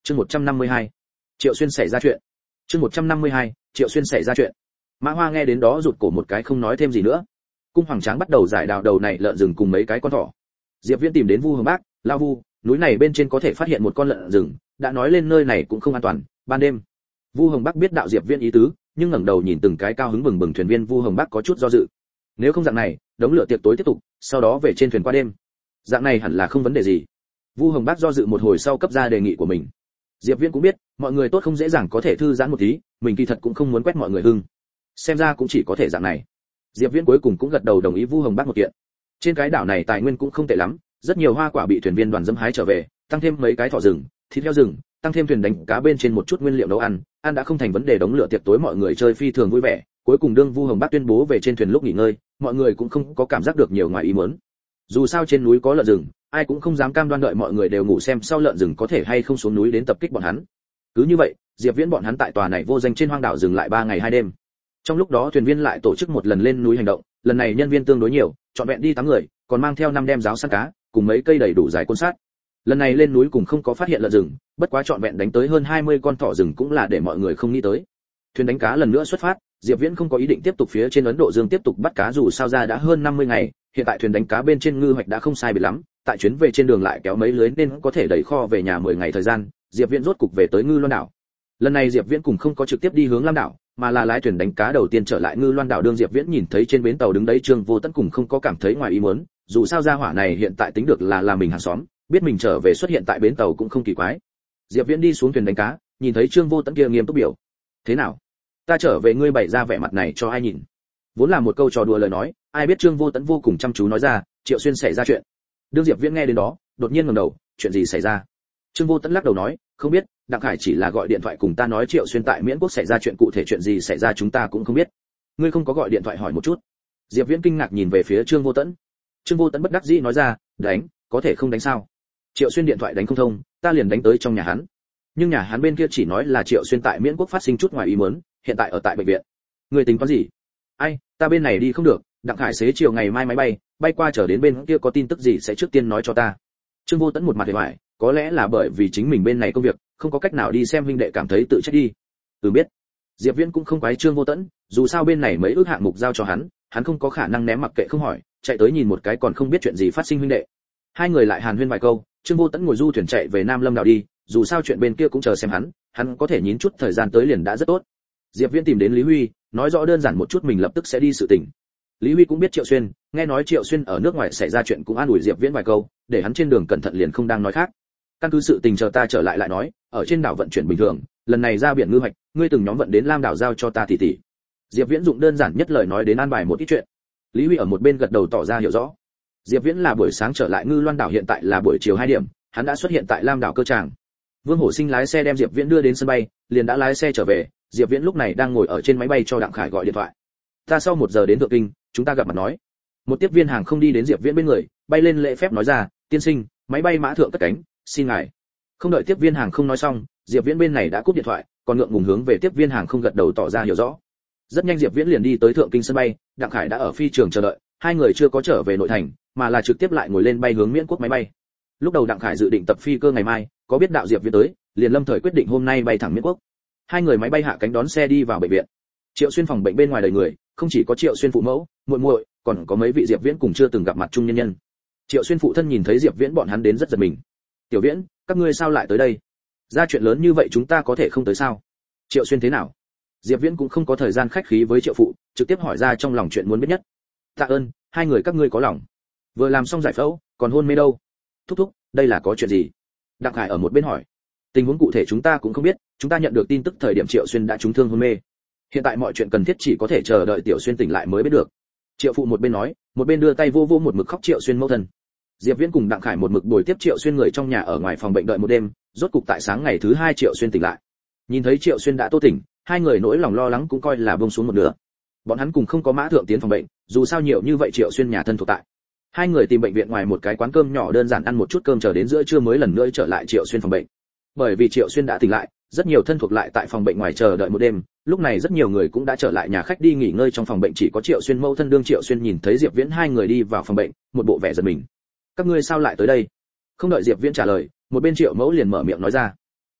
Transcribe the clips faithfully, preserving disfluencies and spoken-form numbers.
Chương một trăm năm mươi hai, Triệu Xuyên xảy ra chuyện. Chương một trăm năm mươi hai, Triệu Xuyên xảy ra chuyện. Mã Hoa nghe đến đó rụt cổ một cái không nói thêm gì nữa. Cung Hoàng Tráng bắt đầu giải đào đầu này lợn rừng cùng mấy cái con thỏ. Diệp Viễn tìm đến Vu Hồng Bác, "Lão Vu, núi này bên trên có thể phát hiện một con lợn rừng, đã nói lên nơi này cũng không an toàn, ban đêm." Vu Hồng Bác biết đạo Diệp Viễn ý tứ, nhưng ngẩng đầu nhìn từng cái cao hứng bừng bừng thuyền viên, Vu Hồng Bác có chút do dự. Nếu không dạng này, đống lửa tiệc tối tiếp tục, sau đó về trên thuyền qua đêm. Dạng này hẳn là không vấn đề gì. Vu Hồng Bác do dự một hồi sau cấp ra đề nghị của mình. Diệp Viễn cũng biết, mọi người tốt không dễ dàng có thể thư giãn một tí, mình kỳ thật cũng không muốn quét mọi người hưng. Xem ra cũng chỉ có thể dạng này. Diệp Viễn cuối cùng cũng gật đầu đồng ý Vu Hồng Bác một kiện. Trên cái đảo này tài nguyên cũng không tệ lắm, rất nhiều hoa quả bị thuyền viên đoàn dẫm hái trở về, tăng thêm mấy cái thỏ rừng, thịt heo rừng, tăng thêm thuyền đánh cá bên trên một chút nguyên liệu nấu ăn, ăn đã không thành vấn đề, đống lửa tiệc tối mọi người chơi phi thường vui vẻ. Cuối cùng đương Vu Hồng Bác tuyên bố về trên thuyền lúc nghỉ ngơi, mọi người cũng không có cảm giác được nhiều ngoài ý muốn. Dù sao trên núi có lợn rừng, ai cũng không dám cam đoan đợi mọi người đều ngủ xem sau lợn rừng có thể hay không xuống núi đến tập kích bọn hắn. Cứ như vậy, Diệp Viễn bọn hắn tại tòa này vô danh trên hoang đảo dừng lại ba ngày hai đêm. Trong lúc đó thuyền viên lại tổ chức một lần lên núi hành động, lần này nhân viên tương đối nhiều, trọn vẹn đi tám người, còn mang theo năm đem giáo săn cá, cùng mấy cây đầy đủ dài côn sát. Lần này lên núi cùng không có phát hiện lợn rừng, bất quá trọn vẹn đánh tới hơn hai mươi con thỏ rừng cũng là để mọi người không nghĩ tới. Thuyền đánh cá lần nữa xuất phát, Diệp Viễn không có ý định tiếp tục phía trên Ấn Độ Dương tiếp tục bắt cá, dù sao ra đã hơn năm mươi ngày, hiện tại thuyền đánh cá bên trên ngư hoạch đã không sai biệt lắm, tại chuyến về trên đường lại kéo mấy lưới nên có thể đẩy kho về nhà mười ngày thời gian, Diệp Viễn rốt cục về tới Ngư Loan đảo. Lần này Diệp Viễn cùng không có trực tiếp đi hướng Lam đảo, mà là lái thuyền đánh cá đầu tiên trở lại Ngư Loan đảo. Đương Diệp Viễn nhìn thấy trên bến tàu đứng đấy Trương Vô Tấn cùng không có cảm thấy ngoài ý muốn, dù sao gia hỏa này hiện tại tính được là là mình hàng xóm, biết mình trở về xuất hiện tại bến tàu cũng không kỳ quái. Diệp Viễn đi xuống thuyền đánh cá, nhìn thấy Trương Vô Tấn kia nghiêm túc biểu. "Thế nào? Ta trở về ngươi bày ra vẻ mặt này cho ai nhìn?" Vốn là một câu trò đùa lời nói, ai biết Trương Vô Tấn vô cùng chăm chú nói ra, "Triệu Xuyên xảy ra chuyện." Đương Diệp Viễn nghe đến đó, đột nhiên ngẩng đầu, "Chuyện gì xảy ra?" Trương Vô Tấn lắc đầu nói, "Không biết, Đặng Khải chỉ là gọi điện thoại cùng ta nói Triệu Xuyên tại Miễn Quốc xảy ra chuyện, cụ thể chuyện gì xảy ra chúng ta cũng không biết. Ngươi không có gọi điện thoại hỏi một chút?" Diệp Viễn kinh ngạc nhìn về phía Trương Vô Tấn. Trương Vô Tấn bất đắc dĩ nói ra, "Đánh, có thể không đánh sao? Triệu Xuyên điện thoại đánh không thông, ta liền đánh tới trong nhà hắn. Nhưng nhà hắn bên kia chỉ nói là Triệu Xuyên tại Miễn Quốc phát sinh chút ngoài ý muốn, hiện tại ở tại bệnh viện. Ngươi tính toán gì?" "Ai, ta bên này đi không được, Đặng Khải xế chiều ngày mai máy bay, bay qua trở đến bên kia có tin tức gì sẽ trước tiên nói cho ta." Trương Vô Tấn một mặt vẻ vải, có lẽ là bởi vì chính mình bên này công việc, không có cách nào đi xem huynh đệ cảm thấy tự trách đi. "Ừ biết." Diệp Viễn cũng không quái Trương Vô Tấn, dù sao bên này mấy ước hạng mục giao cho hắn, hắn không có khả năng ném mặc kệ không hỏi, chạy tới nhìn một cái còn không biết chuyện gì phát sinh huynh đệ. Hai người lại hàn huyên vài câu, Trương Vô Tấn ngồi du thuyền chạy về Nam Lâm đảo đi, dù sao chuyện bên kia cũng chờ xem hắn, hắn có thể nhịn chút thời gian tới liền đã rất tốt. Diệp Viễn tìm đến Lý Huy, nói rõ đơn giản một chút mình lập tức sẽ đi sự tình. Lý Huy cũng biết Triệu Xuyên, nghe nói Triệu Xuyên ở nước ngoài xảy ra chuyện cũng an ủi Diệp Viễn vài câu, để hắn trên đường cẩn thận liền không đang nói khác. Căn cứ sự tình chờ ta trở lại lại nói, ở trên đảo vận chuyển bình thường, lần này ra biển ngư hoạch, ngươi từng nhóm vận đến Lam đảo giao cho ta tỷ tỷ. Diệp Viễn dụng đơn giản nhất lời nói đến an bài một ít chuyện. Lý Huy ở một bên gật đầu tỏ ra hiểu rõ. Diệp Viễn là buổi sáng trở lại Ngư Loan đảo, hiện tại là buổi chiều hai điểm, hắn đã xuất hiện tại Lam đảo cơ tràng. Vương Hổ Sinh lái xe đem Diệp Viễn đưa đến sân bay, liền đã lái xe trở về, Diệp Viễn lúc này đang ngồi ở trên máy bay cho Đặng Khải gọi điện thoại. "Ta sau một giờ đến Thượng Kinh, chúng ta gặp mặt nói." Một tiếp viên hàng không đi đến Diệp Viễn bên người, bay lên lễ phép nói ra, "Tiên sinh, máy bay mã thượng cất cánh, xin ngài." Không đợi tiếp viên hàng không nói xong, Diệp Viễn bên này đã cúp điện thoại, còn ngượng ngùng hướng về tiếp viên hàng không gật đầu tỏ ra hiểu rõ. Rất nhanh Diệp Viễn liền đi tới Thượng Kinh sân bay, Đặng Khải đã ở phi trường chờ đợi, hai người chưa có trở về nội thành, mà là trực tiếp lại ngồi lên bay hướng Miễn Quốc máy bay. Lúc đầu Đặng Khải dự định tập phi cơ ngày mai, có biết đạo Diệp Viễn tới, liền lâm thời quyết định hôm nay bay thẳng Miễn Quốc. Hai người máy bay hạ cánh đón xe đi vào bệnh viện. Triệu Xuyên phòng bệnh bên ngoài đầy người, không chỉ có Triệu Xuyên phụ mẫu, muội muội, còn có mấy vị Diệp Viễn cùng chưa từng gặp mặt chung nhân nhân. Triệu Xuyên phụ thân nhìn thấy Diệp Viễn bọn hắn đến rất giật mình. "Tiểu Viễn, các ngươi sao lại tới đây? Ra chuyện lớn như vậy chúng ta có thể không tới sao? Triệu Xuyên thế nào?" Diệp Viễn cũng không có thời gian khách khí với Triệu phụ, trực tiếp hỏi ra trong lòng chuyện muốn biết nhất. "Tạ ơn, hai người các ngươi có lòng. Vừa làm xong giải phẫu, còn hôn mê đâu? Thúc thúc, đây là có chuyện gì?" Đặng Khải ở một bên hỏi. "Tình huống cụ thể chúng ta cũng không biết, chúng ta nhận được tin tức thời điểm Triệu Xuyên đã trúng thương hôn mê. Hiện tại mọi chuyện cần thiết chỉ có thể chờ đợi Tiểu Xuyên tỉnh lại mới biết được." Triệu phụ một bên nói, một bên đưa tay vô vô một mực khóc Triệu Xuyên mẫu thân. Diệp Viễn cùng Đặng Khải một mực bồi tiếp Triệu Xuyên người trong nhà ở ngoài phòng bệnh đợi một đêm, rốt cục tại sáng ngày thứ hai Triệu Xuyên tỉnh lại. Nhìn thấy Triệu Xuyên đã tô tỉnh, hai người nỗi lòng lo lắng cũng coi là buông xuống một nửa. Bọn hắn cùng không có mã thượng tiến phòng bệnh, dù sao nhiều như vậy Triệu Xuyên nhà thân thuộc tại. Hai người tìm bệnh viện ngoài một cái quán cơm nhỏ đơn giản ăn một chút cơm chờ đến giữa trưa mới lần nữa trở lại Triệu Xuyên phòng bệnh. Bởi vì Triệu Xuyên đã tỉnh lại, rất nhiều thân thuộc lại tại phòng bệnh ngoài chờ đợi một đêm, lúc này rất nhiều người cũng đã trở lại nhà khách đi nghỉ ngơi, trong phòng bệnh chỉ có Triệu Xuyên mẫu thân. Đương Triệu Xuyên nhìn thấy Diệp Viễn hai người đi vào phòng bệnh, một bộ vẻ giận mình. "Các ngươi sao lại tới đây?" Không đợi Diệp Viễn trả lời, một bên Triệu mẫu liền mở miệng nói ra.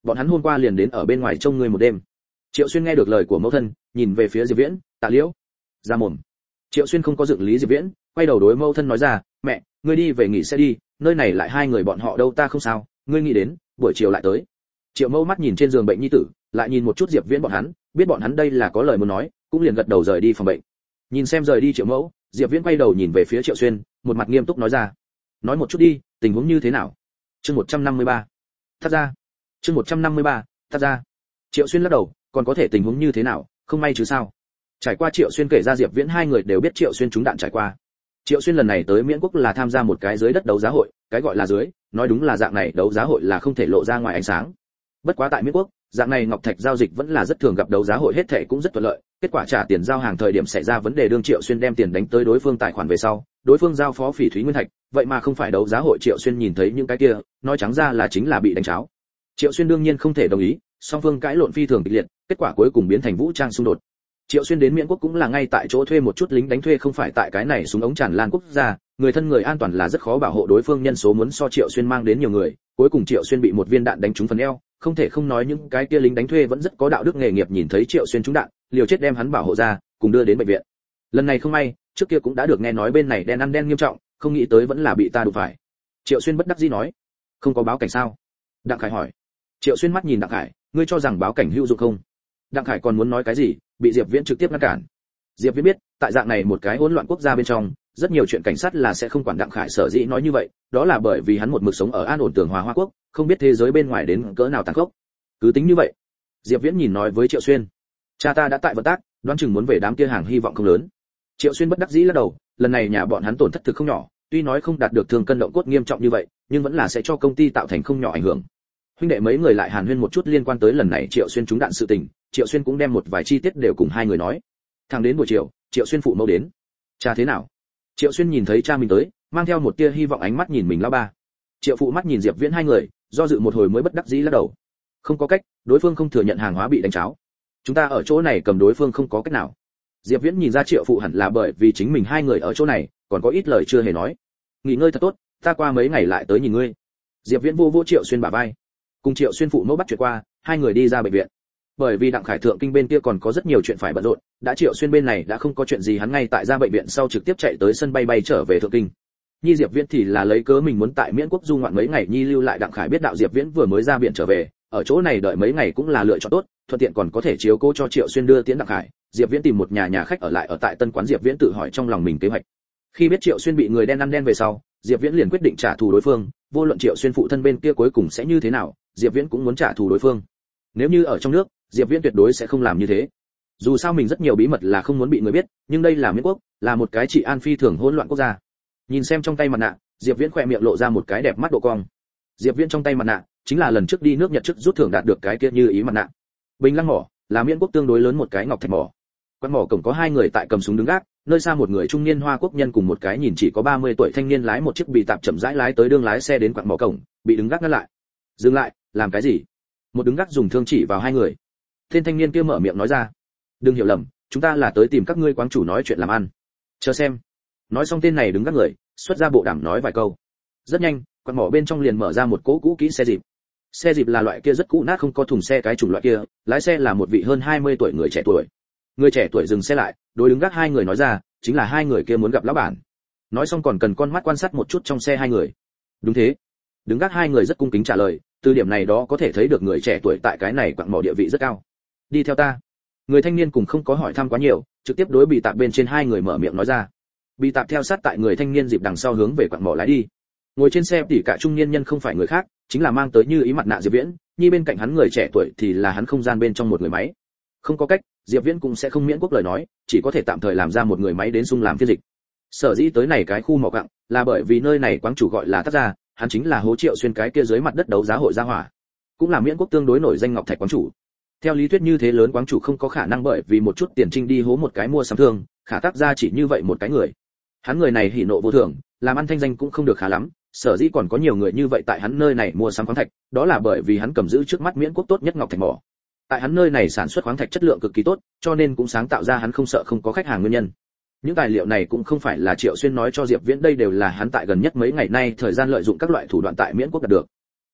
bọn hắn hôm qua liền đến ở bên ngoài trông ngươi một đêm. Triệu Xuyên nghe được lời của mẫu thân, nhìn về phía Diệp Viễn, Tạ Liễu, ra mồm. Triệu Xuyên không có dựng lý Diệp Viễn, quay đầu đối mẫu thân nói ra, mẹ, ngươi đi về nghỉ sẽ đi, nơi này lại hai người bọn họ đâu ta không sao, ngươi nghĩ đến, buổi chiều lại tới. Triệu Mẫu mắt nhìn trên giường bệnh nhi tử, lại nhìn một chút Diệp Viễn bọn hắn, biết bọn hắn đây là có lời muốn nói, cũng liền gật đầu rời đi phòng bệnh. Nhìn xem rời đi Triệu Mẫu, Diệp Viễn quay đầu nhìn về phía Triệu Xuyên, một mặt nghiêm túc nói ra, nói một chút đi, tình huống như thế nào? Chương một trăm năm mươi ba. Thắt ra. Chương một trăm năm mươi ba. Thắt ra. Triệu Xuyên lắc đầu, còn có thể tình huống như thế nào, không may chứ sao? Trải qua Triệu Xuyên kể ra Diệp Viễn hai người đều biết Triệu Xuyên trúng đạn trải qua. Triệu Xuyên lần này tới Miễn Quốc là tham gia một cái dưới đất đấu giá hội, cái gọi là dưới, nói đúng là dạng này đấu giá hội là không thể lộ ra ngoài ánh sáng. Bất quá tại Miễn Quốc, dạng này ngọc thạch giao dịch vẫn là rất thường gặp, đấu giá hội hết thảy cũng rất thuận lợi, kết quả trả tiền giao hàng thời điểm xảy ra vấn đề, đương Triệu Xuyên đem tiền đánh tới đối phương tài khoản về sau, đối phương giao phó phỉ thúy nguyên thạch, vậy mà không phải đấu giá hội. Triệu Xuyên nhìn thấy những cái kia, nói trắng ra là chính là bị đánh cháo. Triệu Xuyên đương nhiên không thể đồng ý, song phương cãi lộn phi thường kịch liệt, kết quả cuối cùng biến thành vũ trang xung đột. Triệu Xuyên đến Miễn Quốc cũng là ngay tại chỗ thuê một chút lính đánh thuê, không phải tại cái này súng ống tràn lan quốc gia, người thân người an toàn là rất khó bảo hộ, đối phương nhân số muốn so Triệu Xuyên mang đến nhiều người, cuối cùng Triệu Xuyên bị một viên đạn đánh trúng phần eo, không thể không nói những cái kia lính đánh thuê vẫn rất có đạo đức nghề nghiệp, nhìn thấy Triệu Xuyên trúng đạn, liều chết đem hắn bảo hộ ra, cùng đưa đến bệnh viện. Lần này không may, trước kia cũng đã được nghe nói bên này đen ăn đen nghiêm trọng, không nghĩ tới vẫn là bị ta đụng phải. Triệu Xuyên bất đắc dĩ nói, không có báo cảnh sao? Đặng Khải hỏi. Triệu Xuyên mắt nhìn Đặng Khải, ngươi cho rằng báo cảnh hữu dụng không? Đặng Khải còn muốn nói cái gì, bị Diệp Viễn trực tiếp ngăn cản. Diệp Viễn biết, tại dạng này một cái hỗn loạn quốc gia bên trong, rất nhiều chuyện cảnh sát là sẽ không quản. Đặng Khải sở dĩ nói như vậy, đó là bởi vì hắn một mực sống ở an ổn tường hòa Hoa Quốc, không biết thế giới bên ngoài đến cỡ nào tàn khốc. Cứ tính như vậy, Diệp Viễn nhìn nói với Triệu Xuyên, cha ta đã tại vận tác, đoán chừng muốn về đám kia hàng hy vọng không lớn. Triệu Xuyên bất đắc dĩ lắc đầu, lần này nhà bọn hắn tổn thất thực không nhỏ, tuy nói không đạt được thương cân động cốt nghiêm trọng như vậy, nhưng vẫn là sẽ cho công ty tạo thành không nhỏ ảnh hưởng. Huynh đệ mấy người lại hàn huyên một chút liên quan tới lần này Triệu Xuyên trúng đạn sự tình, Triệu Xuyên cũng đem một vài chi tiết đều cùng hai người nói. Thẳng đến buổi chiều, Triệu Xuyên phụ mẫu đến. Cha thế nào? Triệu Xuyên nhìn thấy cha mình tới, mang theo một tia hy vọng ánh mắt nhìn mình lão ba. Triệu phụ mắt nhìn Diệp Viễn hai người, do dự một hồi mới bất đắc dĩ lắc đầu. Không có cách, đối phương không thừa nhận hàng hóa bị đánh cháo. Chúng ta ở chỗ này cầm đối phương không có cách nào. Diệp Viễn nhìn ra Triệu phụ hẳn là bởi vì chính mình hai người ở chỗ này, còn có ít lời chưa hề nói. Nghỉ ngơi thật tốt, ta qua mấy ngày lại tới nhìn ngươi. Diệp Viễn vô vô Triệu Xuyên bả vai. Cùng Triệu Xuyên phụ mẫu bắt chuyện qua, hai người đi ra bệnh viện. Bởi vì Đặng Khải thượng kinh bên kia còn có rất nhiều chuyện phải bận rộn, đã Triệu Xuyên bên này đã không có chuyện gì, hắn ngay tại ra bệnh viện sau trực tiếp chạy tới sân bay bay trở về thượng kinh. Nhi Diệp Viễn thì là lấy cớ mình muốn tại Miễn Quốc du ngoạn mấy ngày, Nhi lưu lại. Đặng Khải biết đạo Diệp Viễn vừa mới ra viện trở về, ở chỗ này đợi mấy ngày cũng là lựa chọn tốt, thuận tiện còn có thể chiếu cố cho Triệu Xuyên đưa tiễn Đặng Khải. Diệp Viễn tìm một nhà nhà khách ở lại ở tại Tân Quán. Diệp Viễn tự hỏi trong lòng mình kế hoạch. Khi biết Triệu Xuyên bị người đen ăn đen về sau, Diệp Viễn liền quyết định trả thù đối phương, vô luận Triệu Xuyên phụ thân bên kia cuối cùng sẽ như thế nào, Diệp Viễn cũng muốn trả thù đối phương. Nếu như ở trong nước, Diệp Viễn tuyệt đối sẽ không làm như thế. Dù sao mình rất nhiều bí mật là không muốn bị người biết, nhưng đây là Miễn Quốc, là một cái trị an phi thường hỗn loạn quốc gia. Nhìn xem trong tay mặt nạ, Diệp Viễn khẽ miệng lộ ra một cái đẹp mắt độ cong. Diệp Viễn trong tay mặt nạ chính là lần trước đi nước Nhật trước rút thưởng đạt được cái kia như ý mặt nạ. Bình Lăng mỏ là Miễn Quốc tương đối lớn một cái ngọc thạch mỏ. Quan mỏ cổng có hai người tại cầm súng đứng gác, nơi xa một người trung niên Hoa Quốc nhân cùng một cái nhìn chỉ có ba mươi tuổi thanh niên lái một chiếc bị tạp chậm rãi lái tới, đương lái xe đến quặng mỏ cổng, bị đứng gác ngăn lại. Dừng lại, làm cái gì? Một đứng gác dùng thương chỉ vào hai người. Tên thanh niên kia mở miệng nói ra, đừng hiểu lầm, chúng ta là tới tìm các ngươi quán chủ nói chuyện làm ăn. Chờ xem. Nói xong tên này đứng gác người, xuất ra bộ đàm nói vài câu. Rất nhanh, quặng mỏ bên trong liền mở ra một cỗ cũ kỹ xe dịp. Xe dịp là loại kia rất cũ nát không có thùng xe cái chủng loại kia, lái xe là một vị hơn hai mươi tuổi người trẻ tuổi. Người trẻ tuổi dừng xe lại, đối đứng gác hai người nói ra, chính là hai người kia muốn gặp lão bản. Nói xong còn cần con mắt quan sát một chút trong xe hai người. Đúng thế. Đứng gác hai người rất cung kính trả lời, từ điểm này đó có thể thấy được người trẻ tuổi tại cái này quặng mỏ địa vị rất cao. Đi theo ta. Người thanh niên cùng không có hỏi thăm quá nhiều, trực tiếp đối bị tạp bên trên hai người mở miệng nói ra. Bị tạp theo sát tại người thanh niên dịp đằng sau hướng về quặng mỏ lái đi. Ngồi trên xe tỉ cả trung niên nhân không phải người khác, chính là mang tới như ý mặt nạ Diệp Viễn, Nhi bên cạnh hắn người trẻ tuổi thì là hắn không gian bên trong một người máy. Không có cách, Diệp Viễn cũng sẽ không Miễn Quốc lời nói, chỉ có thể tạm thời làm ra một người máy đến xung làm phiên dịch. Sở dĩ tới này cái khu mỏ quặng, là bởi vì nơi này quán chủ gọi là Tát gia, hắn chính là Hố Triệu Xuyên cái kia dưới mặt đất đấu giá hội gia hỏa, cũng là Miễn Quốc tương đối nổi danh ngọc thạch quán chủ. Theo lý thuyết như thế lớn quán chủ không có khả năng bởi vì một chút tiền trinh đi hố một cái mua sắm thương, khả Tát gia chỉ như vậy một cái người. Hắn người này hỉ nộ vô thường, làm ăn thanh danh cũng không được khá lắm, sở dĩ còn có nhiều người như vậy tại hắn nơi này mua sắm khoáng thạch, đó là bởi vì hắn cầm giữ trước mắt Miễn Quốc tốt nhất ngọc thạch mỏ. Tại hắn nơi này sản xuất khoáng thạch chất lượng cực kỳ tốt, cho nên cũng sáng tạo ra hắn không sợ không có khách hàng nguyên nhân. Những tài liệu này cũng không phải là Triệu Xuyên nói cho Diệp Viễn, đây đều là hắn tại gần nhất mấy ngày nay thời gian lợi dụng các loại thủ đoạn tại Miễn Quốc đạt được.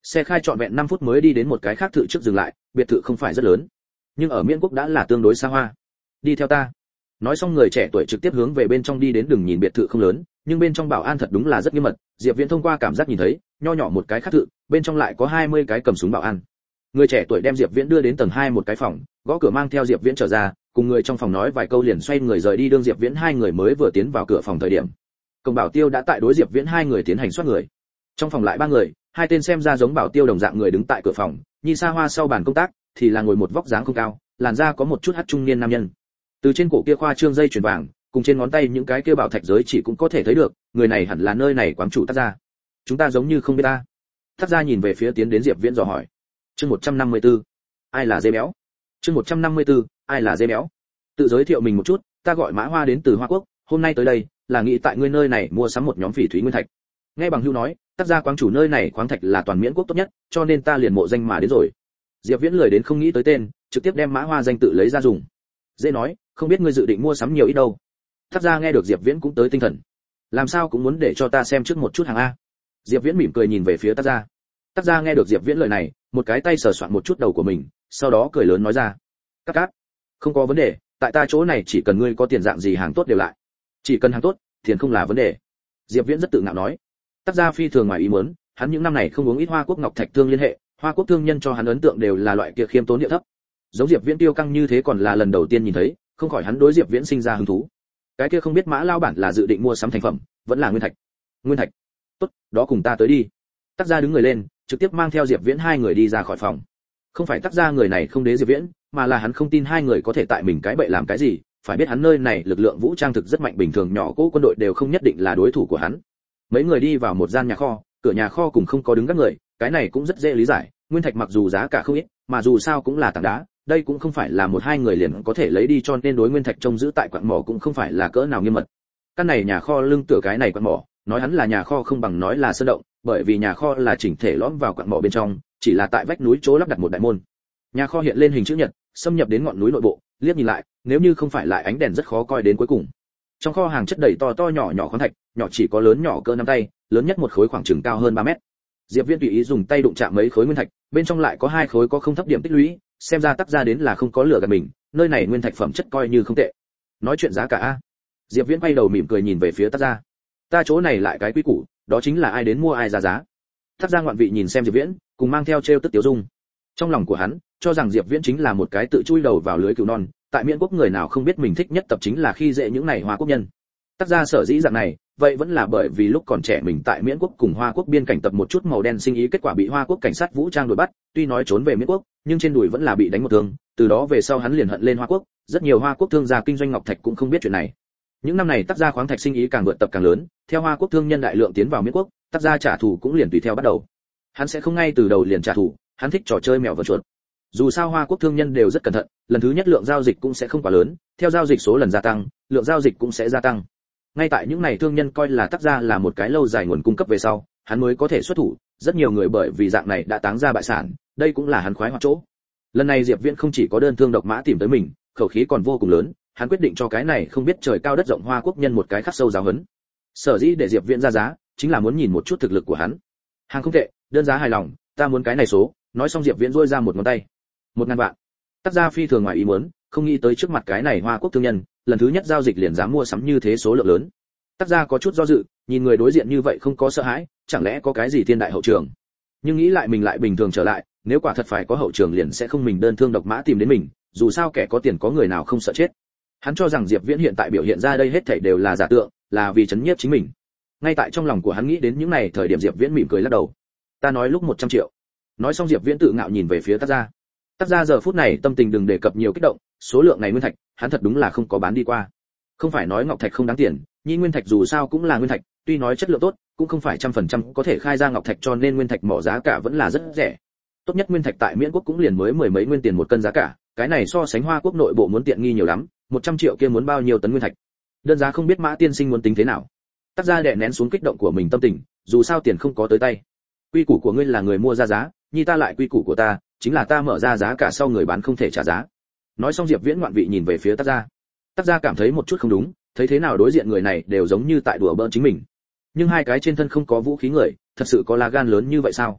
Xe khai trọn vẹn năm phút mới đi đến một cái khác thự trước dừng lại, biệt thự không phải rất lớn, nhưng ở Miễn Quốc đã là tương đối xa hoa. Đi theo ta. Nói xong người trẻ tuổi trực tiếp hướng về bên trong đi đến. Đừng nhìn biệt thự không lớn, nhưng bên trong bảo an thật đúng là rất nghiêm mật. Diệp Viễn thông qua cảm giác nhìn thấy, nho nhỏ một cái khác thự, bên trong lại có hai mươi cái cầm súng bảo an. Người trẻ tuổi đem Diệp Viễn đưa đến tầng hai một cái phòng, gõ cửa mang theo Diệp Viễn trở ra, cùng người trong phòng nói vài câu liền xoay người rời đi. Đương Diệp Viễn hai người mới vừa tiến vào cửa phòng thời điểm, Công Bảo Tiêu đã tại đối Diệp Viễn hai người tiến hành soát người. Trong phòng lại ba người, hai tên xem ra giống Bảo Tiêu đồng dạng người đứng tại cửa phòng, Nhi Sa Hoa sau bàn công tác thì là ngồi một vóc dáng không cao, làn da có một chút hắt trung niên nam nhân. Từ trên cổ kia khoa trương dây chuyền vàng, cùng trên ngón tay những cái kia bảo thạch giới chỉ cũng có thể thấy được, người này hẳn là nơi này quán chủ Tác gia. Chúng ta giống như không biết ta. Tác gia nhìn về phía tiến đến Diệp Viễn dò hỏi. Chương một trăm năm mươi tư, ai là dê béo? Chương một trăm năm mươi tư, ai là dê béo? Tự giới thiệu mình một chút, ta gọi Mã Hoa đến từ Hoa Quốc, hôm nay tới đây là nghĩ tại ngươi nơi này mua sắm một nhóm phỉ thúy nguyên thạch. Nghe bằng hữu nói, Tác gia quán chủ nơi này khoáng thạch là toàn Miễn Quốc tốt nhất, cho nên ta liền mộ danh mà đến rồi. Diệp Viễn lười đến không nghĩ tới tên, trực tiếp đem Mã Hoa danh tự lấy ra dùng. Dễ nói, không biết ngươi dự định mua sắm nhiều ít đâu. Tác gia nghe được Diệp Viễn cũng tới tinh thần. Làm sao cũng muốn để cho ta xem trước một chút hàng a. Diệp Viễn mỉm cười nhìn về phía Tác gia. Tác gia nghe được Diệp Viễn lời này, một cái tay sờ soạn một chút đầu của mình, sau đó cười lớn nói ra: "Cát cát, không có vấn đề, tại ta chỗ này chỉ cần ngươi có tiền dạng gì hàng tốt đều lại. Chỉ cần hàng tốt, tiền không là vấn đề." Diệp Viễn rất tự ngạo nói. Tác gia phi thường ngoài ý muốn, hắn những năm này không uống ít Hoa Quốc ngọc thạch thương liên hệ, Hoa Quốc thương nhân cho hắn ấn tượng đều là loại kia khiêm tốn địa thấp. Giống Diệp Viễn tiêu căng như thế còn là lần đầu tiên nhìn thấy, không khỏi hắn đối Diệp Viễn sinh ra hứng thú. Cái kia không biết Mã lao bản là dự định mua sắm thành phẩm, vẫn là nguyên thạch? Nguyên thạch. Tốt, đó cùng ta tới đi. Tác gia đứng người lên, trực tiếp mang theo Diệp Viễn hai người đi ra khỏi phòng. Không phải Tác gia người này không đế Diệp Viễn, mà là hắn không tin hai người có thể tại mình cái bậy làm cái gì, phải biết hắn nơi này lực lượng vũ trang thực rất mạnh, bình thường nhỏ cỗ quân đội đều không nhất định là đối thủ của hắn. Mấy người đi vào một gian nhà kho, cửa nhà kho cùng không có đứng các người, cái này cũng rất dễ lý giải, nguyên thạch mặc dù giá cả không ít, mà dù sao cũng là tảng đá, đây cũng không phải là một hai người liền có thể lấy đi, cho nên đối nguyên thạch trông giữ tại quặng mỏ cũng không phải là cỡ nào nghiêm mật. Căn này nhà kho lưng tựa cái này quặng mỏ, nói hắn là nhà kho không bằng nói là sơn động, bởi vì nhà kho là chỉnh thể lõm vào quặng mỏ bên trong, chỉ là tại vách núi chỗ lắp đặt một đại môn. Nhà kho hiện lên hình chữ nhật, xâm nhập đến ngọn núi nội bộ, liếc nhìn lại, nếu như không phải lại ánh đèn rất khó coi đến cuối cùng. Trong kho hàng chất đầy to to nhỏ nhỏ khoáng thạch, nhỏ chỉ có lớn nhỏ cỡ nắm tay, lớn nhất một khối khoảng chừng cao hơn ba mét. Diệp Viễn tùy ý dùng tay đụng chạm mấy khối nguyên thạch, bên trong lại có hai khối có không thấp điểm tích lũy, xem ra Tác gia đến là không có lửa gạt mình, nơi này nguyên thạch phẩm chất coi như không tệ. Nói chuyện giá cả a. Diệp Viễn quay đầu mỉm cười nhìn về phía Tác gia. Ta chỗ này lại cái quý củ, đó chính là ai đến mua ai ra giá. Tác gia ngoạn vị nhìn xem Diệp Viễn, cùng mang theo trêu tức tiểu dung. Trong lòng của hắn, cho rằng Diệp Viễn chính là một cái tự chui đầu vào lưới cứu non, tại Miễn Quốc người nào không biết mình thích nhất tập chính là khi dễ những này Hoa Quốc nhân. Tác gia sở dĩ dạng này, vậy vẫn là bởi vì lúc còn trẻ mình tại Miễn Quốc cùng Hoa Quốc biên cảnh tập một chút màu đen sinh ý, kết quả bị Hoa Quốc cảnh sát vũ trang đuổi bắt, tuy nói trốn về Miễn Quốc, nhưng trên đùi vẫn là bị đánh một thương, từ đó về sau hắn liền hận lên Hoa Quốc, rất nhiều Hoa Quốc thương gia kinh doanh ngọc thạch cũng không biết chuyện này. Những năm này Tác gia khoáng thạch sinh ý càng vượt tập càng lớn, theo Hoa Quốc thương nhân đại lượng tiến vào Miễn Quốc, Tác gia trả thù cũng liền tùy theo bắt đầu. Hắn sẽ không ngay từ đầu liền trả thù, hắn thích trò chơi mèo vờn chuột. Dù sao Hoa Quốc thương nhân đều rất cẩn thận, lần thứ nhất lượng giao dịch cũng sẽ không quá lớn, theo giao dịch số lần gia tăng, lượng giao dịch cũng sẽ gia tăng. Ngay tại những này thương nhân coi là Tác gia là một cái lâu dài nguồn cung cấp về sau, hắn mới có thể xuất thủ, rất nhiều người bởi vì dạng này đã táng ra bại sản, đây cũng là hắn khoái hoạt chỗ. Lần này Diệp Viễn không chỉ có đơn thương độc mã tìm tới mình, khẩu khí còn vô cùng lớn, hắn quyết định cho cái này không biết trời cao đất rộng Hoa Quốc nhân một cái khắc sâu giáo huấn. Sở dĩ để Diệp Viễn ra giá, chính là muốn nhìn một chút thực lực của hắn. Hàng không tệ, đơn giá hài lòng, ta muốn cái này số. Nói xong Diệp Viễn rôi ra một ngón tay. Một ngàn vạn. Tác gia phi thường ngoài ý muốn, không nghĩ tới trước mặt cái này Hoa Quốc thương nhân, lần thứ nhất giao dịch liền dám mua sắm như thế số lượng lớn. Tác gia có chút do dự, nhìn người đối diện như vậy không có sợ hãi, chẳng lẽ có cái gì thiên đại hậu trường. Nhưng nghĩ lại mình lại bình thường trở lại, nếu quả thật phải có hậu trường liền sẽ không mình đơn thương độc mã tìm đến mình, dù sao kẻ có tiền có người nào không sợ chết. Hắn cho rằng Diệp Viễn hiện tại biểu hiện ra đây hết thảy đều là giả tượng, là vì chấn nhiếp chính mình. Ngay tại trong lòng của hắn nghĩ đến những này thời điểm, Diệp Viễn mỉm cười lắc đầu. Ta nói lúc một trăm triệu. Nói xong Diệp Viễn tự ngạo nhìn về phía Tác gia. Tác gia giờ phút này tâm tình đừng đề cập nhiều kích động, số lượng này nguyên thạch, hắn thật đúng là không có bán đi qua. Không phải nói ngọc thạch không đáng tiền, nhi nguyên thạch dù sao cũng là nguyên thạch, tuy nói chất lượng tốt, cũng không phải trăm phần trăm có thể khai ra ngọc thạch, cho nên nguyên thạch mỏ giá cả vẫn là rất rẻ. Tốt nhất nguyên thạch tại Miễn Quốc cũng liền mới mười mấy nguyên tiền một cân giá cả, cái này so sánh Hoa Quốc nội bộ muốn tiện nghi nhiều lắm, một trăm triệu kia muốn bao nhiêu tấn nguyên thạch. Đơn giá không biết Mã tiên sinh muốn tính thế nào. Tác gia đè nén xuống kích động của mình tâm tình, dù sao tiền không có tới tay. Quy củ của ngươi là người mua ra giá, nhi ta lại quy củ của ta, chính là ta mở ra giá cả sau người bán không thể trả giá. Nói xong Diệp Viễn ngoạn vị nhìn về phía Tác gia. Tác gia cảm thấy một chút không đúng, thấy thế nào đối diện người này đều giống như tại đùa bỡn chính mình. Nhưng hai cái trên thân không có vũ khí người, thật sự có lá gan lớn như vậy sao?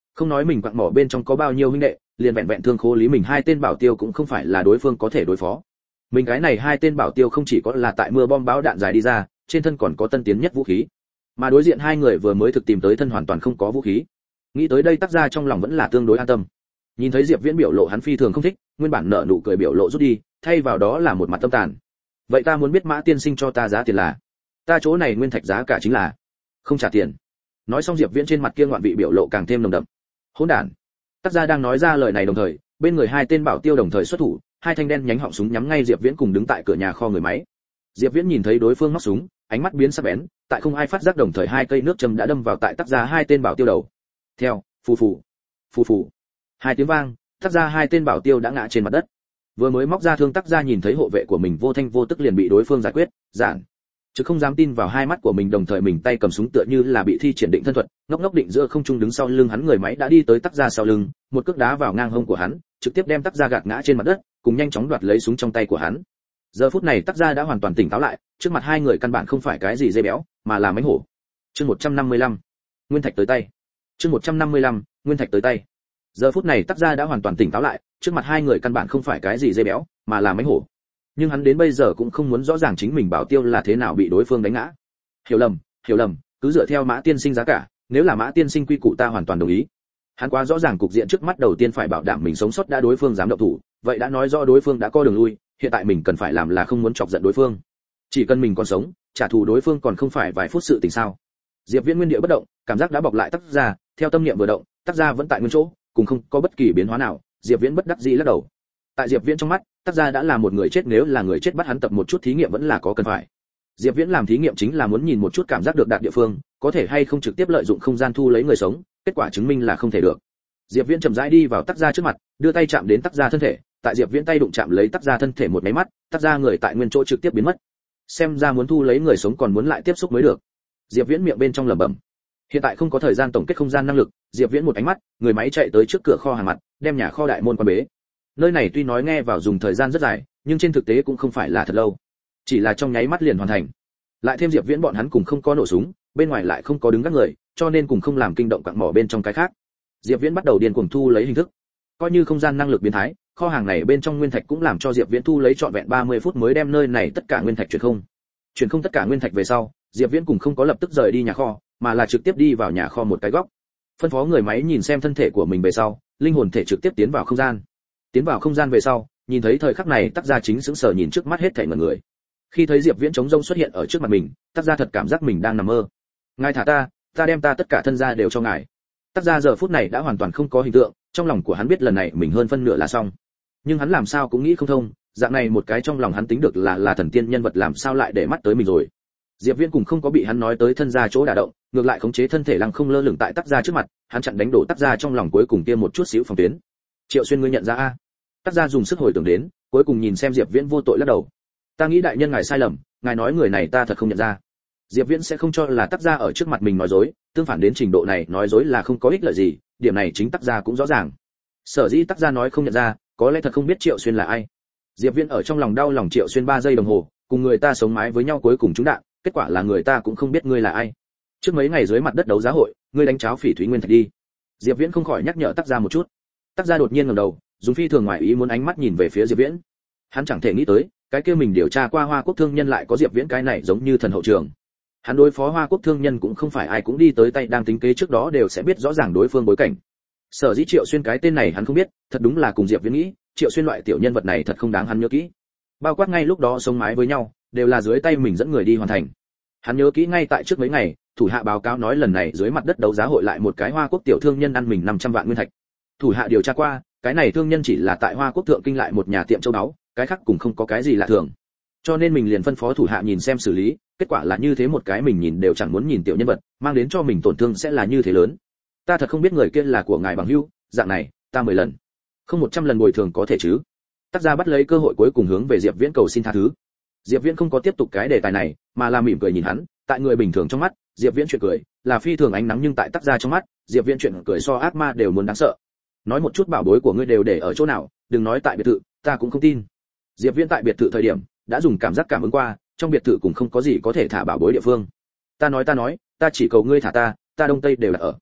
Không nói mình quặng mỏ bên trong có bao nhiêu huynh đệ, liền vẹn vẹn thương khố lý mình hai tên bảo tiêu cũng không phải là đối phương có thể đối phó. Mình cái này hai tên bảo tiêu không chỉ có là tại mưa bom báo đạn dài đi ra, trên thân còn có tân tiến nhất vũ khí. Mà đối diện hai người vừa mới thực tìm tới thân hoàn toàn không có vũ khí. Nghĩ tới đây Tắc Gia trong lòng vẫn là tương đối an tâm. Nhìn thấy Diệp Viễn biểu lộ hắn phi thường không thích, nguyên bản nở nụ cười biểu lộ rút đi, thay vào đó là một mặt tâm tàn. Vậy ta muốn biết Mã tiên sinh cho ta giá tiền là? Ta chỗ này nguyên thạch giá cả chính là không trả tiền. Nói xong Diệp Viễn trên mặt kia ngoạn vị biểu lộ càng thêm nồng đậm. Hỗn đản. Tắc Gia đang nói ra lời này đồng thời, bên người hai tên bảo tiêu đồng thời xuất thủ, hai thanh đen nhánh họng súng nhắm ngay Diệp Viễn cùng đứng tại cửa nhà kho người máy. Diệp Viễn nhìn thấy đối phương móc súng, ánh mắt biến sắc bén, tại không ai phát giác đồng thời hai cây nước châm đã đâm vào tại Tắc Gia hai tên bảo tiêu đầu. Theo, phù phù, phù phù. Hai tiếng vang, Tắc Gia hai tên bảo tiêu đã ngã trên mặt đất. Vừa mới móc ra thương Tắc Gia nhìn thấy hộ vệ của mình vô thanh vô tức liền bị đối phương giải quyết, giản. Chứ không dám tin vào hai mắt của mình đồng thời mình tay cầm súng tựa như là bị thi triển định thân thuật, ngốc ngốc định giữa không trung đứng sau lưng hắn người máy đã đi tới Tắc Gia sau lưng, một cước đá vào ngang hông của hắn, trực tiếp đem Tắc Gia gạt ngã trên mặt đất, cùng nhanh chóng đoạt lấy súng trong tay của hắn. Giờ phút này Tắc Gia đã hoàn toàn tỉnh táo lại, trước mặt hai người căn bản không phải cái gì dê béo, mà là mãnh hổ. Chương một trăm năm mươi lăm, nguyên thạch tới tay. Chương một trăm năm mươi lăm, nguyên thạch tới tay. Giờ phút này Tắc Gia đã hoàn toàn tỉnh táo lại, trước mặt hai người căn bản không phải cái gì dê béo, mà là mãnh hổ. Nhưng hắn đến bây giờ cũng không muốn rõ ràng chính mình bảo tiêu là thế nào bị đối phương đánh ngã. Hiểu lầm, hiểu lầm, cứ dựa theo Mã tiên sinh giá cả, nếu là Mã tiên sinh quy củ ta hoàn toàn đồng ý. Hắn quá rõ ràng cục diện trước mắt đầu tiên phải bảo đảm mình sống sót đã đối phương dám động thủ, vậy đã nói rõ đối phương đã có đường lui, hiện tại mình cần phải làm là không muốn chọc giận đối phương. Chỉ cần mình còn sống, trả thù đối phương còn không phải vài phút sự tình sao? Diệp Viễn nguyên địa bất động, cảm giác đã bọc lại Tắc Gia, theo tâm niệm vừa động, Tắc Gia vẫn tại nguyên chỗ, cùng không có bất kỳ biến hóa nào, Diệp Viễn bất đắc dĩ lắc đầu. Tại Diệp Viễn trong mắt, Tắc Gia đã là một người chết, nếu là người chết bắt hắn tập một chút thí nghiệm vẫn là có cần phải. Diệp Viễn làm thí nghiệm chính là muốn nhìn một chút cảm giác được đạt địa phương, có thể hay không trực tiếp lợi dụng không gian thu lấy người sống, kết quả chứng minh là không thể được. Diệp Viễn chậm rãi đi vào Tắc Gia trước mặt, đưa tay chạm đến Tắc Gia thân thể, tại Diệp Viễn tay đụng chạm lấy Tắc Gia thân thể một cái mắt, Tắc Gia người tại nguyên chỗ trực tiếp biến mất. Xem ra muốn thu lấy người sống còn muốn lại tiếp xúc mới được. Diệp Viễn miệng bên trong lẩm bẩm. Hiện tại không có thời gian tổng kết không gian năng lực, Diệp Viễn một ánh mắt, người máy chạy tới trước cửa kho hàng mặt, đem nhà kho đại môn quan bế. Nơi này tuy nói nghe vào dùng thời gian rất dài, nhưng trên thực tế cũng không phải là thật lâu, chỉ là trong nháy mắt liền hoàn thành. Lại thêm Diệp Viễn bọn hắn cùng không có nổ súng, bên ngoài lại không có đứng các người, cho nên cùng không làm kinh động quặng mỏ bên trong cái khác. Diệp Viễn bắt đầu điên cuồng thu lấy hình thức, coi như không gian năng lực biến thái, kho hàng này bên trong nguyên thạch cũng làm cho Diệp Viễn thu lấy trọn vẹn ba mươi phút mới đem nơi này tất cả nguyên thạch chuyển không. Chuyển không tất cả nguyên thạch về sau, Diệp Viễn cùng không có lập tức rời đi nhà kho, mà là trực tiếp đi vào nhà kho một cái góc. Phân phó người máy nhìn xem thân thể của mình về sau, linh hồn thể trực tiếp tiến vào không gian. Tiến vào không gian về sau, nhìn thấy thời khắc này Tắc Gia chính sững sờ nhìn trước mắt hết thảy mọi người. Khi thấy Diệp Viễn trống rông xuất hiện ở trước mặt mình, Tắc Gia thật cảm giác mình đang nằm mơ. Ngài thả ta, ta đem ta tất cả thân gia đều cho ngài. Tắc Gia giờ phút này đã hoàn toàn không có hình tượng, trong lòng của hắn biết lần này mình hơn phân nửa là xong. Nhưng hắn làm sao cũng nghĩ không thông, dạng này một cái trong lòng hắn tính được là là thần tiên nhân vật làm sao lại để mắt tới mình rồi. Diệp Viễn cũng không có bị hắn nói tới thân gia chỗ đả động, ngược lại khống chế thân thể lăng không lơ lửng tại Tắc Gia trước mặt, hắn chặn đánh đổ Tắc Gia trong lòng cuối cùng kia một chút xíu phòng tuyến. Triệu Xuyên ngươi nhận ra a? Tắc Gia dùng sức hồi tưởng đến, cuối cùng nhìn xem Diệp Viễn vô tội lắc đầu. Ta nghĩ đại nhân ngài sai lầm, ngài nói người này ta thật không nhận ra. Diệp Viễn sẽ không cho là Tắc Gia ở trước mặt mình nói dối, tương phản đến trình độ này nói dối là không có ích lợi gì, điểm này chính Tắc Gia cũng rõ ràng. Sở dĩ Tắc Gia nói không nhận ra, có lẽ thật không biết Triệu Xuyên là ai. Diệp Viễn ở trong lòng đau lòng Triệu Xuyên ba giây đồng hồ, cùng người ta sống mái với nhau cuối cùng trúng đạn, kết quả là người ta cũng không biết ngươi là ai. Trước mấy ngày dưới mặt đất đấu giá hội, ngươi đánh cháo phỉ thúy nguyên thạch đi. Diệp Viễn không khỏi nhắc nhở Tắc Gia một chút. Tắc Gia đột nhiên ngẩng đầu, dùng phi thường ngoại ý muốn ánh mắt nhìn về phía Diệp Viễn. Hắn chẳng thể nghĩ tới, cái kia mình điều tra qua Hoa Quốc thương nhân lại có Diệp Viễn cái này giống như thần hậu trường. Hắn đối phó Hoa Quốc thương nhân cũng không phải ai cũng đi tới tay đang tính kế trước đó đều sẽ biết rõ ràng đối phương bối cảnh. Sở dĩ Triệu Xuyên cái tên này hắn không biết, thật đúng là cùng Diệp Viễn nghĩ, Triệu Xuyên loại tiểu nhân vật này thật không đáng hắn nhớ kỹ. Bao quát ngay lúc đó sống mái với nhau, đều là dưới tay mình dẫn người đi hoàn thành. Hắn nhớ kỹ ngay tại trước mấy ngày, thủ hạ báo cáo nói lần này dưới mặt đất đấu giá hội lại một cái Hoa Quốc tiểu thương nhân ăn mình năm trăm vạn nguyên thạch. Thủ hạ điều tra qua, cái này thương nhân chỉ là tại Hoa Quốc thượng kinh lại một nhà tiệm châu báu, cái khác cũng không có cái gì lạ thường. Cho nên mình liền phân phó thủ hạ nhìn xem xử lý, kết quả là như thế một cái mình nhìn đều chẳng muốn nhìn tiểu nhân vật, mang đến cho mình tổn thương sẽ là như thế lớn. Ta thật không biết người kia là của ngài bằng hữu, dạng này, ta mười lần, không một trăm lần bồi thường có thể chứ? Tắc Gia bắt lấy cơ hội cuối cùng hướng về Diệp Viễn cầu xin tha thứ. Diệp Viễn không có tiếp tục cái đề tài này, mà là mỉm cười nhìn hắn, tại người bình thường trong mắt, Diệp Viễn chuyện cười là phi thường ánh nắng, nhưng tại Tắc Gia trong mắt, Diệp Viễn chuyện cười so ác ma đều muốn đáng sợ. Nói một chút bảo bối của ngươi đều để ở chỗ nào, đừng nói tại biệt thự, ta cũng không tin. Diệp Viễn tại biệt thự thời điểm, đã dùng cảm giác cảm ứng qua, trong biệt thự cũng không có gì có thể thả bảo bối địa phương. Ta nói ta nói, ta chỉ cầu ngươi thả ta, ta đông tây đều là ở.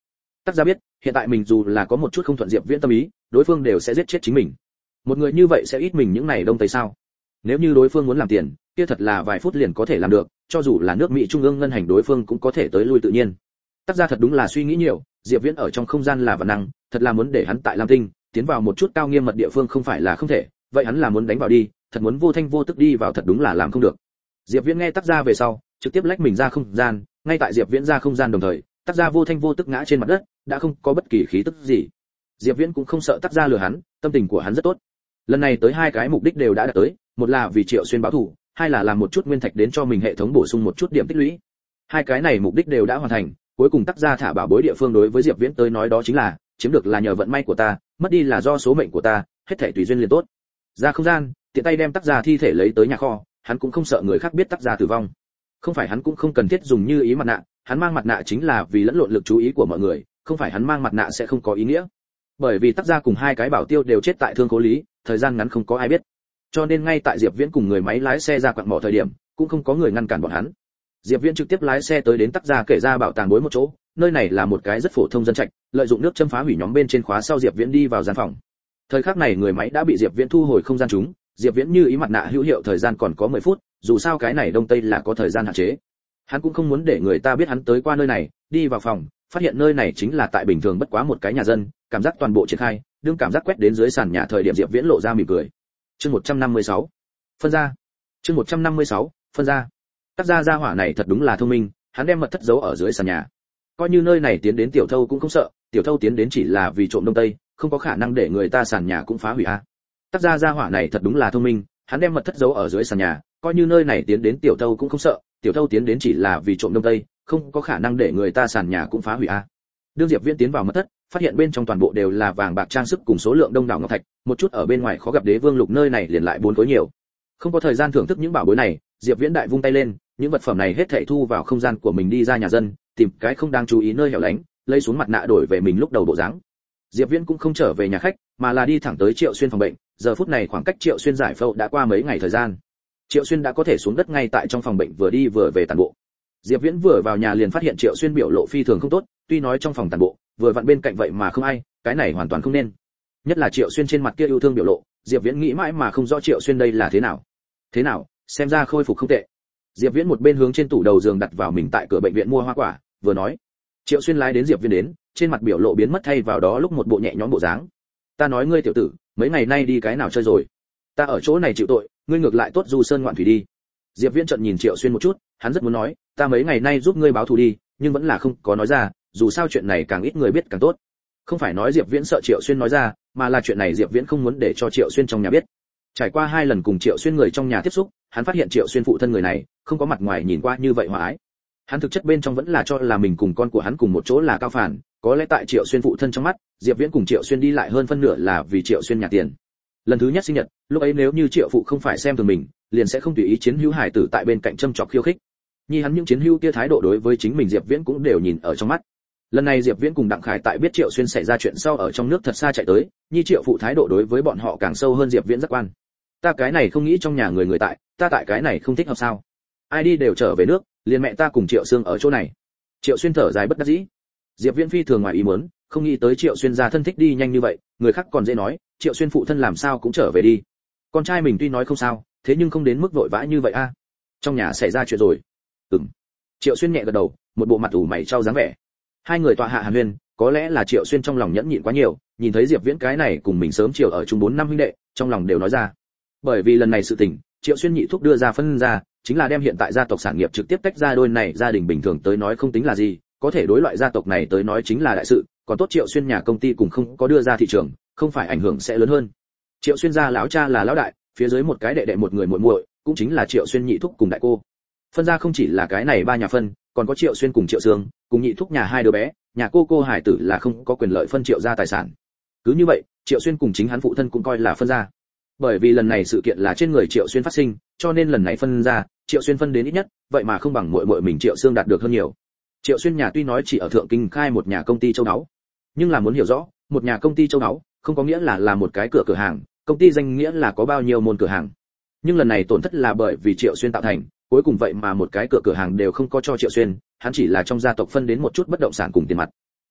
Tắc Gia biết, hiện tại mình dù là có một chút không thuận Diệp Viễn tâm ý, đối phương đều sẽ giết chết chính mình. Một người như vậy sẽ ít mình những này đông tây sao? Nếu như đối phương muốn làm tiền, kia thật là vài phút liền có thể làm được, cho dù là nước Mỹ trung ương ngân hành đối phương cũng có thể tới lui tự nhiên. Tắc Gia thật đúng là suy nghĩ nhiều, Diệp Viễn ở trong không gian là vạn năng, thật là muốn để hắn tại Lam Tinh tiến vào một chút cao nghiêm mật địa phương không phải là không thể, vậy hắn là muốn đánh vào đi, thật muốn vô thanh vô tức đi vào thật đúng là làm không được. Diệp Viễn nghe Tắc Gia về sau, trực tiếp lách mình ra không gian, ngay tại Diệp Viễn ra không gian đồng thời, Tắc Gia vô thanh vô tức ngã trên mặt đất, đã không có bất kỳ khí tức gì. Diệp Viễn cũng không sợ Tắc Gia lừa hắn, tâm tình của hắn rất tốt. Lần này tới hai cái mục đích đều đã đạt tới, một là vì Triệu Xuyên báo thù, hai là làm một chút nguyên thạch đến cho mình hệ thống bổ sung một chút điểm tích lũy. Hai cái này mục đích đều đã hoàn thành, cuối cùng Tắc Gia thả bảo bối địa phương đối với Diệp Viễn tới nói đó chính là chiếm được là nhờ vận may của ta, mất đi là do số mệnh của ta, hết thảy tùy duyên liền tốt. Ra không gian, tiện tay đem Tắc Gia thi thể lấy tới nhà kho, hắn cũng không sợ người khác biết Tắc Gia tử vong. Không phải hắn cũng không cần thiết dùng như ý mặt nạ, hắn mang mặt nạ chính là vì lẫn lộn lực chú ý của mọi người, không phải hắn mang mặt nạ sẽ không có ý nghĩa. Bởi vì Tắc Gia cùng hai cái bảo tiêu đều chết tại thương cố lý, thời gian ngắn không có ai biết. Cho nên ngay tại Diệp Viễn cùng người máy lái xe ra quặng mỏ thời điểm, cũng không có người ngăn cản bọn hắn. Diệp Viễn trực tiếp lái xe tới đến Tắc Gia kể ra bảo tàng bối một chỗ, nơi này là một cái rất phổ thông dân trạch, lợi dụng nước châm phá hủy nhóm bên trên khóa sau Diệp Viễn đi vào gian phòng. Thời khắc này người máy đã bị Diệp Viễn thu hồi không gian chúng, Diệp Viễn như ý mặt nạ hữu hiệu thời gian còn có mười phút, dù sao cái này đông tây là có thời gian hạn chế. Hắn cũng không muốn để người ta biết hắn tới qua nơi này, đi vào phòng, phát hiện nơi này chính là tại bình thường bất quá một cái nhà dân, cảm giác toàn bộ triển khai, đương cảm giác quét đến dưới sàn nhà thời điểm Diệp Viễn lộ ra mỉm cười. Chương một trăm năm mươi sáu, phân ra. Chương một trăm năm mươi sáu, phân ra. Tắc Gia gia hỏa này thật đúng là thông minh, hắn đem mật thất giấu ở dưới sàn nhà. Coi như nơi này tiến đến tiểu thâu cũng không sợ, tiểu thâu tiến đến chỉ là vì trộm đông tây, không có khả năng để người ta sàn nhà cũng phá hủy a. Tắc Gia gia hỏa này thật đúng là thông minh, hắn đem mật thất giấu ở dưới sàn nhà, coi như nơi này tiến đến tiểu thâu cũng không sợ, tiểu thâu tiến đến chỉ là vì trộm đông tây, không có khả năng để người ta sàn nhà cũng phá hủy a. Đương Diệp Viễn tiến vào mật thất, phát hiện bên trong toàn bộ đều là vàng bạc trang sức cùng số lượng đông đảo ngọc thạch, một chút ở bên ngoài khó gặp đế vương lục nơi này liền lại bốn khối nhiều. Không có thời gian thưởng thức những bảo bối này, Diệp Viễn đại vung tay lên, những vật phẩm này hết thảy thu vào không gian của mình đi ra nhà dân, tìm cái không đang chú ý nơi hẻo lánh, lấy xuống mặt nạ đổi về mình lúc đầu bộ dáng. Diệp Viễn cũng không trở về nhà khách, mà là đi thẳng tới Triệu Xuyên phòng bệnh, giờ phút này khoảng cách Triệu Xuyên giải phẫu đã qua mấy ngày thời gian. Triệu Xuyên đã có thể xuống đất ngay tại trong phòng bệnh vừa đi vừa về tản bộ. Diệp Viễn vừa vào nhà liền phát hiện Triệu Xuyên biểu lộ phi thường không tốt, tuy nói trong phòng tản bộ, vừa vặn bên cạnh vậy mà không ai, cái này hoàn toàn không nên. Nhất là Triệu Xuyên trên mặt kia yêu thương biểu lộ, Diệp Viễn nghĩ mãi mà không rõ Triệu Xuyên đây là thế nào. Thế nào, xem ra khôi phục không tệ. Diệp Viễn một bên hướng trên tủ đầu giường đặt vào mình tại cửa bệnh viện mua hoa quả, vừa nói. Triệu Xuyên lái đến Diệp Viễn đến, trên mặt biểu lộ biến mất thay vào đó lúc một bộ nhẹ nhõm bộ dáng. Ta nói ngươi tiểu tử, mấy ngày nay đi cái nào chơi rồi? Ta ở chỗ này chịu tội, ngươi ngược lại tốt du sơn ngoạn thủy đi. Diệp Viễn trợn nhìn Triệu Xuyên một chút, hắn rất muốn nói, ta mấy ngày nay giúp ngươi báo thù đi, nhưng vẫn là không có nói ra, dù sao chuyện này càng ít người biết càng tốt. Không phải nói Diệp Viễn sợ Triệu Xuyên nói ra, mà là chuyện này Diệp Viễn không muốn để cho Triệu Xuyên trong nhà biết. Trải qua hai lần cùng Triệu Xuyên người trong nhà tiếp xúc, hắn phát hiện Triệu Xuyên phụ thân người này, không có mặt ngoài nhìn qua như vậy hòa ái. Hắn thực chất bên trong vẫn là cho là mình cùng con của hắn cùng một chỗ là cao phản, có lẽ tại Triệu Xuyên phụ thân trong mắt, Diệp Viễn cùng Triệu Xuyên đi lại hơn phân nửa là vì Triệu Xuyên nhà tiền. Lần thứ nhất sinh nhật, lúc ấy nếu như Triệu phụ không phải xem thường mình, liền sẽ không tùy ý chiến hữu hải tử tại bên cạnh châm chọc khiêu khích. Nhi hắn những chiến hữu kia thái độ đối với chính mình Diệp Viễn cũng đều nhìn ở trong mắt. Lần này Diệp Viễn cùng Đặng Khải tại biết Triệu Xuyên xảy ra chuyện sau ở trong nước thật xa chạy tới, Nhi Triệu phụ thái độ đối với bọn họ càng sâu hơn Diệp Viễn rất quan. Ta cái này không nghĩ trong nhà người người tại, ta tại cái này không thích hợp sao? Ai đi đều trở về nước, liền mẹ ta cùng Triệu Sương ở chỗ này. Triệu Xuyên thở dài bất đắc dĩ. Diệp Viễn phi thường ngoài ý muốn, không nghĩ tới Triệu Xuyên gia thân thích đi nhanh như vậy, người khác còn dễ nói, Triệu Xuyên phụ thân làm sao cũng trở về đi. Con trai mình tuy nói không sao, thế nhưng không đến mức vội vã như vậy a. Trong nhà xảy ra chuyện rồi. Ừm. Triệu Xuyên nhẹ gật đầu, một bộ mặt ủ mày trao dáng vẻ. Hai người tọa hạ hàn huyên, có lẽ là Triệu Xuyên trong lòng nhẫn nhịn quá nhiều, nhìn thấy Diệp Viễn cái này cùng mình sớm chiều ở chung bốn năm huynh đệ, trong lòng đều nói ra. Bởi vì lần này sự tình, Triệu Xuyên nhị thúc đưa ra phân ra, chính là đem hiện tại gia tộc sản nghiệp trực tiếp tách ra, đôi này gia đình bình thường tới nói không tính là gì, có thể đối loại gia tộc này tới nói chính là đại sự, còn tốt Triệu Xuyên nhà công ty cùng không có đưa ra thị trường, không phải ảnh hưởng sẽ lớn hơn. Triệu Xuyên gia lão cha là lão đại, phía dưới một cái đệ đệ một người muội muội, cũng chính là Triệu Xuyên nhị thúc cùng đại cô. Phân ra không chỉ là cái này ba nhà phân, còn có Triệu Xuyên cùng Triệu Sương, cùng nhị thúc nhà hai đứa bé, nhà cô cô hải tử là không có quyền lợi phân Triệu gia tài sản. Cứ như vậy, Triệu Xuyên cùng chính hắn phụ thân cũng coi là phân ra. Bởi vì lần này sự kiện là trên người Triệu Xuyên phát sinh, cho nên lần này phân ra, Triệu Xuyên phân đến ít nhất, vậy mà không bằng muội muội mình Triệu Sương đạt được hơn nhiều. Triệu Xuyên nhà tuy nói chỉ ở Thượng Kinh khai một nhà công ty châu đáo, nhưng là muốn hiểu rõ, một nhà công ty châu đáo không có nghĩa là là một cái cửa cửa hàng, công ty danh nghĩa là có bao nhiêu môn cửa hàng. Nhưng lần này tổn thất là bởi vì Triệu Xuyên tạo thành, cuối cùng vậy mà một cái cửa cửa hàng đều không có cho Triệu Xuyên, hắn chỉ là trong gia tộc phân đến một chút bất động sản cùng tiền mặt.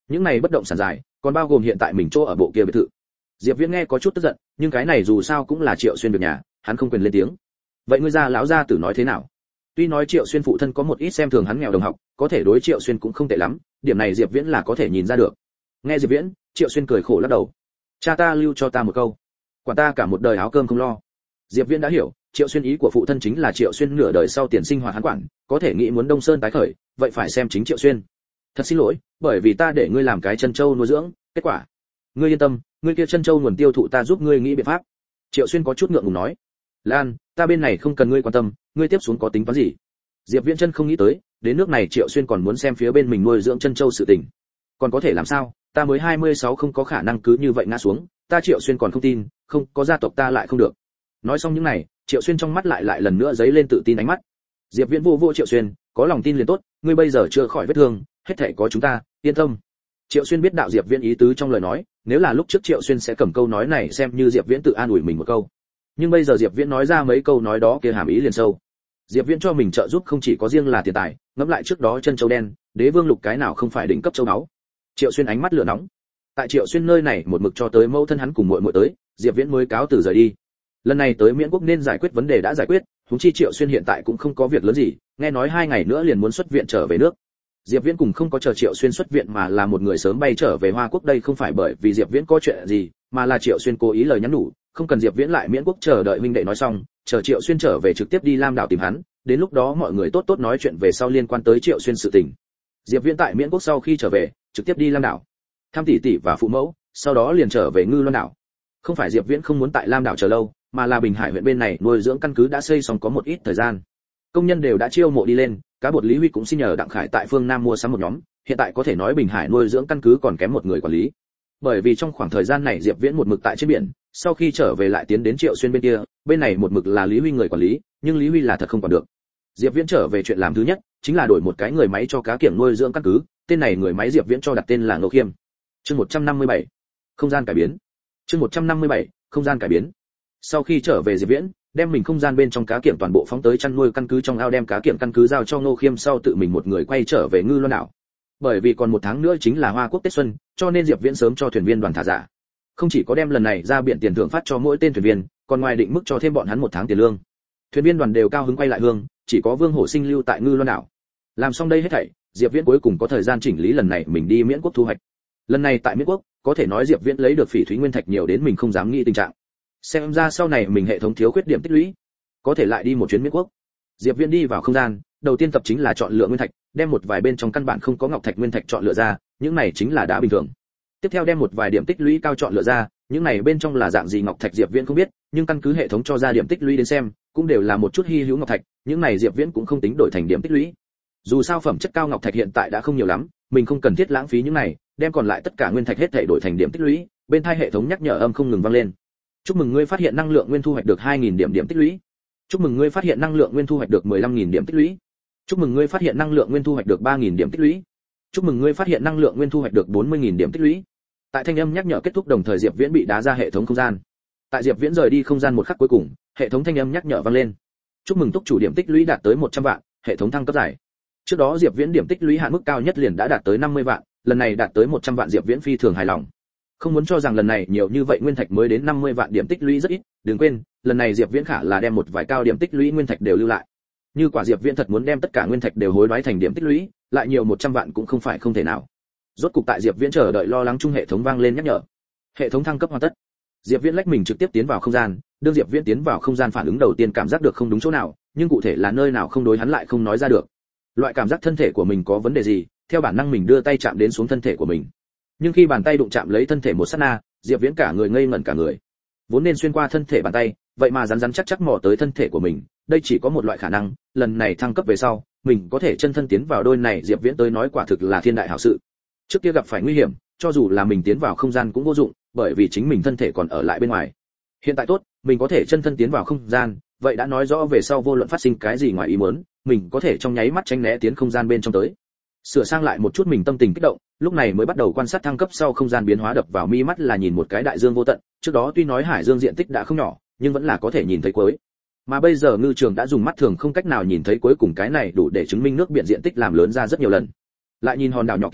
Những này bất động sản dài, còn bao gồm hiện tại mình chỗ ở bộ kia biệt thự. Diệp Viễn nghe có chút tức giận, nhưng cái này dù sao cũng là Triệu Xuyên việc nhà, hắn không quyền lên tiếng. Vậy ngươi gia lão gia tử nói thế nào? Tuy nói Triệu Xuyên phụ thân có một ít xem thường hắn nghèo đồng học, có thể đối Triệu Xuyên cũng không tệ lắm, điểm này Diệp Viễn là có thể nhìn ra được. Nghe Diệp Viễn, Triệu Xuyên cười khổ lắc đầu. Cha ta lưu cho ta một câu, quản ta cả một đời áo cơm không lo. Diệp Viễn đã hiểu, Triệu Xuyên ý của phụ thân chính là Triệu Xuyên nửa đời sau tiền sinh hoạt hắn quản, có thể nghĩ muốn Đông Sơn tái khởi, vậy phải xem chính Triệu Xuyên. Thật xin lỗi, bởi vì ta để ngươi làm cái chân châu nuôi dưỡng, kết quả, ngươi yên tâm, ngươi kia chân châu nguồn tiêu thụ ta giúp ngươi nghĩ biện pháp. Triệu Xuyên có chút ngượng ngùng nói. Lan, ta bên này không cần ngươi quan tâm, ngươi tiếp xuống có tính toán gì? Diệp Viễn chân không nghĩ tới, đến nước này Triệu Xuyên còn muốn xem phía bên mình nuôi dưỡng chân châu sự tình. Còn có thể làm sao, ta mới hai mươi sáu không có khả năng cứ như vậy ngã xuống, ta Triệu Xuyên còn không tin, không, có gia tộc ta lại không được. Nói xong những này, Triệu Xuyên trong mắt lại lại lần nữa giấy lên tự tin ánh mắt. Diệp Viễn vô vô Triệu Xuyên, có lòng tin liền tốt, ngươi bây giờ chưa khỏi vết thương, hết thảy có chúng ta, yên tâm. Triệu Xuyên biết đạo Diệp Viễn ý tứ trong lời nói, nếu là lúc trước Triệu Xuyên sẽ cầm câu nói này xem như Diệp Viễn tự an ủi mình một câu. Nhưng bây giờ Diệp Viễn nói ra mấy câu nói đó kia hàm ý liền sâu. Diệp Viễn cho mình trợ giúp không chỉ có riêng là tiền tài, ngẫm lại trước đó chân châu đen, đế vương lục cái nào không phải đỉnh cấp châu báu. Triệu Xuyên ánh mắt lửa nóng. Tại Triệu Xuyên nơi này một mực cho tới mẫu thân hắn cùng muội muội tới, Diệp Viễn mới cáo từ rời đi. Lần này tới Miễn Quốc nên giải quyết vấn đề đã giải quyết, huống chi Triệu Xuyên hiện tại cũng không có việc lớn gì, nghe nói hai ngày nữa liền muốn xuất viện trở về nước. Diệp Viễn cùng không có chờ Triệu Xuyên xuất viện mà là một người sớm bay trở về Hoa Quốc, đây không phải bởi vì Diệp Viễn có chuyện gì, mà là Triệu Xuyên cố ý lời nhắn nhủ, không cần Diệp Viễn lại Miễn Quốc chờ đợi huynh đệ nói xong, chờ Triệu Xuyên trở về trực tiếp đi Lam Đảo tìm hắn, đến lúc đó mọi người tốt tốt nói chuyện về sau liên quan tới Triệu Xuyên sự tình. Diệp Viễn tại Miễn Quốc sau khi trở về, trực tiếp đi Lam Đảo, thăm tỷ tỷ và phụ mẫu, sau đó liền trở về Ngư Loan Đảo. Không phải Diệp Viễn không muốn tại Lam Đảo chờ lâu, mà là Bình Hải huyện bên này nuôi dưỡng căn cứ đã xây xong có một ít thời gian, công nhân đều đã chiêu mộ đi lên, cá bột Lý Huy cũng xin nhờ Đặng Khải tại phương Nam mua sắm một nhóm, hiện tại có thể nói Bình Hải nuôi dưỡng căn cứ còn kém một người quản lý. Bởi vì trong khoảng thời gian này Diệp Viễn một mực tại trên biển, sau khi trở về lại tiến đến Triệu Xuyên bên kia, bên này một mực là Lý Huy người quản lý, nhưng Lý Huy là thật không quản được. Diệp Viễn trở về chuyện làm thứ nhất chính là đổi một cái người máy cho cá kiểng nuôi dưỡng căn cứ, tên này người máy Diệp Viễn cho đặt tên là Ngô Khiêm. Chương một trăm năm mươi bảy, không gian cải biến. Chương một trăm năm mươi bảy, không gian cải biến. Sau khi trở về Diệp Viễn, đem mình không gian bên trong cá kiểng toàn bộ phóng tới chăn nuôi căn cứ trong ao, đem cá kiểng căn cứ giao cho Ngô Khiêm sau tự mình một người quay trở về Ngư Loan Đảo. Bởi vì còn một tháng nữa chính là Hoa Quốc Tết Xuân, cho nên Diệp Viễn sớm cho thuyền viên đoàn thả giả. Không chỉ có đem lần này ra biển tiền thưởng phát cho mỗi tên thuyền viên, còn ngoài định mức cho thêm bọn hắn một tháng tiền lương. Thuyền viên đoàn đều cao hứng quay lại hương, chỉ có Vương Hổ Sinh lưu tại Ngư Loan Đảo. Làm xong đây hết thảy, Diệp Viễn cuối cùng có thời gian chỉnh lý lần này mình đi Miễn Quốc thu hoạch. Lần này tại Miễn Quốc, có thể nói Diệp Viễn lấy được phỉ thúy nguyên thạch nhiều đến mình không dám nghĩ tình trạng. Xem ra sau này mình hệ thống thiếu khuyết điểm tích lũy, có thể lại đi một chuyến Miễn Quốc. Diệp Viễn đi vào không gian, đầu tiên tập chính là chọn lựa nguyên thạch, đem một vài bên trong căn bản không có ngọc thạch nguyên thạch chọn lựa ra, những này chính là đá bình thường. Tiếp theo đem một vài điểm tích lũy cao chọn lựa ra, những này bên trong là dạng gì ngọc thạch Diệp Viễn không biết, nhưng căn cứ hệ thống cho ra điểm tích lũy đến xem, cũng đều là một chút hi hữu ngọc thạch, những này Diệp Viễn cũng không tính đổi thành điểm tích lũy. Dù sao phẩm chất cao ngọc thạch hiện tại đã không nhiều lắm, mình không cần thiết lãng phí những này, đem còn lại tất cả nguyên thạch hết thảy đổi thành điểm tích lũy, bên tai hệ thống nhắc nhở âm không ngừng vang lên. Chúc mừng ngươi phát hiện năng lượng nguyên thu hoạch được hai nghìn điểm điểm tích lũy. Chúc mừng ngươi phát hiện năng lượng nguyên thu hoạch được mười lăm nghìn điểm tích lũy. Chúc mừng ngươi phát hiện năng lượng nguyên thu hoạch được ba nghìn điểm tích lũy. Chúc mừng ngươi phát hiện năng lượng nguyên thu hoạch được bốn mươi nghìn điểm tích lũy. Tại thanh âm nhắc nhở kết thúc đồng thời Diệp Viễn bị đá ra hệ thống không gian. Tại Diệp Viễn rời đi không gian một khắc cuối cùng, hệ thống thanh âm nhắc nhở vang lên. Chúc mừng túc chủ điểm tích lũy đạt tới một trăm vạn, hệ thống thăng cấp giải. Trước đó Diệp Viễn điểm tích lũy hạn mức cao nhất liền đã đạt tới năm mươi vạn, lần này đạt tới một trăm vạn Diệp Viễn phi thường hài lòng. Không muốn cho rằng lần này nhiều như vậy nguyên thạch mới đến năm mươi vạn điểm tích lũy rất ít, đừng quên, lần này Diệp Viễn khả là đem một vài cao điểm tích lũy nguyên thạch đều lưu lại. Như quả Diệp Viễn thật muốn đem tất cả nguyên thạch đều hối đoái thành điểm tích lũy, lại nhiều một trăm vạn cũng không phải không thể nào. Rốt cục tại Diệp Viễn chờ đợi lo lắng chung hệ thống vang lên nhắc nhở. Hệ thống thăng cấp hoàn tất. Diệp Viễn lách mình trực tiếp tiến vào không gian, đương Diệp Viễn tiến vào không gian phản ứng đầu tiên cảm giác được không đúng chỗ nào, nhưng cụ thể là nơi nào không đối hắn lại không nói ra được. Loại cảm giác thân thể của mình có vấn đề gì, theo bản năng mình đưa tay chạm đến xuống thân thể của mình. Nhưng khi bàn tay đụng chạm lấy thân thể một sát na, Diệp Viễn cả người ngây ngẩn cả người. Vốn nên xuyên qua thân thể bàn tay, vậy mà rắn rắn chắc chắc mò tới thân thể của mình, đây chỉ có một loại khả năng, lần này thăng cấp về sau, mình có thể chân thân tiến vào đôi này Diệp Viễn tới nói quả thực là thiên đại hảo sự. Trước kia gặp phải nguy hiểm, cho dù là mình tiến vào không gian cũng vô dụng, bởi vì chính mình thân thể còn ở lại bên ngoài. Hiện tại tốt, mình có thể chân thân tiến vào không gian, vậy đã nói rõ về sau vô luận phát sinh cái gì ngoài ý muốn, mình có thể trong nháy mắt tránh né tiến không gian bên trong tới. Sửa sang lại một chút mình tâm tình kích động, lúc này mới bắt đầu quan sát thăng cấp sau không gian biến hóa đập vào mi mắt là nhìn một cái đại dương vô tận, trước đó tuy nói hải dương diện tích đã không nhỏ, nhưng vẫn là có thể nhìn thấy cuối. Mà bây giờ ngư trường đã dùng mắt thường không cách nào nhìn thấy cuối cùng, cái này đủ để chứng minh nước biển diện tích làm lớn ra rất nhiều lần. Lại nhìn hòn đảo nhỏ kia,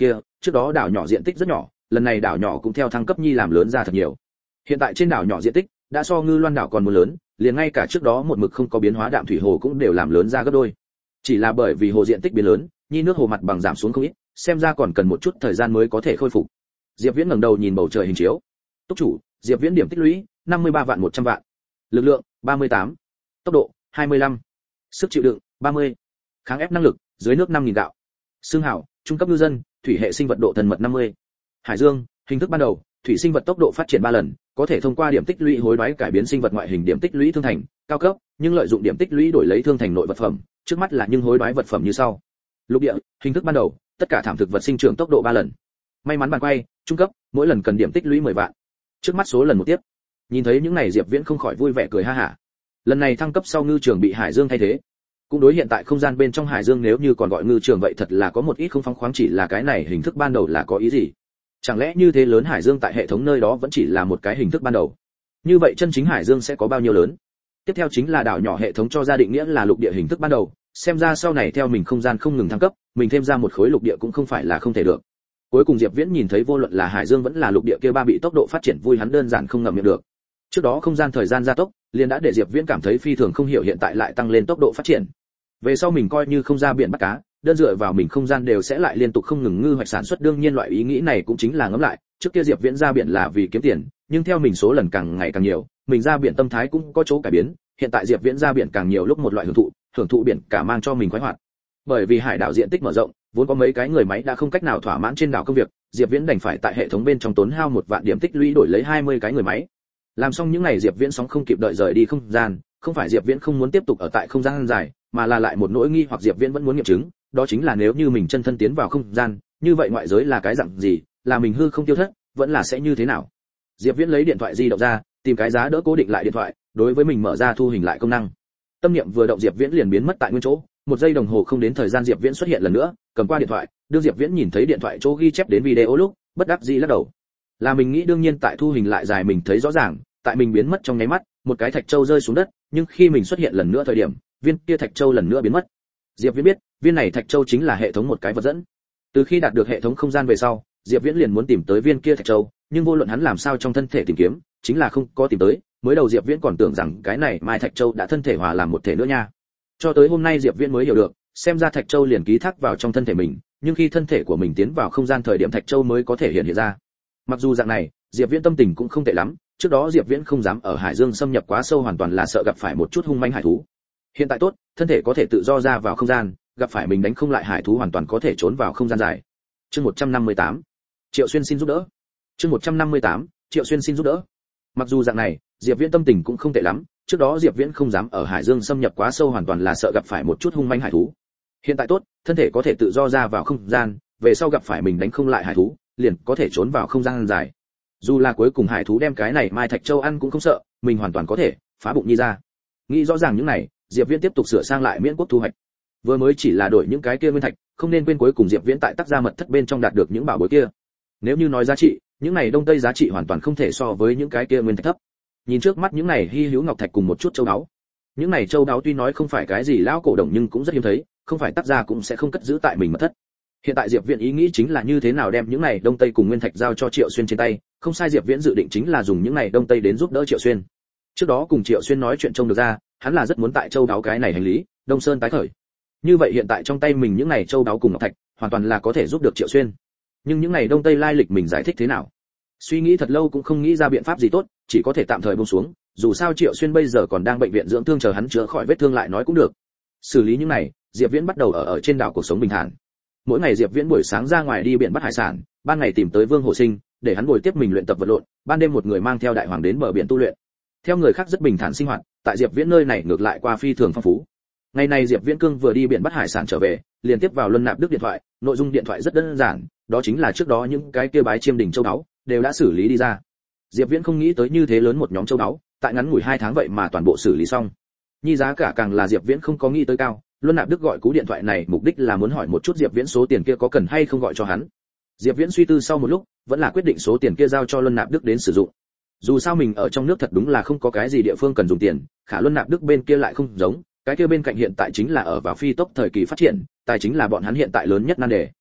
trước đó đảo nhỏ diện tích rất nhỏ, lần này đảo nhỏ cũng theo thăng cấp nhi làm lớn ra thật nhiều. Hiện tại trên đảo nhỏ diện tích đã so Ngư Loan đảo còn muốn lớn, liền ngay cả trước đó một mực không có biến hóa đạm thủy hồ cũng đều làm lớn ra gấp đôi. Chỉ là bởi vì hồ diện tích biến lớn, nhi nước hồ mặt bằng giảm xuống không ít, xem ra còn cần một chút thời gian mới có thể khôi phục. Diệp Viễn ngẩng đầu nhìn bầu trời hình chiếu. Túc chủ, Diệp Viễn điểm tích lũy năm mươi ba vạn một trăm vạn. Lực lượng ba mươi tám. Tốc độ hai mươi lăm. Sức chịu đựng ba mươi. Kháng ép năng lực dưới nước năm nghìn gạo. Xương hảo, trung cấp ngư dân, thủy hệ sinh vật độ thần mật năm mươi. Hải dương, hình thức ban đầu, thủy sinh vật tốc độ phát triển ba lần, có thể thông qua điểm tích lũy hối đoái cải biến sinh vật ngoại hình điểm tích lũy thương thành, cao cấp, nhưng lợi dụng điểm tích lũy đổi lấy thương thành nội vật phẩm, trước mắt là nhưng hối đoái vật phẩm như sau. Lục địa, hình thức ban đầu, tất cả thảm thực vật sinh trưởng tốc độ ba lần. May mắn bàn quay, trung cấp, mỗi lần cần điểm tích lũy mười vạn. Trước mắt số lần một tiếp. Nhìn thấy những này Diệp Viễn không khỏi vui vẻ cười ha hả. Lần này thăng cấp sau ngư trường bị hải dương thay thế. Cũng đối hiện tại không gian bên trong hải dương nếu như còn gọi ngư trường vậy thật là có một ít không phóng khoáng, chỉ là cái này hình thức ban đầu là có ý gì? Chẳng lẽ như thế lớn hải dương tại hệ thống nơi đó vẫn chỉ là một cái hình thức ban đầu? Như vậy chân chính hải dương sẽ có bao nhiêu lớn? Tiếp theo chính là đảo nhỏ hệ thống cho ra định nghĩa là lục địa hình thức ban đầu, xem ra sau này theo mình không gian không ngừng thăng cấp, mình thêm ra một khối lục địa cũng không phải là không thể được. Cuối cùng Diệp Viễn nhìn thấy vô luận là hải dương vẫn là lục địa kia ba bị tốc độ phát triển vui hắn đơn giản không ngậm miệng được. Trước đó không gian thời gian gia tốc, liền đã để Diệp Viễn cảm thấy phi thường không hiểu, hiện tại lại tăng lên tốc độ phát triển. Về sau mình coi như không ra biển bắt cá, đơn dựa vào mình không gian đều sẽ lại liên tục không ngừng ngư hoạch sản xuất, đương nhiên loại ý nghĩ này cũng chính là ngẫm lại, trước kia Diệp Viễn ra biển là vì kiếm tiền, nhưng theo mình số lần càng ngày càng nhiều, mình ra biển tâm thái cũng có chỗ cải biến, hiện tại Diệp Viễn ra biển càng nhiều lúc một loại hưởng thụ, hưởng thụ biển cả mang cho mình khoái hoạt. Bởi vì hải đảo diện tích mở rộng, vốn có mấy cái người máy đã không cách nào thỏa mãn trên đảo công việc, Diệp Viễn đành phải tại hệ thống bên trong tốn hao một vạn điểm tích lũy đổi lấy hai mươi cái người máy. Làm xong những ngày Diệp Viễn sóng không kịp đợi rời đi không gian, không phải Diệp Viễn không muốn tiếp tục ở tại không gian dài, mà là lại một nỗi nghi hoặc Diệp Viễn vẫn muốn nghiệm chứng, đó chính là nếu như mình chân thân tiến vào không gian, như vậy ngoại giới là cái dạng gì, là mình hư không tiêu thất, vẫn là sẽ như thế nào. Diệp Viễn lấy điện thoại di động ra, tìm cái giá đỡ cố định lại điện thoại, đối với mình mở ra thu hình lại công năng. Tâm niệm vừa động Diệp Viễn liền biến mất tại nguyên chỗ, một giây đồng hồ không đến thời gian Diệp Viễn xuất hiện lần nữa, cầm qua điện thoại, đưa Diệp Viễn nhìn thấy điện thoại chỗ ghi chép đến video lúc, bất đắc dĩ lắc đầu. Là mình nghĩ đương nhiên tại thu hình lại dài mình thấy rõ ràng, tại mình biến mất trong nháy mắt, một cái thạch châu rơi xuống đất, nhưng khi mình xuất hiện lần nữa thời điểm, viên kia thạch châu lần nữa biến mất. Diệp Viễn biết, viên này thạch châu chính là hệ thống một cái vật dẫn. Từ khi đạt được hệ thống không gian về sau, Diệp Viễn liền muốn tìm tới viên kia thạch châu, nhưng vô luận hắn làm sao trong thân thể tìm kiếm, chính là không có tìm tới. Mới đầu Diệp Viễn còn tưởng rằng cái này Mai Thạch Châu đã thân thể hòa làm một thể nữa nha. Cho tới hôm nay Diệp Viễn mới hiểu được, xem ra Thạch Châu liền ký thác vào trong thân thể mình, nhưng khi thân thể của mình tiến vào không gian thời điểm Thạch Châu mới có thể hiện hiện ra. Mặc dù dạng này, Diệp Viễn tâm tình cũng không tệ lắm, trước đó Diệp Viễn không dám ở hải dương xâm nhập quá sâu, hoàn toàn là sợ gặp phải một chút hung manh hải thú. Hiện tại tốt, thân thể có thể tự do ra vào không gian, gặp phải mình đánh không lại hải thú hoàn toàn có thể trốn vào không gian dài. Chương một trăm năm mươi tám, Triệu Xuyên xin giúp đỡ. Chương một trăm năm mươi tám, Triệu Xuyên xin giúp đỡ. Mặc dù dạng này, Diệp Viễn tâm tình cũng không tệ lắm, trước đó Diệp Viễn không dám ở hải dương xâm nhập quá sâu, hoàn toàn là sợ gặp phải một chút hung manh hải thú. Hiện tại tốt, thân thể có thể tự do ra vào không gian, về sau gặp phải mình đánh không lại hải thú, liền có thể trốn vào không gian dài. Dù là cuối cùng hải thú đem cái này Mai Thạch Châu ăn cũng không sợ, mình hoàn toàn có thể phá bụng nhi ra. Nghĩ rõ ràng những này, Diệp Viễn tiếp tục sửa sang lại miễn quốc thu hoạch. Vừa mới chỉ là đổi những cái kia nguyên thạch, không nên quên cuối cùng Diệp Viễn tại tác gia mật thất bên trong đạt được những bảo bối kia. Nếu như nói giá trị, những này đông tây giá trị hoàn toàn không thể so với những cái kia nguyên thạch thấp. Nhìn trước mắt những này hy hữu ngọc thạch cùng một chút châu báu, những này châu báu tuy nói không phải cái gì lão cổ đồng nhưng cũng rất hiếm thấy, không phải tác gia cũng sẽ không cất giữ tại mình mật thất. Hiện tại Diệp Viễn ý nghĩ chính là như thế nào đem những này đông tây cùng nguyên thạch giao cho Triệu Xuyên trên tay, không sai, Diệp Viễn dự định chính là dùng những này đông tây đến giúp đỡ Triệu Xuyên. Trước đó cùng Triệu Xuyên nói chuyện trông được ra, hắn là rất muốn tại châu báu cái này hành lý, Đông Sơn tái khởi. Như vậy hiện tại trong tay mình những này châu báu cùng ngọc thạch, hoàn toàn là có thể giúp được Triệu Xuyên. Nhưng những này đông tây lai lịch mình giải thích thế nào? Suy nghĩ thật lâu cũng không nghĩ ra biện pháp gì tốt, chỉ có thể tạm thời buông xuống, dù sao Triệu Xuyên bây giờ còn đang bệnh viện dưỡng thương, chờ hắn chữa khỏi vết thương lại nói cũng được. Xử lý những này, Diệp Viễn bắt đầu ở ở trên đảo cuộc sống bình thản. Mỗi ngày Diệp Viễn buổi sáng ra ngoài đi biển bắt hải sản, ban ngày tìm tới Vương Hổ Sinh, để hắn bồi tiếp mình luyện tập vật lộn, ban đêm một người mang theo đại hoàng đến bờ biển tu luyện. Theo người khác rất bình thản sinh hoạt, tại Diệp Viễn nơi này ngược lại qua phi thường phong phú. Ngày này Diệp Viễn Cương vừa đi biển bắt hải sản trở về, liền tiếp vào Luân Nạp Đức điện thoại, nội dung điện thoại rất đơn giản, đó chính là trước đó những cái kia bái chiêm đỉnh châu báu đều đã xử lý đi ra. Diệp Viễn không nghĩ tới như thế lớn một nhóm châu báu, tại ngắn ngủi hai tháng vậy mà toàn bộ xử lý xong. Nhi giá cả càng là Diệp Viễn không có nghĩ tới cao, Luân Nạp Đức gọi cú điện thoại này mục đích là muốn hỏi một chút Diệp Viễn số tiền kia có cần hay không gọi cho hắn. Diệp Viễn suy tư sau một lúc, vẫn là quyết định số tiền kia giao cho Luân Nạp Đức đến sử dụng. Dù sao mình ở trong nước thật đúng là không có cái gì địa phương cần dùng tiền, khả Luân Nạp Đức bên kia lại không giống, cái kia bên cạnh hiện tại chính là ở vào phi tốc thời kỳ phát triển, tài chính là bọn hắn hiện tại lớn nhất nan đề.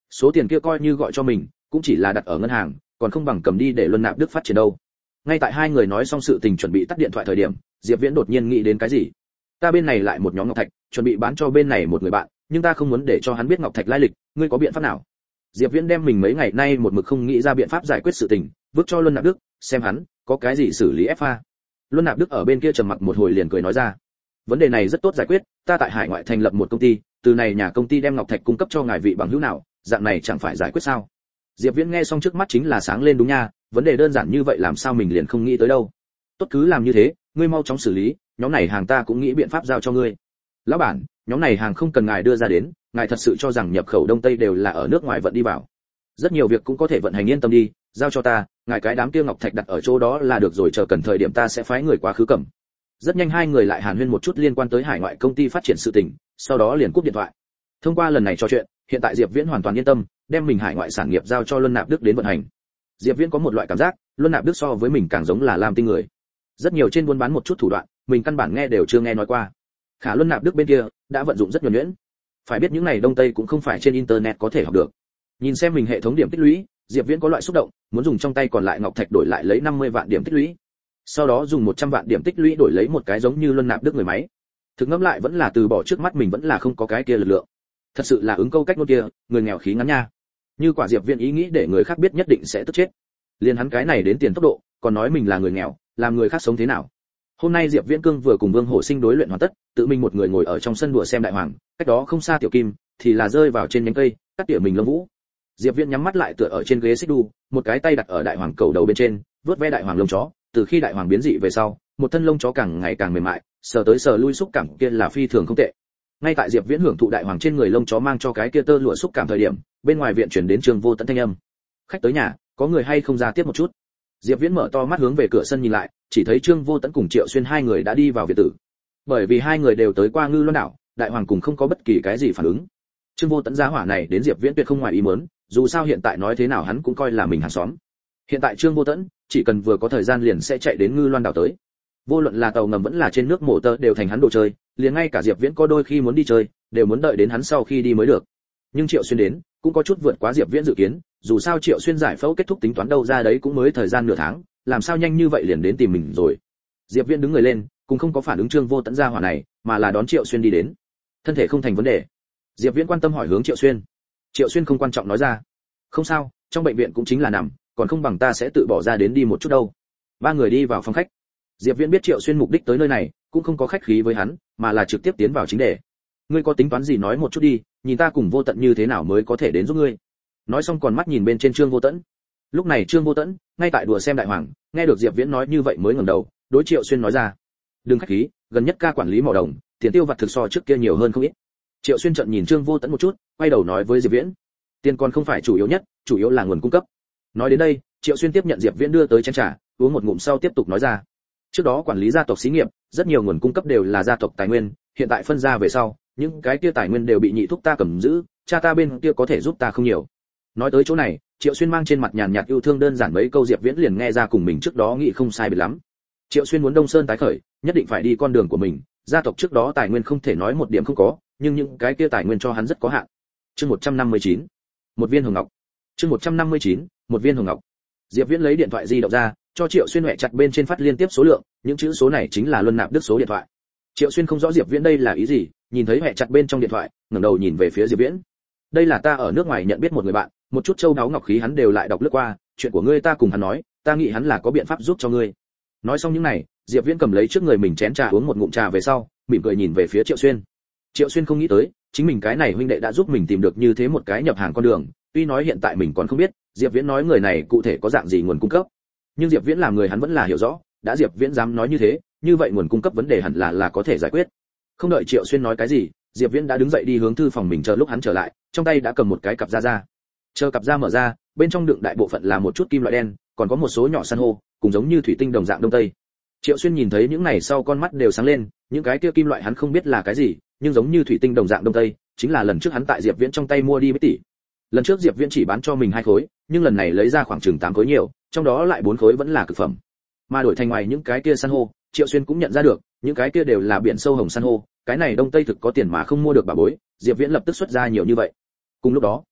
Số tiền kia coi như gọi cho mình, cũng chỉ là đặt ở ngân hàng, còn không bằng cầm đi để Luân Nạp Đức phát triển đâu. Ngay tại hai người nói xong sự tình chuẩn bị tắt điện thoại thời điểm, Diệp Viễn đột nhiên nghĩ đến cái gì. Ta bên này lại một nhóm ngọc thạch, chuẩn bị bán cho bên này một người bạn, nhưng ta không muốn để cho hắn biết ngọc thạch lai lịch, ngươi có biện pháp nào? Diệp Viễn đem mình mấy ngày nay một mực không nghĩ ra biện pháp giải quyết sự tình, vứt cho Luân Nạp Đức, xem hắn có cái gì xử lý ép pha. Luân Nạp Đức ở bên kia trầm mặc một hồi liền cười nói ra, vấn đề này rất tốt giải quyết, ta tại hải ngoại thành lập một công ty, từ này nhà công ty đem ngọc thạch cung cấp cho ngài vị bằng hữu nào, dạng này chẳng phải giải quyết sao? Diệp Viễn nghe xong trước mắt chính là sáng lên, đúng nha, vấn đề đơn giản như vậy làm sao mình liền không nghĩ tới đâu. Tốt, cứ làm như thế, ngươi mau chóng xử lý, nhóm này hàng ta cũng nghĩ biện pháp giao cho ngươi. Lão bản, nhóm này hàng không cần ngài đưa ra đến, ngài thật sự cho rằng nhập khẩu đông tây đều là ở nước ngoài vận đi vào? Rất nhiều việc cũng có thể vận hành, yên tâm đi, giao cho ta, ngài cái đám kia ngọc thạch đặt ở chỗ đó là được rồi, chờ cần thời điểm ta sẽ phái người quá khứ cầm. Rất nhanh hai người lại hàn huyên một chút liên quan tới hải ngoại công ty phát triển sự tình, sau đó liền cúp điện thoại. Thông qua lần này trò chuyện, hiện tại Diệp Viễn hoàn toàn yên tâm, đem mình hải ngoại sản nghiệp giao cho Luân Nạp Đức đến vận hành. Diệp Viễn có một loại cảm giác, Luân Nạp Đức so với mình càng giống là Lam Tinh người. Rất nhiều trên buôn bán một chút thủ đoạn, mình căn bản nghe đều chưa nghe nói qua. Khả Luân Nạp Đức bên kia đã vận dụng rất nhuần nhuyễn. Phải biết những này đông tây cũng không phải trên internet có thể học được. Nhìn xem mình hệ thống điểm tích lũy, Diệp Viễn có loại xúc động, muốn dùng trong tay còn lại ngọc thạch đổi lại lấy năm mươi vạn điểm tích lũy. Sau đó dùng một trăm vạn điểm tích lũy đổi lấy một cái giống như Luân Nạp Đức người máy. Thực ngẫm lại vẫn là từ bỏ trước mắt mình vẫn là không có cái kia lực lượng. Thật sự là ứng câu cách ngôn kia, người nghèo khí ngắn nha. Như quả Diệp Viễn ý nghĩ để người khác biết nhất định sẽ tức chết. Liên hắn cái này đến tiền tốc độ, còn nói mình là người nghèo, làm người khác sống thế nào? Hôm nay Diệp Viễn Cương vừa cùng Vương Hổ Sinh đối luyện hoàn tất, tự mình một người ngồi ở trong sân đùa xem đại hoàng, cách đó không xa Tiểu Kim thì là rơi vào trên nhánh cây, cắt tỉa mình lông vũ. Diệp Viễn nhắm mắt lại tựa ở trên ghế xích đu, một cái tay đặt ở đại hoàng cầu đầu bên trên, vuốt ve đại hoàng lông chó, từ khi đại hoàng biến dị về sau, một thân lông chó càng ngày càng mềm mại, sờ tới sờ lui xúc cảm kia là phi thường không tệ. Ngay tại Diệp Viễn hưởng thụ đại hoàng trên người lông chó mang cho cái kia tơ lụa xúc cảm thời điểm, bên ngoài viện truyền đến Trương Vô Tận thanh âm. Khách tới nhà, có người hay không ra tiếp một chút? Diệp Viễn mở to mắt hướng về cửa sân nhìn lại, chỉ thấy Trương Vô Tận cùng Triệu Xuyên hai người đã đi vào viện tử. Bởi vì hai người đều tới qua Ngư Loan đảo, đại hoàng cùng không có bất kỳ cái gì phản ứng. Trương Vô Tận gia hỏa này đến Diệp Viễn tuyệt không ngoài ý muốn, dù sao hiện tại nói thế nào hắn cũng coi là mình hàng xóm. Hiện tại Trương Vô Tận chỉ cần vừa có thời gian liền sẽ chạy đến Ngư Loan đảo tới. Vô luận là tàu ngầm vẫn là trên nước mổ tơ đều thành hắn đồ chơi, liền ngay cả Diệp Viễn có đôi khi muốn đi chơi, đều muốn đợi đến hắn sau khi đi mới được. Nhưng Triệu Xuyên đến, cũng có chút vượt quá Diệp Viễn dự kiến, dù sao Triệu Xuyên giải phẫu kết thúc tính toán đâu ra đấy cũng mới thời gian nửa tháng, làm sao nhanh như vậy liền đến tìm mình rồi. Diệp Viễn đứng người lên, cũng không có phản ứng Trương Vô Tận gia hỏa này, mà là đón Triệu Xuyên đi đến. Thân thể không thành vấn đề. Diệp Viễn quan tâm hỏi hướng Triệu Xuyên. Triệu Xuyên không quan trọng nói ra, không sao, trong bệnh viện cũng chính là nằm, còn không bằng ta sẽ tự bỏ ra đến đi một chút đâu. Ba người đi vào phòng khách. Diệp Viễn biết Triệu Xuyên mục đích tới nơi này, cũng không có khách khí với hắn, mà là trực tiếp tiến vào chính đề. Ngươi có tính toán gì nói một chút đi, nhìn ta cùng Vô Tận như thế nào mới có thể đến giúp ngươi. Nói xong còn mắt nhìn bên trên Trương Vô Tận. Lúc này Trương Vô Tận ngay tại đùa xem đại hoàng, nghe được Diệp Viễn nói như vậy mới ngẩng đầu, đối Triệu Xuyên nói ra, đừng khách khí, gần nhất ca quản lý mỏ đồng, tiền tiêu vặt thực so trước kia nhiều hơn không ít. Triệu Xuyên trợn nhìn Trương Vô Tận một chút, quay đầu nói với Diệp Viễn, tiền còn không phải chủ yếu nhất, chủ yếu là nguồn cung cấp. Nói đến đây, Triệu Xuyên tiếp nhận Diệp Viễn đưa tới chén trà, uống một ngụm sau tiếp tục nói ra, trước đó quản lý gia tộc xí nghiệp, rất nhiều nguồn cung cấp đều là gia tộc tài nguyên, hiện tại phân ra về sau, những cái kia tài nguyên đều bị nhị thúc ta cầm giữ, cha ta bên kia có thể giúp ta không nhiều. Nói tới chỗ này, Triệu Xuyên mang trên mặt nhàn nhạt yêu thương đơn giản mấy câu Diệp Viễn liền nghe ra cùng mình trước đó nghĩ không sai biệt lắm. Triệu Xuyên muốn Đông Sơn tái khởi, nhất định phải đi con đường của mình, gia tộc trước đó tài nguyên không thể nói một điểm không có, nhưng những cái kia tài nguyên cho hắn rất có hạn. Chương một trăm năm mươi chín, một viên hồng ngọc. Chương một trăm năm mươi chín, một viên hồng ngọc. Diệp Viễn lấy điện thoại di động ra, cho Triệu Xuyên huệ chặt bên trên phát liên tiếp số lượng, những chữ số này chính là Luân Nạp Đức số điện thoại. Triệu Xuyên không rõ Diệp Viễn đây là ý gì, nhìn thấy huệ chặt bên trong điện thoại, ngẩng đầu nhìn về phía Diệp Viễn. Đây là ta ở nước ngoài nhận biết một người bạn, một chút châu đáo ngọc khí hắn đều lại đọc lướt qua, chuyện của ngươi ta cùng hắn nói, ta nghĩ hắn là có biện pháp giúp cho ngươi. Nói xong những này, Diệp Viễn cầm lấy trước người mình chén trà uống một ngụm trà về sau, mỉm cười nhìn về phía Triệu Xuyên. Triệu Xuyên không nghĩ tới, chính mình cái này huynh đệ đã giúp mình tìm được như thế một cái nhập hàng con đường, tuy nói hiện tại mình còn không biết, Diệp Viễn nói người này cụ thể có dạng gì nguồn cung cấp. Nhưng Diệp Viễn làm người hắn vẫn là hiểu rõ, đã Diệp Viễn dám nói như thế, như vậy nguồn cung cấp vấn đề hẳn là là có thể giải quyết. Không đợi Triệu Xuyên nói cái gì, Diệp Viễn đã đứng dậy đi hướng thư phòng mình, chờ lúc hắn trở lại, trong tay đã cầm một cái cặp da da. Chờ cặp da mở ra, bên trong đựng đại bộ phận là một chút kim loại đen, còn có một số nhỏ san hô, cùng giống như thủy tinh đồng dạng đông tây. Triệu Xuyên nhìn thấy những này sau con mắt đều sáng lên, những cái kia kim loại hắn không biết là cái gì, nhưng giống như thủy tinh đồng dạng đông tây, chính là lần trước hắn tại Diệp Viễn trong tay mua đi mấy tỷ. Lần trước Diệp Viễn chỉ bán cho mình hai khối, nhưng lần này lấy ra khoảng chừng tám khối nhiều, trong đó lại bốn khối vẫn là cực phẩm. Mà đổi thành ngoài những cái kia san hô, Triệu Xuyên cũng nhận ra được, những cái kia đều là biển sâu hồng san hô, cái này đông tây thực có tiền mà không mua được bà bối, Diệp Viễn lập tức xuất ra nhiều như vậy. Cùng lúc đó,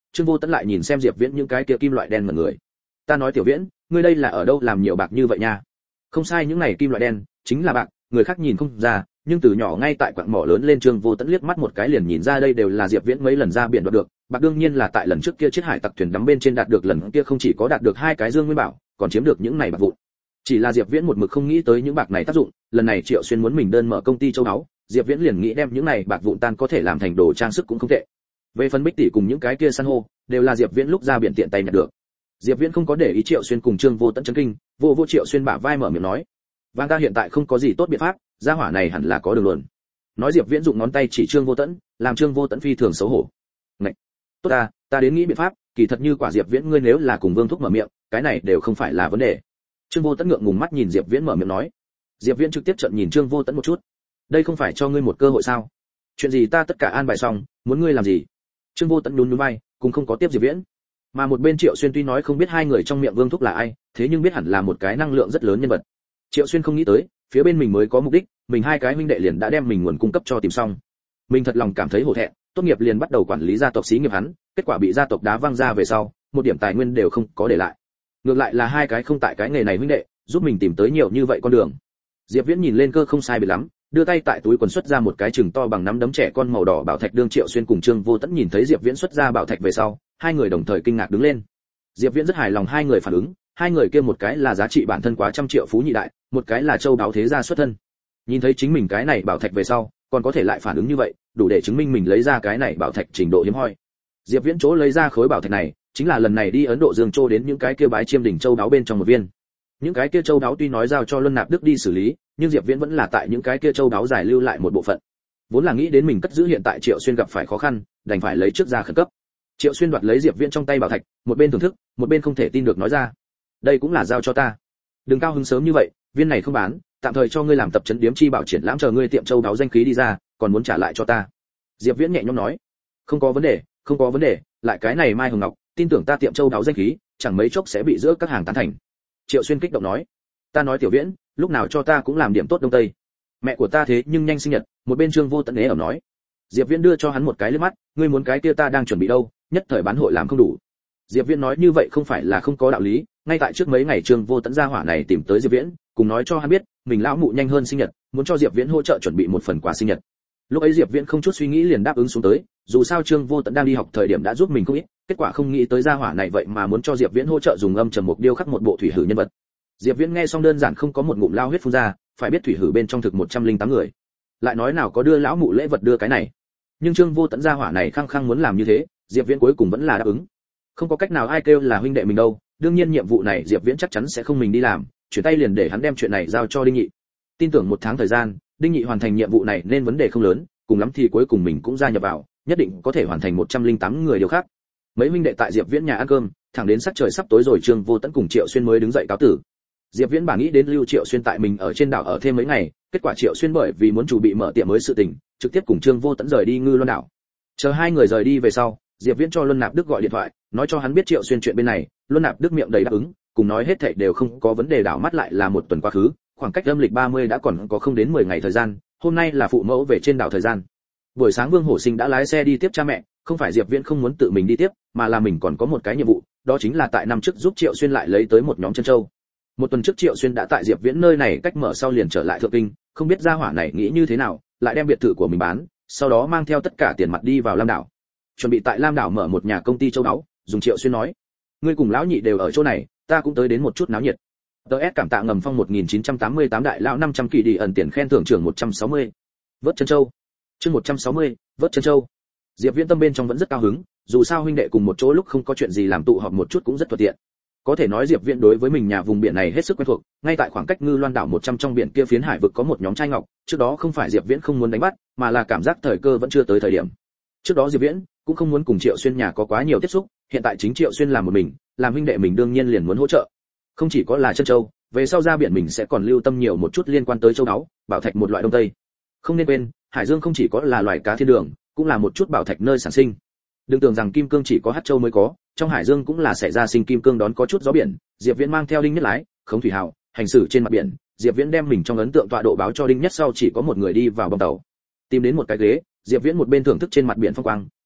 Trương Vô Tẫn lại nhìn xem Diệp Viễn những cái kia kim loại đen mà người. Ta nói Tiểu Viễn, ngươi đây là ở đâu làm nhiều bạc như vậy nha? Không sai, những này kim loại đen chính là bạc, người khác nhìn không ra, nhưng từ nhỏ ngay tại quặng mỏ lớn lên Trương Vô Tẫn liếc mắt một cái liền nhìn ra đây đều là Diệp Viễn mấy lần ra biển đoạt được, bạc đương nhiên là tại lần trước kia chiếc hải tặc thuyền đắm bên trên đạt được, lần kia không chỉ có đạt được hai cái dương nguyên bảo, còn chiếm được những này bạc vụn. Chỉ là Diệp Viễn một mực không nghĩ tới những bạc này tác dụng, lần này Triệu Xuyên muốn mình đơn mở công ty châu báu, Diệp Viễn liền nghĩ đem những này bạc vụn tan có thể làm thành đồ trang sức cũng không tệ. Về phần Bích tỷ cùng những cái kia san hô, đều là Diệp Viễn lúc ra biển tiện tay nhặt được. Diệp Viễn không có để ý Triệu Xuyên cùng Trương Vô Tẫn chấn kinh, vô vô Triệu Xuyên bả vai mở miệng nói: "Vàng ta hiện tại không có gì tốt biện pháp, gia hỏa này hẳn là có đường luận." Nói Diệp Viễn dụng ngón tay chỉ Trương Vô Tẫn, làm Trương Vô Tẫn phi thường xấu hổ. "Ngậy, tốt ta, ta đến nghĩ biện pháp, kỳ thật như quả Diệp Viễn ngươi nếu là cùng Vương Thúc mở miệng, cái này đều không phải là vấn đề." Trương Vô Tẫn ngượng ngùng mắt nhìn Diệp Viễn mở miệng nói. Diệp Viễn trực tiếp trợn nhìn Trương Vô Tẫn một chút. "Đây không phải cho ngươi một cơ hội sao? Chuyện gì ta tất cả an bài xong, muốn ngươi làm gì?" Trương Vô Tẫn nhún nhún vai, cũng không có tiếp Diệp Viễn. Mà một bên Triệu Xuyên tuy nói không biết hai người trong miệng Vương Thúc là ai, thế nhưng biết hẳn là một cái năng lượng rất lớn nhân vật. Triệu Xuyên không nghĩ tới, phía bên mình mới có mục đích, mình hai cái huynh đệ liền đã đem mình nguồn cung cấp cho tìm xong. Mình thật lòng cảm thấy hổ thẹn, tốt nghiệp liền bắt đầu quản lý gia tộc xí nghiệp hắn, kết quả bị gia tộc đá văng ra về sau, một điểm tài nguyên đều không có để lại. Ngược lại là hai cái không tại cái nghề này huynh đệ, giúp mình tìm tới nhiều như vậy con đường. Diệp Viễn nhìn lên cơ không sai biệt lắm, đưa tay tại túi quần xuất ra một cái chừng to bằng nắm đấm trẻ con màu đỏ bảo thạch, đương Triệu Xuyên cùng Trương Vô Tẫn nhìn thấy Diệp Viễn xuất ra bảo thạch về sau, hai người đồng thời kinh ngạc đứng lên. Diệp Viễn rất hài lòng hai người phản ứng, hai người kia một cái là giá trị bản thân quá trăm triệu phú nhị đại, một cái là châu đáo thế gia xuất thân. Nhìn thấy chính mình cái này bảo thạch về sau, còn có thể lại phản ứng như vậy, đủ để chứng minh mình lấy ra cái này bảo thạch trình độ hiếm hoi. Diệp Viễn chỗ lấy ra khối bảo thạch này, chính là lần này đi Ấn Độ Dương Châu đến những cái kia bái chiêm đỉnh châu đáo bên trong một viên. Những cái kia châu đáo tuy nói giao cho Luân Nạp Đức đi xử lý, nhưng Diệp Viễn vẫn là tại những cái kia châu đáo giải lưu lại một bộ phận. Vốn là nghĩ đến mình cất giữ hiện tại Triệu Xuyên gặp phải khó khăn, đành phải lấy trước ra khẩn cấp. Triệu Xuyên đoạt lấy Diệp Viễn trong tay bảo thạch, một bên thưởng thức, một bên không thể tin được nói ra: "Đây cũng là giao cho ta. Đừng cao hứng sớm như vậy, viên này không bán, tạm thời cho ngươi làm tập trấn điếm chi bảo triển lãm, chờ ngươi tiệm châu đáo danh khí đi ra, còn muốn trả lại cho ta." Diệp Viễn nhẹ nhõm nói: "Không có vấn đề, không có vấn đề, lại cái này Mai Hồng Ngọc, tin tưởng ta tiệm châu đáo danh khí, chẳng mấy chốc sẽ bị giữa các hàng tán thành." Triệu Xuyên kích động nói: "Ta nói Tiểu Viễn, lúc nào cho ta cũng làm điểm tốt đông tây. Mẹ của ta thế nhưng nhanh sinh nhật." Một bên Trương Vô Tẫn ế ở nói. Diệp Viễn đưa cho hắn một cái liếc mắt: "Ngươi muốn cái kia ta đang chuẩn bị đâu, nhất thời bán hội làm không đủ." Diệp Viễn nói như vậy không phải là không có đạo lý, ngay tại trước mấy ngày Trương Vô Tẫn gia hỏa này tìm tới Diệp Viễn, cùng nói cho hắn biết, mình lão mụ nhanh hơn sinh nhật, muốn cho Diệp Viễn hỗ trợ chuẩn bị một phần quà sinh nhật. Lúc ấy Diệp Viễn không chút suy nghĩ liền đáp ứng xuống tới, dù sao Trương Vô Tẫn đang đi học thời điểm đã giúp mình không ít, kết quả không nghĩ tới gia hỏa này vậy mà muốn cho Diệp Viễn hỗ trợ dùng âm trầm mục điêu khắc một bộ thủy hử nhân vật. Diệp Viễn nghe xong đơn giản không có một ngụm lao huyết phun ra, phải biết thủy hử bên trong thực một trăm linh tám người. Lại nói nào có đưa lão mụ lễ vật đưa cái này. Nhưng Trương Vô Tẫn gia hỏa này khăng khăng muốn làm như thế, Diệp Viễn cuối cùng vẫn là đáp ứng. Không có cách nào, ai kêu là huynh đệ mình đâu, đương nhiên nhiệm vụ này Diệp Viễn chắc chắn sẽ không mình đi làm, chuyển tay liền để hắn đem chuyện này giao cho Đinh Nhị. Tin tưởng một tháng thời gian, Đinh Nhị hoàn thành nhiệm vụ này nên vấn đề không lớn, cùng lắm thì cuối cùng mình cũng gia nhập vào, nhất định có thể hoàn thành một trăm linh tám người điều khác. Mấy huynh đệ tại Diệp Viễn nhà ăn cơm, thẳng đến sắc trời sắp tối rồi Trương Vô Tẫn cùng Triệu Xuyên mới đứng dậy cáo tử. Diệp Viễn bản nghĩ đến lưu Triệu Xuyên tại mình ở trên đảo ở thêm mấy ngày, kết quả Triệu Xuyên bởi vì muốn chuẩn bị mở tiệm mới sự tình, trực tiếp cùng Trương Vô Tẫn rời đi Ngư Loan đảo. Chờ hai người rời đi về sau, Diệp Viễn cho Luân Nạp Đức gọi điện thoại, nói cho hắn biết Triệu Xuyên chuyện bên này, Luân Nạp Đức miệng đầy đáp ứng, cùng nói hết thảy đều không có vấn đề, đảo mắt lại là một tuần quá khứ, khoảng cách âm lịch ba mươi đã còn có không đến mười ngày thời gian, hôm nay là phụ mẫu về trên đảo thời gian. Buổi sáng Vương Hổ Sinh đã lái xe đi tiếp cha mẹ, không phải Diệp Viễn không muốn tự mình đi tiếp, mà là mình còn có một cái nhiệm vụ, đó chính là tại năm trước giúp Triệu Xuyên lại lấy tới một nhóm chân châu. Một tuần trước Triệu Xuyên đã tại Diệp Viễn nơi này cách mở sau liền trở lại Thượng Kinh, không biết gia hỏa này nghĩ như thế nào, lại đem biệt thự của mình bán, sau đó mang theo tất cả tiền mặt đi vào Lam đảo. Chuẩn bị tại Lam đảo mở một nhà công ty châu đáo, dùng Triệu Xuyên nói: "Ngươi cùng lão nhị đều ở chỗ này, ta cũng tới đến một chút náo nhiệt." tê ét cảm tạ ngầm phong một nghìn chín trăm tám mươi tám đại lão năm trăm kỳ đi ẩn tiền khen thưởng trưởng một trăm sáu mươi. Vớt chân châu. Chương một trăm sáu mươi, vớt chân châu. Diệp Viễn tâm bên trong vẫn rất cao hứng, dù sao huynh đệ cùng một chỗ lúc không có chuyện gì làm tụ họp một chút cũng rất thuận tiện. Có thể nói Diệp Viễn đối với mình nhà vùng biển này hết sức quen thuộc, ngay tại khoảng cách Ngư Loan đảo một trăm trong biển kia phiến hải vực có một nhóm trai ngọc, trước đó không phải Diệp Viễn không muốn đánh bắt, mà là cảm giác thời cơ vẫn chưa tới thời điểm. Trước đó Diệp Viễn cũng không muốn cùng Triệu Xuyên nhà có quá nhiều tiếp xúc, hiện tại chính Triệu Xuyên làm một mình, làm huynh đệ mình đương nhiên liền muốn hỗ trợ. Không chỉ có là chân châu, về sau ra biển mình sẽ còn lưu tâm nhiều một chút liên quan tới châu báu, bảo thạch một loại đông tây. Không nên quên, hải dương không chỉ có là loài cá thiên đường, cũng là một chút bảo thạch nơi sản sinh. Đừng tưởng rằng kim cương chỉ có Hắc Châu mới có, trong hải dương cũng là xảy ra sinh kim cương đón có chút gió biển. Diệp Viễn mang theo Đinh Nhất lái, Khống Thủy Hào, hành xử trên mặt biển. Diệp Viễn đem mình trong ấn tượng tọa độ báo cho Đinh Nhất sau chỉ có một người đi vào bong tàu. Tìm đến một cái ghế, Diệp Viễn một bên thưởng thức trên mặt biển phong quang,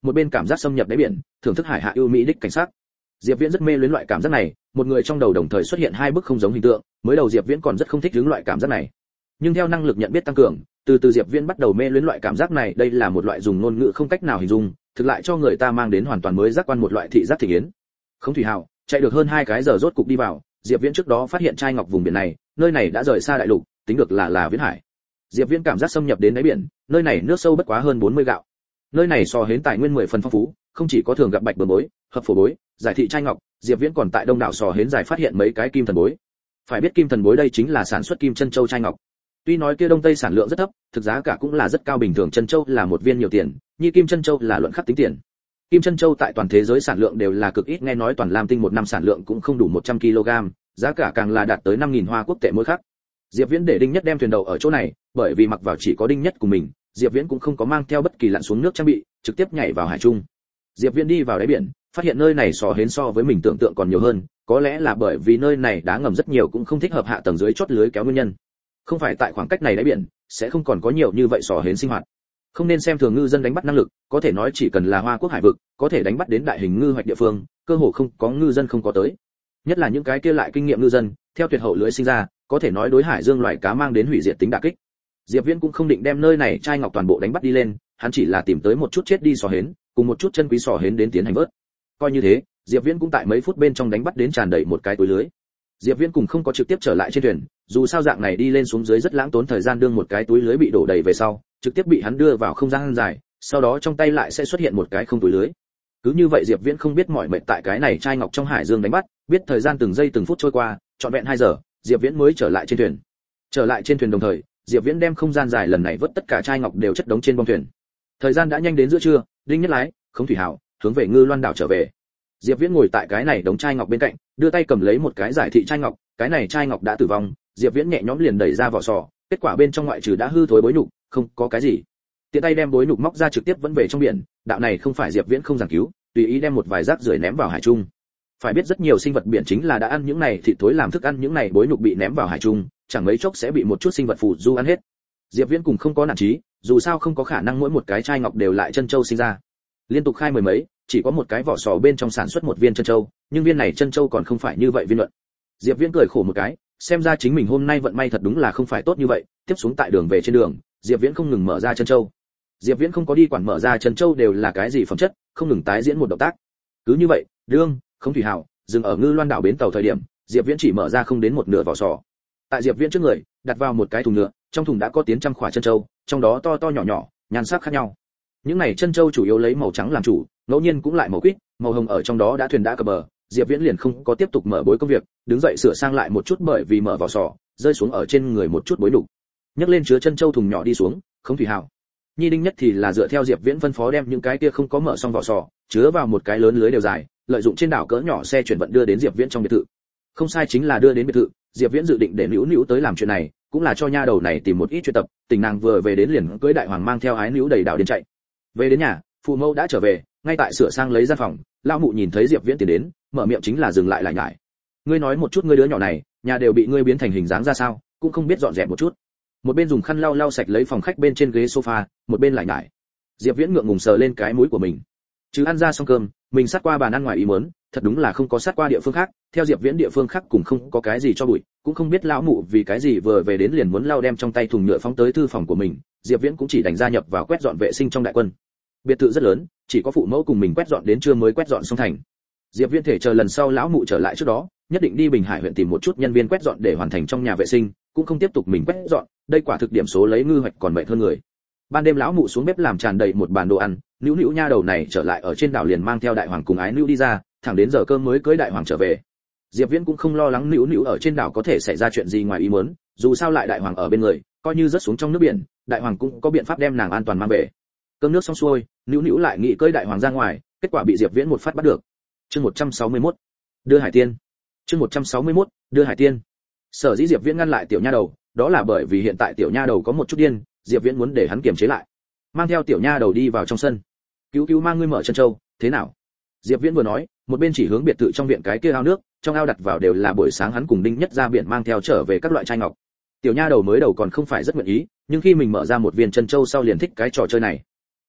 một bên cảm giác xâm nhập đáy biển, thưởng thức hải hạ ưu mỹ đích cảnh sắc. Diệp Viễn rất mê luyến loại cảm giác này, một người trong đầu đồng thời xuất hiện hai bức không giống hình tượng, mới đầu Diệp Viễn còn rất không thích hứng loại cảm giác này. Nhưng theo năng lực nhận biết tăng cường, từ từ Diệp Viễn bắt đầu mê luyến loại cảm giác này, đây là một loại dùng ngôn ngữ không cách nào hình dung, thực lại cho người ta mang đến hoàn toàn mới giác quan một loại thị giác thị yến. Không thủy hào, chạy được hơn hai cái giờ rốt cục đi vào, Diệp Viễn trước đó phát hiện trai ngọc vùng biển này, nơi này đã rời xa đại lục, tính được là là viễn hải. Diệp Viễn cảm giác xâm nhập đến đáy biển, nơi này nước sâu bất quá hơn bốn mươi gạo. Nơi này so hến tài nguyên mười phần phong phú, không chỉ có thường gặp bạch bờ bối, hợp phổ bối, giải thị trai ngọc, Diệp Viễn còn tại đông đảo sò hến giải phát hiện mấy cái kim thần bối. Phải biết kim thần bối đây chính là sản xuất kim chân châu trai ngọc. Tuy nói kia đông tây sản lượng rất thấp, thực giá cả cũng là rất cao, bình thường chân châu là một viên nhiều tiền, như kim chân châu là luận khắc tính tiền. Kim chân châu tại toàn thế giới sản lượng đều là cực ít, nghe nói toàn Lam Tinh một năm sản lượng cũng không đủ một trăm ki lô gam, giá cả càng là đạt tới năm nghìn hoa quốc tệ mỗi khắc. Diệp Viễn để Đinh Nhất đem thuyền đầu ở chỗ này, bởi vì mặc vào chỉ có Đinh Nhất của mình, Diệp Viễn cũng không có mang theo bất kỳ lặn xuống nước trang bị, trực tiếp nhảy vào hải trung. Diệp Viễn đi vào đáy biển, phát hiện nơi này sò hến so với mình tưởng tượng còn nhiều hơn, có lẽ là bởi vì nơi này đá ngầm rất nhiều cũng không thích hợp hạ tầng dưới chốt lưới kéo nguyên nhân. Không phải tại khoảng cách này đáy biển, sẽ không còn có nhiều như vậy sò hến sinh hoạt. Không nên xem thường ngư dân đánh bắt năng lực, có thể nói chỉ cần là Hoa Quốc hải vực, có thể đánh bắt đến đại hình ngư hoạch địa phương, cơ hồ không có ngư dân không có tới. Nhất là những cái kia lại kinh nghiệm ngư dân, theo tuyệt hậu lưới sinh ra, có thể nói đối hải dương loài cá mang đến hủy diệt tính đả kích. Diệp Viễn cũng không định đem nơi này trai ngọc toàn bộ đánh bắt đi lên, hắn chỉ là tìm tới một chút chết đi sò hến, cùng một chút chân quý sò hến đến tiến hành vớt. Coi như thế, Diệp Viễn cũng tại mấy phút bên trong đánh bắt đến tràn đầy một cái túi lưới. Diệp Viễn cũng không có trực tiếp trở lại trên thuyền, dù sao dạng này đi lên xuống dưới rất lãng tốn thời gian, đương một cái túi lưới bị đổ đầy về sau, trực tiếp bị hắn đưa vào không gian dài, sau đó trong tay lại sẽ xuất hiện một cái không túi lưới. Cứ như vậy Diệp Viễn không biết mỏi mệt tại cái này trai ngọc trong hải dương đánh bắt, biết thời gian từng giây từng phút trôi qua, trọn vẹn hai giờ, Diệp Viễn mới trở lại trên thuyền. Trở lại trên thuyền đồng thời, Diệp Viễn đem không gian dài lần này vớt tất cả trai ngọc đều chất đống trên bông thuyền. Thời gian đã nhanh đến giữa trưa, Đinh Nhất lái, Không thủy hảo, hướng về Ngư Loan đảo trở về. Diệp Viễn ngồi tại cái này đống trai ngọc bên cạnh, đưa tay cầm lấy một cái giải thị trai ngọc, cái này trai ngọc đã tử vong, Diệp Viễn nhẹ nhõm liền đẩy ra vỏ sò, kết quả bên trong ngoại trừ đã hư thối bối nhục, không có cái gì. Tiện tay đem bối nhục móc ra trực tiếp vẫn về trong biển, đạo này không phải Diệp Viễn không giảng cứu, tùy ý đem một vài rác rưởi ném vào hải trung. Phải biết rất nhiều sinh vật biển chính là đã ăn những này thịt thối làm thức ăn, những này bối nhục bị ném vào hải trung, chẳng mấy chốc sẽ bị một chút sinh vật phù du ăn hết. Diệp Viễn cũng không có nản chí, dù sao không có khả năng mỗi một cái trai ngọc đều lại chân châu sinh ra. Liên tục khai mười mấy, chỉ có một cái vỏ sò bên trong sản xuất một viên chân châu, nhưng viên này chân châu còn không phải như vậy viên luận. Diệp Viễn cười khổ một cái, xem ra chính mình hôm nay vận may thật đúng là không phải tốt như vậy. Tiếp xuống tại đường về trên đường, Diệp Viễn không ngừng mở ra chân châu. Diệp Viễn không có đi quản mở ra chân châu đều là cái gì phẩm chất, không ngừng tái diễn một động tác. Cứ như vậy, đương Không thủy hảo dừng ở Ngư Loan đảo bến tàu thời điểm, Diệp Viễn chỉ mở ra không đến một nửa vỏ sò. Tại Diệp Viễn trước người, đặt vào một cái thùng nhựa, trong thùng đã có tiến trăm khỏa chân châu, trong đó to to nhỏ nhỏ, nhan sắc khác nhau. Những này chân châu chủ yếu lấy màu trắng làm chủ, ngẫu nhiên cũng lại màu quýt, màu hồng ở trong đó đã thuyền đã cập bờ. Diệp Viễn liền không có tiếp tục mở bối công việc, đứng dậy sửa sang lại một chút bởi vì mở vỏ sò, rơi xuống ở trên người một chút bối đủ. Nhấc lên chứa chân châu thùng nhỏ đi xuống, Không thủy hảo. Nhi Đinh Nhất thì là dựa theo Diệp Viễn phân phó đem những cái kia không có mở xong vỏ sò, chứa vào một cái lớn lưới đều dài, lợi dụng trên đảo cỡ nhỏ xe chuyển vận đưa đến Diệp Viễn trong biệt thự. Không sai, chính là đưa đến biệt thự. Diệp Viễn dự định để Nữu Nữu tới làm chuyện này, cũng là cho nha đầu này tìm một ít chuyện tập, tình nàng vừa về đến liền cưới đại hoàng mang theo ái Nữu đầy đảo đến chạy. Về đến nhà, phụ mẫu đã trở về, ngay tại sửa sang lấy gian phòng, lão mụ nhìn thấy Diệp Viễn tiến đến, mở miệng chính là dừng lại lại nhải. Ngươi nói một chút ngươi đứa nhỏ này, nhà đều bị ngươi biến thành hình dáng ra sao, cũng không biết dọn dẹp một chút. Một bên dùng khăn lau lau sạch lấy phòng khách bên trên ghế sofa, một bên lại nhải. Diệp Viễn ngượng ngùng sờ lên cái mũi của mình. Chứ ăn ra xong cơm, mình sát qua bàn ăn ngoài ý muốn, thật đúng là không có sát qua địa phương khác, theo Diệp Viễn địa phương khác cũng không có cái gì cho bụi, cũng không biết lão mụ vì cái gì vừa về đến liền muốn lau đem trong tay thùng nhựa phóng tới thư phòng của mình. Diệp Viễn cũng chỉ đành gia nhập vào quét dọn vệ sinh trong đại quân. Biệt thự rất lớn, chỉ có phụ mẫu cùng mình quét dọn đến trưa mới quét dọn xong thành. Diệp Viễn thể chờ lần sau lão mụ trở lại trước đó, nhất định đi Bình Hải huyện tìm một chút nhân viên quét dọn để hoàn thành trong nhà vệ sinh, cũng không tiếp tục mình quét dọn, đây quả thực điểm số lấy ngư hoạch còn mệt hơn người. Ban đêm lão mụ xuống bếp làm tràn đầy một bàn đồ ăn, Nữu Nữu nha đầu này trở lại ở trên đảo liền mang theo đại hoàng cùng ái Nữu đi ra, thẳng đến giờ cơm mới cưới đại hoàng trở về. Diệp Viễn cũng không lo lắng Nữu Nữu ở trên đảo có thể xảy ra chuyện gì ngoài ý muốn, dù sao lại đại hoàng ở bên người, coi như rớt xuống trong nước biển, đại hoàng cũng có biện pháp đem nàng an toàn mang về. Cơm nước xong xuôi, Nữu Nữu lại nghĩ cưới đại hoàng ra ngoài, kết quả bị Diệp Viễn một phát bắt được. Chương một trăm sáu mươi mốt, đưa Hải Tiên. Chương một trăm sáu mươi mốt, đưa Hải Tiên. Sở dĩ Diệp Viễn ngăn lại tiểu nha đầu, đó là bởi vì hiện tại tiểu nha đầu có một chút điên, Diệp Viễn muốn để hắn kiềm chế lại. Mang theo tiểu nha đầu đi vào trong sân. Cứu cứu mang ngươi mở chân châu, thế nào? Diệp Viễn vừa nói, một bên chỉ hướng biệt thự trong viện cái kia ao nước, trong ao đặt vào đều là buổi sáng hắn cùng Đinh Nhất ra biển mang theo trở về các loại trai ngọc. Tiểu nha đầu mới đầu còn không phải rất nguyện ý, nhưng khi mình mở ra một viên chân châu sau liền thích cái trò chơi này.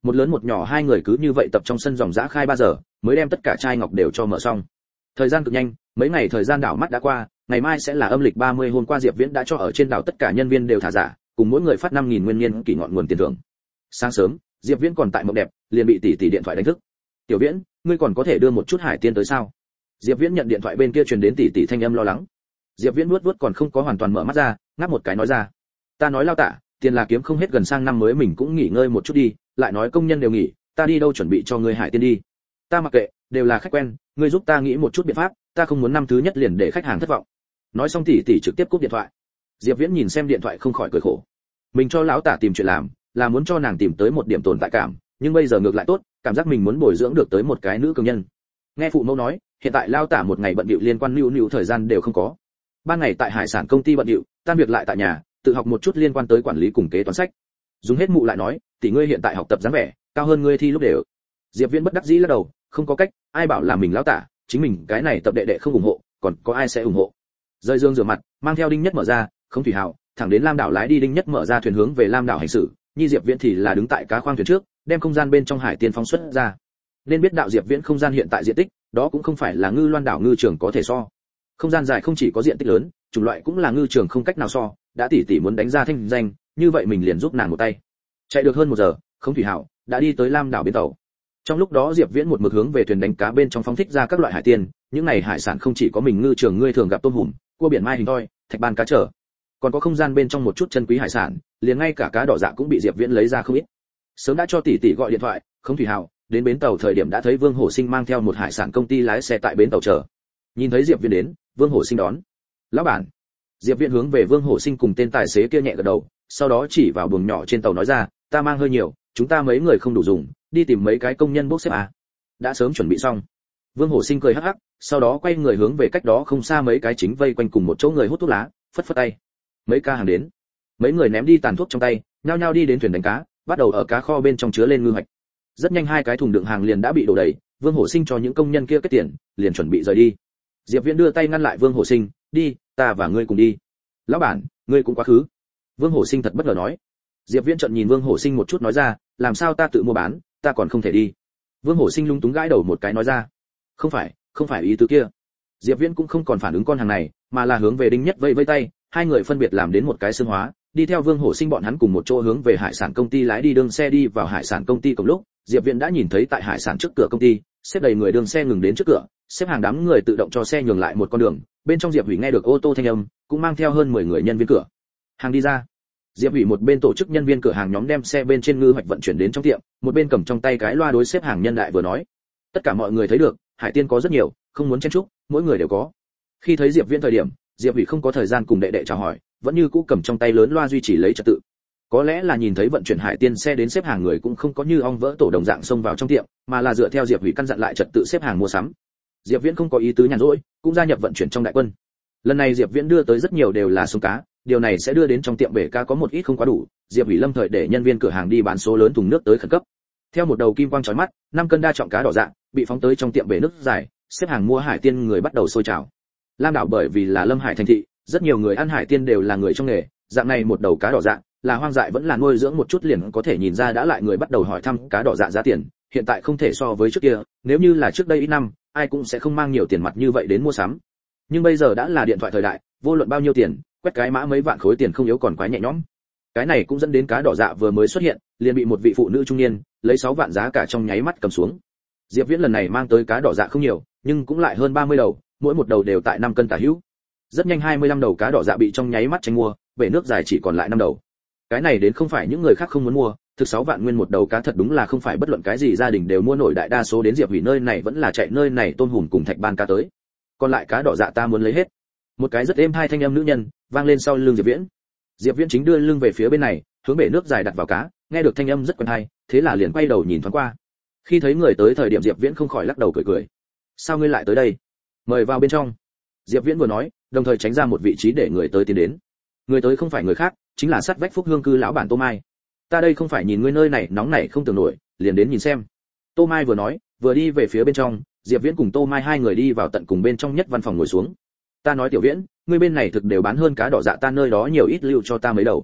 Một lớn một nhỏ hai người cứ như vậy tập trong sân dòng dã khai ba giờ mới đem tất cả chai ngọc đều cho mở xong. Thời gian cực nhanh, mấy ngày thời gian đảo mắt đã qua, ngày mai sẽ là âm lịch ba mươi, hôm qua Diệp Viễn đã cho ở trên đảo tất cả nhân viên đều thả giả, cùng mỗi người phát năm nghìn nguyên niên kỷ ngọn nguồn tiền thưởng. Sáng sớm, Diệp Viễn còn tại mộng đẹp, liền bị tỷ tỷ điện thoại đánh thức. "Tiểu Viễn, ngươi còn có thể đưa một chút hải tiên tới sao?" Diệp Viễn nhận điện thoại bên kia truyền đến tỷ tỷ thanh âm lo lắng. Diệp Viễn nuốt nuốt còn không có hoàn toàn mở mắt ra, ngáp một cái nói ra: "Ta nói lao tả, tiền là kiếm không hết, gần sang năm mới mình cũng nghỉ ngơi một chút đi, lại nói công nhân đều nghỉ, ta đi đâu chuẩn bị cho ngươi hải tiên đi." "Ta mặc kệ, đều là khách quen, ngươi giúp ta nghĩ một chút biện pháp, ta không muốn năm thứ nhất liền để khách hàng thất vọng." Nói xong tỷ tỷ trực tiếp cúp điện thoại. Diệp Viễn nhìn xem điện thoại không khỏi cười khổ. Mình cho lão tả tìm chuyện làm, là muốn cho nàng tìm tới một điểm tồn tại cảm, nhưng bây giờ ngược lại tốt, cảm giác mình muốn bồi dưỡng được tới một cái nữ cường nhân. Nghe phụ mẫu nói, hiện tại lao tả một ngày bận bịu liên quan nữu nữu thời gian đều không có. Ban ngày tại hải sản công ty bận bịu, tan việc lại tại nhà, tự học một chút liên quan tới quản lý cùng kế toán sách. Dùng hết mụ lại nói, tỷ ngươi hiện tại học tập dáng vẻ, cao hơn ngươi thi lúc đều. Diệp Viễn bất đắc dĩ lắc đầu, không có cách, ai bảo là mình lão tả, chính mình cái này tập đệ đệ không ủng hộ, còn có ai sẽ ủng hộ. Rơi dương rửa mặt, mang theo Đinh Nhất mở ra, không thủy hào, thẳng đến Lam đảo lái đi. Đinh Nhất mở ra thuyền hướng về Lam đảo hành xử, Nhi Diệp Viễn thì là đứng tại cá khoang thuyền trước, đem không gian bên trong hải tiên phóng xuất ra. Nên biết đạo Diệp Viễn không gian hiện tại diện tích, đó cũng không phải là ngư loan đảo ngư trường có thể so. Không gian dài không chỉ có diện tích lớn, chủng loại cũng là ngư trường không cách nào so, đã tỷ tỷ muốn đánh ra thanh danh, như vậy mình liền giúp nàng một tay. Chạy được hơn một giờ, không thủy hào, đã đi tới Lam đảo bến tàu. Trong lúc đó Diệp Viễn một mực hướng về thuyền đánh cá bên trong phóng thích ra các loại hải tiên, những này hải sản không chỉ có mình ngư trường ngươi thường gặp tôm hùm, cua biển mai hình thoi, thạch ban cá trở, còn có không gian bên trong một chút chân quý hải sản, liền ngay cả cá đỏ dạ cũng bị Diệp Viễn lấy ra không ít. Sớm đã cho tỷ tỷ gọi điện thoại, không thủy hào, đến bến tàu thời điểm đã thấy Vương Hổ Sinh mang theo một hải sản công ty lái xe tại bến tàu chờ. Nhìn thấy Diệp Viễn đến, Vương Hổ Sinh đón. "Lão bản." Diệp Viễn hướng về Vương Hổ Sinh cùng tên tài xế kia nhẹ gật đầu, sau đó chỉ vào buồng nhỏ trên tàu nói ra, "Ta mang hơi nhiều, chúng ta mấy người không đủ dùng, đi tìm mấy cái công nhân bốc xếp à?" "Đã sớm chuẩn bị xong." Vương Hổ Sinh cười hắc hắc, sau đó quay người hướng về cách đó không xa mấy cái chính vây quanh cùng một chỗ người hút thuốc lá, phất phất tay. Mấy ca hàng đến. Mấy người ném đi tàn thuốc trong tay, nhao nhao đi đến thuyền đánh cá, bắt đầu ở cá kho bên trong chứa lên ngư hoạch. Rất nhanh hai cái thùng đựng hàng liền đã bị đổ đầy, Vương Hổ Sinh cho những công nhân kia kết tiền, liền chuẩn bị rời đi. Diệp Viễn đưa tay ngăn lại Vương Hổ Sinh, "Đi, ta và ngươi cùng đi." "Lão bản, ngươi cũng quá khứ." Vương Hổ Sinh thật bất ngờ nói. Diệp Viễn trợn nhìn Vương Hổ Sinh một chút nói ra, "Làm sao ta tự mua bán, ta còn không thể đi." Vương Hổ Sinh lung túng gãi đầu một cái nói ra, "Không phải, không phải ý tứ kia." Diệp Viễn cũng không còn phản ứng con hàng này, mà là hướng về Đinh Nhất vẫy vẫy tay, hai người phân biệt làm đến một cái xương hóa, đi theo Vương Hổ Sinh bọn hắn cùng một chỗ hướng về hải sản công ty lái đi. Đường xe đi vào hải sản công ty cùng lúc, Diệp Viễn đã nhìn thấy tại hải sản trước cửa công ty, xếp đầy người, đường xe ngừng đến trước cửa, xếp hàng đám người tự động cho xe nhường lại một con đường. Bên trong Diệp Hủy nghe được ô tô thanh âm, cũng mang theo hơn mười người nhân viên cửa hàng đi ra. Diệp Hủy một bên tổ chức nhân viên cửa hàng nhóm đem xe bên trên ngư hoạch vận chuyển đến trong tiệm, một bên cầm trong tay cái loa đối xếp hàng nhân đại vừa nói. Tất cả mọi người thấy được, hải tiên có rất nhiều, không muốn chen chúc, mỗi người đều có. Khi thấy Diệp Viễn thời điểm, Diệp Hủy không có thời gian cùng đệ đệ chào hỏi, vẫn như cũ cầm trong tay lớn loa duy trì lấy trật tự. Có lẽ là nhìn thấy vận chuyển hải tiên xe đến xếp hàng người cũng không có như ong vỡ tổ đồng dạng xông vào trong tiệm, mà là dựa theo Diệp Hủy căn dặn lại trật tự xếp hàng mua sắm. Diệp Viễn không có ý tứ nhàn rỗi, cũng gia nhập vận chuyển trong đại quân. Lần này Diệp Viễn đưa tới rất nhiều đều là sông cá, điều này sẽ đưa đến trong tiệm bể cá có một ít không quá đủ, Diệp Hủy lâm thời để nhân viên cửa hàng đi bán số lớn thùng nước tới khẩn cấp. Theo một đầu kim quang chói mắt, năm cân đa trọng cá đỏ dạng bị phóng tới trong tiệm bể nước dài, xếp hàng mua hải tiên người bắt đầu sôi trào. Lam đảo bởi vì là Lâm Hải thành thị, rất nhiều người ăn hải tiên đều là người trong nghề, dạng này một đầu cá đỏ dạng là hoang dại vẫn là nuôi dưỡng một chút liền có thể nhìn ra đã lại người bắt đầu hỏi thăm cá đỏ dạ giá tiền, hiện tại không thể so với trước kia, nếu như là trước đây ít năm, ai cũng sẽ không mang nhiều tiền mặt như vậy đến mua sắm. Nhưng bây giờ đã là điện thoại thời đại, vô luận bao nhiêu tiền, quét cái mã mấy vạn khối tiền không yếu còn quái nhẹ nhõm. Cái này cũng dẫn đến cá đỏ dạ vừa mới xuất hiện, liền bị một vị phụ nữ trung niên lấy sáu vạn giá cả trong nháy mắt cầm xuống. Diệp Viễn lần này mang tới cá đỏ dạ không nhiều, nhưng cũng lại hơn ba mươi đầu, mỗi một đầu đều tại năm cân tả hữu. Rất nhanh hai mươi lăm đầu cá đỏ dạ bị trong nháy mắt tranh mua, bể nước dài chỉ còn lại năm đầu. Cái này đến không phải những người khác không muốn mua, thực sáu vạn nguyên một đầu cá thật đúng là không phải bất luận cái gì gia đình đều mua nổi, đại đa số đến Diệp Hủy nơi này vẫn là chạy nơi này tôm hùm cùng thạch ban cá tới. Còn lại cá đỏ dạ ta muốn lấy hết. Một cái rất êm hai thanh âm nữ nhân vang lên sau lưng Diệp Viễn. Diệp Viễn chính đưa lưng về phía bên này, hướng bể nước dài đặt vào cá, nghe được thanh âm rất quen tai, thế là liền quay đầu nhìn thoáng qua. Khi thấy người tới thời điểm Diệp Viễn không khỏi lắc đầu cười cười. Sao ngươi lại tới đây? Mời vào bên trong. Diệp Viễn vừa nói, đồng thời tránh ra một vị trí để người tới tiến đến. Người tới không phải người khác, chính là sát vách Phúc Hương cư lão bản Tô Mai. Ta đây không phải nhìn ngươi nơi này nóng nảy không tưởng nổi, liền đến nhìn xem. Tô Mai vừa nói, vừa đi về phía bên trong, Diệp Viễn cùng Tô Mai hai người đi vào tận cùng bên trong nhất văn phòng ngồi xuống. Ta nói Tiểu Viễn, ngươi bên này thực đều bán hơn cá đỏ dạ, ta nơi đó nhiều ít lưu cho ta mấy đầu.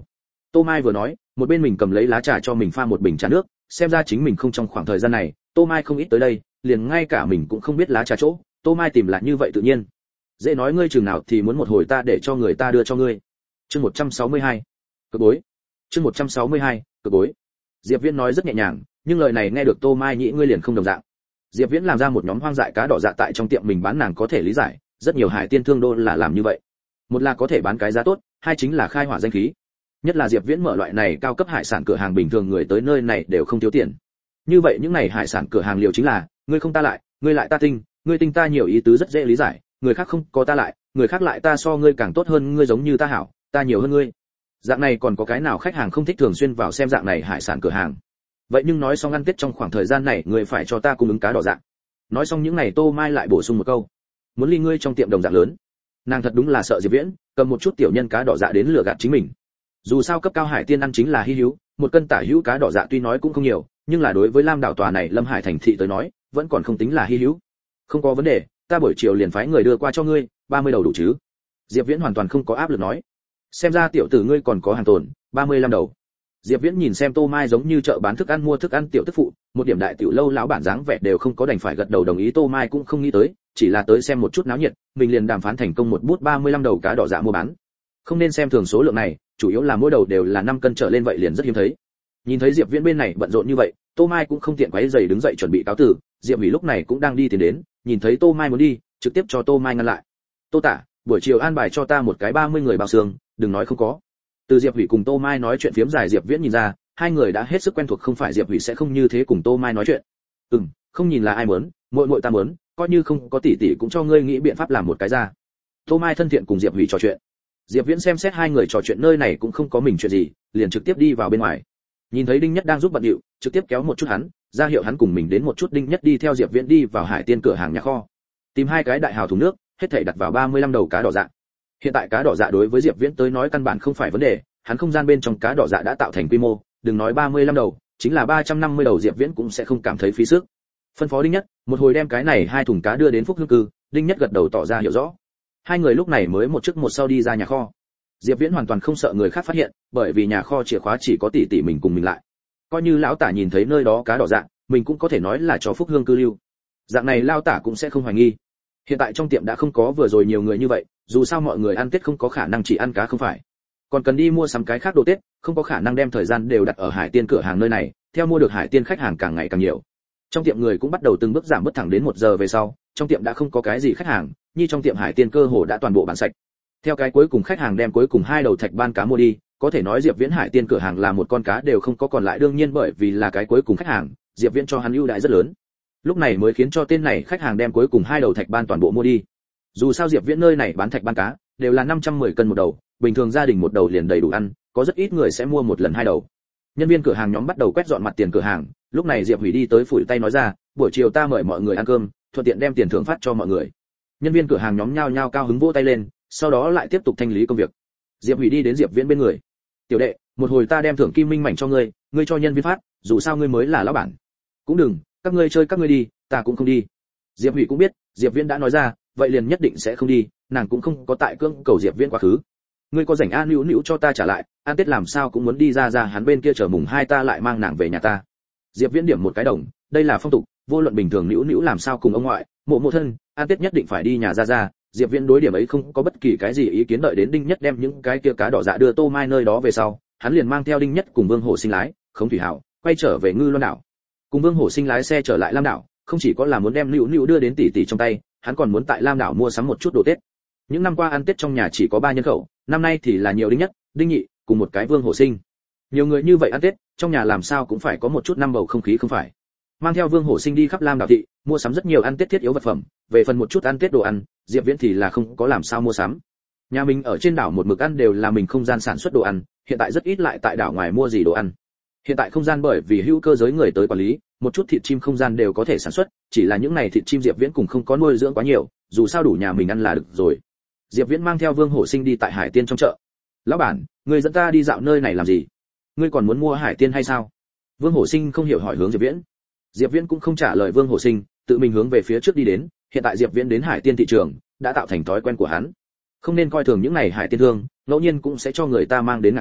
Tô Mai vừa nói, một bên mình cầm lấy lá trà cho mình pha một bình trà nước, xem ra chính mình không trong khoảng thời gian này, Tô Mai không ít tới đây, liền ngay cả mình cũng không biết lá trà chỗ, Tô Mai tìm lại như vậy tự nhiên. Dễ nói ngươi chừng nào thì muốn một hồi ta để cho người ta đưa cho ngươi. Chương một trăm sáu mươi hai, cực bối. Chương một trăm sáu mươi hai, cực bối. Diệp Viễn nói rất nhẹ nhàng, nhưng lời này nghe được Tô Mai nghĩ ngươi liền không đồng dạng. Diệp Viễn làm ra một nhóm hoang dại cá đỏ dạ tại trong tiệm mình bán nàng có thể lý giải, rất nhiều hải tiên thương đô là làm như vậy. Một là có thể bán cái giá tốt, hai chính là khai hỏa danh khí. Nhất là Diệp Viễn mở loại này cao cấp hải sản cửa hàng bình thường người tới nơi này đều không thiếu tiền. Như vậy những này hải sản cửa hàng liều chính là, ngươi không ta lại, ngươi lại ta tinh, ngươi tinh ta nhiều ý tứ rất dễ lý giải, người khác không có ta lại, người khác lại ta so ngươi càng tốt hơn, ngươi giống như ta hảo, ta nhiều hơn ngươi. Dạng này còn có cái nào khách hàng không thích thường xuyên vào xem dạng này hải sản cửa hàng. Vậy nhưng nói xong ăn Tết trong khoảng thời gian này ngươi phải cho ta cung ứng cá đỏ dạng. Nói xong những này Tô Mai lại bổ sung một câu, muốn ly ngươi trong tiệm đồng dạng lớn. Nàng thật đúng là sợ Diệp Viễn cầm một chút tiểu nhân cá đỏ dạ đến lừa gạt chính mình. Dù sao cấp cao hải tiên ăn chính là hi hữu, một cân tả hữu cá đỏ dạ tuy nói cũng không nhiều, nhưng là đối với Lam đảo tòa này Lâm Hải thành thị tới nói, vẫn còn không tính là hi hữu. Không có vấn đề, ta buổi chiều liền phái người đưa qua cho ngươi, ba mươi đầu đủ chứ? Diệp Viễn hoàn toàn không có áp lực nói. Xem ra tiểu tử ngươi còn có hàng tồn, ba mươi lăm đầu. Diệp Viễn nhìn xem Tô Mai giống như chợ bán thức ăn mua thức ăn tiểu tức phụ, một điểm đại tiểu lâu lão bản dáng vẻ đều không có, đành phải gật đầu đồng ý. Tô Mai cũng không nghĩ tới, chỉ là tới xem một chút náo nhiệt, mình liền đàm phán thành công một bút ba mươi lăm đầu cá đỏ dạ mua bán. Không nên xem thường số lượng này, chủ yếu là mỗi đầu đều là năm cân trở lên, vậy liền rất hiếm thấy. Nhìn thấy Diệp Viễn bên này bận rộn như vậy, Tô Mai cũng không tiện quấy rầy, đứng dậy chuẩn bị cáo từ. Diệp Hủy lúc này cũng đang đi tiến đến, nhìn thấy Tô Mai muốn đi, trực tiếp cho Tô Mai ngăn lại. Tô tả, buổi chiều an bài cho ta một cái ba mươi người bao xương, đừng nói không có. Từ Diệp Hủy cùng Tô Mai nói chuyện phiếm dài, Diệp Viễn nhìn ra, hai người đã hết sức quen thuộc, không phải Diệp Hủy sẽ không như thế cùng Tô Mai nói chuyện. Ừm, không nhìn là ai muốn, muội muội ta muốn, coi như không có tỷ tỷ cũng cho ngươi nghĩ biện pháp làm một cái ra. Tô Mai thân thiện cùng Diệp Hủy trò chuyện. Diệp Viễn xem xét hai người trò chuyện nơi này cũng không có mình chuyện gì, liền trực tiếp đi vào bên ngoài. Nhìn thấy Đinh Nhất đang giúp bận điệu, trực tiếp kéo một chút hắn, ra hiệu hắn cùng mình đến một chút. Đinh Nhất đi theo Diệp Viễn đi vào hải tiên cửa hàng nhà kho, tìm hai cái đại hào thùng nước, hết thảy đặt vào ba mươi lăm đầu cá đỏ dạ. Hiện tại cá đỏ dạ đối với Diệp Viễn tới nói căn bản không phải vấn đề, hắn không gian bên trong cá đỏ dạ đã tạo thành quy mô, đừng nói ba mươi lăm đầu, chính là ba trăm năm mươi đầu Diệp Viễn cũng sẽ không cảm thấy phí sức. Phân phó Đinh Nhất, một hồi đem cái này hai thùng cá đưa đến Phúc Hương Cư. Đinh Nhất gật đầu tỏ ra hiểu rõ. Hai người lúc này mới một trước một sau đi ra nhà kho. Diệp Viễn hoàn toàn không sợ người khác phát hiện, bởi vì nhà kho chìa khóa chỉ có tỷ tỷ mình cùng mình lại. Coi như lão tả nhìn thấy nơi đó cá đỏ dạ, mình cũng có thể nói là cho Phúc Hương Cư lưu. Dạng này lão tả cũng sẽ không hoài nghi. Hiện tại trong tiệm đã không có vừa rồi nhiều người như vậy, dù sao mọi người ăn Tết không có khả năng chỉ ăn cá không phải, còn cần đi mua sắm cái khác đồ Tết, không có khả năng đem thời gian đều đặt ở hải tiên cửa hàng nơi này. Theo mua được hải tiên khách hàng càng ngày càng nhiều, trong tiệm người cũng bắt đầu từng bước giảm bớt, thẳng đến một giờ về sau, trong tiệm đã không có cái gì khách hàng, như trong tiệm hải tiên cơ hồ đã toàn bộ bán sạch. Theo cái cuối cùng khách hàng đem cuối cùng hai đầu thạch ban cá mua đi, có thể nói Diệp Viễn hải tiên cửa hàng là một con cá đều không có còn lại. Đương nhiên bởi vì là cái cuối cùng khách hàng, Diệp Viễn cho hắn ưu đãi rất lớn, lúc này mới khiến cho tên này khách hàng đem cuối cùng hai đầu thạch ban toàn bộ mua đi. Dù sao Diệp Viễn nơi này bán thạch ban cá đều là năm trăm mười cân một đầu, bình thường gia đình một đầu liền đầy đủ ăn, có rất ít người sẽ mua một lần hai đầu. Nhân viên cửa hàng nhóm bắt đầu quét dọn mặt tiền cửa hàng, lúc này Diệp Hủy đi tới phủi tay nói ra, buổi chiều ta mời mọi người ăn cơm, thuận tiện đem tiền thưởng phát cho mọi người. Nhân viên cửa hàng nhóm nhao nhao cao hứng vỗ tay lên, sau đó lại tiếp tục thanh lý công việc. Diệp Hủy đi đến Diệp Viễn bên người, tiểu đệ, một hồi ta đem thưởng kim minh mảnh cho ngươi, ngươi cho nhân viên phát, dù sao ngươi mới là lão bản. Cũng đừng, các ngươi chơi các ngươi đi, ta cũng không đi. Diệp Hủy cũng biết Diệp Viễn đã nói ra, vậy liền nhất định sẽ không đi, nàng cũng không có tại cưỡng cầu Diệp Viễn quá khứ. Ngươi có rảnh a nữu nữu cho ta trả lại, ăn Tết làm sao cũng muốn đi ra ra, hắn bên kia chờ mùng hai ta lại mang nàng về nhà ta. Diệp Viễn điểm một cái đồng, đây là phong tục, vô luận bình thường nữu nữu làm sao cùng ông ngoại, mộ mộ thân, ăn Tết nhất định phải đi nhà ra ra. Diệp Viễn đối điểm ấy không có bất kỳ cái gì ý kiến. Đợi đến Đinh Nhất đem những cái kia cá đỏ dạ đưa Tô Mai nơi đó về sau, hắn liền mang theo Đinh Nhất cùng Vương Hổ Sinh lái Khống Thủy Hảo quay trở về Ngư Loan đảo. Cùng Vương Hổ Sinh lái xe trở lại Lam đảo, không chỉ có là muốn đem nữu nữu đưa đến tỷ tỷ trong tay, hắn còn muốn tại Lam đảo mua sắm một chút đồ Tết. Những năm qua ăn Tết trong nhà chỉ có ba nhân khẩu, năm nay thì là nhiều Đinh Nhất, Đinh Nhị cùng một cái Vương Hổ Sinh. Nhiều người như vậy ăn Tết, trong nhà làm sao cũng phải có một chút năm bầu không khí không phải. Mang theo Vương Hổ Sinh đi khắp Lam đảo thị, mua sắm rất nhiều ăn Tết thiết yếu vật phẩm, về phần một chút ăn Tết đồ ăn, Diệp Viễn thì là không có làm sao mua sắm. Nhà mình ở trên đảo một mực ăn đều là mình không gian sản xuất đồ ăn, hiện tại rất ít lại tại đảo ngoài mua gì đồ ăn. Hiện tại không gian bởi vì hữu cơ giới người tới quản lý, một chút thịt chim không gian đều có thể sản xuất, chỉ là những này thịt chim Diệp Viễn cùng không có nuôi dưỡng quá nhiều, dù sao đủ nhà mình ăn là được rồi. Diệp Viễn mang theo Vương Hổ Sinh đi tại hải tiên trong chợ. Lão bản, người dẫn ta đi dạo nơi này làm gì? Ngươi còn muốn mua hải tiên hay sao? Vương Hổ Sinh không hiểu hỏi hướng Diệp Viễn. Diệp Viễn cũng không trả lời Vương Hổ Sinh, tự mình hướng về phía trước đi đến. Hiện tại Diệp Viễn đến hải tiên thị trường đã tạo thành thói quen của hắn, không nên coi thường những này hải tiên thương, ngẫu nhiên cũng sẽ cho người ta mang đến ngạc nhiên.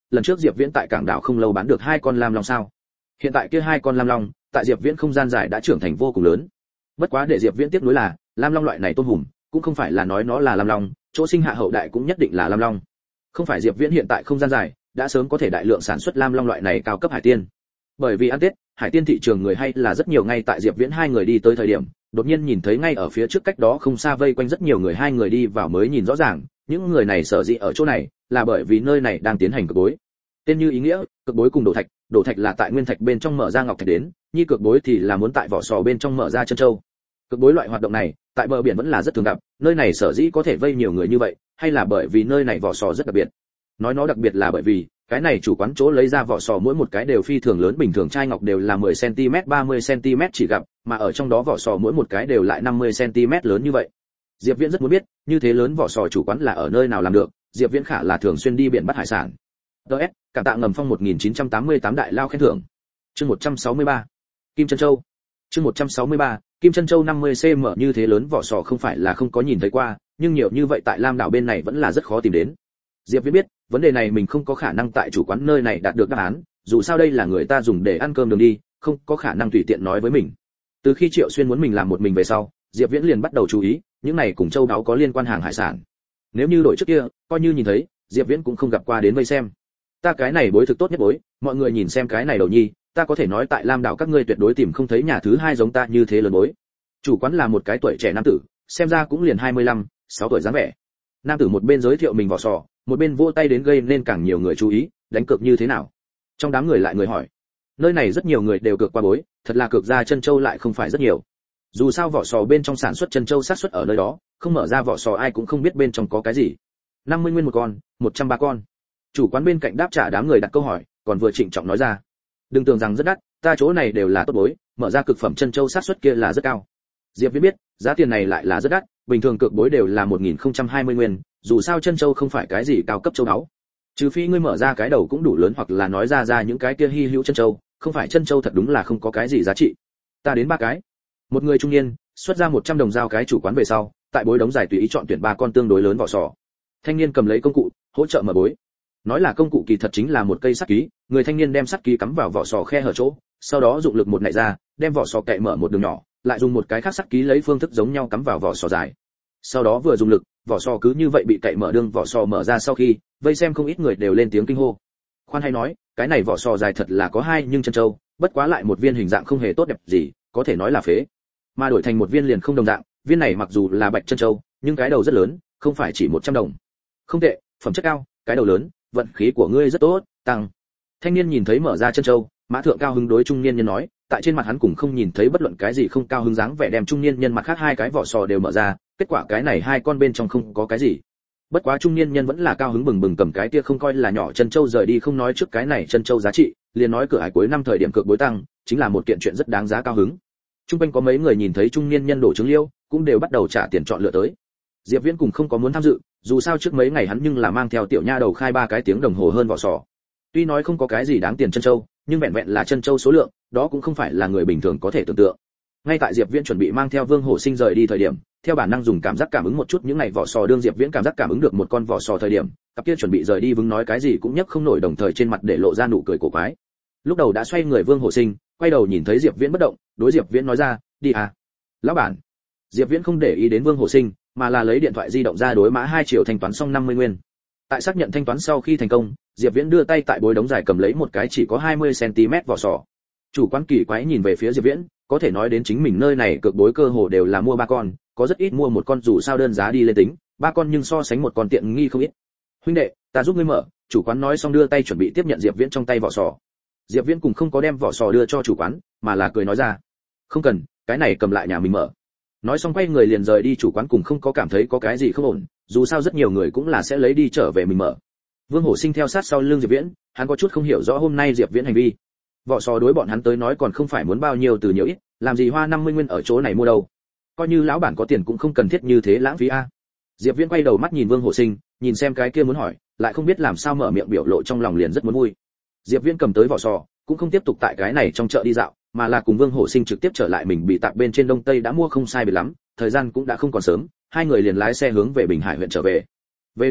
lần trước Diệp Viễn tại cảng đảo không lâu bán được hai con lam long sao? Hiện tại kia hai con lam long, tại Diệp Viễn không gian dài đã trưởng thành vô cùng lớn. Bất quá để Diệp Viễn tiếp nối là, lam long loại này tôm hùm, cũng không phải là nói nó là lam long, chỗ sinh hạ hậu đại cũng nhất định là lam long. Không phải Diệp Viễn hiện tại không gian dài, đã sớm có thể đại lượng sản xuất lam long loại này cao cấp hải tiên. Bởi vì ăn Tết, hải tiên thị trường người hay là rất nhiều, ngay tại Diệp Viễn hai người đi tới thời điểm, đột nhiên nhìn thấy ngay ở phía trước cách đó không xa vây quanh rất nhiều người, hai người đi vào mới nhìn rõ ràng, những người này sở dĩ ở chỗ này, là bởi vì nơi này đang tiến hành cực bối. Tên như ý nghĩa, cực bối cùng đổ thạch, đổ thạch là tại nguyên thạch bên trong mở ra ngọc thạch đến, nhi cực bối thì là muốn tại vỏ sò bên trong mở ra chân châu. Cực bối loại hoạt động này, tại bờ biển vẫn là rất thường gặp, nơi này sở dĩ có thể vây nhiều người như vậy, hay là bởi vì nơi này vỏ sò rất đặc biệt. Nói nó đặc biệt là bởi vì, cái này chủ quán chỗ lấy ra vỏ sò mỗi một cái đều phi thường lớn, bình thường chai ngọc đều là mười xăng ti mét ba mươi xăng ti mét chỉ gặp, mà ở trong đó vỏ sò mỗi một cái đều lại năm mươi xăng ti mét lớn như vậy. Diệp Viễn rất muốn biết, như thế lớn vỏ sò chủ quán là ở nơi nào làm được, Diệp Viễn khả là thường xuyên đi biển bắt hải sản. đê ét, cảm tạ ngầm phong một nghìn chín trăm tám mươi tám đại lao khen thưởng. Chương một trăm sáu mươi ba, Kim Chân Châu. Chương một trăm sáu mươi ba, Kim Chân Châu năm mươi xăng-ti-mét như thế lớn vỏ sò không phải là không có nhìn thấy qua, nhưng nhiều như vậy tại Lam đảo bên này vẫn là rất khó tìm đến. Diệp Viễn biết, vấn đề này mình không có khả năng tại chủ quán nơi này đạt được đáp án, dù sao đây là người ta dùng để ăn cơm đường đi, không có khả năng tùy tiện nói với mình. Từ khi Triệu Xuyên muốn mình làm một mình về sau, Diệp Viễn liền bắt đầu chú ý, những này cùng châu đáo có liên quan hàng hải sản. Nếu như đổi trước kia, coi như nhìn thấy, Diệp Viễn cũng không gặp qua đến vây xem. Ta cái này bối thực tốt nhất bối, mọi người nhìn xem cái này đầu nhi, ta có thể nói tại Lam đảo các ngươi tuyệt đối tìm không thấy nhà thứ hai giống ta như thế lớn bối. Chủ quán là một cái tuổi trẻ nam tử, xem ra cũng liền hai mươi lăm, sáu tuổi dáng vẻ. Nam tử một bên giới thiệu mình vỏ sò, một bên vỗ tay đến gây nên càng nhiều người chú ý, đánh cược như thế nào? Trong đám người lại người hỏi. Nơi này rất nhiều người đều cược qua bối, thật là cược ra chân châu lại không phải rất nhiều. Dù sao vỏ sò bên trong sản xuất chân châu sát xuất ở nơi đó, không mở ra vỏ sò ai cũng không biết bên trong có cái gì. năm mươi nguyên một con, một trăm ba con. Chủ quán bên cạnh đáp trả đám người đặt câu hỏi, còn vừa trịnh trọng nói ra. Đừng tưởng rằng rất đắt, ta chỗ này đều là tốt bối, mở ra cực phẩm chân châu sát xuất kia là rất cao. Diệp Viễn biết, giá tiền này lại là rất đắt, bình thường cược bối đều là một nghìn không trăm hai mươi nguyên, dù sao chân châu không phải cái gì cao cấp châu đáo. Trừ phi ngươi mở ra cái đầu cũng đủ lớn, hoặc là nói ra ra những cái kia hi hữu chân châu, không phải chân châu thật đúng là không có cái gì giá trị. Ta đến ba cái. Một người trung niên xuất ra một trăm đồng giao cái chủ quán về sau, tại bối đống giải tùy ý chọn tuyển ba con tương đối lớn vỏ sò. Thanh niên cầm lấy công cụ, hỗ trợ mở bối. Nói là công cụ kỳ thật chính là một cây sắt ký, người thanh niên đem sắt ký cắm vào vỏ sò khe hở chỗ, sau đó dụng lực một nạy ra, đem vỏ sò cậy mở một đường nhỏ, lại dùng một cái khác sắt ký lấy phương thức giống nhau cắm vào vỏ sò dài. Sau đó vừa dùng lực, vỏ sò cứ như vậy bị cậy mở, đường vỏ sò mở ra sau khi, vây xem không ít người đều lên tiếng kinh hô. Khoan hay nói, cái này vỏ sò dài thật là có hai nhưng chân châu, bất quá lại một viên hình dạng không hề tốt đẹp gì, có thể nói là phế. Mà đổi thành một viên liền không đồng dạng, viên này mặc dù là bạch chân châu, nhưng cái đầu rất lớn, không phải chỉ một trăm đồng. Không tệ, phẩm chất cao, cái đầu lớn, vận khí của ngươi rất tốt, tăng. Thanh niên nhìn thấy mở ra chân châu, mã thượng cao hứng đối trung niên nhân nói, tại trên mặt hắn cũng không nhìn thấy bất luận cái gì không cao hứng dáng vẻ, đem trung niên nhân mặt khác hai cái vỏ sò đều mở ra, kết quả cái này hai con bên trong không có cái gì. Bất quá trung niên nhân vẫn là cao hứng bừng bừng cầm cái kia không coi là nhỏ chân châu rời đi, không nói trước cái này chân châu giá trị, liền nói cửa hải cuối năm thời điểm cược bối tăng, chính là một kiện chuyện rất đáng giá cao hứng. Trung quanh có mấy người nhìn thấy trung niên nhân đổ trứng liêu, cũng đều bắt đầu trả tiền chọn lựa tới. Diệp Viễn cùng không có muốn tham dự, dù sao trước mấy ngày hắn nhưng là mang theo tiểu nha đầu khai ba cái tiếng đồng hồ hơn vỏ sò. Tuy nói không có cái gì đáng tiền chân châu, nhưng vẹn vẹn là chân châu số lượng, đó cũng không phải là người bình thường có thể tưởng tượng. Ngay tại Diệp Viễn chuẩn bị mang theo Vương Hổ Sinh rời đi thời điểm, theo bản năng dùng cảm giác cảm ứng một chút những này vỏ sò, đương Diệp Viễn cảm giác cảm ứng được một con vỏ sò thời điểm, cặp kia chuẩn bị rời đi vững nói cái gì cũng nhấc không nổi, đồng thời trên mặt để lộ ra nụ cười cổ quái. Lúc đầu đã xoay người Vương Hổ Sinh, quay đầu nhìn thấy Diệp Viễn bất động, đối Diệp Viễn nói ra, đi à. Lão bản. Diệp Viễn không để ý đến Vương Hổ Sinh, mà là lấy điện thoại di động ra đối mã hai triệu thanh toán xong năm mươi nguyên. Tại xác nhận thanh toán sau khi thành công, Diệp Viễn đưa tay tại bối đống dài cầm lấy một cái chỉ có hai mươi xăng ti mét vỏ sò. Chủ quán kỳ quái nhìn về phía Diệp Viễn, có thể nói đến chính mình nơi này cược bối cơ hồ đều là mua ba con, có rất ít mua một con, dù sao đơn giá đi lên tính, ba con nhưng so sánh một con tiện nghi không ít. Huynh đệ, ta giúp ngươi mở. Chủ quán nói xong đưa tay chuẩn bị tiếp nhận Diệp Viễn trong tay vỏ sò. Diệp Viễn cũng không có đem vỏ sò đưa cho chủ quán, mà là cười nói ra, không cần, cái này cầm lại nhà mình mở. Nói xong quay người liền rời đi, chủ quán cũng không có cảm thấy có cái gì không ổn, dù sao rất nhiều người cũng là sẽ lấy đi trở về mình mở. Vương Hổ Sinh theo sát sau lưng Diệp Viễn, hắn có chút không hiểu rõ hôm nay Diệp Viễn hành vi. Vỏ sò đối bọn hắn tới nói còn không phải muốn bao nhiêu từ nhiều ít, làm gì hoa năm mươi nguyên ở chỗ này mua đâu. Coi như lão bản có tiền cũng không cần thiết như thế lãng phí a. Diệp Viễn quay đầu mắt nhìn Vương Hổ Sinh, nhìn xem cái kia muốn hỏi, lại không biết làm sao mở miệng, biểu lộ trong lòng liền rất muốn vui. Diệp Viễn cầm tới vỏ sò, cũng không tiếp tục tại cái này trong chợ đi dạo, mà là cùng Vương Hổ Sinh trực tiếp trở lại mình bị tạp bên trên Đông Tây đã mua không sai biệt lắm, thời gian cũng đã không còn sớm, hai người liền lái xe hướng về Bình Hải huyện trở về. Về đến nhà,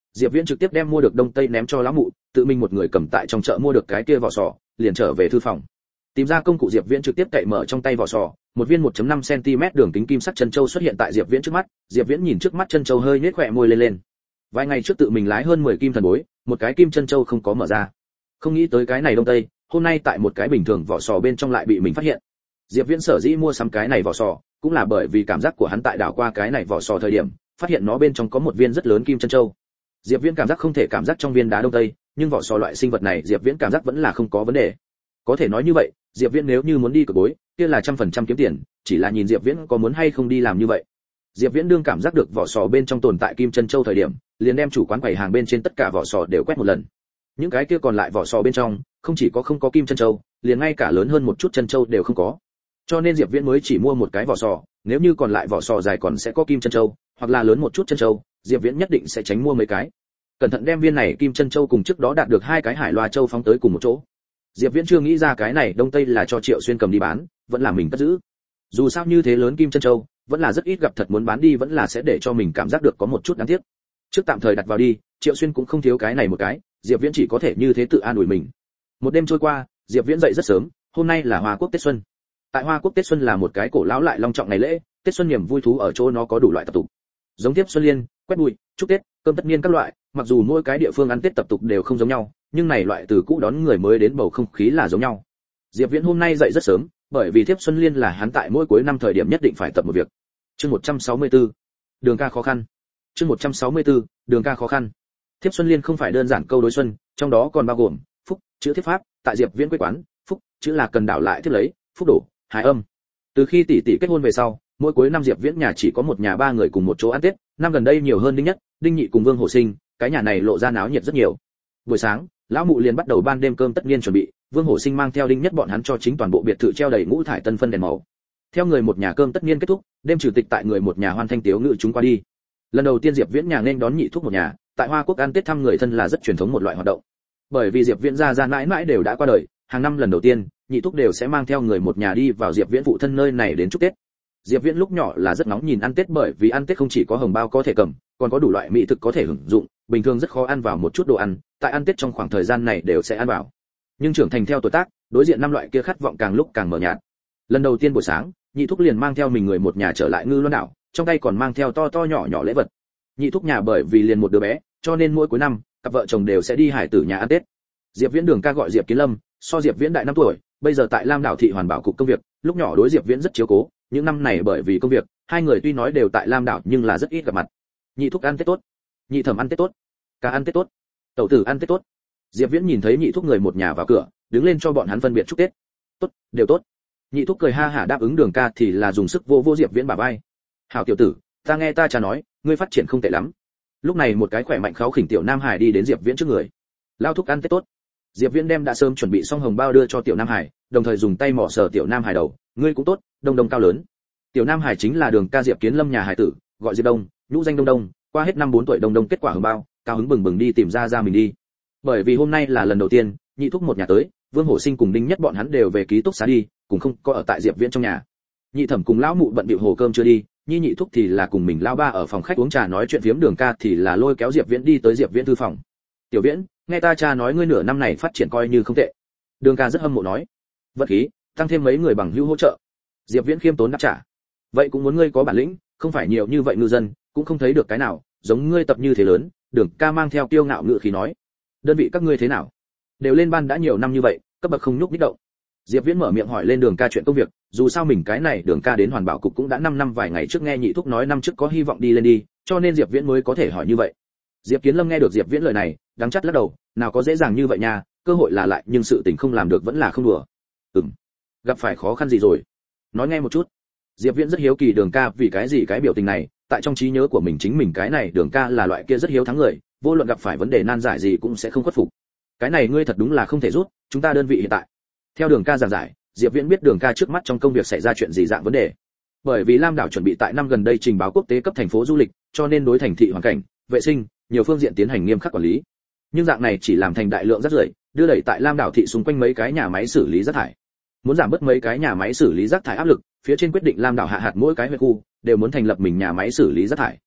Diệp Viễn trực tiếp đem mua được đông tây ném cho lão mụ, tự mình một người cầm tại trong chợ mua được cái kia vỏ sò, liền trở về thư phòng. Tìm ra công cụ Diệp Viễn trực tiếp cậy mở trong tay vỏ sò, một viên một phẩy năm xăng-ti-mét đường kính kim sắc chân châu xuất hiện tại Diệp Viễn trước mắt, Diệp Viễn nhìn trước mắt chân châu hơi nhếch khóe môi lên lên. Vài ngày trước tự mình lái hơn mười kim thần bối, một cái kim chân châu không có mở ra. Không nghĩ tới cái này đông tây, hôm nay tại một cái bình thường vỏ sò bên trong lại bị mình phát hiện. Diệp Viễn sở dĩ mua sắm cái này vỏ sò, cũng là bởi vì cảm giác của hắn tại đảo qua cái này vỏ sò thời điểm, phát hiện nó bên trong có một viên rất lớn kim chân châu. Diệp Viễn cảm giác không thể cảm giác trong viên đá đông tây, nhưng vỏ sò loại sinh vật này Diệp Viễn cảm giác vẫn là không có vấn đề. Có thể nói như vậy, Diệp Viễn nếu như muốn đi cược bối, kia là trăm phần trăm kiếm tiền, chỉ là nhìn Diệp Viễn có muốn hay không đi làm như vậy. Diệp Viễn đương cảm giác được vỏ sò bên trong tồn tại kim chân châu thời điểm, liền đem chủ quán quầy hàng bên trên tất cả vỏ sò đều quét một lần. Những cái kia còn lại vỏ sò bên trong, không chỉ có không có kim chân châu, liền ngay cả lớn hơn một chút chân châu đều không có. Cho nên Diệp Viễn mới chỉ mua một cái vỏ sò, nếu như còn lại vỏ sò dài còn sẽ có kim chân châu, hoặc là lớn một chút chân châu, Diệp Viễn nhất định sẽ tránh mua mấy cái. Cẩn thận đem viên này kim chân châu cùng trước đó đạt được hai cái hải loa châu phóng tới cùng một chỗ. Diệp Viễn chưa nghĩ ra cái này đông tây là cho Triệu Xuyên cầm đi bán, vẫn là mình cất giữ. Dù sao như thế lớn kim chân châu, vẫn là rất ít gặp, thật muốn bán đi vẫn là sẽ để cho mình cảm giác được có một chút đáng tiếc. Trước tạm thời đặt vào đi, Triệu Xuyên cũng không thiếu cái này một cái, Diệp Viễn chỉ có thể như thế tự an ủi mình. Một đêm trôi qua, Diệp Viễn dậy rất sớm, hôm nay là Hoa Quốc Tết Xuân. Tại Hoa Quốc Tết Xuân là một cái cổ lão lại long trọng ngày lễ, Tết Xuân niềm vui thú ở chỗ nó có đủ loại tập tục. Giống tiếp xuân liên, quét bụi, chúc Tết, cơm tất niên các loại, mặc dù mỗi cái địa phương ăn Tết tập tục đều không giống nhau, nhưng này loại từ cũ đón người mới đến bầu không khí là giống nhau. Diệp Viễn hôm nay dậy rất sớm, bởi vì tiếp xuân liên là hắn tại mỗi cuối năm thời điểm nhất định phải tập một việc. Chương một trăm sáu mươi tư, đường ca khó khăn. Chương một trăm sáu mươi tư, đường ca khó khăn. Tiếp xuân liên không phải đơn giản câu đối xuân, trong đó còn bao gồm phúc, chữ tiếp pháp, tại Diệp Viễn quê quán, phúc, chữ là cần đảo lại tiếp lấy, phúc đổ, hài âm. Từ khi tỷ tỷ kết hôn về sau, mỗi cuối năm Diệp Viễn nhà chỉ có một nhà ba người cùng một chỗ ăn Tết, năm gần đây nhiều hơn Đinh Nhất, Đinh Nhị cùng Vương Hổ Sinh, cái nhà này lộ ra náo nhiệt rất nhiều. Buổi sáng, lão mụ liền bắt đầu ban đêm cơm tất niên chuẩn bị, Vương Hổ Sinh mang theo Đinh Nhất bọn hắn cho chính toàn bộ biệt thự treo đầy ngũ thải tân phân đèn màu. Theo người một nhà cơm tất niên kết thúc, đêm chủ tịch tại người một nhà hoan thanh tiếu ngự chúng qua đi. Lần đầu tiên Diệp Viễn nhà nên đón nhị thúc một nhà, tại Hoa Quốc ăn Tết thăm người thân là rất truyền thống một loại hoạt động. Bởi vì Diệp Viễn gia gia mãi mãi đều đã qua đời, hàng năm lần đầu tiên, nhị thúc đều sẽ mang theo người một nhà đi vào Diệp Viễn phụ thân nơi này đến chúc Tết. Diệp Viễn lúc nhỏ là rất nóng nhìn ăn Tết, bởi vì ăn Tết không chỉ có hồng bao có thể cầm, còn có đủ loại mỹ thực có thể hưởng dụng, bình thường rất khó ăn vào một chút đồ ăn, tại ăn Tết trong khoảng thời gian này đều sẽ ăn vào. Nhưng trưởng thành theo tuổi tác, đối diện năm loại kia khát vọng càng lúc càng mờ nhạt. Lần đầu tiên buổi sáng, nhị thúc liền mang theo mình người một nhà trở lại Ngư Loan đảo, trong tay còn mang theo to to nhỏ nhỏ lễ vật. Nhị thúc nhà bởi vì liền một đứa bé, cho nên mỗi cuối năm, cặp vợ chồng đều sẽ đi hải tử nhà ăn Tết. Diệp Viễn đường ca gọi Diệp Kiến Lâm, so Diệp Viễn đại năm tuổi, bây giờ tại Lam đảo thị hoàn bảo cục công việc, lúc nhỏ đối Diệp Viễn rất chiếu cố, những năm này bởi vì công việc, hai người tuy nói đều tại Lam đảo nhưng là rất ít gặp mặt. Nhị thúc ăn Tết tốt, nhị thẩm ăn Tết tốt, ca ăn Tết tốt, tẩu tử ăn Tết tốt. Diệp Viễn nhìn thấy nhị thúc người một nhà vào cửa, đứng lên cho bọn hắn phân biệt chúc Tết. Tốt, đều tốt. Nhị thúc cười ha hả đáp ứng đường ca thì là dùng sức vô vô Diệp Viễn bả vai. Hảo tiểu tử, ta nghe ta cha nói, ngươi phát triển không tệ lắm. Lúc này một cái khỏe mạnh kháu khỉnh tiểu Nam Hải đi đến Diệp Viễn trước người. Lao thúc ăn Tết tốt. Diệp Viễn đem đã sớm chuẩn bị xong hồng bao đưa cho tiểu Nam Hải, đồng thời dùng tay mỏ sờ tiểu Nam Hải đầu, ngươi cũng tốt, đông đông cao lớn. Tiểu Nam Hải chính là đường ca Diệp Kiến Lâm nhà hải tử, gọi Diệp Đông, nhũ danh Đông Đông, qua hết năm bốn tuổi Đông Đông kết quả hồng bao, cao hứng bừng bừng đi tìm ra ra mình đi. Bởi vì hôm nay là lần đầu tiên, nhị thúc một nhà tới, Vương Hổ Sinh cùng Đinh Nhất bọn hắn đều về ký túc xá đi, cùng không có ở tại Diệp Viễn trong nhà. Nhị thẩm cùng lão mụ bận bịu hồ cơm chưa đi, nhi nhị thúc thì là cùng mình lão ba ở phòng khách uống trà nói chuyện phiếm, đường ca thì là lôi kéo Diệp Viễn đi tới Diệp Viễn thư phòng. Tiểu Viễn, nghe ta cha nói ngươi nửa năm này phát triển coi như không tệ. Đường ca rất hâm mộ nói. Vận khí, tăng thêm mấy người bằng hữu hỗ trợ. Diệp Viễn khiêm tốn đáp trả. Vậy cũng muốn ngươi có bản lĩnh, không phải nhiều như vậy ngư dân, cũng không thấy được cái nào giống ngươi tập như thế lớn. Đường ca mang theo kiêu ngạo ngữ khí nói. Đơn vị các ngươi thế nào? Đều lên ban đã nhiều năm như vậy, cấp bậc không nhúc nhích động. Diệp Viễn mở miệng hỏi lên đường ca chuyện công việc, dù sao mình cái này đường ca đến hoàn bảo cục cũng đã năm năm vài ngày trước nghe nhị thúc nói năm trước có hy vọng đi lên đi, cho nên Diệp Viễn mới có thể hỏi như vậy. Diệp Kiến Lâm nghe được Diệp Viễn lời này, đắng chắt lắc đầu, nào có dễ dàng như vậy nha, cơ hội là lại nhưng sự tình không làm được vẫn là không đùa. Ừm, gặp phải khó khăn gì rồi? Nói nghe một chút. Diệp Viễn rất hiếu kỳ đường ca vì cái gì cái biểu tình này, tại trong trí nhớ của mình chính mình cái này đường ca là loại kia rất hiếu thắng người, vô luận gặp phải vấn đề nan giải gì cũng sẽ không khuất phục. Cái này ngươi thật đúng là không thể rút, chúng ta đơn vị hiện tại. Theo đường ca giảng giải, Diệp Viễn biết đường ca trước mắt trong công việc xảy ra chuyện gì dạng vấn đề. Bởi vì Lam đảo chuẩn bị tại năm gần đây trình báo quốc tế cấp thành phố du lịch, cho nên đối thành thị hoàn cảnh, vệ sinh, nhiều phương diện tiến hành nghiêm khắc quản lý. Nhưng dạng này chỉ làm thành đại lượng rác rưởi, đưa đẩy tại Lam đảo thị xung quanh mấy cái nhà máy xử lý rác thải. Muốn giảm bớt mấy cái nhà máy xử lý rác thải áp lực, phía trên quyết định Lam đảo hạ hạt mỗi cái huyện khu đều muốn thành lập mình nhà máy xử lý rác thải.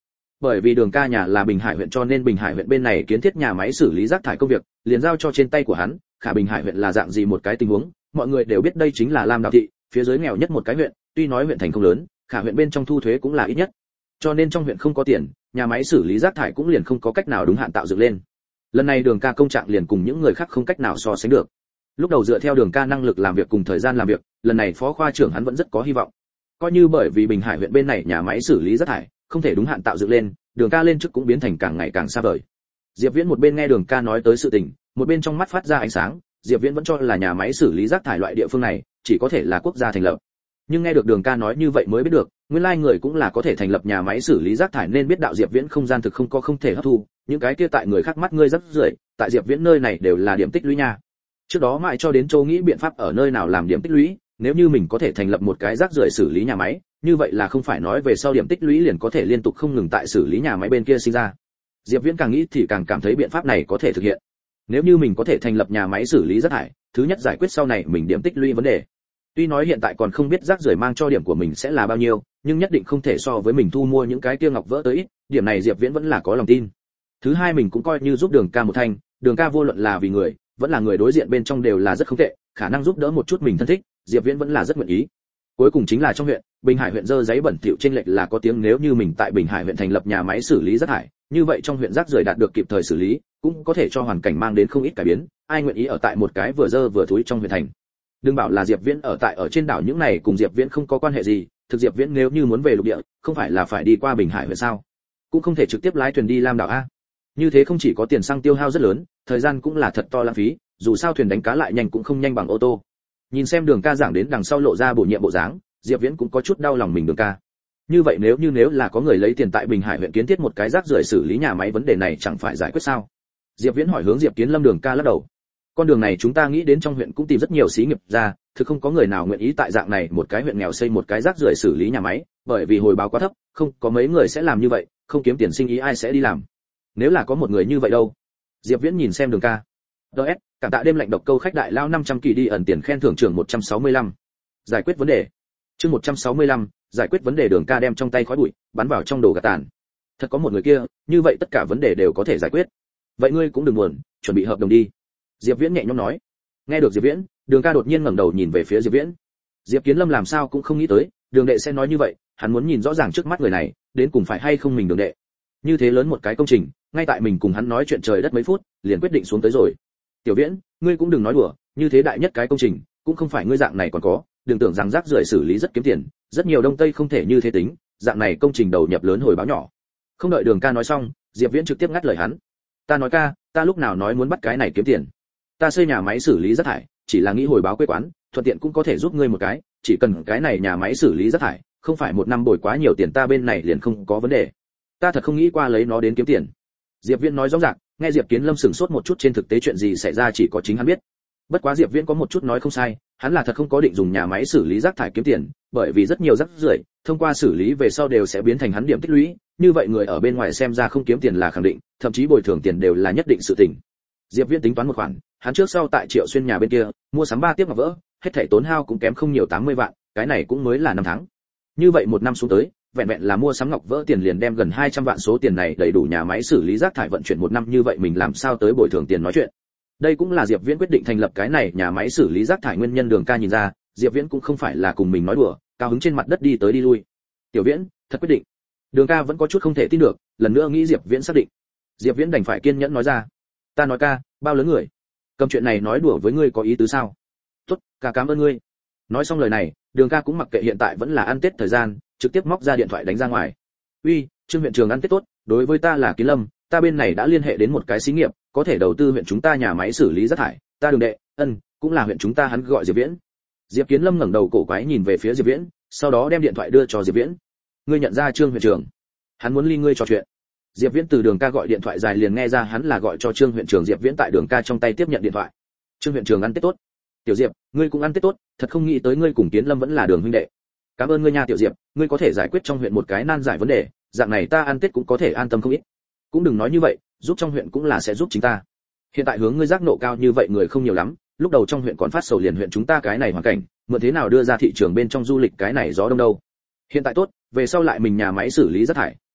Bởi vì Đường ca nhà là Bình Hải huyện cho nên Bình Hải huyện bên này kiến thiết nhà máy xử lý rác thải công việc, liền giao cho trên tay của hắn. Khả Bình Hải huyện là dạng gì một cái tình huống, mọi người đều biết đây chính là Lam Đào thị, phía dưới nghèo nhất một cái huyện, tuy nói huyện thành không lớn, khả huyện bên trong thu thuế cũng là ít nhất. Cho nên trong huyện không có tiền, nhà máy xử lý rác thải cũng liền không có cách nào đúng hạn tạo dựng lên. Lần này Đường ca công trạng liền cùng những người khác không cách nào so sánh được. Lúc đầu dựa theo Đường ca năng lực làm việc cùng thời gian làm việc, lần này phó khoa trưởng hắn vẫn rất có hy vọng. Coi như bởi vì Bình Hải huyện bên này nhà máy xử lý rác thải không thể đúng hạn tạo dựng lên, Đường ca lên chức cũng biến thành càng ngày càng xa vời. Diệp Viễn một bên nghe Đường ca nói tới sự tình, một bên trong mắt phát ra ánh sáng. Diệp Viễn vẫn cho là nhà máy xử lý rác thải loại địa phương này chỉ có thể là quốc gia thành lập, nhưng nghe được Đường ca nói như vậy mới biết được, nguyên lai người cũng là có thể thành lập nhà máy xử lý rác thải, nên biết đạo Diệp Viễn không gian thực không có không thể hấp thu, những cái kia tại người khác mắt ngươi rất rưởi, tại Diệp Viễn nơi này đều là điểm tích lũy nha. Trước đó mãi cho đến Châu nghĩ biện pháp ở nơi nào làm điểm tích lũy, nếu như mình có thể thành lập một cái rác rưởi xử lý nhà máy, như vậy là không phải nói về sau điểm tích lũy liền có thể liên tục không ngừng tại xử lý nhà máy bên kia sinh ra. Diệp Viễn càng nghĩ thì càng cảm thấy biện pháp này có thể thực hiện. Nếu như mình có thể thành lập nhà máy xử lý rác thải, thứ nhất giải quyết sau này mình điểm tích lũy vấn đề. Tuy nói hiện tại còn không biết rác rưởi mang cho điểm của mình sẽ là bao nhiêu, nhưng nhất định không thể so với mình thu mua những cái kia ngọc vỡ tới ít, điểm này Diệp Viễn vẫn là có lòng tin. Thứ hai mình cũng coi như giúp Đường ca một thành, Đường ca vô luận là vì người, vẫn là người đối diện bên trong đều là rất không tệ, khả năng giúp đỡ một chút mình thân thích, Diệp Viễn vẫn là rất nguyện ý. Cuối cùng chính là trong huyện, Bình Hải huyện dơ giấy bẩn thỉu chênh lệch là có tiếng, nếu như mình tại Bình Hải huyện thành lập nhà máy xử lý rác thải, như vậy trong huyện rác rưởi đạt được kịp thời xử lý, cũng có thể cho hoàn cảnh mang đến không ít cải biến, ai nguyện ý ở tại một cái vừa dơ vừa thúi trong huyện thành. Đừng bảo là Diệp Viễn ở tại ở trên đảo, những này cùng Diệp Viễn không có quan hệ gì, thực Diệp Viễn nếu như muốn về lục địa, không phải là phải đi qua Bình Hải huyện sao? Cũng không thể trực tiếp lái thuyền đi Lam đảo a. Như thế không chỉ có tiền xăng tiêu hao rất lớn, thời gian cũng là thật to lãng phí, dù sao thuyền đánh cá lại nhanh cũng không nhanh bằng ô tô. Nhìn xem Đường ca giảng đến đằng sau lộ ra bổ nhiệm bộ dáng, Diệp Viễn cũng có chút đau lòng mình Đường ca. Như vậy nếu như nếu là có người lấy tiền tại Bình Hải huyện kiến thiết một cái rác rưởi xử lý nhà máy, vấn đề này chẳng phải giải quyết sao? Diệp Viễn hỏi hướng Diệp Kiến Lâm. Đường ca lắc đầu. Con đường này chúng ta nghĩ đến trong huyện cũng tìm rất nhiều xí nghiệp ra, thực không có người nào nguyện ý tại dạng này một cái huyện nghèo xây một cái rác rưởi xử lý nhà máy, bởi vì hồi báo quá thấp, không có mấy người sẽ làm như vậy, không kiếm tiền sinh ý ai sẽ đi làm. Nếu là có một người như vậy đâu? Diệp Viễn nhìn xem Đường ca. đê ét, cảm tạ đêm lạnh độc câu khách đại lao năm trăm kỳ đi ẩn tiền khen thưởng trưởng một trăm sáu mươi lăm. Giải quyết vấn đề. Chương một trăm sáu mươi lăm, giải quyết vấn đề. Đường ca đem trong tay khói bụi bắn vào trong đồ gạt tàn. Thật có một người kia, như vậy tất cả vấn đề đều có thể giải quyết. Vậy ngươi cũng đừng buồn, chuẩn bị hợp đồng đi. Diệp Viễn nhẹ nhõm nói. Nghe được Diệp Viễn, Đường ca đột nhiên ngẩng đầu nhìn về phía Diệp Viễn. Diệp Kiến Lâm làm sao cũng không nghĩ tới, Đường đệ sẽ nói như vậy, hắn muốn nhìn rõ ràng trước mắt người này, đến cùng phải hay không mình Đường đệ. Như thế lớn một cái công trình, ngay tại mình cùng hắn nói chuyện trời đất mấy phút, liền quyết định xuống tới rồi. Tiểu Viễn, ngươi cũng đừng nói đùa, như thế đại nhất cái công trình, cũng không phải ngươi dạng này còn có, đừng tưởng rằng rác rưởi xử lý rất kiếm tiền, rất nhiều đông tây không thể như thế tính, dạng này công trình đầu nhập lớn hồi báo nhỏ. Không đợi Đường ca nói xong, Diệp Viễn trực tiếp ngắt lời hắn. Ta nói ca, ta lúc nào nói muốn bắt cái này kiếm tiền? Ta xây nhà máy xử lý rác thải, chỉ là nghĩ hồi báo quê quán, thuận tiện cũng có thể giúp ngươi một cái, chỉ cần cái này nhà máy xử lý rác thải, không phải một năm bồi quá nhiều tiền ta bên này liền không có vấn đề. Ta thật không nghĩ qua lấy nó đến kiếm tiền. Diệp Viễn nói rõ ràng, nghe Diệp Kiến Lâm sửng sốt một chút, trên thực tế chuyện gì xảy ra chỉ có chính hắn biết. Bất quá Diệp Viễn có một chút nói không sai, hắn là thật không có định dùng nhà máy xử lý rác thải kiếm tiền, bởi vì rất nhiều rác rưởi, thông qua xử lý về sau đều sẽ biến thành hắn điểm tích lũy, như vậy người ở bên ngoài xem ra không kiếm tiền là khẳng định, thậm chí bồi thường tiền đều là nhất định sự tình. Diệp Viễn tính toán một khoản, hắn trước sau tại Triệu Xuyên nhà bên kia, mua sắm ba tiếp ngọc vỡ, hết thảy tốn hao cũng kém không nhiều tám mươi vạn, cái này cũng mới là năm tháng. Như vậy một năm xuống tới, vẹn vẹn là mua sắm ngọc vỡ tiền liền đem gần hai trăm vạn, số tiền này đầy đủ nhà máy xử lý rác thải vận chuyển một năm, như vậy mình làm sao tới bồi thường tiền nói chuyện. Đây cũng là Diệp Viễn quyết định thành lập cái này nhà máy xử lý rác thải nguyên nhân. Đường ca nhìn ra, Diệp Viễn cũng không phải là cùng mình nói đùa, cao hứng trên mặt đất đi tới đi lui. Tiểu Viễn, thật quyết định. Đường ca vẫn có chút không thể tin được, lần nữa nghĩ Diệp Viễn xác định. Diệp Viễn đành phải kiên nhẫn nói ra. Ta nói ca, bao lớn người, cầm chuyện này nói đùa với ngươi có ý tứ sao? Tốt, ca cảm ơn ngươi. Nói xong lời này, Đường ca cũng mặc kệ hiện tại vẫn là ăn Tết thời gian, trực tiếp móc ra điện thoại đánh ra ngoài. Uy, Trương huyện trưởng ăn Tết tốt, đối với ta là Kiến Lâm, ta bên này đã liên hệ đến một cái xí nghiệp, có thể đầu tư huyện chúng ta nhà máy xử lý rác thải, ta Đường đệ, ân, cũng là huyện chúng ta. Hắn gọi Diệp Viễn. Diệp Kiến Lâm ngẩng đầu cổ quái nhìn về phía Diệp Viễn, sau đó đem điện thoại đưa cho Diệp Viễn. Ngươi nhận ra Trương huyện trưởng? Hắn muốn ly ngươi trò chuyện. Diệp Viễn từ Đường ca gọi điện thoại dài liền nghe ra hắn là gọi cho Trương huyện trưởng. Diệp Viễn tại Đường ca trong tay tiếp nhận điện thoại. Trương huyện trưởng ăn Tết tốt. Tiểu Diệp, ngươi cũng ăn Tết tốt, thật không nghĩ tới ngươi cùng Kiến Lâm vẫn là Đường huynh đệ. Cảm ơn ngươi nha Tiểu Diệp, ngươi có thể giải quyết trong huyện một cái nan giải vấn đề, dạng này ta ăn Tết cũng có thể an tâm không ít. Cũng đừng nói như vậy, giúp trong huyện cũng là sẽ giúp chính ta. Hiện tại hướng ngươi giác nộ cao như vậy người không nhiều lắm, lúc đầu trong huyện còn phát sầu liền huyện chúng ta cái này hoàn cảnh, mượn thế nào đưa ra thị trường bên trong du lịch cái này gió đông đâu. Hiện tại tốt, về sau lại mình nhà máy xử lý rác thải,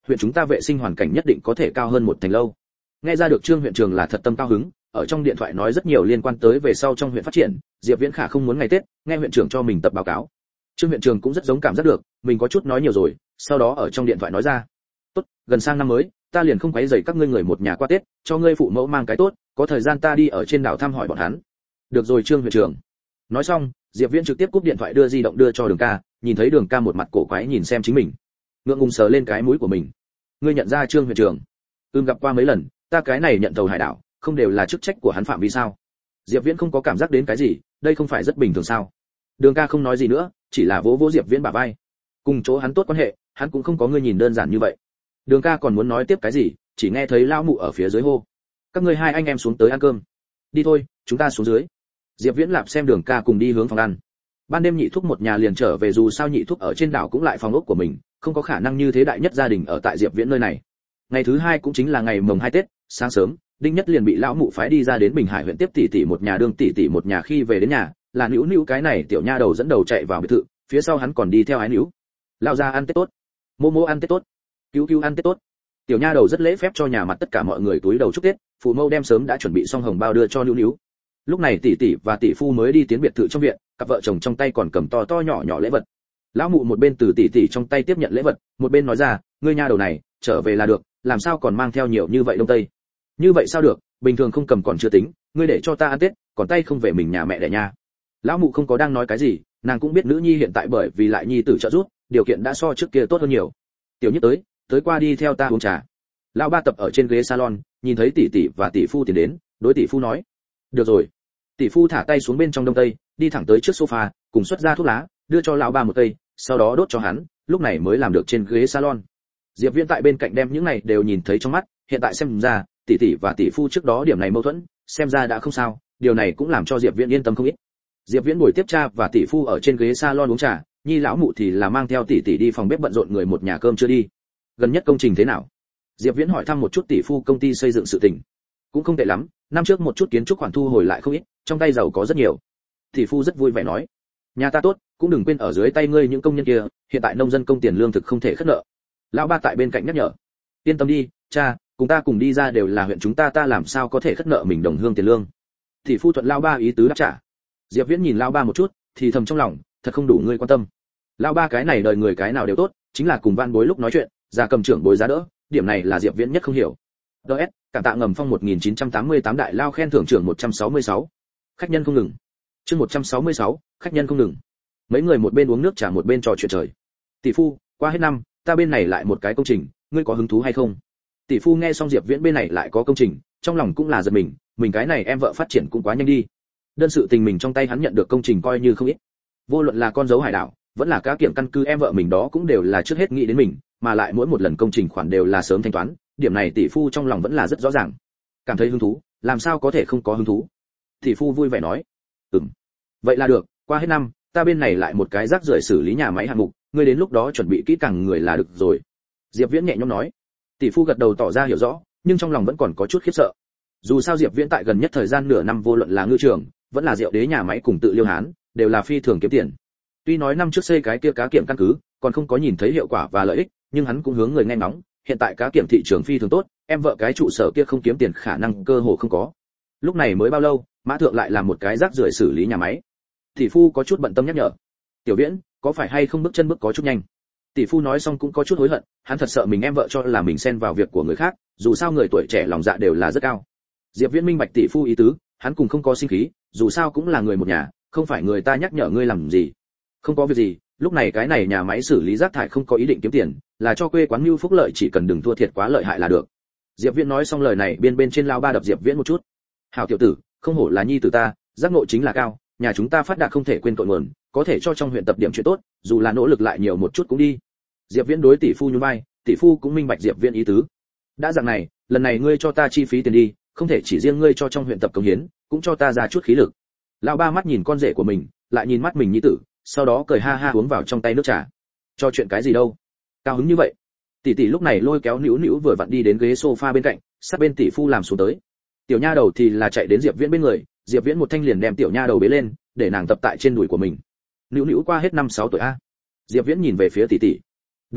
huyện chúng ta vệ sinh hoàn cảnh nhất định có thể cao hơn một thành lâu. Nghe ra được Trương huyện trưởng là thật tâm cao hứng, ở trong điện thoại nói rất nhiều liên quan tới về sau trong huyện phát triển. Diệp Viễn Khả không muốn ngày Tết nghe huyện trưởng cho mình tập báo cáo. Trương huyện trưởng cũng rất giống cảm giác được mình có chút nói nhiều rồi, sau đó ở trong điện thoại nói ra: tốt, gần sang năm mới ta liền không quấy rầy các ngươi người một nhà qua Tết, cho ngươi phụ mẫu mang cái tốt, có thời gian ta đi ở trên đảo thăm hỏi bọn hắn. Được rồi Trương huyện trưởng. Nói xong, Diệp Viễn trực tiếp cúp điện thoại đưa di động đưa cho Đường Ca, nhìn thấy Đường Ca một mặt cổ quái nhìn xem chính mình, ngượng ngùng sờ lên cái mũi của mình. Ngươi nhận ra Trương huyện trưởng? Ừm, gặp qua mấy lần, ta cái này nhận tàu hải đảo, không đều là chức trách của hắn phạm vi sao? Diệp Viễn không có cảm giác đến cái gì, đây không phải rất bình thường sao? Đường Ca không nói gì nữa, chỉ là vỗ vỗ Diệp Viễn bả vai. Cùng chỗ hắn tốt quan hệ, hắn cũng không có ngươi nhìn đơn giản như vậy. Đường Ca còn muốn nói tiếp cái gì, chỉ nghe thấy lão mụ ở phía dưới hô: các ngươi hai anh em xuống tới ăn cơm. Đi thôi, chúng ta xuống dưới. Diệp Viễn lạp xem Đường Ca cùng đi hướng phòng ăn. Ban đêm Nhị Thúc một nhà liền trở về, dù sao Nhị Thúc ở trên đảo cũng lại phòng ốc của mình, không có khả năng như thế đại nhất gia đình ở tại Diệp Viễn nơi này. Ngày thứ hai cũng chính là ngày mồng hai Tết, sáng sớm, Đinh Nhất liền bị lão mụ phái đi ra đến Bình Hải huyện tiếp tỷ tỷ một nhà, đương tỷ tỷ một nhà khi về đến nhà, là Nữu Nữu cái này tiểu nha đầu dẫn đầu chạy vào biệt thự, phía sau hắn còn đi theo Ái Nữu. Lão gia ăn Tết tốt, Mô Mô ăn Tết tốt, Cứu Cứu ăn Tết tốt. Tiểu nha đầu rất lễ phép cho nhà mặt tất cả mọi người túi đầu chúc Tết, phụ mẫu đem sớm đã chuẩn bị xong hồng bao đưa cho Nữu Nữu. Lúc này tỷ tỷ và tỷ phu mới đi tiến biệt thự trong viện, cặp vợ chồng trong tay còn cầm to to nhỏ nhỏ lễ vật. Lão mụ một bên từ tỷ tỷ trong tay tiếp nhận lễ vật, một bên nói ra: ngươi nha đầu này, trở về là được, làm sao còn mang theo nhiều như vậy đông tây? Như vậy sao được, bình thường không cầm còn chưa tính, ngươi để cho ta ăn Tết, còn tay không về mình nhà mẹ đẻ nha. Lão mụ không có đang nói cái gì, nàng cũng biết nữ nhi hiện tại bởi vì lại nhi tử trợ giúp, điều kiện đã so trước kia tốt hơn nhiều. Tiểu Nhất tới, tới qua đi theo ta uống trà. Lão ba tập ở trên ghế salon, nhìn thấy tỷ tỷ và tỷ phu tiến đến, đối tỷ phu nói: được rồi. Tỷ phu thả tay xuống bên trong đông tây, đi thẳng tới trước sofa, cùng xuất ra thuốc lá, đưa cho lão ba một cây, sau đó đốt cho hắn, lúc này mới làm được trên ghế salon. Diệp Viễn tại bên cạnh đem những này đều nhìn thấy trong mắt, hiện tại xem ra, tỷ tỷ và tỷ phu trước đó điểm này mâu thuẫn, xem ra đã không sao, điều này cũng làm cho Diệp Viễn yên tâm không ít. Diệp Viễn buổi tiếp cha và tỷ phu ở trên ghế salon uống trà, Nhi lão mụ thì là mang theo tỷ tỷ đi phòng bếp bận rộn người một nhà cơm chưa đi. Gần nhất công trình thế nào? Diệp Viễn hỏi thăm một chút tỷ phu công ty xây dựng sự tình. Cũng không tệ lắm, năm trước một chút kiến trúc khoản thu hồi lại không ít, trong tay giàu có rất nhiều. Tỷ phu rất vui vẻ nói: nhà ta tốt, cũng đừng quên ở dưới tay ngươi những công nhân kia, hiện tại nông dân công tiền lương thực không thể khất nợ. Lão ba tại bên cạnh nhắc nhở: yên tâm đi, cha, cùng ta cùng đi ra đều là huyện chúng ta, ta làm sao có thể khất nợ mình đồng hương tiền lương. Tỷ phu thuận lão ba ý tứ đáp trả. Diệp Viễn nhìn lão ba một chút, thì thầm trong lòng, thật không đủ ngươi quan tâm. Lão ba cái này đời người cái nào đều tốt, chính là cùng van bối lúc nói chuyện, già cầm trưởng bối giá đỡ, điểm này là Diệp Viễn nhất không hiểu. đê ét, cảm tạ ngầm phong một nghìn chín trăm tám mươi tám đại lao khen thưởng trưởng một trăm sáu mươi sáu. Khách nhân không ngừng. Chương một trăm sáu mươi sáu, khách nhân không ngừng. Mấy người một bên uống nước trà một bên trò chuyện trời. Tỷ phu, qua hết năm, ta bên này lại một cái công trình, ngươi có hứng thú hay không? Tỷ phu nghe xong Diệp Viễn bên này lại có công trình, trong lòng cũng là giật mình, mình cái này em vợ phát triển cũng quá nhanh đi. Đơn sự tình mình trong tay hắn nhận được công trình coi như không ít. Vô luận là con dấu hải đảo, vẫn là cá kiểm căn cứ em vợ mình đó cũng đều là trước hết nghĩ đến mình, mà lại mỗi một lần công trình khoản đều là sớm thanh toán, điểm này tỷ phu trong lòng vẫn là rất rõ ràng. Cảm thấy hứng thú, làm sao có thể không có hứng thú? Tỷ phu vui vẻ nói: "Ừm, vậy là được, qua hết năm, ta bên này lại một cái rác rưởi xử lý nhà máy hạng mục, ngươi đến lúc đó chuẩn bị kỹ càng người là được rồi." Diệp Viễn nhẹ nhõm nói. Tỷ phu gật đầu tỏ ra hiểu rõ, nhưng trong lòng vẫn còn có chút khiếp sợ. Dù sao Diệp Viễn tại gần nhất thời gian nửa năm vô luận là ngư trường, vẫn là rượu đế nhà máy cùng tự liêu hán, đều là phi thường kiếm tiền. Tuy nói năm trước xây cái kia cá kiểm căn cứ, còn không có nhìn thấy hiệu quả và lợi ích, nhưng hắn cũng hướng người nghe ngóng, hiện tại cá kiểm thị trường phi thường tốt, em vợ cái trụ sở kia không kiếm tiền khả năng cơ hồ không có. Lúc này mới bao lâu, Mã Thượng lại làm một cái rác rưởi xử lý nhà máy. Tỷ phu có chút bận tâm nhắc nhở. Tiểu Viễn, có phải hay không bước chân bước có chút nhanh? Tỷ phu nói xong cũng có chút hối hận, hắn thật sợ mình em vợ cho là mình xen vào việc của người khác, dù sao người tuổi trẻ lòng dạ đều là rất cao. Diệp Viễn minh bạch tỷ phu ý tứ, hắn cũng không có sinh khí, dù sao cũng là người một nhà, không phải người ta nhắc nhở ngươi làm gì. Không có việc gì, lúc này cái này nhà máy xử lý rác thải không có ý định kiếm tiền, là cho quê quán mưu phúc lợi, chỉ cần đừng thua thiệt quá lợi hại là được. Diệp Viễn nói xong lời này, bên bên trên lao ba đập Diệp Viễn một chút. Hảo tiểu tử, không hổ là nhi tử ta, giác ngộ chính là cao, nhà chúng ta phát đạt không thể quên cội nguồn, có thể cho trong huyện tập điểm chuyện tốt, dù là nỗ lực lại nhiều một chút cũng đi. Diệp Viễn đối tỷ phu nhún vai, tỷ phu cũng minh bạch Diệp Viễn ý tứ. Đã dạng này, lần này ngươi cho ta chi phí tiền đi, không thể chỉ riêng ngươi cho trong huyện tập cống hiến, cũng cho ta ra chút khí lực. Lão ba mắt nhìn con rể của mình, lại nhìn mắt mình nhi tử, sau đó cười ha ha uống vào trong tay nước trà. Cho chuyện cái gì đâu, cao hứng như vậy. Tỷ tỷ lúc này lôi kéo Nữu Nữu vừa vặn đi đến ghế sofa bên cạnh, sát bên tỷ phu làm xuống tới. Tiểu nha đầu thì là chạy đến Diệp Viễn bên người, Diệp Viễn một thanh liền đem tiểu nha đầu bế lên, để nàng tập tại trên đùi của mình. Nữu Nữu qua hết năm sáu tuổi a. Diệp Viễn nhìn về phía tỷ tỷ. Đúng nha,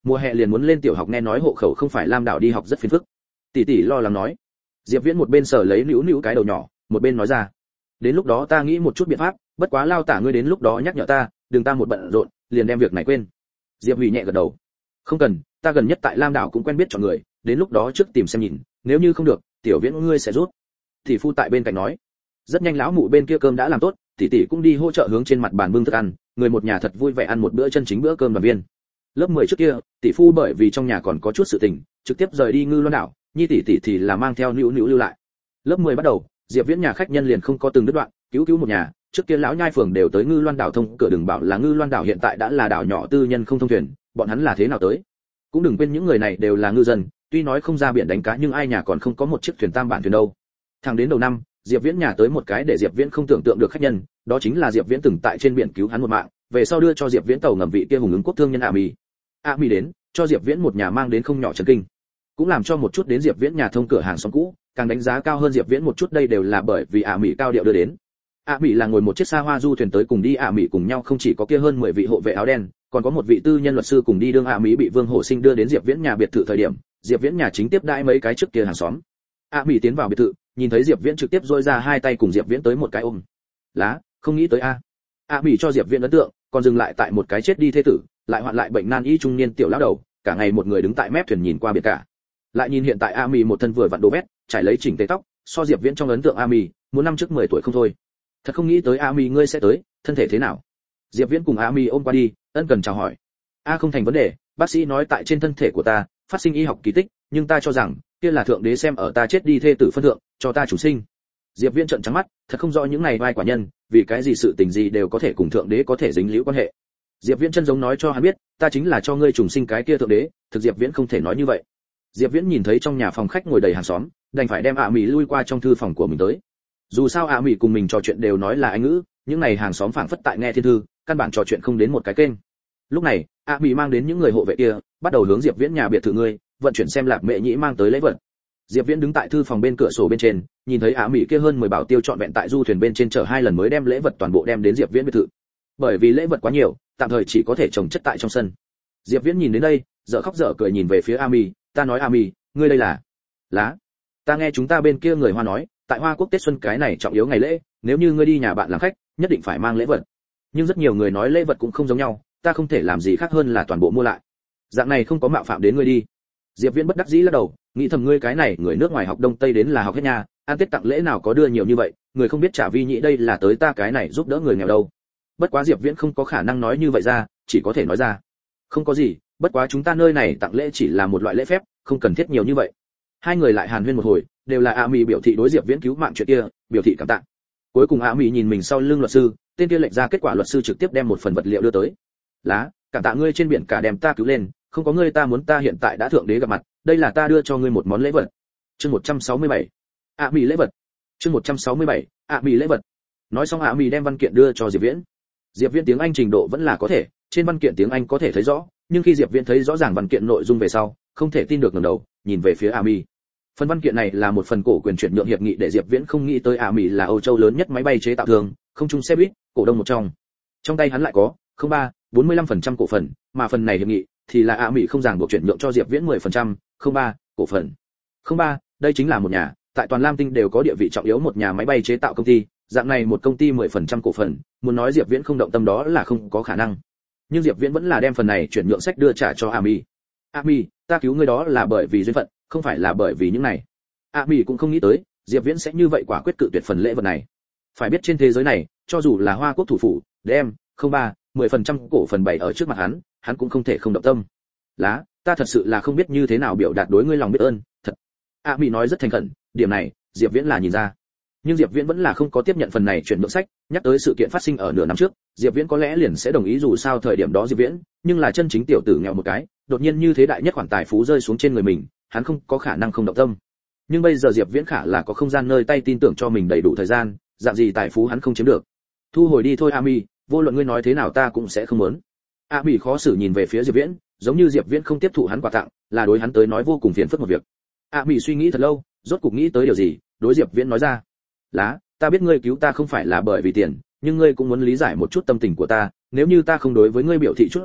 Mùa hè liền muốn lên tiểu học, nghe nói hộ khẩu không phải Lam đảo đi học rất phiền phức. Tỷ tỷ lo lắng nói. Diệp Viễn một bên sờ lấy nữu nữu cái đầu nhỏ, một bên nói ra. Đến lúc đó ta nghĩ một chút biện pháp, bất quá Lao tả ngươi đến lúc đó nhắc nhở ta, đừng ta một bận rộn, liền đem việc này quên. Diệp Hủy nhẹ gật đầu. Không cần, ta gần nhất tại Lam đảo cũng quen biết chọn người, đến lúc đó trước tìm xem nhìn, nếu như không được, tiểu Viễn ngươi sẽ rút. Tỷ phu tại bên cạnh nói. Rất nhanh lão mụ bên kia cơm đã làm tốt, tỷ tỷ cũng đi hỗ trợ hướng trên mặt bàn bưng thức ăn, người một nhà thật vui vẻ ăn một bữa chân chính bữa cơm đoàn viên. Lớp mười trước kia, tỷ phu bởi vì trong nhà còn có chút sự tình, trực tiếp rời đi Ngư Loan đảo, nhi tỷ tỷ thì là mang theo nữu nữu lưu lại. Lớp mười bắt đầu, Diệp Viễn nhà khách nhân liền không có từng đứt đoạn, cứu cứu một nhà, trước kia lão nhai phường đều tới Ngư Loan đảo thông cửa, đừng bảo là Ngư Loan đảo hiện tại đã là đảo nhỏ tư nhân không thông thuyền, bọn hắn là thế nào tới? Cũng đừng quên những người này đều là ngư dân, tuy nói không ra biển đánh cá nhưng ai nhà còn không có một chiếc thuyền tam bản thuyền đâu. Thẳng đến đầu năm, Diệp Viễn nhà tới một cái để Diệp Viễn không tưởng tượng được khách nhân, đó chính là Diệp Viễn từng tại trên biển cứu hắn một mạng, về sau đưa cho Diệp Viễn tàu ngầm vị kia hùng ứng quốc thương nhân A Mì. A Mì đến, cho Diệp Viễn một nhà mang đến không nhỏ chấn kinh, cũng làm cho một chút đến Diệp Viễn nhà thông cửa hàng xóm cũ, càng đánh giá cao hơn Diệp Viễn một chút, đây đều là bởi vì A Mì cao điệu đưa đến. A Mì là ngồi một chiếc xa hoa du thuyền tới cùng đi, A Mì cùng nhau không chỉ có kia hơn mười vị hộ vệ áo đen, còn có một vị tư nhân luật sư cùng đi, đương A Mì bị Vương Hổ Sinh đưa đến Diệp Viễn nhà biệt thự thời điểm, Diệp Viễn nhà chính tiếp đãi mấy cái trước kia hàng xóm. A Mì tiến vào biệt thự, nhìn thấy Diệp Viễn trực tiếp rôi ra hai tay cùng Diệp Viễn tới một cái ôm. Lá, không nghĩ tới a. A Mì cho Diệp Viễn ấn tượng, còn dừng lại tại một cái chết đi thê tử, lại hoạn lại bệnh nan y trung niên tiểu lão đầu, cả ngày một người đứng tại mép thuyền nhìn qua biển cả. Lại nhìn hiện tại A Mì một thân vừa vặn đồ vét, trải lấy chỉnh tề tóc, so Diệp Viễn trong ấn tượng A Mì, muốn năm trước mười tuổi không thôi. Thật không nghĩ tới A Mì ngươi sẽ tới, thân thể thế nào? Diệp Viễn cùng A Mì ôm qua đi, ân cần chào hỏi. A không thành vấn đề, bác sĩ nói tại trên thân thể của ta phát sinh y học kỳ tích, nhưng ta cho rằng kia là thượng đế xem ở ta chết đi thê tử phân thượng, cho ta chủ sinh. Diệp Viễn trợn trắng mắt, thật không rõ những này vai quả nhân, vì cái gì sự tình gì đều có thể cùng thượng đế có thể dính liễu quan hệ. Diệp Viễn chân giống nói cho hắn biết, ta chính là cho ngươi trùng sinh cái kia thượng đế, thực Diệp Viễn không thể nói như vậy. Diệp Viễn nhìn thấy trong nhà phòng khách ngồi đầy hàng xóm, đành phải đem ạ Mì lui qua trong thư phòng của mình tới. Dù sao ạ Mì cùng mình trò chuyện đều nói là Anh ngữ, những này hàng xóm phảng phất tại nghe thiên thư, căn bản trò chuyện không đến một cái kênh. Lúc này, ạ Mì mang đến những người hộ vệ kia, bắt đầu hướng Diệp Viễn nhà biệt thự ngươi, vận chuyển xem Lạp Mẹ Nhĩ mang tới lễ vật. Diệp Viễn đứng tại thư phòng bên cửa sổ bên trên, nhìn thấy ạ Mì kia hơn mười bảo tiêu trọn vẹn tại du thuyền bên trên chở hai lần mới đem lễ vật toàn bộ đem đến Diệp Viễn biệt thự. Bởi vì lễ vật quá nhiều, tạm thời chỉ có thể trồng chất tại trong sân. Diệp Viễn nhìn đến đây, dở khóc dở cười nhìn về phía A Mì, ta nói A Mì, ngươi đây là lá. Ta nghe chúng ta bên kia người Hoa nói, tại Hoa Quốc Tết xuân cái này trọng yếu ngày lễ, nếu như ngươi đi nhà bạn làm khách, nhất định phải mang lễ vật. Nhưng rất nhiều người nói lễ vật cũng không giống nhau, ta không thể làm gì khác hơn là toàn bộ mua lại. Dạng này không có mạo phạm đến ngươi đi. Diệp Viễn bất đắc dĩ lắc đầu, nghĩ thầm ngươi cái này người nước ngoài học đông tây đến là học hết nha, ăn Tết tặng lễ nào có đưa nhiều như vậy, người không biết trả vi nhĩ đây là tới ta cái này giúp đỡ người nghèo đâu. Bất quá Diệp Viễn không có khả năng nói như vậy ra, chỉ có thể nói ra, không có gì, bất quá chúng ta nơi này tặng lễ chỉ là một loại lễ phép, không cần thiết nhiều như vậy. Hai người lại hàn huyên một hồi, đều là A Mì biểu thị đối Diệp Viễn cứu mạng chuyện kia, biểu thị cảm tạ. Cuối cùng A Mì nhìn mình sau lưng luật sư, tên kia lệnh ra kết quả luật sư trực tiếp đem một phần vật liệu đưa tới. Lá, cảm tạ ngươi trên biển cả đem ta cứu lên, không có ngươi ta muốn ta hiện tại đã thượng đế gặp mặt, đây là ta đưa cho ngươi một món lễ vật. Chương một trăm sáu mươi bảy. A Mì lễ vật. Chương một trăm sáu mươi bảy. A Mì lễ vật. Nói xong A Mì đem văn kiện đưa cho Diệp Viễn. Diệp Viễn tiếng Anh trình độ vẫn là có thể, trên văn kiện tiếng Anh có thể thấy rõ, nhưng khi Diệp Viễn thấy rõ ràng văn kiện nội dung về sau, không thể tin được ngẩng đầu, nhìn về phía A Mì. Phần văn kiện này là một phần cổ quyền chuyển nhượng hiệp nghị để Diệp Viễn không nghĩ tới A Mì là Âu Châu lớn nhất máy bay chế tạo thường, không chung xe buýt, cổ đông một trong. Trong tay hắn lại có không ba bốn mươi lăm phần trăm cổ phần, mà phần này hiệp nghị thì là A Mì không ràng buộc chuyển nhượng cho Diệp Viễn mười phần trăm, không ba cổ phần. Không ba, đây chính là một nhà, tại toàn Lam Tinh đều có địa vị trọng yếu một nhà máy bay chế tạo công ty, dạng này một công ty mười phần trăm cổ phần, muốn nói Diệp Viễn không động tâm đó là không có khả năng. Nhưng Diệp Viễn vẫn là đem phần này chuyển nhượng sách đưa trả cho A Mì. A Mì, ta cứu ngươi đó là bởi vì duyên phận, không phải là bởi vì những này. A Mì cũng không nghĩ tới, Diệp Viễn sẽ như vậy quả quyết cự tuyệt phần lễ vật này. Phải biết trên thế giới này, cho dù là Hoa Quốc thủ phủ, đem không ba mười phần trăm cổ phần bày ở trước mặt hắn, hắn cũng không thể không động tâm. Lá, ta thật sự là không biết như thế nào biểu đạt đối ngươi lòng biết ơn, thật. A Mì nói rất thành khẩn, điểm này, Diệp Viễn là nhìn ra. Nhưng Diệp Viễn vẫn là không có tiếp nhận phần này chuyển nhượng sách, nhắc tới sự kiện phát sinh ở nửa năm trước, Diệp Viễn có lẽ liền sẽ đồng ý dù sao thời điểm đó Diệp Viễn, nhưng là chân chính tiểu tử nghèo một cái, đột nhiên như thế đại nhất khoản tài phú rơi xuống trên người mình, hắn không có khả năng không động tâm. Nhưng bây giờ Diệp Viễn khả là có không gian nơi tay tin tưởng cho mình đầy đủ thời gian, dạng gì tài phú hắn không chiếm được. Thu hồi đi thôi A Mì, vô luận ngươi nói thế nào ta cũng sẽ không muốn. A Mì khó xử nhìn về phía Diệp Viễn, giống như Diệp Viễn không tiếp thụ hắn quà tặng, là đối hắn tới nói vô cùng phiền phức một việc. A Mì suy nghĩ thật lâu, rốt cục nghĩ tới điều gì, đối Diệp Viễn nói ra. Lá, ta biết ngươi cứu ta không phải là bởi vì tiền, nhưng ngươi cũng muốn lý giải một chút tâm tình của ta, nếu như ta không đối với ngươi biểu thị chút gì,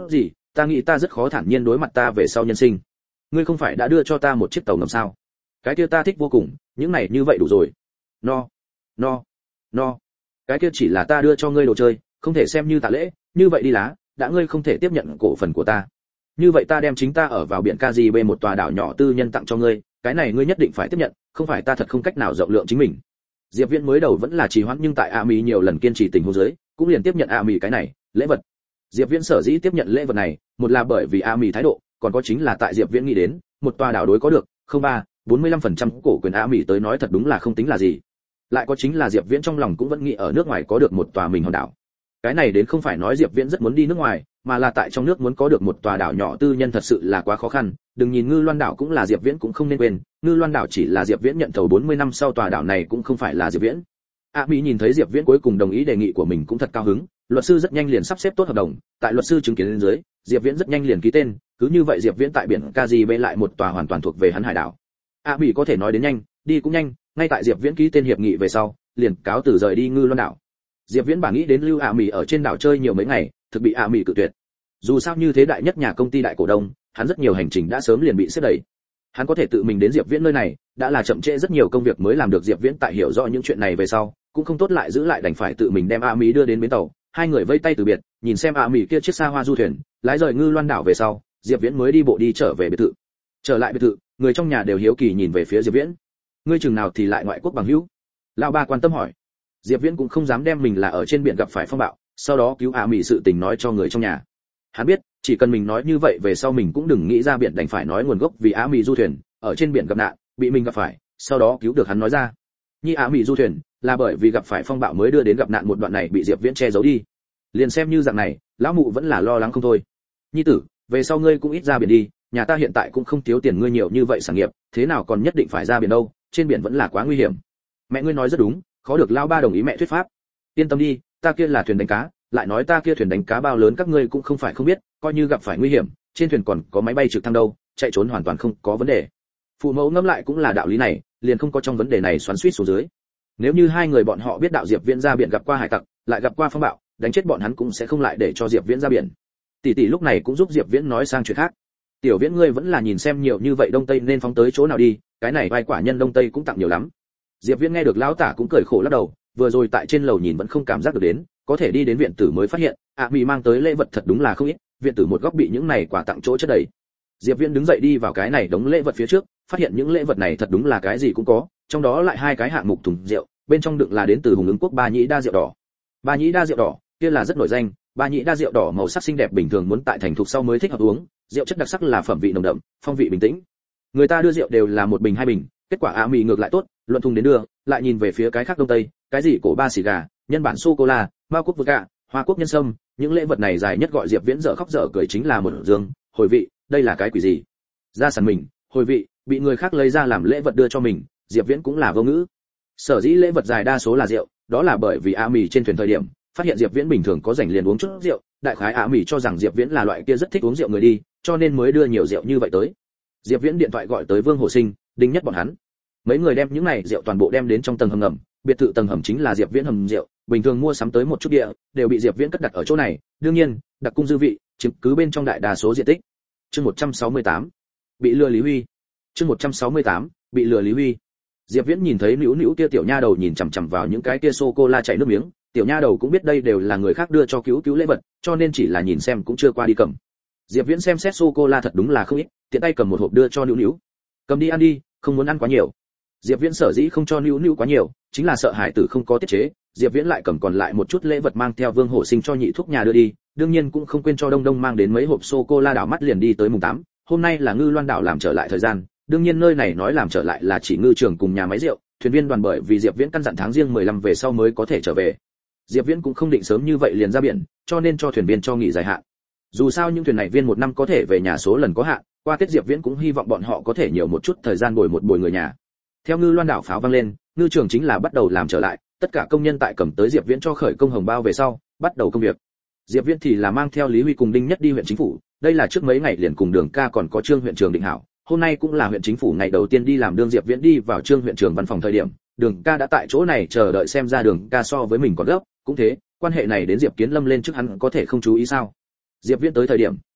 ta nghĩ ta rất khó thản nhiên đối mặt ta về sau nhân sinh. Ngươi không phải đã đưa cho ta một chiếc tàu ngầm sao? Cái kia ta thích vô cùng, những này như vậy đủ rồi. No, no, no. Cái kia chỉ là ta đưa cho ngươi đồ chơi, không thể xem như tạ lễ, như vậy đi lá, đã ngươi không thể tiếp nhận cổ phần của ta. Như vậy ta đem chính ta ở vào biển Caribe một tòa đảo nhỏ tư nhân tặng cho ngươi, cái này ngươi nhất định phải tiếp nhận, không phải ta thật không cách nào rộng lượng chính mình. Diệp Viễn mới đầu vẫn là trì hoãn, nhưng tại A Mỹ nhiều lần kiên trì tình huống dưới, cũng liền tiếp nhận A Mỹ cái này lễ vật. Diệp Viễn sở dĩ tiếp nhận lễ vật này, một là bởi vì A Mỹ thái độ, còn có chính là tại Diệp Viễn nghĩ đến, một tòa đảo đối có được, không ba, bốn mươi lăm phần trăm cổ quyền A Mỹ tới nói thật đúng là không tính là gì. Lại có chính là Diệp Viễn trong lòng cũng vẫn nghĩ ở nước ngoài có được một tòa mình hòn đảo. Cái này đến không phải nói Diệp Viễn rất muốn đi nước ngoài, mà là tại trong nước muốn có được một tòa đảo nhỏ tư nhân thật sự là quá khó khăn. Đừng nhìn Ngư Loan đảo cũng là Diệp Viễn cũng không nên quên, Ngư Loan đảo chỉ là Diệp Viễn nhận thầu bốn mươi năm sau, tòa đảo này cũng không phải là Diệp Viễn. A Mỹ nhìn thấy Diệp Viễn cuối cùng đồng ý đề nghị của mình cũng thật cao hứng, luật sư rất nhanh liền sắp xếp tốt hợp đồng, tại luật sư chứng kiến lên dưới, Diệp Viễn rất nhanh liền ký tên, cứ như vậy Diệp Viễn tại biển Caribe lại một tòa hoàn toàn thuộc về hắn hải đảo. A Mỹ có thể nói đến nhanh, đi cũng nhanh, ngay tại Diệp Viễn ký tên hiệp nghị về sau, liền cáo từ rời đi Ngư Loan đảo. Diệp Viễn bản nghĩ đến lưu A Mỹ ở trên đảo chơi nhiều mấy ngày, thực bị A Mỹ cự tuyệt. Dù sao như thế đại nhất nhà công ty đại cổ đông, hắn rất nhiều hành trình đã sớm liền bị xếp đẩy. Hắn có thể tự mình đến Diệp Viễn nơi này, đã là chậm trễ rất nhiều công việc mới làm được. Diệp Viễn tại hiểu rõ những chuyện này về sau, cũng không tốt lại giữ lại, đành phải tự mình đem A Mỹ đưa đến bến tàu. Hai người vây tay từ biệt, nhìn xem A Mỹ kia chiếc xa hoa du thuyền lái rời Ngư Loan đảo về sau, Diệp Viễn mới đi bộ đi trở về biệt thự. Trở lại biệt thự, người trong nhà đều hiếu kỳ nhìn về phía Diệp Viễn. Ngươi chừng nào thì lại ngoại quốc bằng hữu? Lão ba quan tâm hỏi. Diệp Viễn cũng không dám đem mình là ở trên biển gặp phải phong bạo, sau đó cứu A Mỹ sự tình nói cho người trong nhà. Hắn biết, chỉ cần mình nói như vậy về sau mình cũng đừng nghĩ ra biển, đành phải nói nguồn gốc vì A Mỹ du thuyền ở trên biển gặp nạn, bị mình gặp phải, sau đó cứu được hắn nói ra. Nhi A Mỹ du thuyền là bởi vì gặp phải phong bạo mới đưa đến gặp nạn, một đoạn này bị Diệp Viễn che giấu đi. Liền xem như dạng này, lão mụ vẫn là lo lắng không thôi. Nhi tử, về sau ngươi cũng ít ra biển đi, nhà ta hiện tại cũng không thiếu tiền ngươi nhiều như vậy sản nghiệp, thế nào còn nhất định phải ra biển đâu, trên biển vẫn là quá nguy hiểm. Mẹ ngươi nói rất đúng, khó được lão ba đồng ý mẹ thuyết pháp. Yên tâm đi, ta kia là thuyền đánh cá, lại nói ta kia thuyền đánh cá bao lớn các ngươi cũng không phải không biết, coi như gặp phải nguy hiểm, trên thuyền còn có máy bay trực thăng đâu, chạy trốn hoàn toàn không có vấn đề. Phụ mẫu ngẫm lại cũng là đạo lý này, liền không có trong vấn đề này xoắn xuýt xuống dưới. Nếu như hai người bọn họ biết đạo Diệp Viễn ra biển gặp qua hải tặc, lại gặp qua phong bạo, đánh chết bọn hắn cũng sẽ không lại để cho Diệp Viễn ra biển. Tỷ tỷ lúc này cũng giúp Diệp Viễn nói sang chuyện khác. Tiểu Viễn ngươi vẫn là nhìn xem nhiều như vậy Đông Tây nên phóng tới chỗ nào đi, cái này vai quả nhân Đông Tây cũng tặng nhiều lắm. Diệp Viễn nghe được lão tả cũng cười khổ lắc đầu, vừa rồi tại trên lầu nhìn vẫn không cảm giác được đến, có thể đi đến viện tử mới phát hiện, A Mỹ mang tới lễ vật thật đúng là không ít, viện tử một góc bị những này quà tặng chỗ chất đầy. Diệp Viễn đứng dậy đi vào cái này đống lễ vật phía trước, phát hiện những lễ vật này thật đúng là cái gì cũng có, trong đó lại hai cái hạng mục thùng rượu, bên trong đựng là đến từ Hùng Ứng quốc Ba Nhĩ Đa rượu đỏ. Ba Nhĩ Đa rượu đỏ, kia là rất nổi danh, Ba Nhĩ Đa rượu đỏ màu sắc xinh đẹp, bình thường muốn tại thành thục sau mới thích hợp uống, rượu chất đặc sắc là phẩm vị nồng đậm, phong vị bình tĩnh. Người ta đưa rượu đều là một bình hai bình, kết quả A Mỹ ngược lại tốt, luận thùng đến đưa, lại nhìn về phía cái khác Đông Tây, cái gì cổ ba xì gà, nhân bản sô cô la, Mao quốc vodka, Hoa quốc nhân sâm, những lễ vật này dài nhất gọi Diệp Viễn dở khóc dở cười chính là một dương, hồi vị, đây là cái quỷ gì? Ra sẵn mình, hồi vị, bị người khác lấy ra làm lễ vật đưa cho mình, Diệp Viễn cũng là vô ngữ. Sở dĩ lễ vật dài đa số là rượu, đó là bởi vì A Mỹ trên thuyền thời điểm, phát hiện Diệp Viễn bình thường có rảnh liền uống chút rượu, đại khái A Mỹ cho rằng Diệp Viễn là loại kia rất thích uống rượu người đi, cho nên mới đưa nhiều rượu như vậy tới. Diệp Viễn điện thoại gọi tới Vương Hổ Sinh, Đinh Nhất bọn hắn. Mấy người đem những này rượu toàn bộ đem đến trong tầng hầm ngầm, biệt thự tầng hầm chính là Diệp Viễn hầm rượu, bình thường mua sắm tới một chút địa, đều bị Diệp Viễn cất đặt ở chỗ này, đương nhiên, đặc cung dư vị, chiếm cứ bên trong đại đa số diện tích. Chương một trăm sáu mươi tám, bị lừa Lý Huy. Chương một trăm sáu mươi tám, bị lừa Lý Huy. Diệp Viễn nhìn thấy nữu nữu kia tiểu nha đầu nhìn chằm chằm vào những cái kia sô cô la chảy nước miếng, tiểu nha đầu cũng biết đây đều là người khác đưa cho cứu cứu lễ vật, cho nên chỉ là nhìn xem cũng chưa qua đi cầm. Diệp Viễn xem xét sô cô la thật đúng là không ít, tiện tay cầm một hộp đưa cho nữu nữu. Cầm đi ăn đi, không muốn ăn quá nhiều. Diệp Viễn sở dĩ không cho nữu nữu quá nhiều, chính là sợ hải tử không có tiết chế. Diệp Viễn lại cầm còn lại một chút lễ vật mang theo Vương Hổ Sinh cho nhị thúc nhà đưa đi, đương nhiên cũng không quên cho Đông Đông mang đến mấy hộp sô cô la. Đảo mắt liền đi tới mùng tám, hôm nay là Ngư Loan đảo làm trở lại thời gian, đương nhiên nơi này nói làm trở lại là chỉ ngư trường cùng nhà máy rượu, thuyền viên đoàn bởi vì Diệp Viễn căn dặn tháng riêng mười lăm về sau mới có thể trở về. Diệp Viễn cũng không định sớm như vậy liền ra biển, cho nên cho thuyền viên cho nghỉ dài hạn. Dù sao những thuyền này viên một năm có thể về nhà số lần có hạn, qua Tết Diệp Viễn cũng hy vọng bọn họ có thể nhiều một chút thời gian bồi một bồi người nhà. Theo Ngư Loan đảo pháo vang lên, ngư trường chính là bắt đầu làm trở lại, tất cả công nhân tại cầm tới Diệp Viễn cho khởi công hồng bao về sau, bắt đầu công việc. Diệp Viễn thì là mang theo Lý Huy cùng Đinh Nhất đi huyện chính phủ, đây là trước mấy ngày liền cùng Đường Ca còn có Trương huyện trường định hảo, hôm nay cũng là huyện chính phủ ngày đầu tiên đi làm. Đương Diệp Viễn đi vào Trương huyện trường văn phòng thời điểm, Đường Ca đã tại chỗ này chờ đợi, xem ra Đường Ca so với mình còn gấp, cũng thế, quan hệ này đến Diệp Kiến Lâm lên trước hắn có thể không chú ý sao? Diệp Viễn tới thời điểm,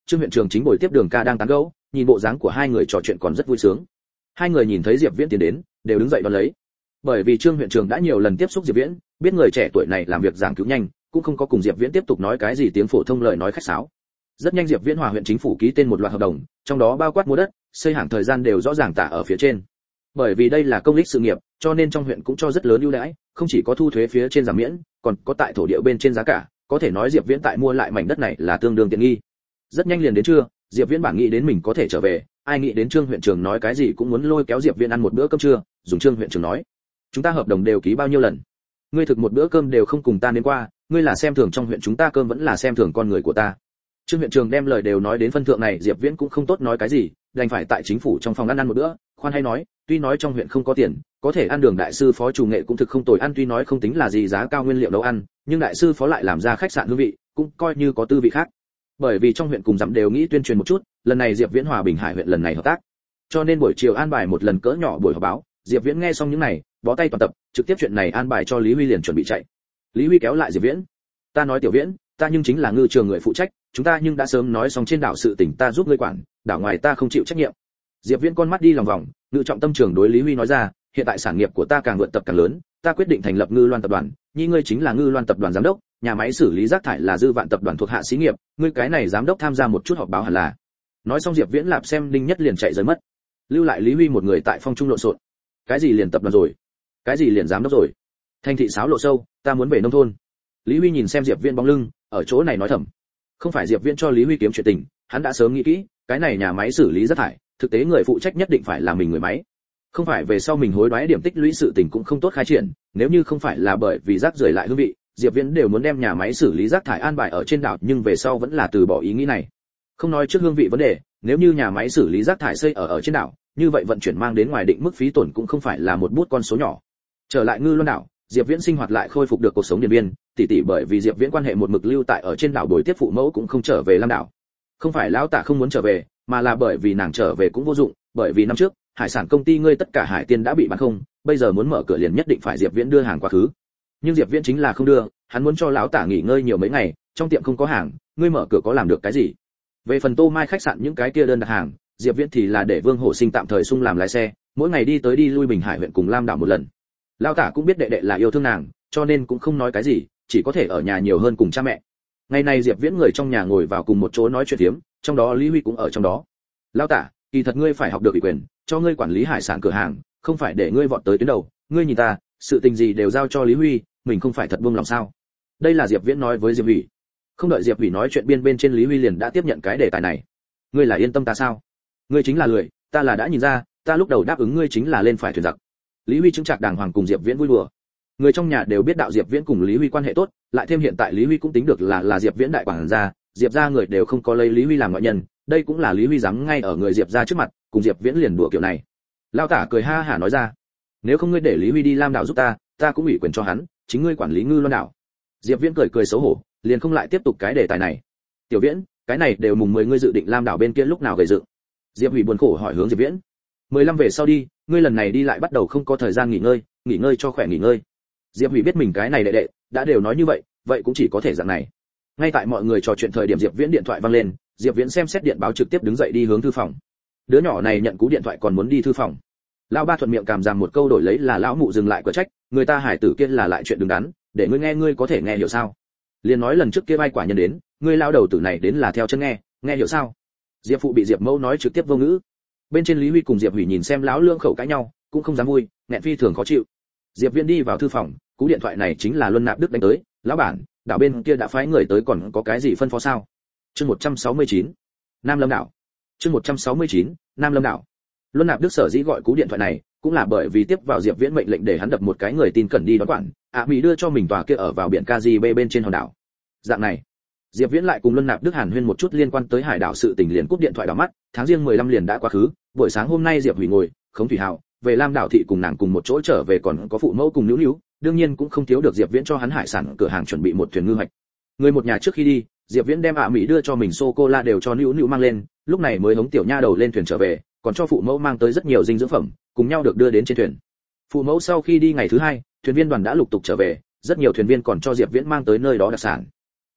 Trương huyện trưởng chính buổi tiếp Đường Ca đang tán gẫu, nhìn bộ dáng của hai người trò chuyện còn rất vui sướng. Hai người nhìn thấy Diệp Viễn tiến đến, đều đứng dậy đón lấy. Bởi vì Trương huyện trưởng đã nhiều lần tiếp xúc Diệp Viễn, biết người trẻ tuổi này làm việc giảng cứu nhanh, cũng không có cùng Diệp Viễn tiếp tục nói cái gì tiếng phổ thông lời nói khách sáo. Rất nhanh Diệp Viễn hòa huyện chính phủ ký tên một loạt hợp đồng, trong đó bao quát mua đất, xây hàng thời gian đều rõ ràng tả ở phía trên. Bởi vì đây là công lý sự nghiệp, cho nên trong huyện cũng cho rất lớn ưu đãi, không chỉ có thu thuế phía trên giảm miễn, còn có tại thổ địa bên trên giá cả, có thể nói Diệp Viễn tại mua lại mảnh đất này là tương đương tiện nghi. Rất nhanh liền đến trưa, Diệp Viễn bản nghĩ đến mình có thể trở về, ai nghĩ đến Trương huyện trưởng nói cái gì cũng muốn lôi kéo Diệp Viễn ăn một bữa cơm trưa, dùng Trương huyện trưởng nói, chúng ta hợp đồng đều ký bao nhiêu lần, ngươi thực một bữa cơm đều không cùng ta đến qua, ngươi là xem thường trong huyện chúng ta cơm vẫn là xem thường con người của ta. Trương huyện trưởng đem lời đều nói đến phân thượng này, Diệp Viễn cũng không tốt nói cái gì, đành phải tại chính phủ trong phòng ăn ăn một bữa. Khoan hay nói, tuy nói trong huyện không có tiền, có thể ăn Đường đại sư phó chủ nghệ cũng thực không tồi, ăn tuy nói không tính là gì giá cao nguyên liệu nấu ăn, nhưng đại sư phó lại làm ra khách sạn hương vị, cũng coi như có tư vị khác. Bởi vì trong huyện cùng dặm đều nghĩ tuyên truyền một chút, lần này Diệp Viễn hòa Bình Hải huyện lần này hợp tác, cho nên buổi chiều an bài một lần cỡ nhỏ buổi họp báo. Diệp Viễn nghe xong những này, bó tay toàn tập, trực tiếp chuyện này an bài cho Lý Huy liền chuẩn bị chạy. Lý Huy kéo lại Diệp Viễn, ta nói Tiểu Viễn, ta nhưng chính là ngư trường người phụ trách, chúng ta nhưng đã sớm nói xong trên đảo sự tình ta giúp ngươi quản, đảo ngoài ta không chịu trách nhiệm. Diệp Viễn con mắt đi lòng vòng, ngự trọng tâm trường đối Lý Huy nói ra, hiện tại sản nghiệp của ta càng vượt tập càng lớn, ta quyết định thành lập Ngư Loan tập đoàn, nhi ngươi chính là Ngư Loan tập đoàn giám đốc, nhà máy xử lý rác thải là Dư Vạn tập đoàn thuộc hạ xí nghiệp, ngươi cái này giám đốc tham gia một chút họp báo hẳn là. Nói xong Diệp Viễn lạp xem đinh nhất liền chạy rời mất, lưu lại Lý Huy một người tại phong trung lộn xộn. Cái gì liền tập đoàn rồi, cái gì liền giám đốc rồi, thành thị sáo lộ sâu, ta muốn về nông thôn. Lý Huy nhìn xem Diệp Viễn bóng lưng, ở chỗ này nói thầm. Không phải Diệp Viễn cho Lý Huy kiếm chuyện tình, hắn đã sớm nghĩ kỹ, cái này nhà máy xử lý rác thải, thực tế người phụ trách nhất định phải là mình người máy. Không phải về sau mình hối đoái điểm tích lũy sự tình cũng không tốt khai triển, nếu như không phải là bởi vì rác rưởi lại hương vị, Diệp Viễn đều muốn đem nhà máy xử lý rác thải an bài ở trên đảo, nhưng về sau vẫn là từ bỏ ý nghĩ này. Không nói trước hương vị vấn đề, nếu như nhà máy xử lý rác thải xây ở ở trên đảo, như vậy vận chuyển mang đến ngoài định mức phí tổn cũng không phải là một bút con số nhỏ. Trở lại Ngư Loan đảo, Diệp Viễn sinh hoạt lại khôi phục được cuộc sống điền biên, tỷ tỷ bởi vì Diệp Viễn quan hệ một mực lưu tại ở trên đảo bồi tiếp phụ mẫu cũng không trở về Lam đảo. Không phải lão tạ không muốn trở về, mà là bởi vì nàng trở về cũng vô dụng, bởi vì năm trước, hải sản công ty ngươi tất cả hải tiên đã bị bán không, bây giờ muốn mở cửa liền nhất định phải Diệp Viễn đưa hàng quá khứ. Nhưng Diệp Viễn chính là không đưa, hắn muốn cho lão tạ nghỉ ngơi nhiều mấy ngày, trong tiệm không có hàng, ngươi mở cửa có làm được cái gì? Về phần Tô Mai khách sạn những cái kia đơn đặt hàng, Diệp Viễn thì là để Vương Hổ Sinh tạm thời sung làm lái xe, mỗi ngày đi tới đi lui Bình Hải huyện cùng Lam đảo một lần. Lão tạ cũng biết đệ đệ là yêu thương nàng, cho nên cũng không nói cái gì, chỉ có thể ở nhà nhiều hơn cùng cha mẹ. Ngày này Diệp Viễn người trong nhà ngồi vào cùng một chỗ nói chuyện thiếm, trong đó Lý Huy cũng ở trong đó. Lão tạ, kỳ thật ngươi phải học được ủy quyền, cho ngươi quản lý hải sản cửa hàng, không phải để ngươi vọt tới tuyến đầu, ngươi nhìn ta, sự tình gì đều giao cho Lý Huy, mình không phải thật buông lòng sao? Đây là Diệp Viễn nói với Diệp Hủy. Không đợi Diệp Hủy nói chuyện biên bên trên Lý Huy liền đã tiếp nhận cái đề tài này. Ngươi là yên tâm ta sao? Ngươi chính là lười, ta là đã nhìn ra, ta lúc đầu đáp ứng ngươi chính là lên phải thuyền giặc. Lý Huy chứng trạc đàng hoàng cùng Diệp Viễn vui đùa. Người trong nhà đều biết đạo Diệp Viễn cùng Lý Huy quan hệ tốt, lại thêm hiện tại Lý Huy cũng tính được là là Diệp Viễn đại quản gia, Diệp gia người đều không có lấy Lý Huy làm ngoại nhân, đây cũng là Lý Huy dám ngay ở người Diệp gia trước mặt, cùng Diệp Viễn liền đùa kiểu này. Lão tả cười ha hả nói ra, nếu không ngươi để Lý Huy đi Lam đảo giúp ta, ta cũng ủy quyền cho hắn, chính ngươi quản lý Ngư Loan đảo. Diệp Viễn cười cười xấu hổ, liền không lại tiếp tục cái đề tài này. Tiểu Viễn, cái này đều mùng mười ngươi dự định Lam đảo bên kia lúc nào gầy dựng? Diệp Hủy buồn khổ hỏi hướng Diệp Viễn. mười lăm về sau đi, ngươi lần này đi lại bắt đầu không có thời gian nghỉ ngơi, nghỉ ngơi cho khỏe nghỉ ngơi. Diệp Hủy biết mình cái này đệ đệ, đã đều nói như vậy, vậy cũng chỉ có thể dạng này. Ngay tại mọi người trò chuyện thời điểm Diệp Viễn điện thoại vang lên, Diệp Viễn xem xét điện báo trực tiếp đứng dậy đi hướng thư phòng. Đứa nhỏ này nhận cú điện thoại còn muốn đi thư phòng. Lão ba thuận miệng cảm giảm một câu đổi lấy là lão mụ dừng lại quả trách, người ta hải tử kia là lại chuyện đứng đắn, để ngươi nghe ngươi có thể nghe hiểu sao? Liền nói lần trước kia bay quả nhân đến, ngươi lão đầu tử này đến là theo chân nghe, nghe hiểu sao? Diệp phụ bị Diệp mẫu nói trực tiếp vô ngữ. Bên trên Lý Huy cùng Diệp Hủy nhìn xem lão lương khẩu cãi nhau, cũng không dám vui, nghẹn phi thường khó chịu. Diệp Viễn đi vào thư phòng, cú điện thoại này chính là Luân Nạp Đức đánh tới, lão bản, đảo bên kia đã phái người tới còn có cái gì phân phó sao? Chương một trăm sáu mươi chín, Nam Lâm đảo. Chương một trăm sáu mươi chín, Nam Lâm đảo. Luân Nạp Đức sở dĩ gọi cú điện thoại này, cũng là bởi vì tiếp vào Diệp Viễn mệnh lệnh để hắn đập một cái người tin cẩn đi đón quản, ạ mỹ đưa cho mình tòa kia ở vào biển Caribe bên trên hòn đảo. Dạng này, Diệp Viễn lại cùng Luân Nạp Đức hàn huyên một chút liên quan tới hải đảo sự tình liền cúp điện thoại đảo mắt, tháng riêng mười lăm liền đã quá khứ, buổi sáng hôm nay Diệp Hủy ngồi, Khống Thủy Hào, về Lam đảo thị cùng nàng cùng một chỗ trở về còn có phụ mẫu cùng Nữu Nữu, đương nhiên cũng không thiếu được Diệp Viễn cho hắn hải sản cửa hàng chuẩn bị một thuyền ngư hoạch. Người một nhà trước khi đi, Diệp Viễn đem ạ mỹ đưa cho mình sô cô la đều cho Nữu Nữu mang lên, lúc này mới hống tiểu nha đầu lên thuyền trở về, còn cho phụ mẫu mang tới rất nhiều dinh dưỡng phẩm, cùng nhau được đưa đến trên thuyền. Phụ mẫu sau khi đi ngày thứ hai, thuyền viên đoàn đã lục tục trở về, rất nhiều thuyền viên còn cho Diệp Viễn mang tới nơi đó đặc sản.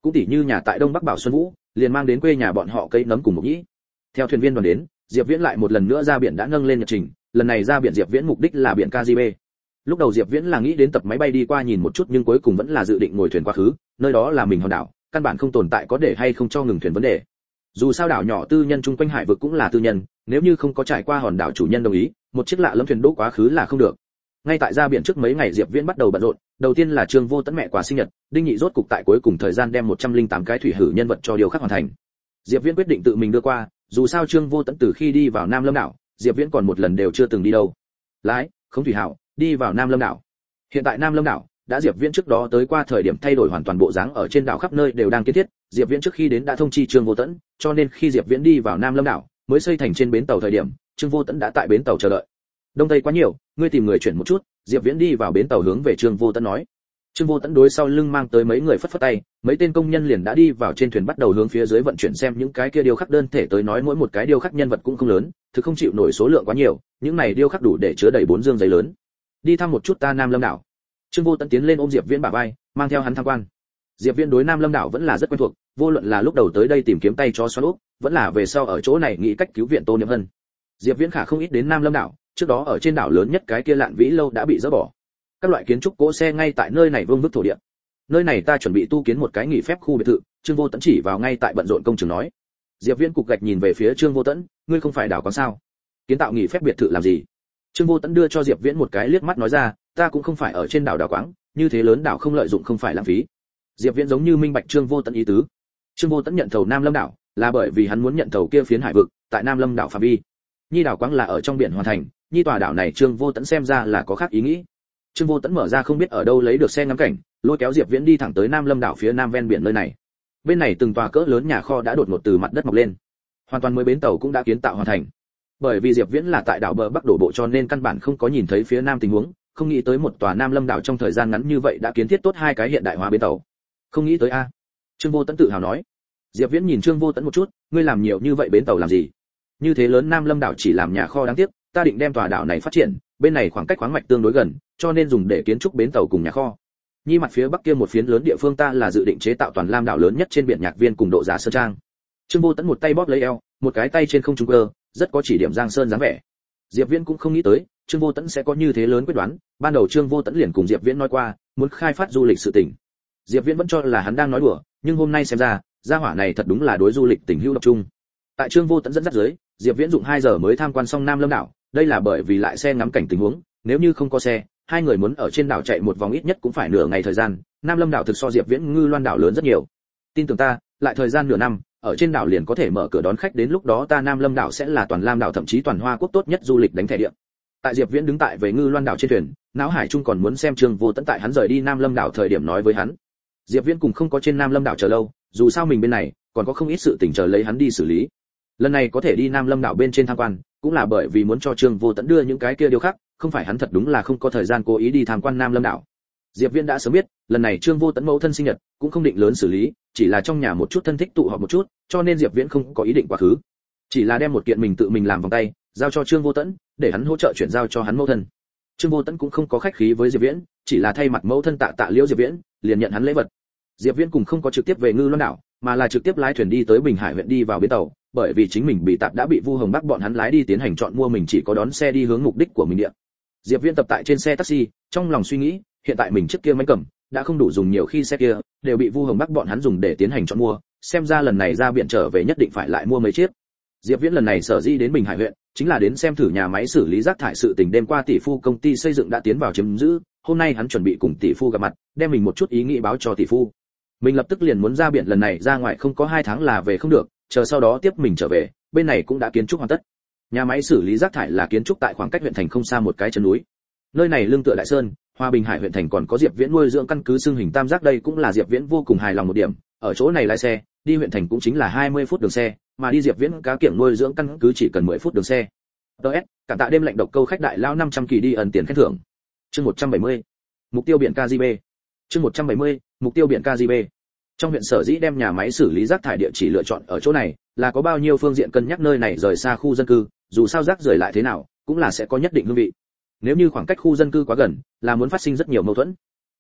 cũng tỉ như nhà tại Đông Bắc Bảo Xuân Vũ, liền mang đến quê nhà bọn họ cây nấm cùng mộc nhĩ. Theo thuyền viên đoàn đến, Diệp Viễn lại một lần nữa ra biển đã nâng lên nhật trình, lần này ra biển Diệp Viễn mục đích là biển Caribe. Lúc đầu Diệp Viễn là nghĩ đến tập máy bay đi qua nhìn một chút, nhưng cuối cùng vẫn là dự định ngồi thuyền qua khứ, nơi đó là mình hòn đảo, căn bản không tồn tại có để hay không cho ngừng thuyền vấn đề. Dù sao đảo nhỏ tư nhân chung quanh hải vực cũng là tư nhân, nếu như không có trải qua hòn đảo chủ nhân đồng ý, một chiếc lạ lẫm thuyền đỗ quá khứ là không được. Ngay tại ra biển trước mấy ngày Diệp Viễn bắt đầu bận rộn, đầu tiên là Trương Vô Tấn mẹ quà sinh nhật, Đinh Nhị rốt cục tại cuối cùng thời gian đem một trăm lẻ tám cái thủy hử nhân vật cho điều khắc hoàn thành. Diệp Viễn quyết định tự mình đưa qua, dù sao Trương Vô Tấn từ khi đi vào Nam Lâm đảo, Diệp Viễn còn một lần đều chưa từng đi đâu. Lái, không thủy hảo, đi vào Nam Lâm đảo. Hiện tại Nam Lâm đảo đã Diệp Viễn trước đó tới qua thời điểm thay đổi hoàn toàn bộ dáng, ở trên đảo khắp nơi đều đang kiến thiết, Diệp Viễn trước khi đến đã thông chi Trương Vô Tấn, cho nên khi Diệp Viễn đi vào Nam Lâm đảo, mới xây thành trên bến tàu thời điểm, Trương Vô Tấn đã tại bến tàu chờ đợi. Đông tây quá nhiều, ngươi tìm người chuyển một chút. Diệp Viễn đi vào bến tàu hướng về Trương Vô Tấn nói. Trương Vô Tấn đối sau lưng mang tới mấy người phất phất tay, mấy tên công nhân liền đã đi vào trên thuyền bắt đầu hướng phía dưới vận chuyển xem những cái kia điêu khắc đơn thể tới nói mỗi một cái điêu khắc nhân vật cũng không lớn, thực không chịu nổi số lượng quá nhiều, những này điêu khắc đủ để chứa đầy bốn dương giấy lớn. Đi thăm một chút ta Nam Lâm đảo. Trương Vô Tấn tiến lên ôm Diệp Viễn bả vai, mang theo hắn tham quan. Diệp Viễn đối Nam Lâm đảo vẫn là rất quen thuộc, vô luận là lúc đầu tới đây tìm kiếm tay cho xoắn úp, vẫn là về sau ở chỗ này nghĩ cách cứu viện Tô Niệm Hân. Diệp Viễn khả không ít đến Nam Lâm đảo, trước đó ở trên đảo lớn nhất cái kia Lạn Vĩ lâu đã bị dỡ bỏ. Các loại kiến trúc cỗ xe ngay tại nơi này vương vức thổ địa. Nơi này ta chuẩn bị tu kiến một cái nghỉ phép khu biệt thự, Trương Vô Tấn chỉ vào ngay tại bận rộn công trường nói. Diệp Viễn cục gạch nhìn về phía Trương Vô Tấn, ngươi không phải đảo có sao? Kiến tạo nghỉ phép biệt thự làm gì? Trương Vô Tấn đưa cho Diệp Viễn một cái liếc mắt nói ra, ta cũng không phải ở trên đảo đảo quáng, như thế lớn đảo không lợi dụng không phải lãng phí. Diệp Viễn giống như minh bạch Trương Vô Tấn ý tứ. Trương Vô Tấn nhận thầu Nam Lâm đảo, là bởi vì hắn muốn nhận thầu kia phiến hải vực, tại Nam Lâm đảo phạm vi. Nhi đảo quáng là ở trong biển hoàn thành, nhi tòa đảo này Trương Vô Tấn xem ra là có khác ý nghĩ. Trương Vô Tấn mở ra không biết ở đâu lấy được xe ngắm cảnh, lôi kéo Diệp Viễn đi thẳng tới Nam Lâm đảo phía nam ven biển nơi này. Bên này từng tòa cỡ lớn nhà kho đã đột ngột từ mặt đất mọc lên. Hoàn toàn mới bến tàu cũng đã kiến tạo hoàn thành. Bởi vì Diệp Viễn là tại đảo bờ Bắc đổ bộ cho nên căn bản không có nhìn thấy phía nam tình huống, không nghĩ tới một tòa Nam Lâm đảo trong thời gian ngắn như vậy đã kiến thiết tốt hai cái hiện đại hóa bến tàu. Không nghĩ tới a. Trương Vô Tấn tự hào nói. Diệp Viễn nhìn Trương Vô Tấn một chút, ngươi làm nhiều như vậy bến tàu làm gì? Như thế lớn Nam Lâm đảo chỉ làm nhà kho đáng tiếc, ta định đem tòa đảo này phát triển, bên này khoảng cách khoáng mạch tương đối gần, cho nên dùng để kiến trúc bến tàu cùng nhà kho. Nhi mặt phía bắc kia một phiến lớn địa phương ta là dự định chế tạo toàn lam đảo lớn nhất trên biển Nhạc Viên cùng độ giá sơn trang. Trương Vô Tấn một tay bóp lấy eo, một cái tay trên không trung cơ, rất có chỉ điểm Giang Sơn dáng vẻ. Diệp Viễn cũng không nghĩ tới, Trương Vô Tấn sẽ có như thế lớn quyết đoán, ban đầu Trương Vô Tấn liền cùng Diệp Viễn nói qua, muốn khai phát du lịch sự tình. Diệp Viễn vẫn cho là hắn đang nói đùa, nhưng hôm nay xem ra, gia hỏa này thật đúng là đối du lịch tình hữu độc trung. Tại Trương Vô Tấn dẫn dắt dưới, Diệp Viễn dùng hai giờ mới tham quan xong Nam Lâm đảo, đây là bởi vì lại xe ngắm cảnh tình huống, nếu như không có xe, hai người muốn ở trên đảo chạy một vòng ít nhất cũng phải nửa ngày thời gian, Nam Lâm đảo thực so Diệp Viễn Ngư Loan đảo lớn rất nhiều. Tin tưởng ta, lại thời gian nửa năm, ở trên đảo liền có thể mở cửa đón khách, đến lúc đó ta Nam Lâm đảo sẽ là toàn Lam đảo thậm chí toàn Hoa quốc tốt nhất du lịch đánh thẻ địa. Tại Diệp Viễn đứng tại về Ngư Loan đảo trên thuyền, Náo Hải Trung còn muốn xem Trương Vô Tấn tại hắn rời đi Nam Lâm đảo thời điểm nói với hắn. Diệp Viễn cùng không có trên Nam Lâm đảo chờ lâu, dù sao mình bên này còn có không ít sự tình chờ lấy hắn đi xử lý. Lần này có thể đi Nam Lâm đảo bên trên tham quan, cũng là bởi vì muốn cho Trương Vô Tấn đưa những cái kia điều khác, không phải hắn thật đúng là không có thời gian cố ý đi tham quan Nam Lâm đảo. Diệp Viễn đã sớm biết, lần này Trương Vô Tấn mẫu thân sinh nhật, cũng không định lớn xử lý, chỉ là trong nhà một chút thân thích tụ họp một chút, cho nên Diệp Viễn không có ý định quá khứ. Chỉ là đem một kiện mình tự mình làm vòng tay, giao cho Trương Vô Tấn, để hắn hỗ trợ chuyển giao cho hắn mẫu thân. Trương Vô Tấn cũng không có khách khí với Diệp Viễn, chỉ là thay mặt mẫu thân tạ tạ Liễu Diệp Viễn, liền nhận hắn lễ vật. Diệp Viễn cùng không có trực tiếp về Ngư Loan đảo, mà là trực tiếp lái thuyền đi tới Bình Hải huyện đi vào bến tàu, bởi vì chính mình bị tạp đã bị Vu Hồng Bắc bọn hắn lái đi tiến hành chọn mua, mình chỉ có đón xe đi hướng mục đích của mình địa. Diệp Viễn tập tại trên xe taxi, trong lòng suy nghĩ, hiện tại mình trước kia máy cầm đã không đủ dùng, nhiều khi xe kia đều bị Vu Hồng Bắc bọn hắn dùng để tiến hành chọn mua, xem ra lần này ra biển trở về nhất định phải lại mua mấy chiếc. Diệp Viễn lần này sở dĩ đến Bình Hải huyện, chính là đến xem thử nhà máy xử lý rác thải sự tình, đêm qua tỷ phu công ty xây dựng đã tiến vào chiếm giữ, hôm nay hắn chuẩn bị cùng tỷ phu gặp mặt, đem mình một chút ý nghĩ báo cho tỷ phu. Mình lập tức liền muốn ra biển, lần này ra ngoài không có hai tháng là về không được, chờ sau đó tiếp mình trở về, bên này cũng đã kiến trúc hoàn tất. Nhà máy xử lý rác thải là kiến trúc tại khoảng cách huyện thành không xa một cái chân núi. Nơi này lưng tựa Đại Sơn, Hòa Bình Hải huyện thành còn có Diệp Viễn nuôi dưỡng căn cứ xương hình tam giác, đây cũng là Diệp Viễn vô cùng hài lòng một điểm, ở chỗ này lái xe, đi huyện thành cũng chính là hai mươi phút đường xe, mà đi Diệp Viễn cá kiểng nuôi dưỡng căn cứ chỉ cần mười phút đường xe. đê ét, cảm tạ đêm lạnh độc câu khách đại lao năm trăm kỳ đi ẩn tiền khen thưởng. Chương một trăm bảy mươi. Mục tiêu biển Caribe. Chương một trăm bảy mươi. Mục tiêu biển Caribe. Trong huyện sở dĩ đem nhà máy xử lý rác thải địa chỉ lựa chọn ở chỗ này, là có bao nhiêu phương diện cân nhắc, nơi này rời xa khu dân cư, dù sao rác rời lại thế nào, cũng là sẽ có nhất định hương vị. Nếu như khoảng cách khu dân cư quá gần, là muốn phát sinh rất nhiều mâu thuẫn.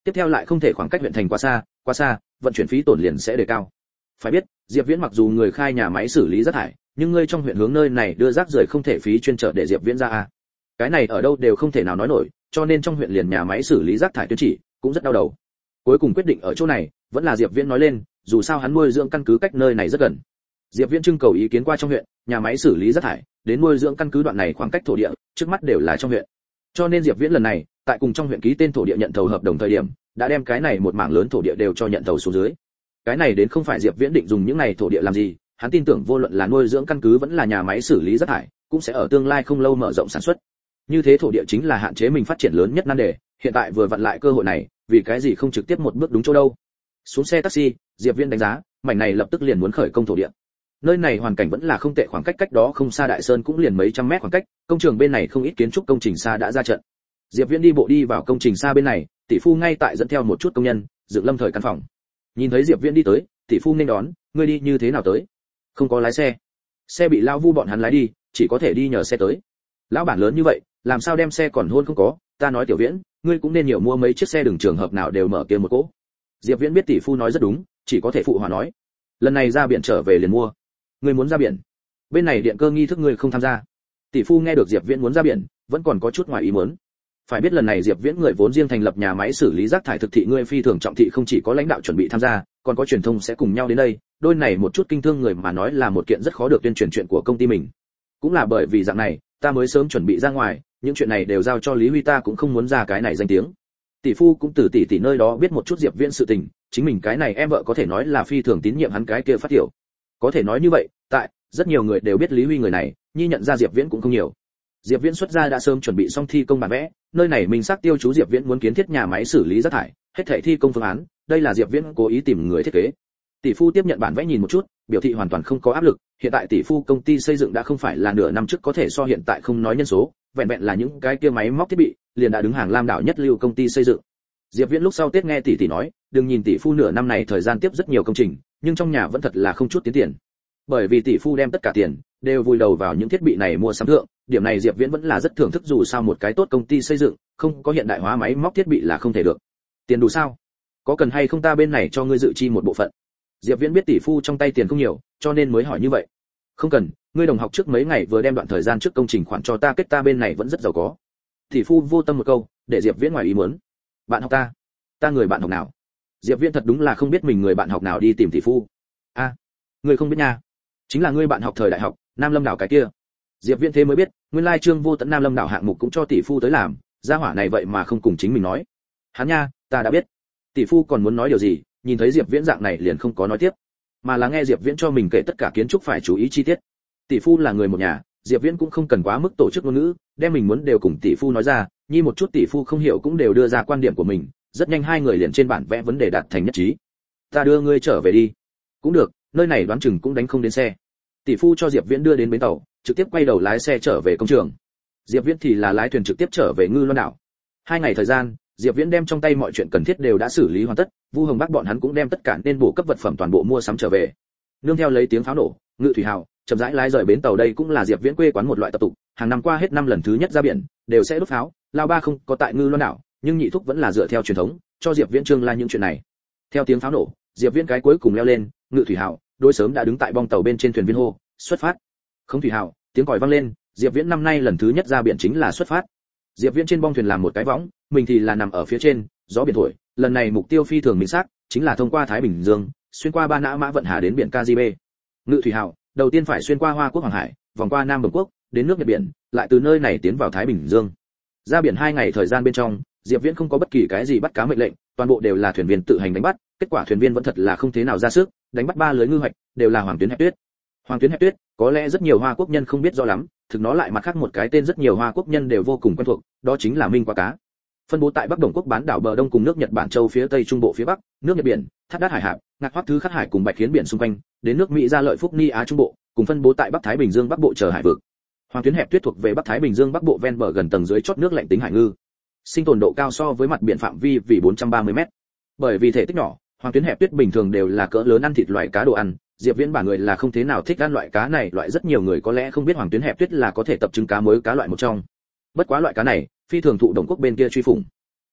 Tiếp theo lại không thể khoảng cách huyện thành quá xa, quá xa, vận chuyển phí tổn liền sẽ đề cao. Phải biết, Diệp Viễn mặc dù người khai nhà máy xử lý rác thải, nhưng ngươi trong huyện hướng nơi này đưa rác rưởi không thể phí chuyên trở để Diệp Viễn ra a. Cái này ở đâu đều không thể nào nói nổi, cho nên trong huyện liền nhà máy xử lý rác thải tuyên chỉ cũng rất đau đầu. Cuối cùng quyết định ở chỗ này, vẫn là Diệp Viễn nói lên, dù sao hắn nuôi dưỡng căn cứ cách nơi này rất gần. Diệp Viễn trưng cầu ý kiến qua trong huyện, nhà máy xử lý rác thải, đến nuôi dưỡng căn cứ đoạn này khoảng cách thổ địa, trước mắt đều là trong huyện. Cho nên Diệp Viễn lần này, tại cùng trong huyện ký tên thổ địa nhận thầu hợp đồng thời điểm, đã đem cái này một mảng lớn thổ địa đều cho nhận thầu xuống dưới. Cái này đến không phải Diệp Viễn định dùng những này thổ địa làm gì, hắn tin tưởng vô luận là nuôi dưỡng căn cứ vẫn là nhà máy xử lý rác thải, cũng sẽ ở tương lai không lâu mở rộng sản xuất. Như thế thổ địa chính là hạn chế mình phát triển lớn nhất nan đề, hiện tại vừa vặn lại cơ hội này, vì cái gì không trực tiếp một bước đúng chỗ đâu. Xuống xe taxi, Diệp Viễn đánh giá, mảnh này lập tức liền muốn khởi công thổ địa. Nơi này hoàn cảnh vẫn là không tệ, khoảng cách cách đó không xa Đại Sơn cũng liền mấy trăm mét khoảng cách, công trường bên này không ít kiến trúc công trình xa đã ra trận. Diệp Viễn đi bộ đi vào công trình xa bên này, tỷ phu ngay tại dẫn theo một chút công nhân, dựng lâm thời căn phòng. Nhìn thấy Diệp Viễn đi tới, tỷ phu nên đón, ngươi đi như thế nào tới? Không có lái xe. Xe bị lão Vu bọn hắn lái đi, chỉ có thể đi nhờ xe tới. Lão bản lớn như vậy, làm sao đem xe còn hôn không có? Ta nói Tiểu Viễn, ngươi cũng nên nhiều mua mấy chiếc xe, đừng trường hợp nào đều mở kia một cỗ. Diệp Viễn biết tỷ phu nói rất đúng, chỉ có thể phụ hòa nói. Lần này ra biển trở về liền mua. Ngươi muốn ra biển? Bên này điện cơ nghi thức ngươi không tham gia. Tỷ phu nghe được Diệp Viễn muốn ra biển, vẫn còn có chút ngoài ý muốn. Phải biết lần này Diệp Viễn người vốn riêng thành lập nhà máy xử lý rác thải thực thị ngươi phi thường trọng thị, không chỉ có lãnh đạo chuẩn bị tham gia, còn có truyền thông sẽ cùng nhau đến đây, đôi này một chút kinh thương người mà nói là một kiện rất khó được tuyên truyền chuyện của công ty mình. Cũng là bởi vì dạng này, ta mới sớm chuẩn bị ra ngoài, những chuyện này đều giao cho Lý Huy, ta cũng không muốn ra cái này danh tiếng. Tỷ phu cũng từ tỷ tỷ nơi đó biết một chút Diệp Viễn sự tình, chính mình cái này em vợ có thể nói là phi thường tín nhiệm hắn cái kia phát tiểu. Có thể nói như vậy, tại rất nhiều người đều biết Lý Huy người này, nhi nhận ra Diệp Viễn cũng không nhiều. Diệp Viễn xuất ra đã sớm chuẩn bị xong thi công bản vẽ, nơi này mình xác tiêu chú Diệp Viễn muốn kiến thiết nhà máy xử lý rác thải, hết thảy thi công phương án, đây là Diệp Viễn cố ý tìm người thiết kế. Tỷ phu tiếp nhận bản vẽ nhìn một chút, biểu thị hoàn toàn không có áp lực, hiện tại tỷ phu công ty xây dựng đã không phải là nửa năm trước có thể so hiện tại, không nói nhân số, vẹn vẹn là những cái kia máy móc thiết bị, liền đã đứng hàng lam đảo nhất lưu công ty xây dựng. Diệp Viễn lúc sau Tết nghe tỷ tỷ nói, đừng nhìn tỷ phu nửa năm này thời gian tiếp rất nhiều công trình, nhưng trong nhà vẫn thật là không chút tiến tiền. Bởi vì tỷ phu đem tất cả tiền đều vùi đầu vào những thiết bị này mua sắm thượng, điểm này Diệp Viễn vẫn là rất thưởng thức, dù sao một cái tốt công ty xây dựng, không có hiện đại hóa máy móc thiết bị là không thể được. Tiền đủ sao? Có cần hay không ta bên này cho ngươi dự chi một bộ phận? Diệp Viễn biết tỷ phu trong tay tiền không nhiều, cho nên mới hỏi như vậy. Không cần, ngươi đồng học trước mấy ngày vừa đem đoạn thời gian trước công trình khoản cho ta kết, ta bên này vẫn rất giàu có. Tỷ phu vô tâm một câu, để Diệp Viễn ngoài ý muốn. Bạn học ta? Ta người bạn học nào? Diệp Viễn thật đúng là không biết mình người bạn học nào đi tìm tỷ phu. A, à, ngươi không biết nha? Chính là ngươi bạn học thời đại học, Nam Lâm đảo cái kia. Diệp Viễn thế mới biết, nguyên lai Trương Vô Tận Nam Lâm đảo hạng mục cũng cho tỷ phu tới làm, gia hỏa này vậy mà không cùng chính mình nói. Hắn nha, ta đã biết. Tỷ phu còn muốn nói điều gì, nhìn thấy Diệp Viễn dạng này liền không có nói tiếp, mà là nghe Diệp Viễn cho mình kể tất cả kiến trúc phải chú ý chi tiết. Tỷ phu là người một nhà, Diệp Viễn cũng không cần quá mức tổ chức ngôn ngữ, đem mình muốn đều cùng tỷ phu nói ra, nhi một chút tỷ phu không hiểu cũng đều đưa ra quan điểm của mình, rất nhanh hai người liền trên bản vẽ vấn đề đạt thành nhất trí. Ta đưa ngươi trở về đi. Cũng được, nơi này đoán chừng cũng đánh không đến xe. Tỷ phu cho Diệp Viễn đưa đến bến tàu, trực tiếp quay đầu lái xe trở về công trường. Diệp Viễn thì là lái thuyền trực tiếp trở về Ngư Loan đảo. Hai ngày thời gian, Diệp Viễn đem trong tay mọi chuyện cần thiết đều đã xử lý hoàn tất, Vu Hồng Bắc bọn hắn cũng đem tất cả nên bổ cấp vật phẩm toàn bộ mua sắm trở về. Nương theo lấy tiếng pháo nổ, Ngự Thủy Hào chậm rãi lái rời bến tàu, đây cũng là Diệp Viễn quê quán một loại tập tục, hàng năm qua hết năm lần thứ nhất ra biển, đều sẽ đốt pháo, lao ba không có tại Ngư Loan đảo, nhưng nhị thúc vẫn là dựa theo truyền thống, cho Diệp Viễn trương la những chuyện này. Theo tiếng pháo nổ, Diệp Viễn cái cuối cùng leo lên, Ngự Thủy Hào, đôi sớm đã đứng tại bong tàu bên trên thuyền viên hô, xuất phát. Không Thủy Hào, tiếng còi vang lên, Diệp Viễn năm nay lần thứ nhất ra biển chính là xuất phát. Diệp Viễn trên bong thuyền làm một cái võng, mình thì là nằm ở phía trên, gió biển thổi, lần này mục tiêu phi thường minh xác, chính là thông qua Thái Bình Dương, xuyên qua Ba Nã Mã Vận Hà đến biển Caribe. Ngự Thủy Hào, đầu tiên phải xuyên qua Hoa Quốc Hoàng Hải, vòng qua Nam Bờ Quốc, đến nước Nhật biển, lại từ nơi này tiến vào Thái Bình Dương. Ra biển hai ngày thời gian bên trong, Diệp Viễn không có bất kỳ cái gì bắt cá mệnh lệnh, toàn bộ đều là thuyền viên tự hành đánh bắt, kết quả thuyền viên vẫn thật là không thế nào ra sức, đánh bắt ba lưới ngư hoạch, đều là Hoàng Tuyến Hẹp Tuyết. Hoàng Tuyến Hẹp Tuyết, có lẽ rất nhiều Hoa Quốc nhân không biết rõ lắm, thực nó lại mặt khác một cái tên rất nhiều Hoa Quốc nhân đều vô cùng quen thuộc, đó chính là Minh Quả cá. Phân bố tại Bắc Đồng Quốc bán đảo bờ đông cùng nước Nhật Bản châu phía tây trung bộ phía bắc, nước Nhật biển, Thác Đát Hải Hạp, Ngạc Hoắc Thứ Khắc Hải cùng Bạch Khiến biển xung quanh, đến nước Mỹ Gia Lợi Phúc Ni Á trung bộ, cùng phân bố tại Bắc Thái Bình Dương bắc bộ chờ hải vực. Hoàng Tuyến Hẹp Tuyết thuộc về Bắc Thái Bình Dương bắc bộ ven bờ gần tầng dưới chót nước lạnh tính hải ngư. Sinh tồn độ cao so với mặt biển phạm vi vì bốn trăm ba mươi mét. Bởi vì thể tích nhỏ, Hoàng Tuyến Hẹp Tuyết bình thường đều là cỡ lớn ăn thịt loại cá đồ ăn, Diệp Viễn bản người là không thế nào thích ăn loại cá này, loại rất nhiều người có lẽ không biết Hoàng Tuyến Hẹp Tuyết là có thể tập trứng cá mới cá loại một trong. Bất quá loại cá này, phi thường thụ Đồng Quốc bên kia truy phủng.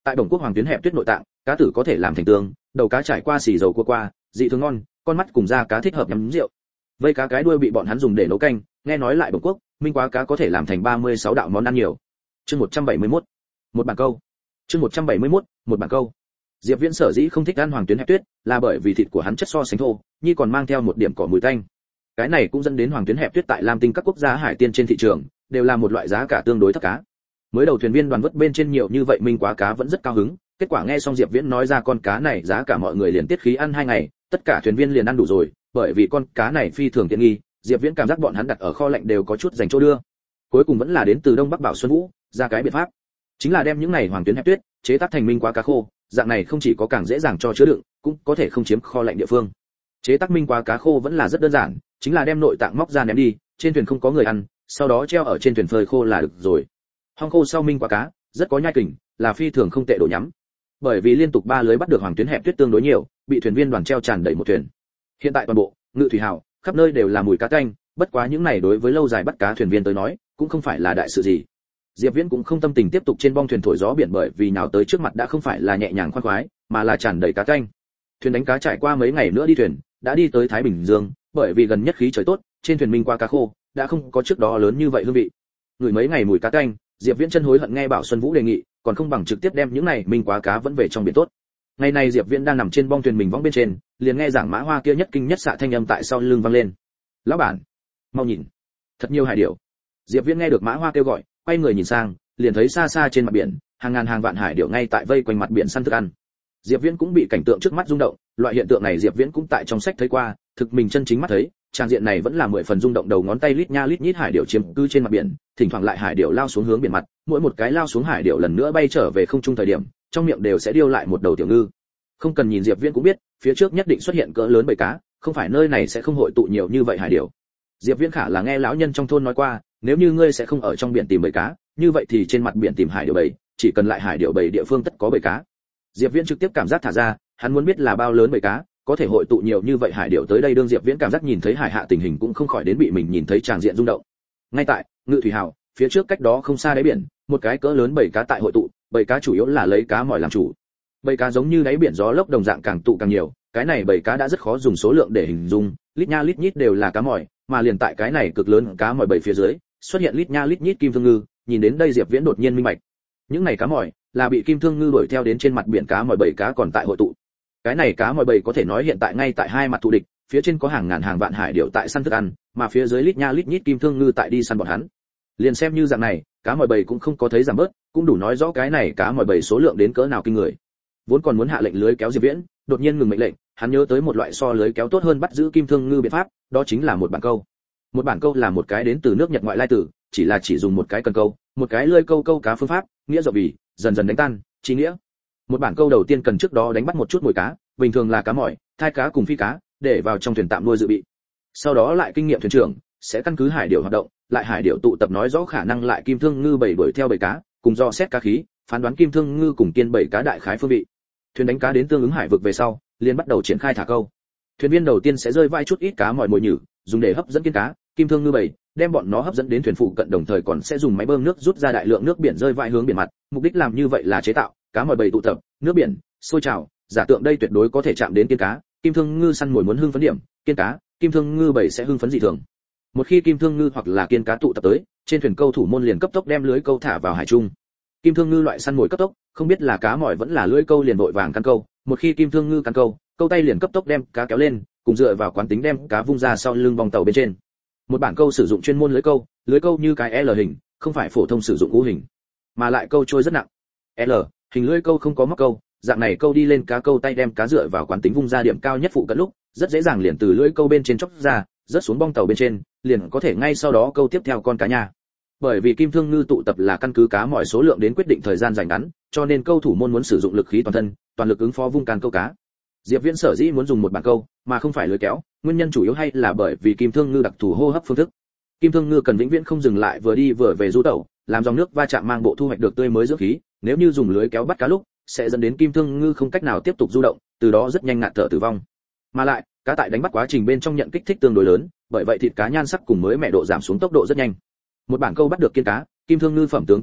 Tại Bổng Quốc Hoàng Tuyến hẹp tuyết nội tạng, cá tử có thể làm thành tương, đầu cá trải qua xì dầu cua qua, dị thường ngon, con mắt cùng da cá thích hợp nhắm rượu. Vây cá cái đuôi bị bọn hắn dùng để nấu canh, nghe nói lại Bổng Quốc, Minh Quá cá có thể làm thành ba mươi sáu đạo món ăn nhiều. Chương một trăm bảy mươi mốt, một bản câu. Chương một trăm bảy mươi mốt, một bản câu. Diệp Viễn sở dĩ không thích ăn Hoàng Tuyến hẹp tuyết, là bởi vì thịt của hắn chất so sánh thô, nhi còn mang theo một điểm cỏ mùi tanh. Cái này cũng dẫn đến Hoàng Tuyến hẹp tuyết tại Lam Tinh các quốc gia hải tiên trên thị trường đều là một loại giá cả tương đối thấp cá. Mới đầu thuyền viên đoàn vớt bên trên nhiều như vậy Minh Quá cá vẫn rất cao hứng, kết quả nghe xong Diệp Viễn nói ra con cá này giá cả mọi người liền tiết khí ăn hai ngày, tất cả thuyền viên liền ăn đủ rồi, bởi vì con cá này phi thường tiện nghi, Diệp Viễn cảm giác bọn hắn đặt ở kho lạnh đều có chút dành chỗ đưa. Cuối cùng vẫn là đến từ Đông Bắc Bảo Xuân Vũ, ra cái biện pháp, chính là đem những này Hoàng Tuyến hẹp tuyết chế tác thành Minh Quá cá khô, dạng này không chỉ có càng dễ dàng cho chứa đựng, cũng có thể không chiếm kho lạnh địa phương. Chế tác Minh Quá cá khô vẫn là rất đơn giản, chính là đem nội tạng móc ra ném đi, trên thuyền không có người ăn, sau đó treo ở trên thuyền phơi khô là được rồi. Hong khô sau Minh Quá cá, rất có nhai kình, là phi thường không tệ đồ nhắm. Bởi vì liên tục ba lưới bắt được Hoàng Tuyến hẹp tuyết tương đối nhiều, bị thuyền viên đoàn treo tràn đầy một thuyền. Hiện tại toàn bộ Ngự Thủy Hào, khắp nơi đều là mùi cá tanh, bất quá những này đối với lâu dài bắt cá thuyền viên tới nói, cũng không phải là đại sự gì. Diệp Viễn cũng không tâm tình tiếp tục trên bong thuyền thổi gió biển, bởi vì nào tới trước mặt đã không phải là nhẹ nhàng khoan khoái, mà là tràn đầy cá tanh. Thuyền đánh cá trải qua mấy ngày nữa đi thuyền, đã đi tới Thái Bình Dương, bởi vì gần nhất khí trời tốt, trên thuyền Minh Quá cá khô đã không có trước đó lớn như vậy hương vị. Ngửi mấy ngày mùi cá tanh, Diệp Viễn chân hối hận nghe Bảo Xuân Vũ đề nghị, còn không bằng trực tiếp đem những này Minh Quá cá vẫn về trong biển tốt. Ngày này Diệp Viễn đang nằm trên bong thuyền mình võng bên trên, liền nghe Giảng Mã Hoa kia nhất kinh nhất xạ thanh âm tại sau lưng vang lên. "Lão bản, mau nhìn, thật nhiều hải điểu." Diệp Viễn nghe được Mã Hoa kêu gọi, quay người nhìn sang, liền thấy xa xa trên mặt biển, hàng ngàn hàng vạn hải điểu ngay tại vây quanh mặt biển săn thức ăn. Diệp Viễn cũng bị cảnh tượng trước mắt rung động, loại hiện tượng này Diệp Viễn cũng tại trong sách thấy qua, thực mình chân chính mắt thấy, trang diện này vẫn là mười phần rung động, đầu ngón tay lít nha lít nhít hải điểu chiếm cư trên mặt biển, thỉnh thoảng lại hải điểu lao xuống hướng biển mặt, mỗi một cái lao xuống hải điểu lần nữa bay trở về không trung thời điểm, trong miệng đều sẽ điêu lại một đầu tiểu ngư. Không cần nhìn Diệp Viễn cũng biết, phía trước nhất định xuất hiện cỡ lớn bầy cá, không phải nơi này sẽ không hội tụ nhiều như vậy hải điểu. Diệp Viễn khả là nghe lão nhân trong thôn nói qua, nếu như ngươi sẽ không ở trong biển tìm bầy cá, như vậy thì trên mặt biển tìm hải điểu bầy, chỉ cần lại hải điểu bầy địa phương tất có bầy cá. Diệp Viễn trực tiếp cảm giác thả ra, hắn muốn biết là bao lớn bầy cá, có thể hội tụ nhiều như vậy hải điểu tới đây. Đương Diệp Viễn cảm giác nhìn thấy hải hạ tình hình cũng không khỏi đến bị mình nhìn thấy tràng diện rung động. Ngay tại Ngự Thủy Hào, phía trước cách đó không xa đáy biển, một cái cỡ lớn bầy cá tại hội tụ, bầy cá chủ yếu là lấy cá mòi làm chủ. Bầy cá giống như đáy biển gió lốc đồng dạng càng tụ càng nhiều, cái này bầy cá đã rất khó dùng số lượng để hình dung, lít nha lít nhít đều là cá mòi, mà liền tại cái này cực lớn cá mòi bầy phía dưới, xuất hiện lít nha lít nhít kim thương ngư. Nhìn đến đây Diệp Viễn đột nhiên minh bạch, những này cá mòi là bị kim thương ngư đuổi theo đến trên mặt biển, cá mòi bầy cá còn tại hội tụ. Cái này cá mòi bầy có thể nói hiện tại ngay tại hai mặt thù địch, phía trên có hàng ngàn hàng vạn hải điểu tại săn thức ăn, mà phía dưới lít nha lít nhít kim thương ngư tại đi săn bọn hắn. Liền xem như dạng này, cá mòi bầy cũng không có thấy giảm bớt, cũng đủ nói rõ cái này cá mòi bầy số lượng đến cỡ nào kinh người. Vốn còn muốn hạ lệnh lưới kéo Diệp Viễn, đột nhiên ngừng mệnh lệnh, hắn nhớ tới một loại so lưới kéo tốt hơn bắt giữ kim thương ngư biện pháp, đó chính là một bản câu. Một bản câu là một cái đến từ nước Nhật ngoại lai từ, chỉ là chỉ dùng một cái cần câu, một cái lưới câu câu cá phương pháp, nghĩa rộng vì dần dần đánh tan, trí nghĩa. Một bản câu đầu tiên cần trước đó đánh bắt một chút mồi cá, bình thường là cá mỏi, thai cá cùng phi cá, để vào trong thuyền tạm nuôi dự bị. Sau đó lại kinh nghiệm thuyền trưởng sẽ căn cứ hải điểu hoạt động, lại hải điểu tụ tập nói rõ khả năng lại kim thương ngư bầy đuổi theo bầy cá, cùng do xét cá khí, phán đoán kim thương ngư cùng kiên bầy cá đại khái phương vị. Thuyền đánh cá đến tương ứng hải vực về sau, liền bắt đầu triển khai thả câu. Thuyền viên đầu tiên sẽ rơi vai chút ít cá mỏi mồi nhử, dùng để hấp dẫn kiên cá, kim thương ngư bầy, đem bọn nó hấp dẫn đến thuyền phụ cận, đồng thời còn sẽ dùng máy bơm nước rút ra đại lượng nước biển rơi vãi hướng biển mặt, mục đích làm như vậy là chế tạo cá mòi bầy tụ tập, nước biển sôi trào, giả tượng đây tuyệt đối có thể chạm đến kiên cá, kim thương ngư săn mồi muốn hưng phấn điểm, kiên cá, kim thương ngư bầy sẽ hưng phấn dị thường. Một khi kim thương ngư hoặc là kiên cá tụ tập tới, trên thuyền câu thủ môn liền cấp tốc đem lưới câu thả vào hải trung. Kim thương ngư loại săn mồi cấp tốc, không biết là cá mòi vẫn là lưới câu liền vội vàng căn câu, một khi kim thương ngư căn câu, câu tay liền cấp tốc đem cá kéo lên, cùng dựa vào quán tính đem cá vung ra sau lưng vòng tàu bên trên. Một bản câu sử dụng chuyên môn lưới câu, lưới câu như cái L hình, không phải phổ thông sử dụng U hình, mà lại câu trôi rất nặng. L hình lưới câu không có móc câu, dạng này câu đi lên cá câu tay đem cá dựa vào quán tính vung ra điểm cao nhất phụ cận lúc, rất dễ dàng liền từ lưới câu bên trên chốc ra, rớt xuống bong tàu bên trên, liền có thể ngay sau đó câu tiếp theo con cá nhà. Bởi vì kim thương ngư tụ tập là căn cứ cá mọi số lượng đến quyết định thời gian dài ngắn, cho nên câu thủ môn muốn sử dụng lực khí toàn thân, toàn lực ứng phó vung can câu cá. Diệp Viễn sở dĩ muốn dùng một bản câu, mà không phải lưới kéo, nguyên nhân chủ yếu hay là bởi vì kim thương ngư đặc thù hô hấp phương thức. Kim thương ngư cần vĩnh viễn không dừng lại vừa đi vừa về du tẩu, làm dòng nước va chạm mang bộ thu hoạch được tươi mới dưỡng khí, nếu như dùng lưới kéo bắt cá lúc, sẽ dẫn đến kim thương ngư không cách nào tiếp tục du động, từ đó rất nhanh ngạt thở tử vong. Mà lại, cá tại đánh bắt quá trình bên trong nhận kích thích tương đối lớn, bởi vậy thịt cá nhan sắc cùng mới mẻ độ giảm xuống tốc độ rất nhanh. Một bản câu bắt được kiên cá, kim thương ngư phẩm tướng tốt hơn,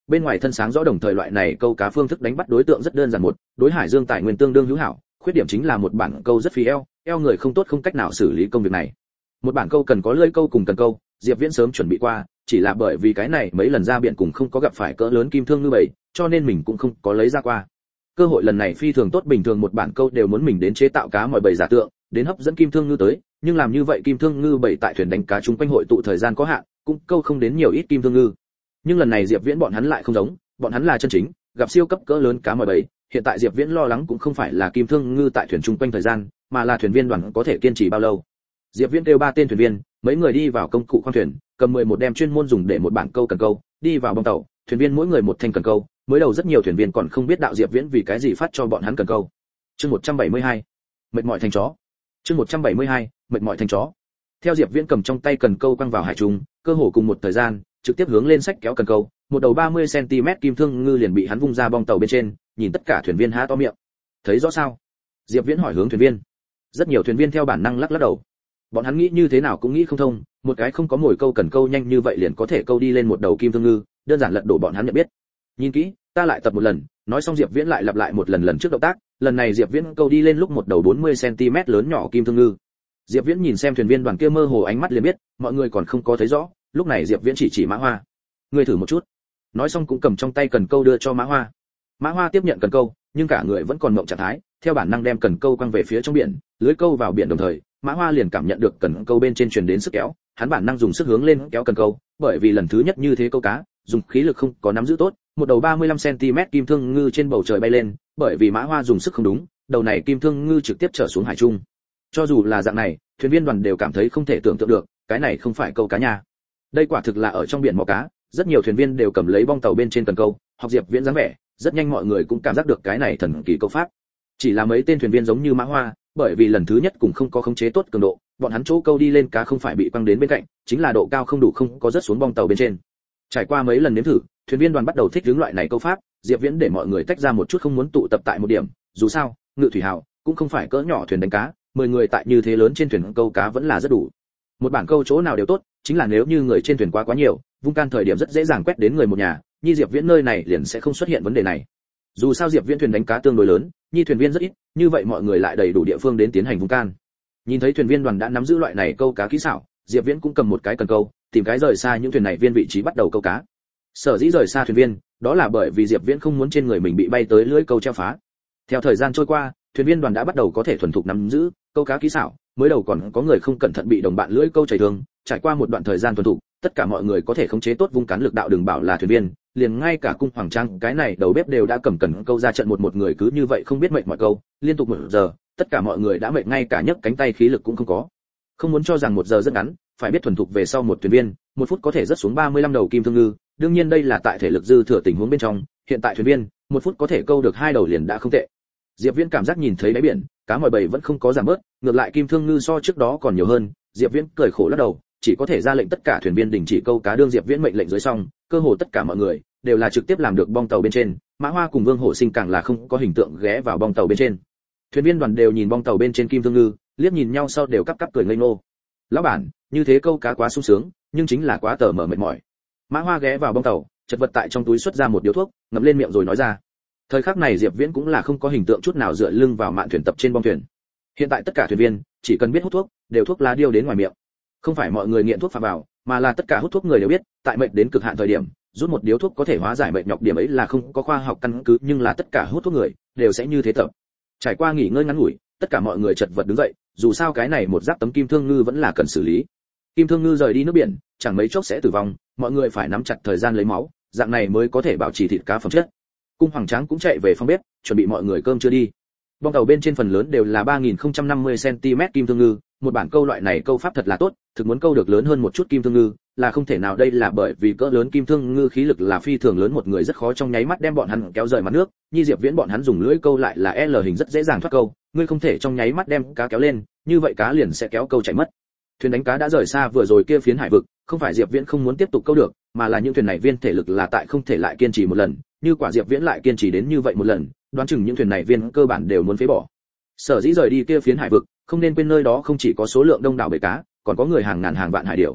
bên ngoài thân sáng rõ đồng thời loại này câu cá phương thức đánh bắt đối tượng rất đơn giản, một, đối hải dương tài nguyên tương đương hữu hảo, khuyết điểm chính là một bản câu rất phí eo, eo người không tốt không cách nào xử lý công việc này. Một bản câu cần có lưỡi câu cùng cần câu, Diệp Viễn sớm chuẩn bị qua, chỉ là bởi vì cái này mấy lần ra biển cùng không có gặp phải cỡ lớn kim thương ngư bầy, cho nên mình cũng không có lấy ra qua. Cơ hội lần này phi thường tốt, bình thường một bản câu đều muốn mình đến chế tạo cá mọi bầy giả tượng, đến hấp dẫn kim thương ngư tới, nhưng làm như vậy kim thương ngư bầy tại thuyền đánh cá chúng quanh hội tụ thời gian có hạn, cũng câu không đến nhiều ít kim thương ngư. Nhưng lần này Diệp Viễn bọn hắn lại không giống, bọn hắn là chân chính gặp siêu cấp cỡ lớn cá mọi bầy, hiện tại Diệp Viễn lo lắng cũng không phải là kim thương ngư tại thuyền chung quanh thời gian, mà là thuyền viên đoàn có thể kiên trì bao lâu. Diệp Viễn kêu ba tên thuyền viên, mấy người đi vào công cụ khoang thuyền, cầm mười một đem chuyên môn dùng để một bản câu cần câu, đi vào bong tàu, thuyền viên mỗi người một thanh cần câu, mới đầu rất nhiều thuyền viên còn không biết đạo Diệp Viễn vì cái gì phát cho bọn hắn cần câu. Chương một trăm bảy mươi hai, mệt mỏi thành chó. Chương một trăm bảy mươi hai, mệt mỏi thành chó. Theo Diệp Viễn cầm trong tay cần câu quăng vào hải trung, cơ hồ cùng một thời gian, trực tiếp hướng lên sách kéo cần câu, một đầu ba mươi xăng ti mét kim thương ngư liền bị hắn vung ra bong tàu bên trên, nhìn tất cả thuyền viên há to miệng. Thấy rõ sao? Diệp Viễn hỏi hướng thuyền viên. Rất nhiều thuyền viên theo bản năng lắc lắc đầu. Bọn hắn nghĩ như thế nào cũng nghĩ không thông, một cái không có mồi câu cần câu nhanh như vậy liền có thể câu đi lên một đầu kim thương ngư, đơn giản lật đổ bọn hắn nhận biết. Nhìn kỹ, ta lại tập một lần, nói xong Diệp Viễn lại lặp lại một lần lần trước động tác, lần này Diệp Viễn câu đi lên lúc một đầu bốn mươi xăng ti mét lớn nhỏ kim thương ngư. Diệp Viễn nhìn xem thuyền viên đoàn kia mơ hồ ánh mắt liền biết, mọi người còn không có thấy rõ, lúc này Diệp Viễn chỉ chỉ Mã Hoa. Ngươi thử một chút. Nói xong cũng cầm trong tay cần câu đưa cho Mã Hoa. Mã Hoa tiếp nhận cần câu, nhưng cả người vẫn còn mộng trạng thái, theo bản năng đem cần câu quăng về phía trong biển, lưới câu vào biển đồng thời, Mã Hoa liền cảm nhận được cần câu bên trên truyền đến sức kéo, hắn bản năng dùng sức hướng lên kéo cần câu, bởi vì lần thứ nhất như thế câu cá, dùng khí lực không có nắm giữ tốt, một đầu ba mươi lăm xăng ti mét kim thương ngư trên bầu trời bay lên, bởi vì Mã Hoa dùng sức không đúng, đầu này kim thương ngư trực tiếp trở xuống hải trung. Cho dù là dạng này, thuyền viên đoàn đều cảm thấy không thể tưởng tượng được, cái này không phải câu cá nhà. Đây quả thực là ở trong biển mò cá, rất nhiều thuyền viên đều cầm lấy bong tàu bên trên cần câu, học Diệp Viễn dáng vẻ, rất nhanh mọi người cũng cảm giác được cái này thần kỳ câu pháp. Chỉ là mấy tên thuyền viên giống như Mã Hoa, bởi vì lần thứ nhất cũng không có khống chế tốt cường độ, bọn hắn chỗ câu đi lên cá không phải bị quăng đến bên cạnh, chính là độ cao không đủ không có rớt xuống bong tàu bên trên. Trải qua mấy lần nếm thử, thuyền viên đoàn bắt đầu thích ứng loại này câu pháp, Diệp Viễn để mọi người tách ra một chút không muốn tụ tập tại một điểm, dù sao, ngự thủy hào cũng không phải cỡ nhỏ thuyền đánh cá, mười người tại như thế lớn trên thuyền câu cá vẫn là rất đủ. Một bản câu chỗ nào đều tốt, chính là nếu như người trên thuyền quá quá nhiều, vung can thời điểm rất dễ dàng quét đến người một nhà, Nhi Diệp Viễn nơi này liền sẽ không xuất hiện vấn đề này. Dù sao Diệp Viễn thuyền đánh cá tương đối lớn, Nhi thuyền viên rất ít, như vậy mọi người lại đầy đủ địa phương đến tiến hành vung can. Nhìn thấy thuyền viên đoàn đã nắm giữ loại này câu cá kỹ xảo, Diệp Viễn cũng cầm một cái cần câu, tìm cái rời xa những thuyền này viên vị trí bắt đầu câu cá. Sở dĩ rời xa thuyền viên, đó là bởi vì Diệp Viễn không muốn trên người mình bị bay tới lưỡi câu treo phá. Theo thời gian trôi qua, thuyền viên đoàn đã bắt đầu có thể thuần thục nắm giữ câu cá kỹ xảo, mới đầu còn có người không cẩn thận bị đồng bạn lưỡi câu chảy thương, trải qua một đoạn thời gian thuần thục, tất cả mọi người có thể khống chế tốt vung cán lực đạo, đừng bảo là thuyền viên, liền ngay cả cung hoàng trang cái này đầu bếp đều đã cầm cần câu ra trận một một người cứ như vậy không biết mệt mọi câu, liên tục một giờ, tất cả mọi người đã mệt ngay cả nhấc cánh tay khí lực cũng không có. Không muốn cho rằng một giờ rất ngắn, phải biết thuần thục về sau một thuyền viên, một phút có thể rớt xuống ba mươi lăm đầu kim thương ngư, đương nhiên đây là tại thể lực dư thừa tình huống bên trong, hiện tại thuyền viên, một phút có thể câu được hai đầu liền đã không tệ. Diệp Viễn cảm giác nhìn thấy đáy biển, cá mòi bầy vẫn không có giảm bớt, ngược lại kim thương ngư so trước đó còn nhiều hơn, Diệp Viễn cười khổ lắc đầu, chỉ có thể ra lệnh tất cả thuyền viên đình chỉ câu cá. Đương Diệp Viễn mệnh lệnh dưới xong, cơ hồ tất cả mọi người đều là trực tiếp làm được bong tàu bên trên, Mã Hoa cùng Vương Hổ Sinh càng là không có hình tượng ghé vào bong tàu bên trên. Thuyền viên đoàn đều nhìn bong tàu bên trên kim thương ngư, liếc nhìn nhau sau đều cắp cắp cười ngây ngô. Lão bản, như thế câu cá quá sung sướng, nhưng chính là quá tờ mở mệt mỏi. Mã Hoa ghé vào bong tàu, chật vật tại trong túi xuất ra một điếu thuốc, ngậm lên miệng rồi nói ra. Thời khắc này Diệp Viễn cũng là không có hình tượng chút nào dựa lưng vào mạn thuyền tập trên bong thuyền. Hiện tại tất cả thuyền viên chỉ cần biết hút thuốc, đều thuốc lá điêu đến ngoài miệng. Không phải mọi người nghiện thuốc phạm vào, mà là tất cả hút thuốc người đều biết, tại mệt đến cực hạn thời điểm, rút một điếu thuốc có thể hóa giải mệt nhọc, điểm ấy là không có khoa học căn cứ, nhưng là tất cả hút thuốc người đều sẽ như thế tập. Trải qua nghỉ ngơi ngắn ngủi, tất cả mọi người chật vật đứng dậy, dù sao cái này một giáp tấm kim thương ngư vẫn là cần xử lý. Kim thương ngư rời đi nước biển, chẳng mấy chốc sẽ tử vong, mọi người phải nắm chặt thời gian lấy máu, dạng này mới có thể bảo trì thịt cá phẩm chất. Cung Hoàng Tráng cũng chạy về phòng bếp, chuẩn bị mọi người cơm chưa đi. Bong tàu bên trên phần lớn đều là ba nghìn không trăm năm mươi xăng ti mét kim thương ngư, một bản câu loại này câu pháp thật là tốt, thực muốn câu được lớn hơn một chút kim thương ngư là không thể nào, đây là bởi vì cỡ lớn kim thương ngư khí lực là phi thường lớn, một người rất khó trong nháy mắt đem bọn hắn kéo rời mặt nước, Nhi Diệp Viễn bọn hắn dùng lưỡi câu lại là L hình rất dễ dàng thoát câu, ngươi không thể trong nháy mắt đem cá kéo lên, như vậy cá liền sẽ kéo câu chạy mất. Thuyền đánh cá đã rời xa vừa rồi kia phiến hải vực, không phải Diệp Viễn không muốn tiếp tục câu được, mà là những thuyền này viên thể lực là tại không thể lại kiên trì một lần, như quả Diệp Viễn lại kiên trì đến như vậy một lần, đoán chừng những thuyền này viên cơ bản đều muốn phế bỏ. Sở dĩ rời đi kia phiến hải vực, không nên quên nơi đó không chỉ có số lượng đông đảo bầy cá, còn có người hàng ngàn hàng vạn hải điểu.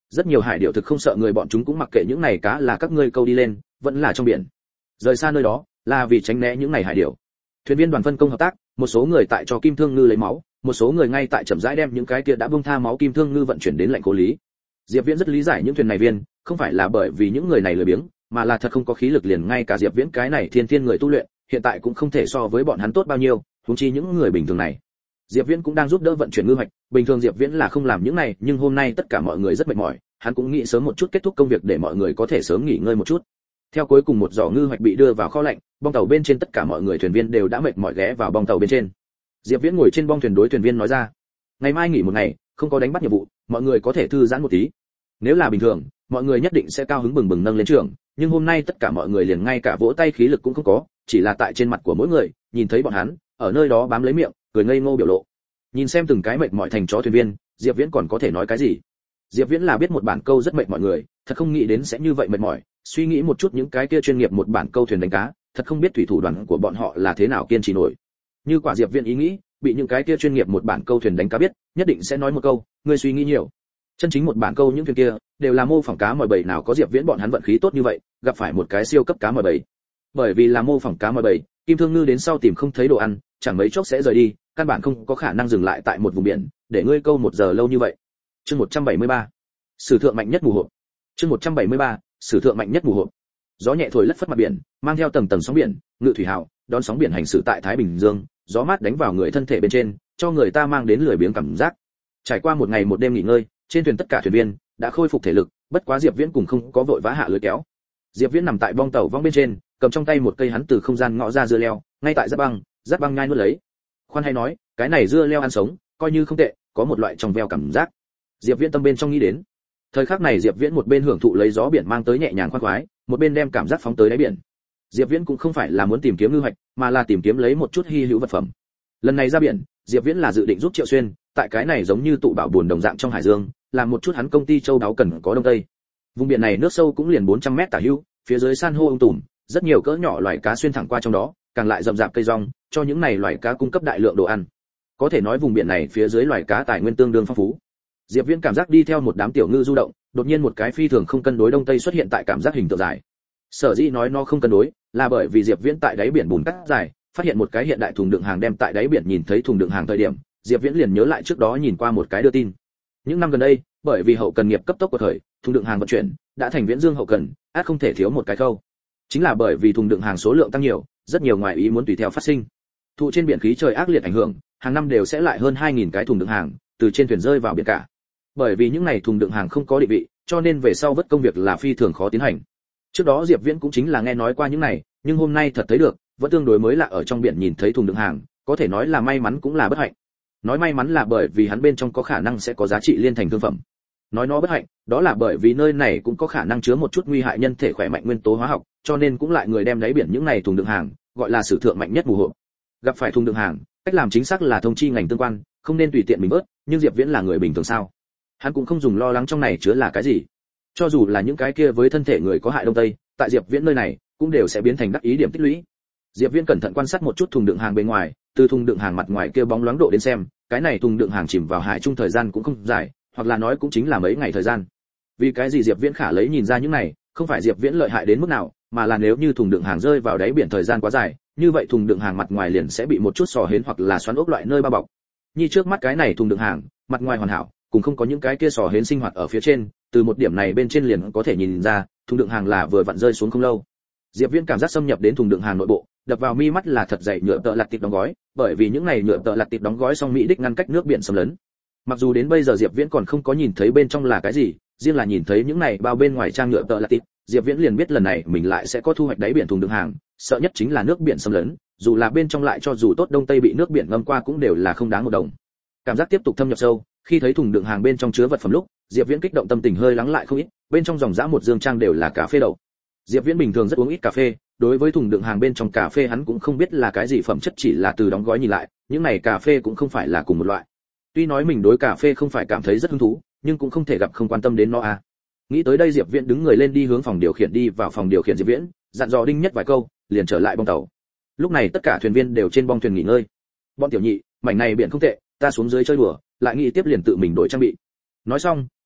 Rất nhiều hải điểu thực không sợ người, bọn chúng cũng mặc kệ những này cá là các ngươi câu đi lên vẫn là trong biển. Rời xa nơi đó là vì tránh né những này hải điểu. Thuyền viên đoàn phân công hợp tác, một số người tại cho kim thương ngư lấy máu, một số người ngay tại chậm rãi đem những cái kia đã bung tha máu kim thương ngư vận chuyển đến lạnh cố lý. Diệp Viễn rất lý giải những thuyền này viên, không phải là bởi vì những người này lười biếng, mà là thật không có khí lực, liền ngay cả Diệp Viễn cái này thiên thiên người tu luyện, hiện tại cũng không thể so với bọn hắn tốt bao nhiêu, huống chi những người bình thường này. Diệp Viễn cũng đang giúp đỡ vận chuyển ngư hoạch, bình thường Diệp Viễn là không làm những này, nhưng hôm nay tất cả mọi người rất mệt mỏi, hắn cũng nghĩ sớm một chút kết thúc công việc để mọi người có thể sớm nghỉ ngơi một chút. Theo cuối cùng một giỏ ngư hoạch bị đưa vào kho lạnh, bong tàu bên trên tất cả mọi người thuyền viên đều đã mệt mỏi ghé vào bong tàu bên trên. Diệp Viễn ngồi trên bong thuyền đối thuyền viên nói ra, ngày mai nghỉ một ngày, không có đánh bắt nhiệm vụ, mọi người có thể thư giãn một tí. Nếu là bình thường, mọi người nhất định sẽ cao hứng bừng bừng nâng lên trường, nhưng hôm nay tất cả mọi người liền ngay cả vỗ tay khí lực cũng không có, chỉ là tại trên mặt của mỗi người, nhìn thấy bọn hắn ở nơi đó bám lấy miệng, cười ngây ngô biểu lộ. Nhìn xem từng cái mệt mỏi thành chó thuyền viên, Diệp Viễn còn có thể nói cái gì? Diệp Viễn là biết một bản câu rất mệt mọi người, thật không nghĩ đến sẽ như vậy mệt mỏi, suy nghĩ một chút những cái kia chuyên nghiệp một bản câu thuyền đánh cá, thật không biết thủy thủ đoàn của bọn họ là thế nào kiên trì nổi. Như quả Diệp Viễn ý nghĩ, bị những cái kia chuyên nghiệp một bản câu thuyền đánh cá biết, nhất định sẽ nói một câu, ngươi suy nghĩ nhiều. Chân chính một bản câu những thuyền kia, đều là mô phỏng cá mòi bầy, nào có Diệp Viễn bọn hắn vận khí tốt như vậy, gặp phải một cái siêu cấp cá mòi bầy. Bởi vì là mô phỏng cá mòi bầy, kim thương ngư đến sau tìm không thấy đồ ăn, chẳng mấy chốc sẽ rời đi, căn bản không có khả năng dừng lại tại một vùng biển, để ngươi câu một giờ lâu như vậy. Chương một trăm bảy mươi ba, sử thượng mạnh nhất mù hộp. Chương một trăm bảy mươi ba, sử thượng mạnh nhất mù hộp. Gió nhẹ thổi lất phất mặt biển, mang theo tầng tầng sóng biển, ngự thủy hào, đón sóng biển hành xử tại Thái Bình Dương, gió mát đánh vào người thân thể bên trên, cho người ta mang đến lười biếng cảm giác. Trải qua một ngày một đêm nghỉ ngơi, trên thuyền tất cả thuyền viên đã khôi phục thể lực, bất quá Diệp Viễn cùng không có vội vã hạ lưới kéo. Diệp Viễn nằm tại bong tàu vong bên trên, cầm trong tay một cây hắn từ không gian ngõ ra dưa leo, ngay tại giáp băng, giáp băng nhai nuốt lấy. Khoan hay nói, cái này dưa leo ăn sống, coi như không tệ, có một loại trong veo cảm giác. Diệp Viễn tâm bên trong nghĩ đến. Thời khắc này Diệp Viễn một bên hưởng thụ lấy gió biển mang tới nhẹ nhàng khoan khoái, một bên đem cảm giác phóng tới đáy biển. Diệp Viễn cũng không phải là muốn tìm kiếm ngư hoạch, mà là tìm kiếm lấy một chút hi hữu vật phẩm. Lần này ra biển, Diệp Viễn là dự định giúp Triệu Xuyên, tại cái này giống như tụ bảo buồn đồng dạng trong hải dương, làm một chút hắn công ty châu đáo cần có đông tây. Vùng biển này nước sâu cũng liền bốn trăm mét tả hữu, phía dưới san hô ung tùm, rất nhiều cỡ nhỏ loài cá xuyên thẳng qua trong đó, càng lại rậm rạp cây rong, cho những này loài cá cung cấp đại lượng đồ ăn. Có thể nói vùng biển này phía dưới loài cá tài nguyên tương đương phong phú. Diệp Viễn cảm giác đi theo một đám tiểu ngư du động, đột nhiên một cái phi thường không cân đối đông tây xuất hiện tại cảm giác hình tượng dài. Sở dĩ nói nó không cân đối, là bởi vì Diệp Viễn tại đáy biển bùn cắt dài, phát hiện một cái hiện đại thùng đựng hàng đem tại đáy biển, nhìn thấy thùng đựng hàng thời điểm, Diệp Viễn liền nhớ lại trước đó nhìn qua một cái đưa tin. Những năm gần đây, bởi vì hậu cần nghiệp cấp tốc của thời, thùng đựng hàng vận chuyển đã thành Viễn Dương hậu cần, ắt không thể thiếu một cái khâu. Chính là bởi vì thùng đựng hàng số lượng tăng nhiều, rất nhiều ngoại ý muốn tùy theo phát sinh. Thụ trên biển khí trời ác liệt ảnh hưởng, hàng năm đều sẽ lại hơn hai nghìn cái thùng đựng hàng từ trên thuyền rơi vào biển cả. Bởi vì những này thùng đựng hàng không có định vị, cho nên về sau vớt công việc là phi thường khó tiến hành. Trước đó Diệp Viễn cũng chính là nghe nói qua những này, nhưng hôm nay thật thấy được, vẫn tương đối mới lạ, ở trong biển nhìn thấy thùng đựng hàng, có thể nói là may mắn cũng là bất hạnh. Nói may mắn là bởi vì hắn bên trong có khả năng sẽ có giá trị liên thành thương phẩm. Nói nó bất hạnh, đó là bởi vì nơi này cũng có khả năng chứa một chút nguy hại nhân thể khỏe mạnh nguyên tố hóa học, cho nên cũng lại người đem đáy biển những này thùng đựng hàng, gọi là sử thượng mạnh nhất mù hộp. Gặp phải thùng đựng hàng, cách làm chính xác là thông chi ngành tương quan, không nên tùy tiện mình bớt, nhưng Diệp Viễn là người bình thường sao? Hắn cũng không dùng lo lắng trong này chứa là cái gì. Cho dù là những cái kia với thân thể người có hại đông tây, tại Diệp Viễn nơi này cũng đều sẽ biến thành đắc ý điểm tích lũy. Diệp Viễn cẩn thận quan sát một chút thùng đựng hàng bên ngoài, từ thùng đựng hàng mặt ngoài kia bóng loáng độ đến xem, cái này thùng đựng hàng chìm vào hải trung thời gian cũng không dài, hoặc là nói cũng chính là mấy ngày thời gian. Vì cái gì Diệp Viễn khả lấy nhìn ra những này, không phải Diệp Viễn lợi hại đến mức nào, mà là nếu như thùng đựng hàng rơi vào đáy biển thời gian quá dài, như vậy thùng đựng hàng mặt ngoài liền sẽ bị một chút sò hến hoặc là xoắn ốc loại nơi bao bọc. Như trước mắt cái này thùng đựng hàng, mặt ngoài hoàn hảo, cũng không có những cái kia sò hến sinh hoạt ở phía trên, từ một điểm này bên trên liền có thể nhìn ra, thùng đựng hàng là vừa vặn rơi xuống không lâu. Diệp Viễn cảm giác xâm nhập đến thùng đựng hàng nội bộ, đập vào mi mắt là thật dày nhựa tợ lặt tiệp đóng gói, bởi vì những này nhựa tợ lặt tiệp đóng gói xong mỹ đích ngăn cách nước biển xâm lấn. Mặc dù đến bây giờ Diệp Viễn còn không có nhìn thấy bên trong là cái gì, riêng là nhìn thấy những này bao bên ngoài trang nhựa tợ lặt tiệp, Diệp Viễn liền biết lần này mình lại sẽ có thu hoạch đáy biển thùng đựng hàng, sợ nhất chính là nước biển xâm lấn, dù là bên trong lại cho dù tốt đông tây bị nước biển ngâm qua cũng đều là không đáng một đồng. Cảm giác tiếp tục thâm nhập sâu, khi thấy thùng đựng hàng bên trong chứa vật phẩm lúc, Diệp Viễn kích động tâm tình hơi lắng lại không ít, bên trong dòng dã một dương trang đều là cà phê đậu. Diệp Viễn bình thường rất uống ít cà phê, đối với thùng đựng hàng bên trong cà phê hắn cũng không biết là cái gì phẩm chất, chỉ là từ đóng gói nhìn lại, những này cà phê cũng không phải là cùng một loại. Tuy nói mình đối cà phê không phải cảm thấy rất hứng thú, nhưng cũng không thể gặp không quan tâm đến nó à. Nghĩ tới đây Diệp Viễn đứng người lên đi hướng phòng điều khiển, đi vào phòng điều khiển Diệp Viễn, dặn dò Đinh Nhất vài câu, liền trở lại bong tàu. Lúc này tất cả thuyền viên đều trên bong thuyền nghỉ ngơi. Bọn tiểu nhị, mảnh này biển không tệ, ta xuống dưới chơi đùa, lại nghĩ tiếp liền tự mình đổi trang bị. Nói xong,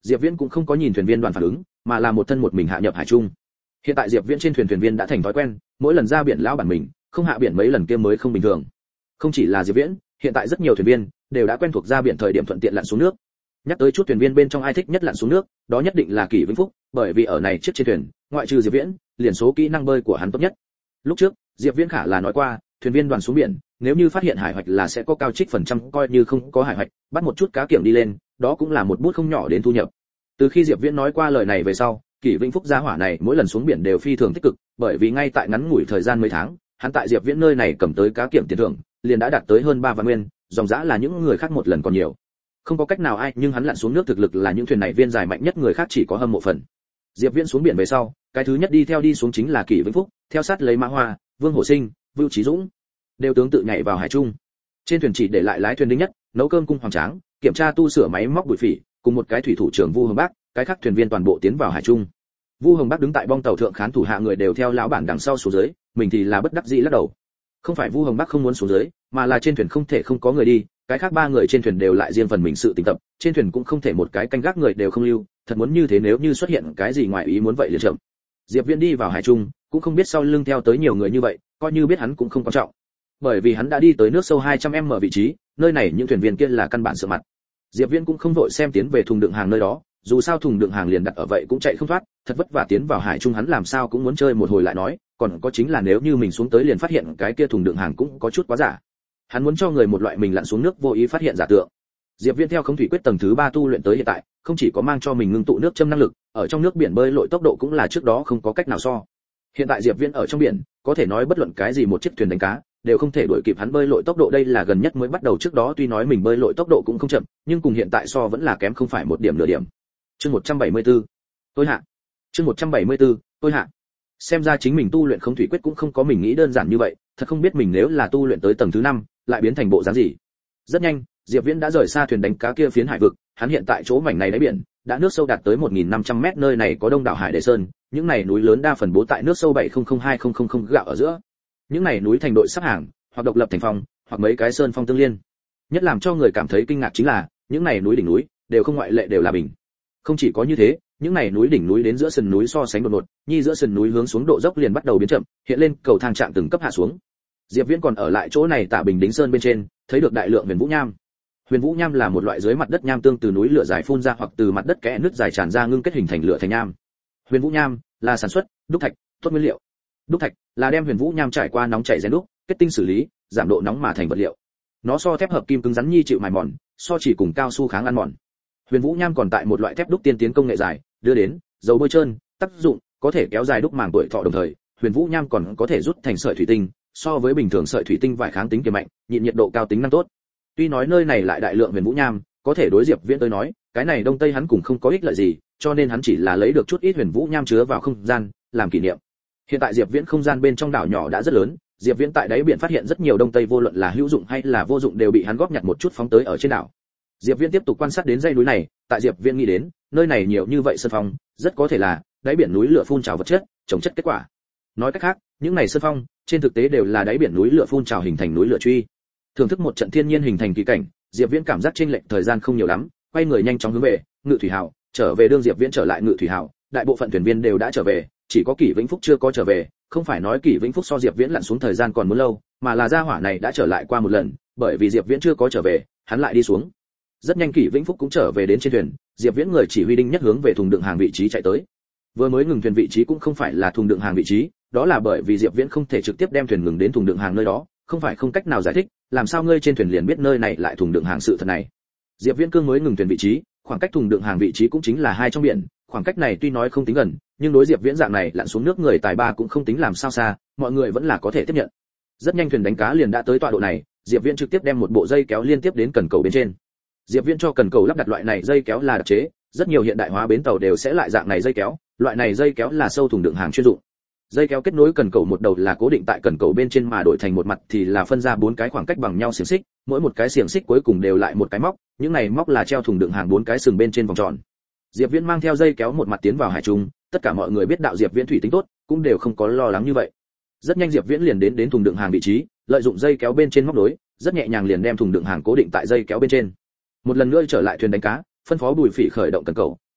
Diệp Viễn cũng không có nhìn thuyền viên đoàn phản ứng, mà là một thân một mình hạ nhập hải trung. Hiện tại Diệp Viễn trên thuyền thuyền viên đã thành thói quen, mỗi lần ra biển lão bản mình, không hạ biển mấy lần kia mới không bình thường. Không chỉ là Diệp Viễn, hiện tại rất nhiều thuyền viên đều đã quen thuộc ra biển thời điểm thuận tiện lặn xuống nước. Nhắc tới chút thuyền viên bên trong ai thích nhất lặn xuống nước, đó nhất định là Kỷ Vĩnh Phúc, bởi vì ở này chiếc trên thuyền, ngoại trừ Diệp Viễn, liền số kỹ năng bơi của hắn tốt nhất. Lúc trước, Diệp Viễn khả là nói qua, thuyền viên đoàn xuống biển, nếu như phát hiện hải hoạch là sẽ có cao trích phần trăm, coi như không có hải hoạch, bắt một chút cá kiểm đi lên, đó cũng là một bút không nhỏ đến thu nhập. Từ khi Diệp Viễn nói qua lời này về sau, Kỷ Vĩnh Phúc gia hỏa này mỗi lần xuống biển đều phi thường tích cực, bởi vì ngay tại ngắn ngủi thời gian mấy tháng, hắn tại Diệp Viễn nơi này cầm tới cá kiểm tiền thưởng, liền đã đạt tới hơn ba vạn nguyên, dòng dã là những người khác một lần còn nhiều. Không có cách nào ai, nhưng hắn lặn xuống nước thực lực là những thuyền này viên dài mạnh nhất, người khác chỉ có hâm mộ phần. Diệp Viễn xuống biển về sau, cái thứ nhất đi theo đi xuống chính là Kỷ Vĩnh Phúc, theo sát lấy Mã Hoa, Vương Hổ Sinh, Vưu Chí Dũng, đều tướng tự nhảy vào hải trung. Trên thuyền chỉ để lại lái thuyền đinh nhất, nấu cơm Cung Hoàng Tráng, kiểm tra tu sửa máy móc Bùi Phỉ, cùng một cái thủy thủ trưởng Vu Hồng Bác, cái khác thuyền viên toàn bộ tiến vào hải trung. Vu Hồng Bác đứng tại bong tàu thượng khán thủ hạ người đều theo lão bản đằng sau xuống dưới, mình thì là bất đắc dĩ lắc đầu. Không phải Vu Hồng Bác không muốn xuống dưới, mà là trên thuyền không thể không có người đi, cái khác ba người trên thuyền đều lại riêng phần mình sự tình tập, trên thuyền cũng không thể một cái canh gác người đều không lưu, thật muốn như thế nếu như xuất hiện cái gì ngoài ý muốn vậy liền chậm. Diệp Viễn đi vào hải trung, cũng không biết sau lưng theo tới nhiều người như vậy, coi như biết hắn cũng không quan trọng. Bởi vì hắn đã đi tới nước sâu hai trăm mét vị trí, nơi này những thuyền viên kia là căn bản sợ mặt. Diệp Viễn cũng không vội xem tiến về thùng đựng hàng nơi đó, dù sao thùng đựng hàng liền đặt ở vậy cũng chạy không thoát, thật vất vả tiến vào hải trung hắn làm sao cũng muốn chơi một hồi lại nói, còn có chính là nếu như mình xuống tới liền phát hiện cái kia thùng đựng hàng cũng có chút quá giả. Hắn muốn cho người một loại mình lặn xuống nước vô ý phát hiện giả tượng. Diệp Viễn theo không thủy quyết tầng thứ ba tu luyện tới hiện tại, không chỉ có mang cho mình ngưng tụ nước châm năng lực, ở trong nước biển bơi lội tốc độ cũng là trước đó không có cách nào so. Hiện tại Diệp Viễn ở trong biển, có thể nói bất luận cái gì một chiếc thuyền đánh cá đều không thể đuổi kịp hắn bơi lội tốc độ, đây là gần nhất mới bắt đầu, trước đó tuy nói mình bơi lội tốc độ cũng không chậm, nhưng cùng hiện tại so vẫn là kém không phải một điểm nửa điểm. Chương một trăm bảy mươi tư, tôi hạ. Chương một trăm bảy mươi tư, tôi hạ. Xem ra chính mình tu luyện không thủy quyết cũng không có mình nghĩ đơn giản như vậy, thật không biết mình nếu là tu luyện tới tầng thứ năm, lại biến thành bộ dáng gì. Rất nhanh, Diệp Viễn đã rời xa thuyền đánh cá kia phiến hải vực, hắn hiện tại chỗ mảnh này đáy biển, đã nước sâu đạt tới một nghìn năm trăm mét, nơi này có đông đảo hải đề sơn, những này núi lớn đa phần bố tại nước sâu bảy không không hai không không không gạo ở giữa. Những này núi thành đội sắp hàng, hoặc độc lập thành phong, hoặc mấy cái sơn phong tương liên. Nhất làm cho người cảm thấy kinh ngạc chính là, những này núi đỉnh núi đều không ngoại lệ đều là bình. Không chỉ có như thế, những này núi đỉnh núi đến giữa sườn núi so sánh đột ngột, nhi giữa sườn núi hướng xuống độ dốc liền bắt đầu biến chậm, hiện lên cầu thang trạng từng cấp hạ xuống. Diệp Viễn còn ở lại chỗ này Tả Bình Đính Sơn bên trên, thấy được đại lượng huyền vũ nham. Huyền vũ nham là một loại dưới mặt đất nham tương từ núi lửa dài phun ra hoặc từ mặt đất kẽ nứt dài tràn ra ngưng kết hình thành lửa thành nham. Huyền vũ nham là sản xuất, đúc thạch, tốt nguyên liệu. Đúc thạch là đem huyền vũ nham trải qua nóng chảy rèn đúc, kết tinh xử lý, giảm độ nóng mà thành vật liệu. Nó so thép hợp kim cứng rắn nhi chịu mài mòn, so chỉ cùng cao su kháng ăn mòn. Huyền vũ nham còn tại một loại thép đúc tiên tiến công nghệ dài, đưa đến dầu bôi trơn, tác dụng có thể kéo dài đúc màng tuổi thọ, đồng thời huyền vũ nham còn có thể rút thành sợi thủy tinh, so với bình thường sợi thủy tinh vải kháng tính kiềm mạnh, nhịn nhiệt độ cao, tính năng tốt. Tuy nói nơi này lại đại lượng huyền vũ nham, có thể đối Diệp Viễn tới nói, cái này đông tây hắn cũng không có ích lợi gì, cho nên hắn chỉ là lấy được chút ít huyền vũ nham chứa vào không gian, làm kỷ niệm. Hiện tại Diệp Viễn không gian bên trong đảo nhỏ đã rất lớn, Diệp Viễn tại đáy biển phát hiện rất nhiều đông tây, vô luận là hữu dụng hay là vô dụng đều bị hắn góp nhặt một chút phóng tới ở trên đảo. Diệp Viễn tiếp tục quan sát đến dãy núi này, tại Diệp Viễn nghĩ đến, nơi này nhiều như vậy sơn phong, rất có thể là đáy biển núi lửa phun trào vật chất, trồng chất kết quả. Nói cách khác, những này sơn phong, trên thực tế đều là đáy biển núi lửa phun trào hình thành núi lửa truy. Thưởng thức một trận thiên nhiên hình thành kỳ cảnh, Diệp Viễn cảm giác chênh lệch thời gian không nhiều lắm, quay người nhanh chóng hướng về Ngự Thủy Hào, trở về. Đương Diệp Viễn trở lại Ngự Thủy Hào, đại bộ phận thuyền viên đều đã trở về, chỉ có Kỷ Vĩnh Phúc chưa có trở về, không phải nói Kỷ Vĩnh Phúc so Diệp Viễn lặn xuống thời gian còn muốn lâu, mà là gia hỏa này đã trở lại qua một lần, bởi vì Diệp Viễn chưa có trở về, hắn lại đi xuống. Rất nhanh Kỷ Vĩnh Phúc cũng trở về đến trên thuyền, Diệp Viễn người chỉ huy đinh nhất hướng về thùng đựng hàng vị trí chạy tới. Vừa mới ngừng thuyền vị trí cũng không phải là thùng đựng hàng vị trí, đó là bởi vì Diệp Viễn không thể trực tiếp đem thuyền ngừng đến thùng đựng hàng nơi đó, không phải không cách nào giải thích, làm sao ngươi trên thuyền liền biết nơi này lại thùng đựng hàng sự thật này. Diệp Viễn cương mới ngừng thuyền vị trí, khoảng cách thùng đựng hàng vị trí cũng chính là hai trong biển, khoảng cách này tuy nói không tính gần, nhưng đối Diệp Viễn dạng này lặn xuống nước người tài ba cũng không tính làm sao xa, mọi người vẫn là có thể tiếp nhận. Rất nhanh thuyền đánh cá liền đã tới tọa độ này, Diệp Viễn trực tiếp đem một bộ dây kéo liên tiếp đến cần cầu bên trên. Diệp Viễn cho cần cầu lắp đặt loại này dây kéo là đặc chế, rất nhiều hiện đại hóa bến tàu đều sẽ lại dạng này dây kéo, loại này dây kéo là sâu thùng đựng hàng chuyên dụng. Dây kéo kết nối cần cầu một đầu là cố định tại cần cầu bên trên, mà đổi thành một mặt thì là phân ra bốn cái khoảng cách bằng nhau xiềng xích, mỗi một cái xiềng xích cuối cùng đều lại một cái móc, những này móc là treo thùng đựng hàng bốn cái sừng bên trên vòng tròn. Diệp Viễn mang theo dây kéo một mặt tiến vào hải trung, tất cả mọi người biết đạo Diệp Viễn thủy tính tốt, cũng đều không có lo lắng như vậy. Rất nhanh Diệp Viễn liền đến đến thùng đựng hàng vị trí, lợi dụng dây kéo bên trên móc nối, rất nhẹ nhàng liền đem thùng đựng hàng cố định tại dây kéo bên trên. Một lần nữa trở lại thuyền đánh cá, phân phó Bùi Phỉ khởi động cần cầu,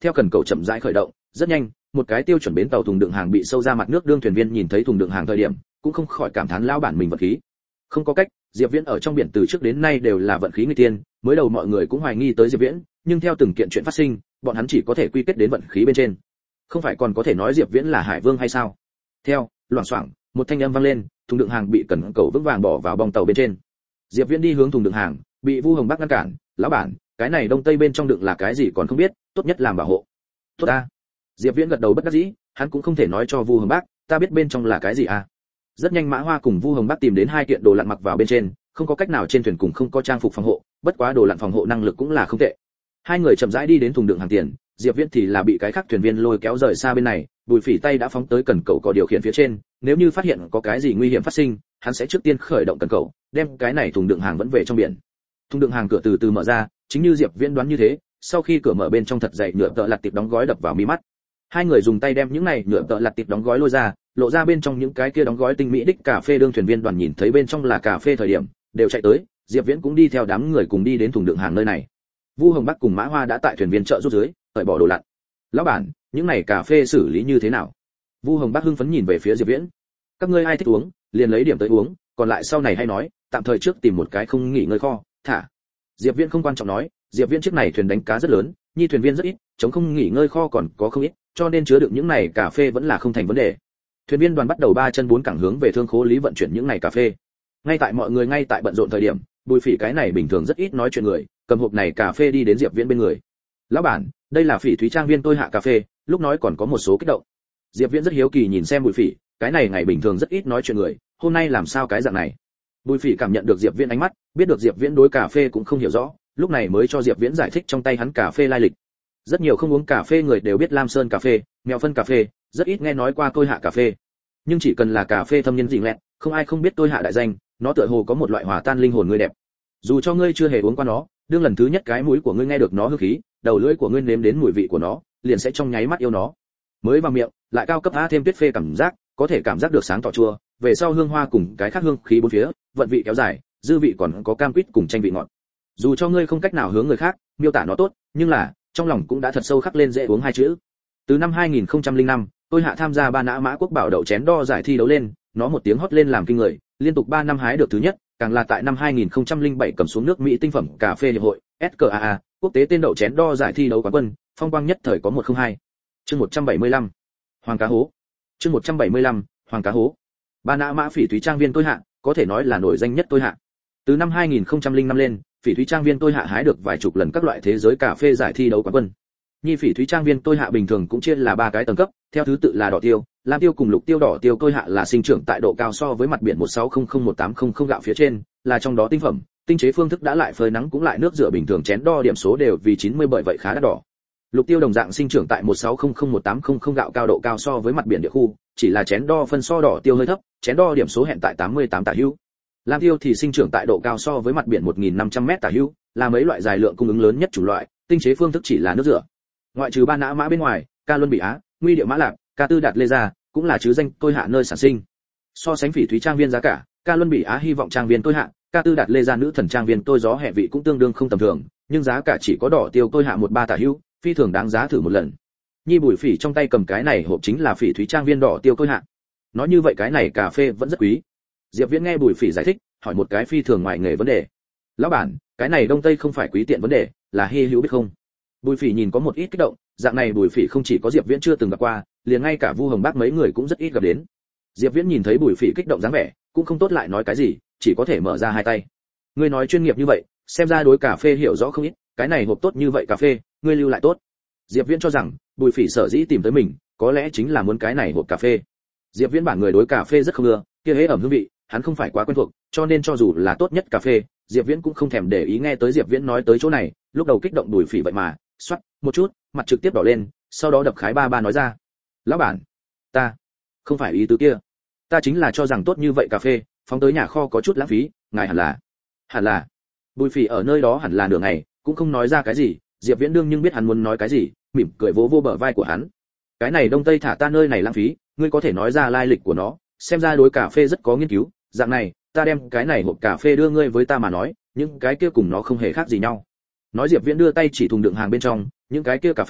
theo cần cầu chậm rãi khởi động, rất nhanh, một cái tiêu chuẩn bến tàu thùng đựng hàng bị sâu ra mặt nước, đương thuyền viên nhìn thấy thùng đựng hàng thời điểm, cũng không khỏi cảm thán lão bản mình vận khí. Không có cách, Diệp Viễn ở trong biển từ trước đến nay đều là vận khí người tiên, mới đầu mọi người cũng hoài nghi tới Diệp Viễn, nhưng theo từng kiện chuyện phát sinh, bọn hắn chỉ có thể quy kết đến vận khí bên trên. Không phải còn có thể nói Diệp Viễn là Hải Vương hay sao? Theo, loảng xoảng, một thanh âm vang lên, thùng đựng hàng bị cần cầu vững vàng bỏ vào bong tàu bên trên. Diệp Viễn đi hướng thùng đựng hàng, bị Vu Hồng Bắc ngăn cản, "Lão bản, cái này đông tây bên trong đựng là cái gì còn không biết, tốt nhất làm bảo hộ." "Tốt a." Diệp Viễn gật đầu bất đắc dĩ, hắn cũng không thể nói cho Vu Hồng Bắc, "Ta biết bên trong là cái gì a." Rất nhanh Mã Hoa cùng Vu Hồng Bắc tìm đến hai kiện đồ lặn mặc vào bên trên, không có cách nào trên thuyền cùng không có trang phục phòng hộ, bất quá đồ lặn phòng hộ năng lực cũng là không tệ. Hai người chậm rãi đi đến thùng đựng hàng tiền, Diệp Viễn thì là bị cái khác thuyền viên lôi kéo rời xa bên này, Bùi Phỉ tay đã phóng tới cần cầu có điều khiển phía trên, nếu như phát hiện có cái gì nguy hiểm phát sinh, hắn sẽ trước tiên khởi động cần cầu, đem cái này thùng đựng hàng vẫn về trong biển. Thùng đựng hàng cửa từ từ mở ra, chính như Diệp Viễn đoán như thế, sau khi cửa mở bên trong thật dày nhựa tợ lặt tiệp đóng gói đập vào mí mắt. Hai người dùng tay đem những này nhựa tợ lặt tiệp đóng gói lôi ra, lộ ra bên trong những cái kia đóng gói tinh mỹ đích cà phê, đương thuyền viên đoàn nhìn thấy bên trong là cà phê thời điểm, đều chạy tới, Diệp Viễn cũng đi theo đám người cùng đi đến thùng đựng hàng nơi này. Vu Hồng Bắc cùng Mã Hoa đã tại thuyền viên trợ giúp dưới, cởi bỏ đồ lặn. "Lão bản, những này cà phê xử lý như thế nào?" Vu Hồng Bắc hưng phấn nhìn về phía Diệp Viễn. "Các ngươi ai thích uống, liền lấy điểm tới uống, còn lại sau này hay nói, tạm thời trước tìm một cái không nghỉ ngơi kho, thả." Diệp Viễn không quan trọng nói, Diệp Viễn chiếc này thuyền đánh cá rất lớn, nhi thuyền viên rất ít, chống không nghỉ ngơi kho còn có không ít, cho nên chứa đựng những này cà phê vẫn là không thành vấn đề. Thuyền viên đoàn bắt đầu ba chân bốn cẳng hướng về thương khố lý vận chuyển những này cà phê. Ngay tại mọi người ngay tại bận rộn thời điểm, Bùi Phỉ cái này bình thường rất ít nói chuyện người, cầm hộp này cà phê đi đến Diệp Viễn bên người. "Lão bản, đây là Phỉ Thúy Trang viên tôi hạ cà phê." Lúc nói còn có một số kích động. Diệp Viễn rất hiếu kỳ nhìn xem Bùi Phỉ, cái này ngày bình thường rất ít nói chuyện người, hôm nay làm sao cái dạng này? Bùi Phỉ cảm nhận được Diệp Viễn ánh mắt, biết được Diệp Viễn đối cà phê cũng không hiểu rõ, lúc này mới cho Diệp Viễn giải thích trong tay hắn cà phê lai lịch. Rất nhiều không uống cà phê người đều biết Lam Sơn cà phê, Mèo Phân cà phê, rất ít nghe nói qua tôi hạ cà phê. Nhưng chỉ cần là cà phê thâm nhân dịnh lẹt, không ai không biết tôi hạ đại danh, nó tựa hồ có một loại hòa tan linh hồn người đẹp. Dù cho ngươi chưa hề uống qua nó, đương lần thứ nhất cái mũi của ngươi nghe được nó hương khí, đầu lưỡi của ngươi nếm đến mùi vị của nó, liền sẽ trong nháy mắt yêu nó. Mới vào miệng, lại cao cấp a thêm tuyết phê cảm giác, có thể cảm giác được sáng tỏ chua, về sau hương hoa cùng cái khác hương khí bốn phía, vận vị kéo dài, dư vị còn có cam quýt cùng chanh vị ngọt. Dù cho ngươi không cách nào hướng người khác miêu tả nó tốt, nhưng là trong lòng cũng đã thật sâu khắc lên dễ uống hai chữ. Từ năm hai nghìn không trăm lẻ năm, tôi hạ tham gia ba nã mã quốc bảo đậu chén đo giải thi đấu lên, nó một tiếng hót lên làm kinh người, liên tục ba năm hái được thứ nhất, càng là tại năm hai nghìn không trăm lẻ bảy cầm xuống nước Mỹ tinh phẩm cà phê hiệp hội ét ca a a quốc tế tên đậu chén đo giải thi đấu quán quân, phong quang nhất thời có một không hai. Chương một trăm bảy mươi lăm, Hoàng cá hố. Chương một trăm bảy mươi lăm, Hoàng cá hố. Ba nã mã Phỉ Thúy Trang viên tôi hạ, có thể nói là nổi danh nhất tôi hạ. Từ năm hai nghìn không trăm lẻ năm lên, Phỉ Thúy Trang viên tôi hạ hái được vài chục lần các loại thế giới cà phê giải thi đấu quán quân. Nhi Phỉ Thúy Trang viên tôi hạ bình thường cũng chia là ba cái tầng cấp, theo thứ tự là đỏ tiêu, lam tiêu cùng lục tiêu. Đỏ tiêu tôi hạ là sinh trưởng tại độ cao so với mặt biển một sáu không không một tám không không gạo phía trên, là trong đó tinh phẩm, tinh chế phương thức đã lại phơi nắng cũng lại nước rửa bình thường chén đo điểm số đều vì chín mươi, bởi vậy khá đắt đỏ. Lục tiêu đồng dạng sinh trưởng tại một sáu không không một tám không không gạo, cao độ cao so với mặt biển địa khu, chỉ là chén đo phân so đỏ tiêu hơi thấp, chén đo điểm số hẹn tại tám mươi tám tả hữu. Lam tiêu thì sinh trưởng tại độ cao so với mặt biển một nghìn năm trăm mét tả hữu, là mấy loại dài lượng cung ứng lớn nhất chủng loại, tinh chế phương thức chỉ là nước rửa. Ngoại trừ ba nã mã bên ngoài, ca luân bị á, nguy địa mã lạc, ca tư đạt lê gia cũng là chứ danh tôi hạ nơi sản sinh. So sánh Phỉ Thúy Trang viên giá cả, ca luân bị á hy vọng trang viên tôi hạ, ca tư đạt lê gia nữ thần trang viên tôi gió hệ vị cũng tương đương không tầm thường, nhưng giá cả chỉ có đỏ tiêu tôi hạ một ba tả hữu, phi thường đáng giá thử một lần. Nhi Bùi Phỉ trong tay cầm cái này hộp chính là Phỉ Thúy Trang viên đỏ tiêu tôi hạ. Nói như vậy cái này cà phê vẫn rất quý. Diệp Viễn nghe Bùi Phỉ giải thích, hỏi một cái phi thường ngoài nghề vấn đề. Lão bản, cái này đông tây không phải quý tiện vấn đề, là hi hữu biết không? Bùi Phỉ nhìn có một ít kích động, dạng này Bùi Phỉ không chỉ có Diệp Viễn chưa từng gặp qua, liền ngay cả Vu Hồng Bác mấy người cũng rất ít gặp đến. Diệp Viễn nhìn thấy Bùi Phỉ kích động dáng vẻ, cũng không tốt lại nói cái gì, chỉ có thể mở ra hai tay. Ngươi nói chuyên nghiệp như vậy, xem ra đối cà phê hiểu rõ không ít, cái này hộp tốt như vậy cà phê, ngươi lưu lại tốt. Diệp Viễn cho rằng, Bùi Phỉ sở dĩ tìm tới mình, có lẽ chính là muốn cái này hộp cà phê. Diệp Viễn bản người đối cà phê rất không ưa, kia hễ ẩm hương vị, hắn không phải quá quen thuộc, cho nên cho dù là tốt nhất cà phê, Diệp Viễn cũng không thèm để ý. Nghe tới Diệp Viễn nói tới chỗ này, lúc đầu kích động Bùi Phỉ vậy mà, xoát một chút, mặt trực tiếp đỏ lên, sau đó đập khái ba ba nói ra: "Lão bản, ta không phải ý tứ kia, ta chính là cho rằng tốt như vậy cà phê, phóng tới nhà kho có chút lãng phí, ngài hẳn là, hẳn là." Bùi Phỉ ở nơi đó hẳn là nửa ngày, cũng không nói ra cái gì. Diệp Viễn đương nhưng biết hắn muốn nói cái gì, mỉm cười vỗ vỗ bờ vai của hắn. "Cái này đông tây thả ta nơi này lãng phí, ngươi có thể nói ra lai lịch của nó, xem ra đối cà phê rất có nghiên cứu, dạng này, ta đem cái này hộp cà phê đưa ngươi với ta mà nói, những cái kia cùng nó không hề khác gì nhau." Nói Diệp Viễn đưa tay chỉ thùng đựng hàng bên trong, những cái kia cà phê,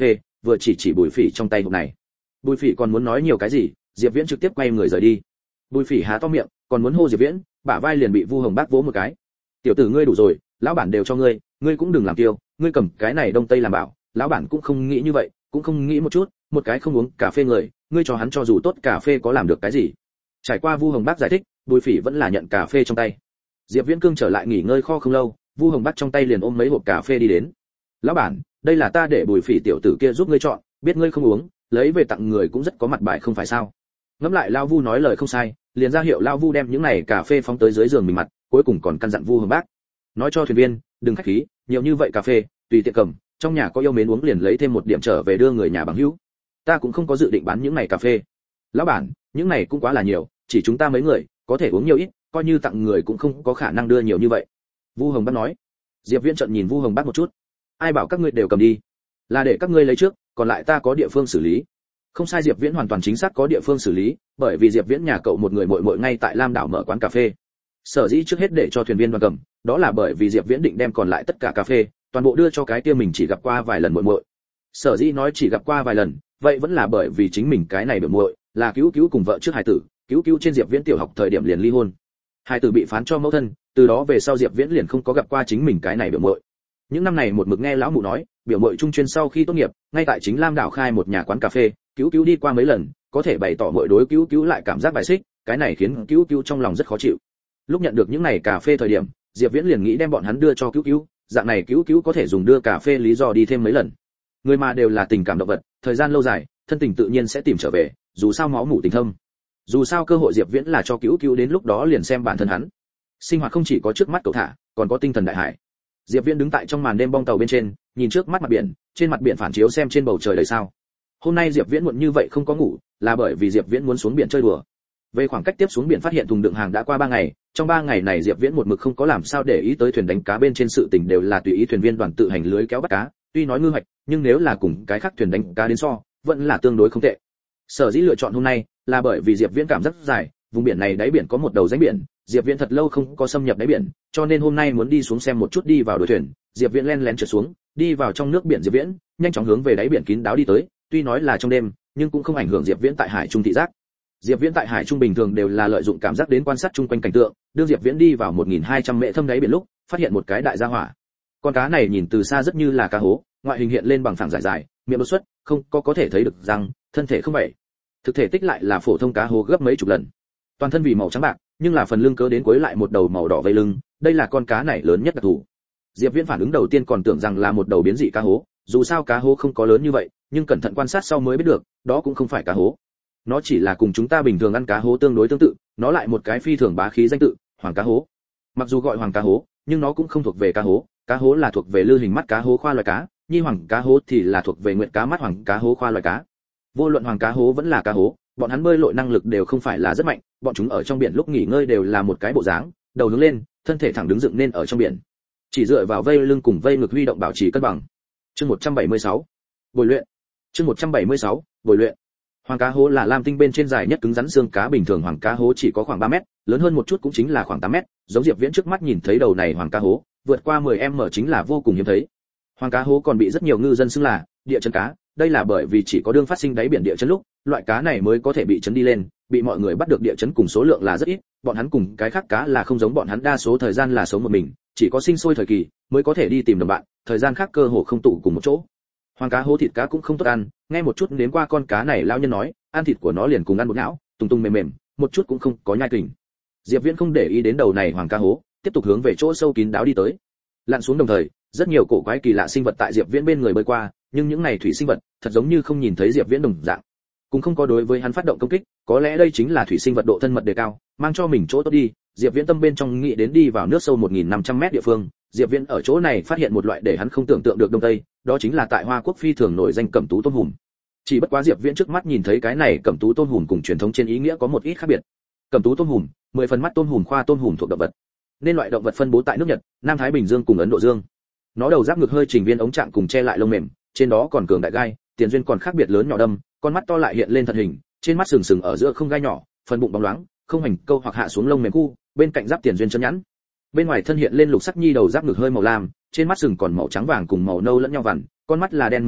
vừa chỉ chỉ Bùi Phỉ trong tay hộp này. Bùi Phỉ còn muốn nói nhiều cái gì, Diệp Viễn trực tiếp quay người rời đi. Bùi Phỉ há to miệng, còn muốn hô Diệp Viễn, bả vai liền bị Vu Hồng Bác vỗ một cái. "Tiểu tử ngươi đủ rồi, lão bản đều cho ngươi, ngươi cũng đừng làm kiêu, ngươi cầm cái này đông tây làm bảo, lão bản cũng không nghĩ như vậy, cũng không nghĩ một chút, một cái không uống cà phê người, ngươi cho hắn cho dù tốt cà phê có làm được cái gì?" Trải qua Vu Hồng Bác giải thích, Bùi Phỉ vẫn là nhận cà phê trong tay. Diệp Viễn Cương trở lại nghỉ ngơi kho không lâu, Vu Hồng Bác trong tay liền ôm mấy hộp cà phê đi đến. "Lão bản, đây là ta để Bùi Phỉ tiểu tử kia giúp ngươi chọn, biết ngươi không uống, lấy về tặng người cũng rất có mặt bài không phải sao?" Ngẫm lại Lão Vu nói lời không sai, liền ra hiệu Lão Vu đem những này cà phê phóng tới dưới giường mình mặt, cuối cùng còn căn dặn Vu Hồng Bác, nói cho thuyền viên, đừng khách khí, nhiều như vậy cà phê, tùy tiện cầm, trong nhà có yêu mến uống liền lấy thêm một điểm trở về đưa người nhà bằng hữu. Ta cũng không có dự định bán những này cà phê. Lão bản, những này cũng quá là nhiều, chỉ chúng ta mấy người, có thể uống nhiều ít, coi như tặng người cũng không có khả năng đưa nhiều như vậy. Vu Hồng Bác nói. Diệp Viễn trợn nhìn Vu Hồng Bác một chút. Ai bảo các ngươi đều cầm đi? Là để các ngươi lấy trước, còn lại ta có địa phương xử lý. Không sai, Diệp Viễn hoàn toàn chính xác có địa phương xử lý, bởi vì Diệp Viễn nhà cậu một người muội muội ngay tại Lam đảo mở quán cà phê. Sở dĩ trước hết để cho thuyền viên đoàn cầm, đó là bởi vì Diệp Viễn định đem còn lại tất cả cà phê, toàn bộ đưa cho cái kia mình chỉ gặp qua vài lần muội muội. Sở dĩ nói chỉ gặp qua vài lần, vậy vẫn là bởi vì chính mình cái này biểu muội là cứu cứu cùng vợ trước hài tử, cứu cứu trên Diệp Viễn tiểu học thời điểm liền ly hôn. Hài tử bị phán cho mẫu thân, từ đó về sau Diệp Viễn liền không có gặp qua chính mình cái này biểu muội. Những năm này một mực nghe lão mụ nói, biểu muội trung chuyên sau khi tốt nghiệp, ngay tại chính Lam đảo khai một nhà quán cà phê, cứu cứu đi qua mấy lần, có thể bày tỏ muội đối cứu cứu lại cảm giác bài xích, cái này khiến cứu cứu trong lòng rất khó chịu. Lúc nhận được những này cà phê thời điểm, Diệp Viễn liền nghĩ đem bọn hắn đưa cho cứu cứu, dạng này cứu cứu có thể dùng đưa cà phê lý do đi thêm mấy lần. Người mà đều là tình cảm động vật, thời gian lâu dài, thân tình tự nhiên sẽ tìm trở về, dù sao máu mủ tình thâm. Dù sao cơ hội Diệp Viễn là cho cứu cứu đến lúc đó liền xem bản thân hắn. Sinh hoạt không chỉ có trước mắt cậu thả, còn có tinh thần đại hải. Diệp Viễn đứng tại trong màn đêm bong tàu bên trên, nhìn trước mắt mặt biển, trên mặt biển phản chiếu xem trên bầu trời đầy sao. Hôm nay Diệp Viễn muộn như vậy không có ngủ, là bởi vì Diệp Viễn muốn xuống biển chơi đùa. Về khoảng cách tiếp xuống biển phát hiện thùng đựng hàng đã qua ba ngày, trong ba ngày này Diệp Viễn một mực không có làm sao để ý tới thuyền đánh cá bên trên sự tình, đều là tùy ý thuyền viên đoàn tự hành lưới kéo bắt cá, tuy nói ngư hoạch, nhưng nếu là cùng cái khác thuyền đánh cá đến so, vẫn là tương đối không tệ. Sở dĩ lựa chọn hôm nay là bởi vì Diệp Viễn cảm giác dài, vùng biển này đáy biển có một đầu rãnh biển, Diệp Viễn thật lâu không có xâm nhập đáy biển, cho nên hôm nay muốn đi xuống xem một chút, đi vào đuôi thuyền, Diệp Viễn len lén trượt xuống, đi vào trong nước biển. Diệp Viễn nhanh chóng hướng về đáy biển kín đáo đi tới, tuy nói là trong đêm, nhưng cũng không ảnh hưởng Diệp Viễn tại hải trung thị giác. Diệp Viễn tại hải trung bình thường đều là lợi dụng cảm giác đến quan sát chung quanh cảnh tượng, đương Diệp Viễn đi vào một nghìn hai trăm mễ thâm đáy biển lúc, phát hiện một cái đại gia hỏa. Con cá này nhìn từ xa rất như là cá hố, ngoại hình hiện lên bằng phẳng dài dài, miệng đột xuất, không có có thể thấy được răng, thân thể không vậy. Thực thể tích lại là phổ thông cá hố gấp mấy chục lần. Toàn thân vì màu trắng bạc, nhưng là phần lưng cớ đến cuối lại một đầu màu đỏ vây lưng, đây là con cá này lớn nhất đặc thù. Diệp Viễn phản ứng đầu tiên còn tưởng rằng là một đầu biến dị cá hố, dù sao cá hố không có lớn như vậy, nhưng cẩn thận quan sát sau mới biết được, đó cũng không phải cá hố. Nó chỉ là cùng chúng ta bình thường ăn cá hố tương đối tương tự, nó lại một cái phi thường bá khí danh tự, hoàng cá hố. Mặc dù gọi hoàng cá hố, nhưng nó cũng không thuộc về cá hố, cá hố là thuộc về lư hình mắt cá hố khoa loài cá, nhi hoàng cá hố thì là thuộc về nguyệt cá mắt hoàng cá hố khoa loài cá. Vô luận hoàng cá hố vẫn là cá hố, bọn hắn bơi lội năng lực đều không phải là rất mạnh, bọn chúng ở trong biển lúc nghỉ ngơi đều là một cái bộ dáng, đầu hướng lên, thân thể thẳng đứng dựng nên ở trong biển, chỉ dựa vào vây lưng cùng vây ngực huy động bảo trì cân bằng. Chương một trăm bảy mươi sáu, bồi luyện. Chương một trăm bảy mươi sáu, bồi luyện. Hoàng cá hố là lam tinh bên trên dài nhất cứng rắn xương cá, bình thường hoàng cá hố chỉ có khoảng ba mét, lớn hơn một chút cũng chính là khoảng tám mét, giống Diệp Viễn trước mắt nhìn thấy đầu này hoàng cá hố, vượt qua mười mét chính là vô cùng hiếm thấy. Hoàng cá hố còn bị rất nhiều ngư dân xưng là địa chấn cá, đây là bởi vì chỉ có đương phát sinh đáy biển địa chấn lúc, loại cá này mới có thể bị chấn đi lên, bị mọi người bắt được địa chấn cùng số lượng là rất ít, bọn hắn cùng cái khác cá là không giống, bọn hắn đa số thời gian là sống một mình, chỉ có sinh sôi thời kỳ mới có thể đi tìm đồng bạn, thời gian khác cơ hồ không tụ cùng một chỗ. Hoàng cá hố thịt cá cũng không tốt ăn, nghe một chút đến qua con cá này lão nhân nói, ăn thịt của nó liền cùng ăn bột não, tung tung mềm mềm, một chút cũng không có nhai kình. Diệp Viễn không để ý đến đầu này hoàng cá hố, tiếp tục hướng về chỗ sâu kín đáo đi tới. Lặn xuống đồng thời, rất nhiều cổ quái kỳ lạ sinh vật tại Diệp Viễn bên người bơi qua, nhưng những này thủy sinh vật thật giống như không nhìn thấy Diệp Viễn đồng dạng, cũng không có đối với hắn phát động công kích, có lẽ đây chính là thủy sinh vật độ thân mật đề cao, mang cho mình chỗ tốt đi. Diệp Viễn tâm bên trong nghĩ đến đi vào nước sâu một nghìn năm trăm mét địa phương, Diệp Viễn ở chỗ này phát hiện một loại để hắn không tưởng tượng được đông tây, đó chính là tại Hoa Quốc phi thường nổi danh cẩm tú tôm hùm. Chỉ bất quá Diệp Viễn trước mắt nhìn thấy cái này cẩm tú tôm hùm cùng truyền thống trên ý nghĩa có một ít khác biệt. Cẩm tú tôm hùm, mười phần mắt tôm hùm khoa tôm hùm thuộc động vật, nên loại động vật phân bố tại nước Nhật, Nam Thái Bình Dương cùng Ấn Độ Dương. Nó đầu giáp ngực hơi trình viên ống trạng cùng che lại lông mềm, trên đó còn cường đại gai, tiền duyên còn khác biệt lớn nhỏ đâm, con mắt to lại hiện lên thật hình, trên mắt sừng sừng ở giữa không gai nhỏ, phần bụng bóng loáng, không hành câu hoặc hạ xuống lông mềm khu, bên cạnh giáp tiền duyên chân nhẵn. Bên ngoài thân hiện lên lục sắc nhi đầu giáp ngực hơi màu lam, trên mắt sừng còn màu trắng vàng cùng màu nâu lẫn nhau vằn, con mắt là đen màu nâu,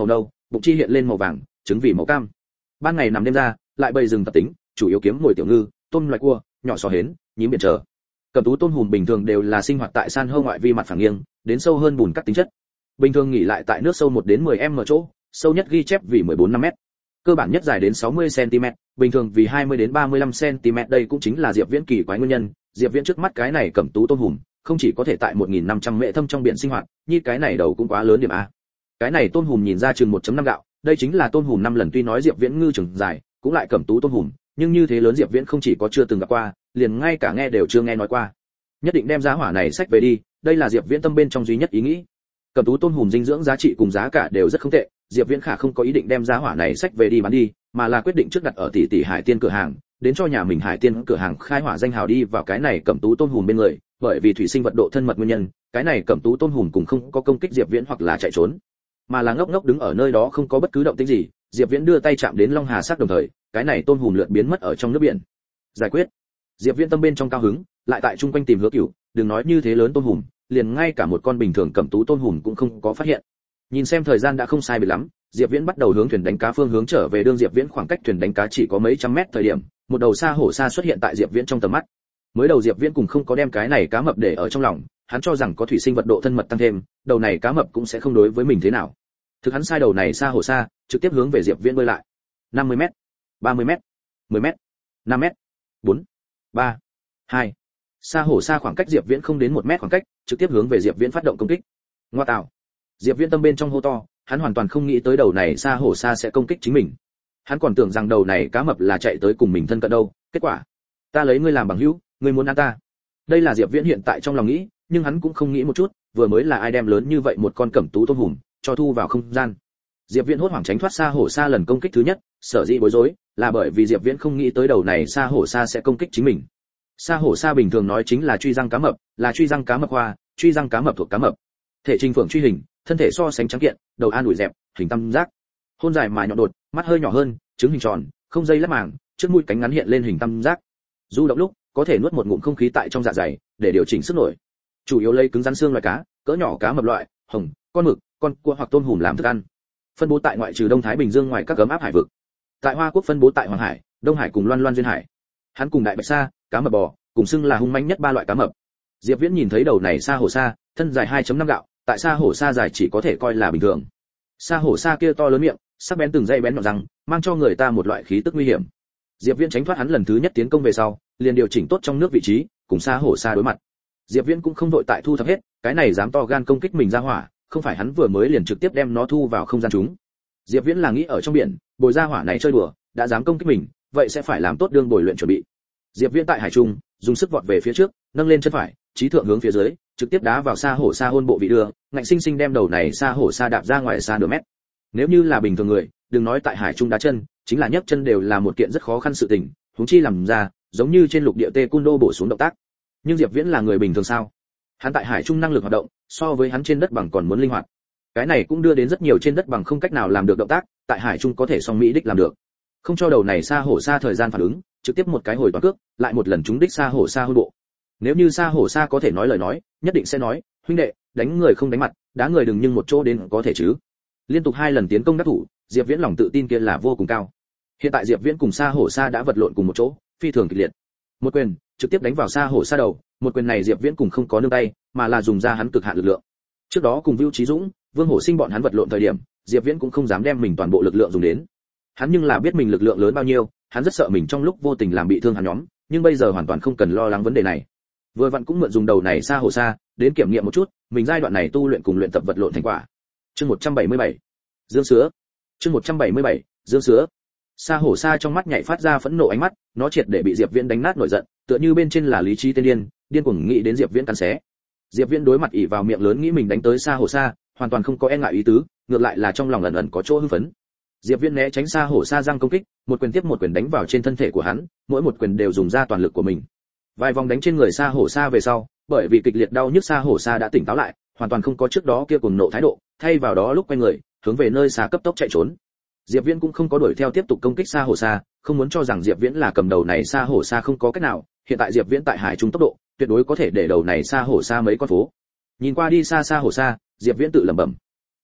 bụng chi hiện lên màu vàng, trứng vì màu cam. Ban ngày nằm đêm ra, lại bầy rừng tập tính, chủ yếu kiếm mồi tiểu ngư, tôm loài cua, nhỏ sò hến, nhím biển trở. Cẩm tú tôm hùm bình thường đều là sinh hoạt tại san hô ngoại vi mặt phẳng nghiêng, đến sâu hơn bùn cắt tính chất. Bình thường nghỉ lại tại nước sâu một đến mười m chỗ, sâu nhất ghi chép vì mười bốn năm mét. Cơ bản nhất dài đến sáu mươi xăng ti mét, bình thường vì hai mươi đến ba mươi lăm xăng ti mét, đây cũng chính là Diệp Viễn kỳ quái nguyên nhân. Diệp Viễn trước mắt cái này cẩm tú tôm hùm, không chỉ có thể tại một nghìn năm trăm mệ thâm trong biển sinh hoạt, như cái này đầu cũng quá lớn điểm a. Cái này tôm hùm nhìn ra chừng một phẩy năm gạo, đây chính là tôm hùm năm lần, tuy nói Diệp Viễn ngư trường dài, cũng lại cẩm tú tôm hùm, nhưng như thế lớn Diệp Viễn không chỉ có chưa từng gặp qua, liền ngay cả nghe đều chưa nghe nói qua. Nhất định đem giá hỏa này xách về đi, đây là Diệp Viễn tâm bên trong duy nhất ý nghĩ. Cẩm tú tôm hùm dinh dưỡng giá trị cùng giá cả đều rất không tệ, Diệp Viễn khả không có ý định đem giá hỏa này xách về đi bán đi, mà là quyết định trước đặt ở tỷ tỷ hải tiên cửa hàng, đến cho nhà mình hải tiên cửa hàng khai hỏa danh hào đi vào cái này cẩm tú tôm hùm bên người, bởi vì thủy sinh vật độ thân mật nguyên nhân, cái này cẩm tú tôm hùm cũng không có công kích Diệp Viễn hoặc là chạy trốn, mà là ngốc ngốc đứng ở nơi đó không có bất cứ động tĩnh gì. Diệp Viễn đưa tay chạm đến long hà sắc, đồng thời cái này tôm hùm lượn biến mất ở trong nước biển. Giải quyết. Diệp Viễn tâm bên trong cao hứng, lại tại trung quanh tìm Hứa Cửu, đừng nói như thế lớn tôm hùm, liền ngay cả một con bình thường cẩm tú tôm hùm cũng không có phát hiện. Nhìn xem thời gian đã không sai biệt lắm, Diệp Viễn bắt đầu hướng thuyền đánh cá phương hướng trở về. Đương Diệp Viễn khoảng cách thuyền đánh cá chỉ có mấy trăm mét thời điểm, một đầu sa hổ sa xuất hiện tại Diệp Viễn trong tầm mắt. Mới đầu Diệp Viễn cùng không có đem cái này cá mập để ở trong lòng, hắn cho rằng có thủy sinh vật độ thân mật tăng thêm, đầu này cá mập cũng sẽ không đối với mình thế nào. Thực hắn sai, đầu này sa hổ sa trực tiếp hướng về Diệp Viễn bơi lại. năm mươi mét, ba mươi mét, mười mét, năm mét, bốn, ba, hai. Sa hổ sa khoảng cách Diệp Viễn không đến một mét khoảng cách, trực tiếp hướng về Diệp Viễn phát động công kích. Ngoa tạo. Diệp Viễn tâm bên trong hô to, hắn hoàn toàn không nghĩ tới đầu này sa hổ sa sẽ công kích chính mình. Hắn còn tưởng rằng đầu này cá mập là chạy tới cùng mình thân cận đâu, kết quả, ta lấy ngươi làm bằng hữu, ngươi muốn ăn ta. Đây là Diệp Viễn hiện tại trong lòng nghĩ, nhưng hắn cũng không nghĩ một chút, vừa mới là ai đem lớn như vậy một con cẩm tú tôm hùm cho thu vào không gian. Diệp Viễn hốt hoảng tránh thoát sa hổ sa lần công kích thứ nhất, sở dĩ bối rối là bởi vì Diệp Viễn không nghĩ tới đầu này sa hổ sa sẽ công kích chính mình. Sa hổ sa bình thường nói chính là truy răng cá mập, là truy răng cá mập hoa, truy răng cá mập thuộc cá mập. Thể trình phượng truy hình, thân thể so sánh trắng kiện, đầu an ủi dẹp, hình tam giác. Hôn dài mà nhọn đột, mắt hơi nhỏ hơn, trứng hình tròn, không dây lắp màng, trước mũi cánh ngắn hiện lên hình tam giác. Du động lúc có thể nuốt một ngụm không khí tại trong dạ dày để điều chỉnh sức nổi. Chủ yếu lấy cứng rắn xương loài cá, cỡ nhỏ cá mập loại, hồng, con mực, con cua hoặc tôm hùm làm thức ăn. Phân bố tại ngoại trừ Đông Thái Bình Dương ngoài các gấm áp hải vực. Tại Hoa Quốc phân bố tại Hoàng Hải, Đông Hải cùng Loan Loan duyên hải. Hắn cùng đại bạch sa, cá mập bò, cùng xưng là hung manh nhất ba loại cá mập. Diệp Viễn nhìn thấy đầu này sa hổ sa, thân dài hai phẩy năm gạo, tại sa hổ sa dài chỉ có thể coi là bình thường. Sa hổ sa kia to lớn miệng, sắc bén từng dây bén nhọn răng, mang cho người ta một loại khí tức nguy hiểm. Diệp Viễn tránh thoát hắn lần thứ nhất tiến công về sau, liền điều chỉnh tốt trong nước vị trí, cùng sa hổ sa đối mặt. Diệp Viễn cũng không vội tại thu thập hết, cái này dám to gan công kích mình ra hỏa, không phải hắn vừa mới liền trực tiếp đem nó thu vào không gian chúng. Diệp Viễn là nghĩ ở trong biển, bồi ra hỏa này chơi đùa, đã dám công kích mình, vậy sẽ phải làm tốt đương bồi luyện chuẩn bị. Diệp Viễn tại hải trung, dùng sức vọt về phía trước, nâng lên chân phải, chí thượng hướng phía dưới, trực tiếp đá vào sa hổ sa hôn bộ vị đưa, ngạnh sinh sinh đem đầu này sa hổ sa đạp ra ngoài xa nửa mét. Nếu như là bình thường người, đừng nói tại hải trung đá chân, chính là nhấc chân đều là một kiện rất khó khăn sự tình, huống chi làm ra, giống như trên lục địa tê cung đô bổ xuống động tác. Nhưng Diệp Viễn là người bình thường sao? Hắn tại hải trung năng lực hoạt động, so với hắn trên đất bằng còn muốn linh hoạt. Cái này cũng đưa đến rất nhiều trên đất bằng không cách nào làm được động tác, tại hải trung có thể song mỹ đích làm được. Không cho đầu này sa hổ sa thời gian phản ứng, trực tiếp một cái hồi toàn cước, lại một lần trúng đích sa hổ sa hôn bộ. Nếu như sa hổ sa có thể nói lời nói, nhất định sẽ nói, huynh đệ, đánh người không đánh mặt, đá người đừng nhưng một chỗ đến có thể chứ. Liên tục hai lần tiến công đắc thủ, Diệp Viễn lòng tự tin kia là vô cùng cao. Hiện tại Diệp Viễn cùng sa hổ sa đã vật lộn cùng một chỗ, phi thường kịch liệt. Một quyền trực tiếp đánh vào sa hổ sa đầu, một quyền này Diệp Viễn cùng không có nương tay, mà là dùng ra hắn cực hạn lực lượng. Trước đó cùng Vưu Chí Dũng, Vương Hổ Sinh bọn hắn vật lộn thời điểm, Diệp Viễn cũng không dám đem mình toàn bộ lực lượng dùng đến. Hắn nhưng là biết mình lực lượng lớn bao nhiêu, hắn rất sợ mình trong lúc vô tình làm bị thương hắn nhóm, nhưng bây giờ hoàn toàn không cần lo lắng vấn đề này. Vừa vặn cũng mượn dùng đầu này sa hổ sa, đến kiểm nghiệm một chút, mình giai đoạn này tu luyện cùng luyện tập vật lộn thành quả. Chương một trăm bảy mươi bảy, Dương Sứa. Chương một trăm bảy mươi bảy, Dương Sứa. Sa hổ sa trong mắt nhảy phát ra phẫn nộ ánh mắt, nó triệt để bị Diệp Viễn đánh nát nổi giận, tựa như bên trên là lý trí tiên điên, điên cuồng nghĩ đến Diệp Viễn cắn xé. Diệp Viễn đối mặt ỉ vào miệng lớn nghĩ mình đánh tới sa hổ sa, hoàn toàn không có e ngại ý tứ, ngược lại là trong lòng ẩn ẩn có chỗ hưng phấn. Diệp Viễn né tránh sa hổ sa răng công kích, một quyền tiếp một quyền đánh vào trên thân thể của hắn, mỗi một quyền đều dùng ra toàn lực của mình. Vài vòng đánh trên người sa hổ sa về sau, bởi vì kịch liệt đau nhức sa hổ sa đã tỉnh táo lại, hoàn toàn không có trước đó kia cuồng nộ thái độ, thay vào đó lúc quay người, hướng về nơi xa cấp tốc chạy trốn. Diệp Viễn cũng không có đuổi theo tiếp tục công kích sa hổ sa, không muốn cho rằng Diệp Viễn là cầm đầu này sa hổ sa không có cách nào, hiện tại Diệp Viễn tại hải trung tốc độ, tuyệt đối có thể để đầu này sa hổ sa mấy con phố. Nhìn qua đi xa sa hổ sa, Diệp Viễn tự lẩm bẩm.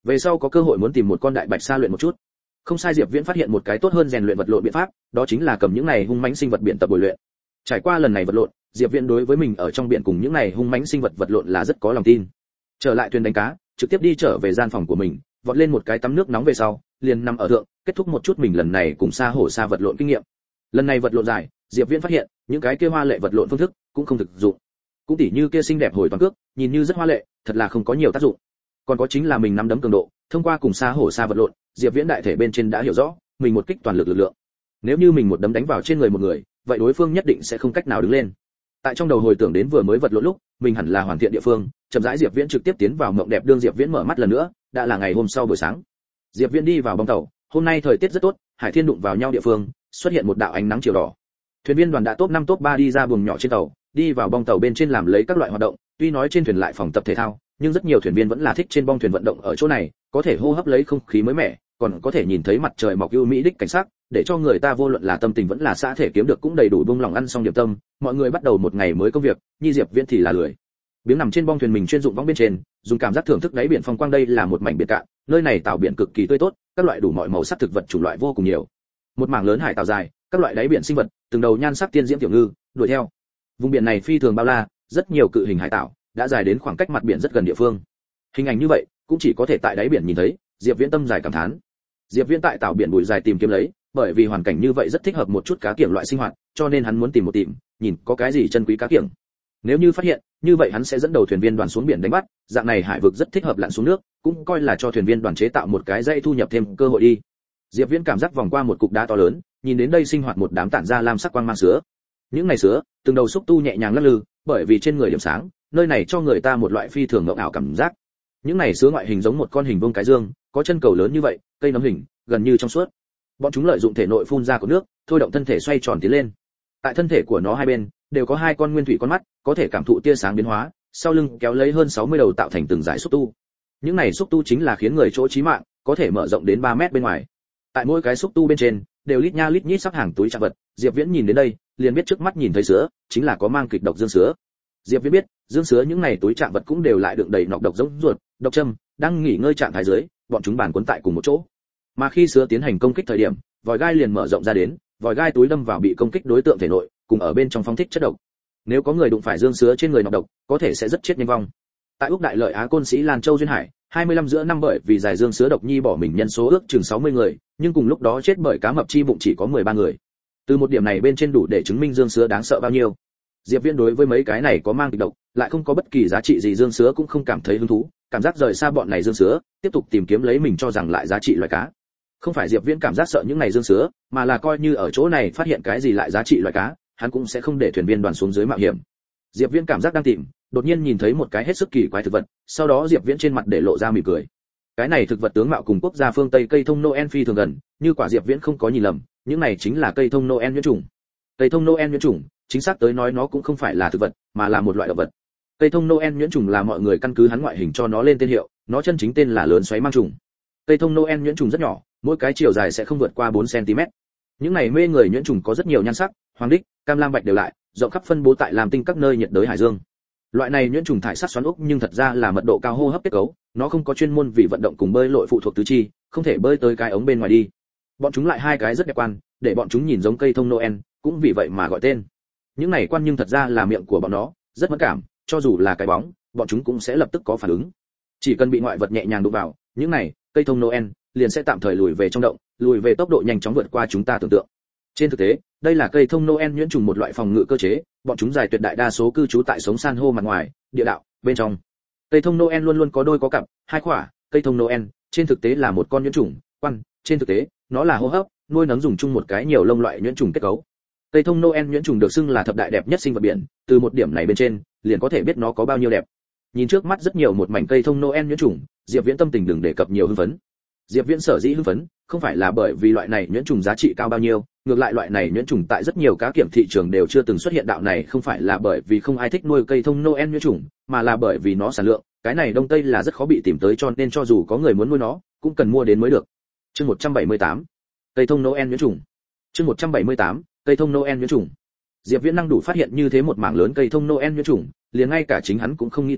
Về sau có cơ hội muốn tìm một con đại bạch sa luyện một chút. Không sai, Diệp Viễn phát hiện một cái tốt hơn rèn luyện vật lộn biện pháp, đó chính là cầm những này hung mãnh sinh vật biển tập bồi luyện. Trải qua lần này vật lộn, Diệp Viễn đối với mình ở trong biển cùng những này hung mãnh sinh vật vật lộn là rất có lòng tin. Trở lại thuyền đánh cá, trực tiếp đi trở về gian phòng của mình, vọt lên một cái tắm nước nóng về sau, liền nằm ở thượng, kết thúc một chút mình lần này cùng sa hổ sa vật lộn kinh nghiệm. Lần này vật lộn dài, Diệp Viễn phát hiện, những cái kia hoa lệ vật lộn phương thức cũng không thực dụng. Cũng tỉ như kia xinh đẹp hồi toàn cước, nhìn như rất hoa lệ, thật là không có nhiều tác dụng. Còn có chính là mình nắm đấm cường độ, thông qua cùng sa hổ sa vật lộn, Diệp Viễn đại thể bên trên đã hiểu rõ, mình một kích toàn lực lực lượng. Nếu như mình một đấm đánh vào trên người một người, vậy đối phương nhất định sẽ không cách nào đứng lên. Tại trong đầu hồi tưởng đến vừa mới vật lộn lúc, mình hẳn là hoàn thiện địa phương, chậm rãi Diệp Viễn trực tiếp tiến vào mộng đẹp. Đương Diệp Viễn mở mắt lần nữa, đã là ngày hôm sau buổi sáng. Diệp Viễn đi vào bong tàu, hôm nay thời tiết rất tốt, hải thiên đụng vào nhau địa phương, xuất hiện một đạo ánh nắng chiều đỏ. Thuyền viên đoàn đã top năm top ba đi ra buồng nhỏ trên tàu, đi vào bong tàu bên trên làm lấy các loại hoạt động, tuy nói trên thuyền lại phòng tập thể thao, nhưng rất nhiều thuyền viên vẫn là thích trên bong thuyền vận động ở chỗ này, có thể hô hấp lấy không khí mới mẻ, còn có thể nhìn thấy mặt trời mọc ưu mỹ đích cảnh sắc, để cho người ta vô luận là tâm tình vẫn là xã thể kiếm được cũng đầy đủ buông lòng. Ăn xong điểm tâm, mọi người bắt đầu một ngày mới công việc, Nhi Diệp Viễn thì là lười. Biếng nằm trên bong thuyền mình chuyên dụng võng bên trên, dùng cảm giác thưởng thức đáy biển phong quang. Đây là một mảnh biển cạn, nơi này tảo biển cực kỳ tươi tốt, các loại đủ mọi màu sắc thực vật chủng loại vô cùng nhiều. Một mảng lớn hải tảo dài, các loại đáy biển sinh vật, từng đầu nhan sắc tiên diễm tiểu ngư, đuổi theo. Vùng biển này phi thường bao la, rất nhiều cự hình hải tảo, đã dài đến khoảng cách mặt biển rất gần địa phương. Hình ảnh như vậy, cũng chỉ có thể tại đáy biển nhìn thấy, Diệp Viễn tâm dài cảm thán. Diệp Viễn tại tảo biển bụi dài tìm kiếm lấy, bởi vì hoàn cảnh như vậy rất thích hợp một chút cá kiểng loại sinh hoạt, cho nên hắn muốn tìm một tìm, nhìn có cái gì chân quý cá kiểng. Nếu như phát hiện, như vậy hắn sẽ dẫn đầu thuyền viên đoàn xuống biển đánh bắt, dạng này hải vực rất thích hợp lặn xuống nước, cũng coi là cho thuyền viên đoàn chế tạo một cái dây thu nhập thêm cơ hội đi. Diệp Viễn cảm giác vòng qua một cục đá to lớn, nhìn đến đây sinh hoạt một đám tản ra lam sắc quang mang sứa. Những ngày sứa, từng đầu xúc tu nhẹ nhàng lắc lư, bởi vì trên người điểm sáng, nơi này cho người ta một loại phi thường ngộng ảo cảm giác. Những này sứa ngoại hình giống một con hình vuông cái dương, có chân cầu lớn như vậy, cây nấm hình, gần như trong suốt. Bọn chúng lợi dụng thể nội phun ra của nước, thôi động thân thể xoay tròn tiến lên. Tại thân thể của nó hai bên đều có hai con nguyên thủy con mắt, có thể cảm thụ tia sáng biến hóa, sau lưng kéo lấy hơn sáu mươi đầu tạo thành từng dải xúc tu. Những này xúc tu chính là khiến người chỗ chí mạng, có thể mở rộng đến ba mét bên ngoài. Tại mỗi cái xúc tu bên trên đều lít nha lít nhít sắp hàng túi trạng vật. Diệp Viễn nhìn đến đây, liền biết trước mắt nhìn thấy sứa, chính là có mang kịch độc dương sứa. Diệp Viễn biết, dương sứa những này túi trạng vật cũng đều lại đựng đầy nọc độc giống ruột, độc châm, đang nghỉ ngơi trạng thái dưới, bọn chúng bàn cuốn tại cùng một chỗ. Mà khi sứa tiến hành công kích thời điểm, vòi gai liền mở rộng ra đến, vòi gai túi đâm vào bị công kích đối tượng thể nội, cùng ở bên trong phóng thích chất độc. Nếu có người đụng phải dương sứa trên người nọc độc, có thể sẽ rất chết nhanh vong. Tại Úc Đại Lợi Á Côn Sĩ Lan Châu duyên hải, hai mươi lăm giữa năm bởi vì giải dương sứa độc nhi bỏ mình nhân số ước chừng sáu mươi người, nhưng cùng lúc đó chết bởi cá mập chi bụng chỉ có mười ba người. Từ một điểm này bên trên đủ để chứng minh dương sứa đáng sợ bao nhiêu. Diệp Viễn đối với mấy cái này có mang kịch độc, lại không có bất kỳ giá trị gì dương sứa cũng không cảm thấy hứng thú, cảm giác rời xa bọn này dương sứa, tiếp tục tìm kiếm lấy mình cho rằng lại giá trị loài cá. Không phải Diệp Viễn cảm giác sợ những này dương sứa, mà là coi như ở chỗ này phát hiện cái gì lại giá trị loài cá, hắn cũng sẽ không để thuyền viên đoàn xuống dưới mạo hiểm. Diệp Viễn cảm giác đang tìm, đột nhiên nhìn thấy một cái hết sức kỳ quái thực vật, sau đó Diệp Viễn trên mặt để lộ ra mỉm cười. Cái này thực vật tướng mạo cùng quốc gia phương Tây cây thông Noel phi thường gần, như quả Diệp Viễn không có nhìn lầm, những này chính là cây thông Noel nhuyễn trùng. Cây thông Noel nhuyễn trùng, chính xác tới nói nó cũng không phải là thực vật, mà là một loại động vật. Cây thông Noel nhuyễn trùng là mọi người căn cứ hắn ngoại hình cho nó lên tên hiệu, nó chân chính tên là lớn xoáy mang trùng. Cây thông Noel nhuyễn trùng rất nhỏ, mỗi cái chiều dài sẽ không vượt qua bốn xăng ti mét. Những này mê người nhuyễn trùng có rất nhiều nhan sắc, hoàng đích, cam lam bạch đều lại, rộng khắp phân bố tại làm tinh các nơi nhiệt đới hải dương. Loại này nhuyễn trùng thải sát xoắn ốc nhưng thật ra là mật độ cao hô hấp kết cấu, nó không có chuyên môn vì vận động cùng bơi lội phụ thuộc tứ chi, không thể bơi tới cái ống bên ngoài đi. Bọn chúng lại hai cái rất đẹp quan, để bọn chúng nhìn giống cây thông Noel, cũng vì vậy mà gọi tên. Những này quan nhưng thật ra là miệng của bọn nó, rất mẫn cảm, cho dù là cái bóng, bọn chúng cũng sẽ lập tức có phản ứng. Chỉ cần bị ngoại vật nhẹ nhàng đụng vào, những này cây thông Noel liền sẽ tạm thời lùi về trong động, lùi về tốc độ nhanh chóng vượt qua chúng ta tưởng tượng. Trên thực tế, đây là cây thông Noel nhuyễn trùng một loại phòng ngự cơ chế, bọn chúng dài tuyệt đại đa số cư trú tại sống san hô mặt ngoài, địa đạo, bên trong. Cây thông Noel luôn luôn có đôi có cặp, hai khỏa, cây thông Noel, trên thực tế là một con nhuyễn trùng, quan, trên thực tế, nó là hô hấp, nuôi nấng dùng chung một cái nhiều lông loại nhuyễn trùng kết cấu. Cây thông Noel nhuyễn trùng được xưng là thập đại đẹp nhất sinh vật biển, từ một điểm này bên trên, liền có thể biết nó có bao nhiêu đẹp. Nhìn trước mắt rất nhiều một mảnh cây thông Noel nhuyễn trùng, Diệp Viễn tâm tình đừng đề cập nhiều hưng phấn. Diệp Viễn sở dĩ hưng phấn, không phải là bởi vì loại này nhuyễn trùng giá trị cao bao nhiêu, ngược lại loại này nhuyễn trùng tại rất nhiều cá kiểm thị trường đều chưa từng xuất hiện. Đạo này không phải là bởi vì không ai thích nuôi cây thông Noel nhuyễn trùng, mà là bởi vì nó sản lượng, cái này đông tây là rất khó bị tìm tới, cho nên cho dù có người muốn nuôi nó, cũng cần mua đến mới được. Chương một trăm bảy mươi tám, cây thông Noel nhuyễn trùng. Chương một trăm bảy mươi tám, cây thông Noel nhuyễn trùng. Diệp Viễn năng đủ phát hiện như thế một mảng lớn cây thông Noel nhuyễn trùng, liền ngay cả chính hắn cũng không nghĩ tới,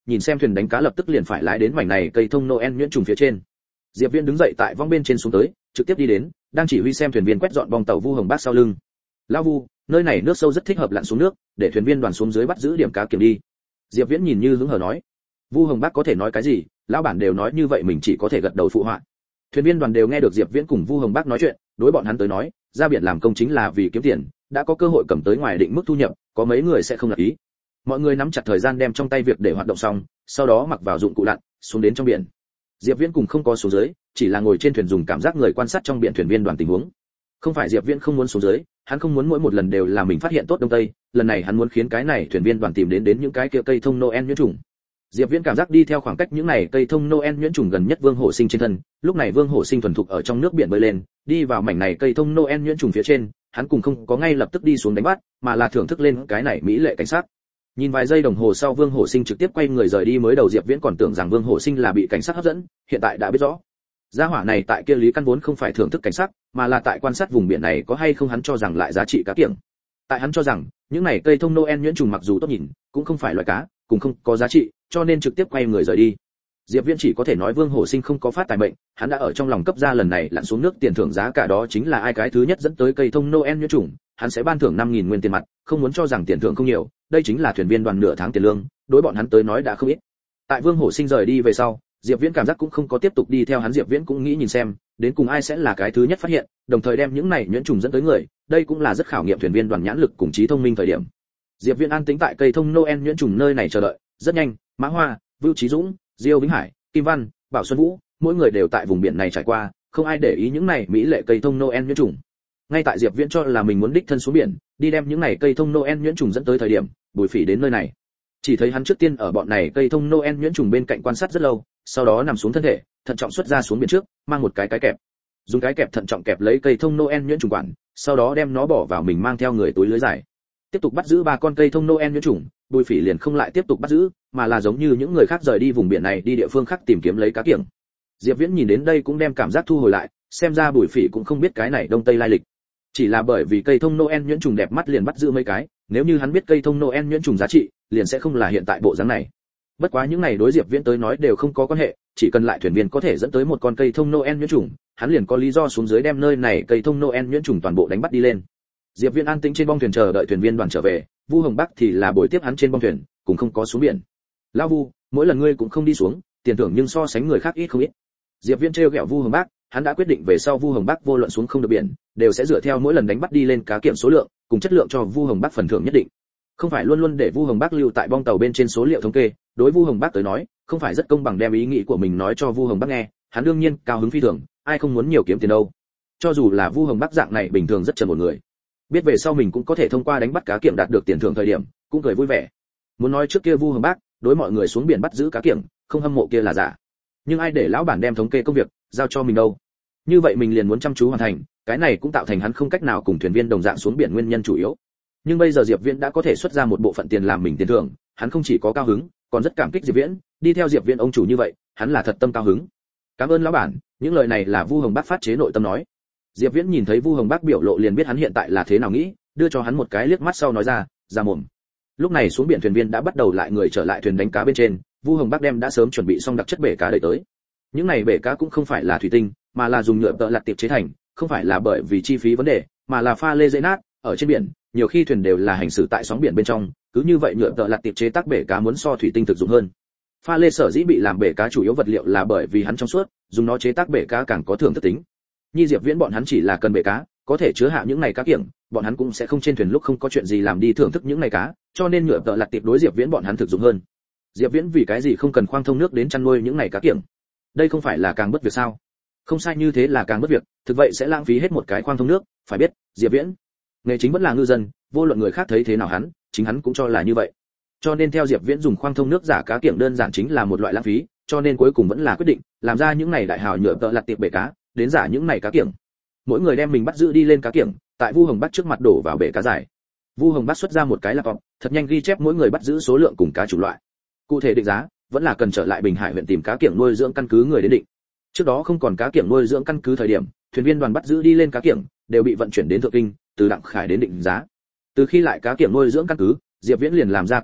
nhìn xem thuyền đánh cá lập tức liền phải lái đến mảnh này cây thông Noel nhuyễn trùng phía trên. Diệp Viễn đứng dậy tại vong bên trên xuống tới, trực tiếp đi đến, đang chỉ huy xem thuyền viên quét dọn bong tàu Vu Hồng Bác sau lưng. "Lão Vu, nơi này nước sâu rất thích hợp lặn xuống nước, để thuyền viên đoàn xuống dưới bắt giữ điểm cá kiểm đi." Diệp Viễn nhìn như hứng hờ nói. Vu Hồng Bác có thể nói cái gì, lão bản đều nói như vậy mình chỉ có thể gật đầu phụ họa. Thuyền viên đoàn đều nghe được Diệp Viễn cùng Vu Hồng Bác nói chuyện, đối bọn hắn tới nói, ra biển làm công chính là vì kiếm tiền, đã có cơ hội cầm tới ngoài định mức thu nhập, có mấy người sẽ không lạc ý. Mọi người nắm chặt thời gian đem trong tay việc để hoạt động xong, sau đó mặc vào dụng cụ lặn, xuống đến trong biển. Diệp Viễn cùng không có xuống dưới, chỉ là ngồi trên thuyền dùng cảm giác người quan sát trong biển thuyền viên đoàn tình huống. Không phải Diệp Viễn không muốn xuống dưới, hắn không muốn mỗi một lần đều là mình phát hiện tốt đông tây, lần này hắn muốn khiến cái này thuyền viên đoàn tìm đến đến những cái kia cây thông Noel nhuyễn trùng. Diệp Viễn cảm giác đi theo khoảng cách những này cây thông Noel nhuyễn trùng gần nhất Vương Hổ Sinh trên thân, lúc này Vương Hổ Sinh thuần thục ở trong nước biển bơi lên, đi vào mảnh này cây thông Noel nhuyễn trùng phía trên, hắn cùng không có ngay lập tức đi xuống đánh bắt, mà là thưởng thức lên cái này mỹ lệ cảnh sát. Nhìn vài giây đồng hồ sau Vương Hổ Sinh trực tiếp quay người rời đi, mới đầu Diệp Viễn còn tưởng rằng Vương Hổ Sinh là bị cảnh sát hấp dẫn, hiện tại đã biết rõ. Gia hỏa này tại kia lý căn vốn không phải thưởng thức cảnh sát, mà là tại quan sát vùng biển này có hay không hắn cho rằng lại giá trị cá kiểng. Tại hắn cho rằng, những này cây thông Noel nhuyễn trùng mặc dù tốt nhìn, cũng không phải loại cá, cũng không có giá trị, cho nên trực tiếp quay người rời đi. Diệp Viễn chỉ có thể nói Vương Hổ Sinh không có phát tài mệnh, hắn đã ở trong lòng cấp ra lần này lặn xuống nước tiền thưởng giá cả đó chính là ai cái thứ nhất dẫn tới cây thông Noel nhuyễn trùng, hắn sẽ ban thưởng năm nghìn nguyên tiền mặt, không muốn cho rằng tiền thưởng không nhiều, đây chính là thuyền viên đoàn nửa tháng tiền lương, đối bọn hắn tới nói đã không ít. Tại Vương Hổ Sinh rời đi về sau, Diệp Viễn cảm giác cũng không có tiếp tục đi theo hắn, Diệp Viễn cũng nghĩ nhìn xem, đến cùng ai sẽ là cái thứ nhất phát hiện, đồng thời đem những này nhuyễn trùng dẫn tới người, đây cũng là rất khảo nghiệm thuyền viên đoàn nhãn lực cùng trí thông minh thời điểm. Diệp Viễn an tĩnh tại cây thông Noel nhuyễn trùng nơi này chờ đợi, rất nhanh, Mã Hoa, Vưu Chí Dũng, Diêu Vĩnh Hải, Kim Văn, Bảo Xuân Vũ, mỗi người đều tại vùng biển này trải qua, không ai để ý những này mỹ lệ cây thông Noel nhuyễn trùng. Ngay tại Diệp Viễn cho là mình muốn đích thân xuống biển, đi đem những này cây thông Noel nhuyễn trùng dẫn tới thời điểm, Bùi Phỉ đến nơi này. Chỉ thấy hắn trước tiên ở bọn này cây thông Noel nhuyễn trùng bên cạnh quan sát rất lâu, sau đó nằm xuống thân thể, thận trọng xuất ra xuống biển trước, mang một cái cái kẹp. Dùng cái kẹp thận trọng kẹp lấy cây thông Noel nhuyễn trùng quản, sau đó đem nó bỏ vào mình mang theo người túi lưới dài. Tiếp tục bắt giữ ba con cây thông Noel nhuyễn trùng, Bùi Phỉ liền không lại tiếp tục bắt giữ, mà là giống như những người khác rời đi vùng biển này đi địa phương khác tìm kiếm lấy cá kiểng. Diệp Viễn nhìn đến đây cũng đem cảm giác thu hồi lại, xem ra Bùi Phỉ cũng không biết cái này đông tây lai lịch. Chỉ là bởi vì cây thông Noel nhuyễn trùng đẹp mắt liền bắt giữ mấy cái, nếu như hắn biết cây thông Noel nhuyễn trùng giá trị, liền sẽ không là hiện tại bộ dáng này. Bất quá những này đối Diệp Viễn tới nói đều không có quan hệ, chỉ cần lại thuyền viên có thể dẫn tới một con cây thông Noel nhuyễn trùng, hắn liền có lý do xuống dưới đem nơi này cây thông Noel nhuyễn trùng toàn bộ đánh bắt đi lên. Diệp Viễn an tĩnh trên bong thuyền chờ đợi thuyền viên đoàn trở về, Vu Hồng Bắc thì là buổi tiếp hắn trên bong thuyền, cũng không có xuống biển. "Lão Vu, mỗi lần ngươi cũng không đi xuống, tiền thưởng nhưng so sánh người khác ít không ít." Diệp Viễn trêu ghẹo Vu Hồng Bắc, hắn đã quyết định về sau Vu Hồng Bắc vô luận xuống không được biển, đều sẽ dựa theo mỗi lần đánh bắt đi lên cá kiểm số lượng, cùng chất lượng cho Vu Hồng Bắc phần thưởng nhất định. Không phải luôn luôn để Vu Hồng Bắc lưu tại bong tàu bên trên số liệu thống kê, đối Vu Hồng Bắc tới nói, không phải rất công bằng đem ý nghĩ của mình nói cho Vu Hồng Bắc nghe, hắn đương nhiên cao hứng phi thường, ai không muốn nhiều kiếm tiền đâu. Cho dù là Vu Hồng Bắc dạng này bình thường rất trần một người, biết về sau mình cũng có thể thông qua đánh bắt cá kiểm đạt được tiền thưởng thời điểm, cũng cười vui vẻ. Muốn nói trước kia Vu Hồng Bắc, đối mọi người xuống biển bắt giữ cá kiểm, không hâm mộ kia là giả. Nhưng ai để lão bản đem thống kê công việc giao cho mình đâu? Như vậy mình liền muốn chăm chú hoàn thành, cái này cũng tạo thành hắn không cách nào cùng thuyền viên đồng dạng xuống biển nguyên nhân chủ yếu. Nhưng bây giờ Diệp Viễn đã có thể xuất ra một bộ phận tiền làm mình tiền thưởng, hắn không chỉ có cao hứng, còn rất cảm kích Diệp Viễn, đi theo Diệp Viễn ông chủ như vậy, hắn là thật tâm cao hứng. "Cảm ơn lão bản." Những lời này là Vu Hồng Bắc phát chế nội tâm nói. Diệp Viễn nhìn thấy Vu Hồng Bắc biểu lộ liền biết hắn hiện tại là thế nào nghĩ, đưa cho hắn một cái liếc mắt sau nói ra, "Ra mồm." Lúc này xuống biển thuyền viên đã bắt đầu lại người trở lại thuyền đánh cá bên trên, Vu Hồng Bắc đem đã sớm chuẩn bị xong đặc chất bể cá đẩy tới. Những này bể cá cũng không phải là thủy tinh, mà là dùng nhựa tợ lặt tiệp chế thành, không phải là bởi vì chi phí vấn đề, mà là pha lê dễ nát, ở trên biển, nhiều khi thuyền đều là hành xử tại sóng biển bên trong, cứ như vậy nhựa tợ lặt tiệp chế tác bể cá muốn so thủy tinh thực dụng hơn. Pha lê sở dĩ bị làm bể cá chủ yếu vật liệu là bởi vì hắn trong suốt, dùng nó chế tác bể cá càng có thưởng thức tính. Nhi Diệp Viễn bọn hắn chỉ là cần bể cá, có thể chứa hạ những này cá kiểng, bọn hắn cũng sẽ không trên thuyền lúc không có chuyện gì làm đi thưởng thức những này cá, cho nên nhựa tợ lặt tiệp đối Diệp Viễn bọn hắn thực dụng hơn. Diệp Viễn vì cái gì không cần khoang thông nước đến chăn nuôi những này cá kiểng? Đây không phải là càng bất việc sao? Không sai, như thế là càng bất việc, thực vậy sẽ lãng phí hết một cái khoang thông nước, phải biết, Diệp Viễn, nghề chính vẫn là ngư dân, vô luận người khác thấy thế nào hắn, chính hắn cũng cho là như vậy. Cho nên theo Diệp Viễn dùng khoang thông nước giả cá kiểng đơn giản chính là một loại lãng phí, cho nên cuối cùng vẫn là quyết định làm ra những này đại hào nhựa tợ lặt tiệp bể cá, đến giả những này cá kiểng. Mỗi người đem mình bắt giữ đi lên cá kiểng, tại Vu Hồng Bắc trước mặt đổ vào bể cá giải. Vu Hồng Bắc xuất ra một cái laptop, thật nhanh ghi chép mỗi người bắt giữ số lượng cùng cá chủng loại. Cụ thể định giá, vẫn là cần trở lại Bình Hải huyện tìm cá kiểng nuôi dưỡng căn cứ người đến định. Trước đó không còn cá kiểng nuôi dưỡng căn cứ thời điểm, thuyền viên đoàn bắt giữ đi lên cá kiểng đều bị vận chuyển đến Thượng Kinh, từ Đặng Khải đến định giá. Từ khi lại cá kiểng nuôi dưỡng căn cứ, Diệp Viễn liền làm ra quyết định,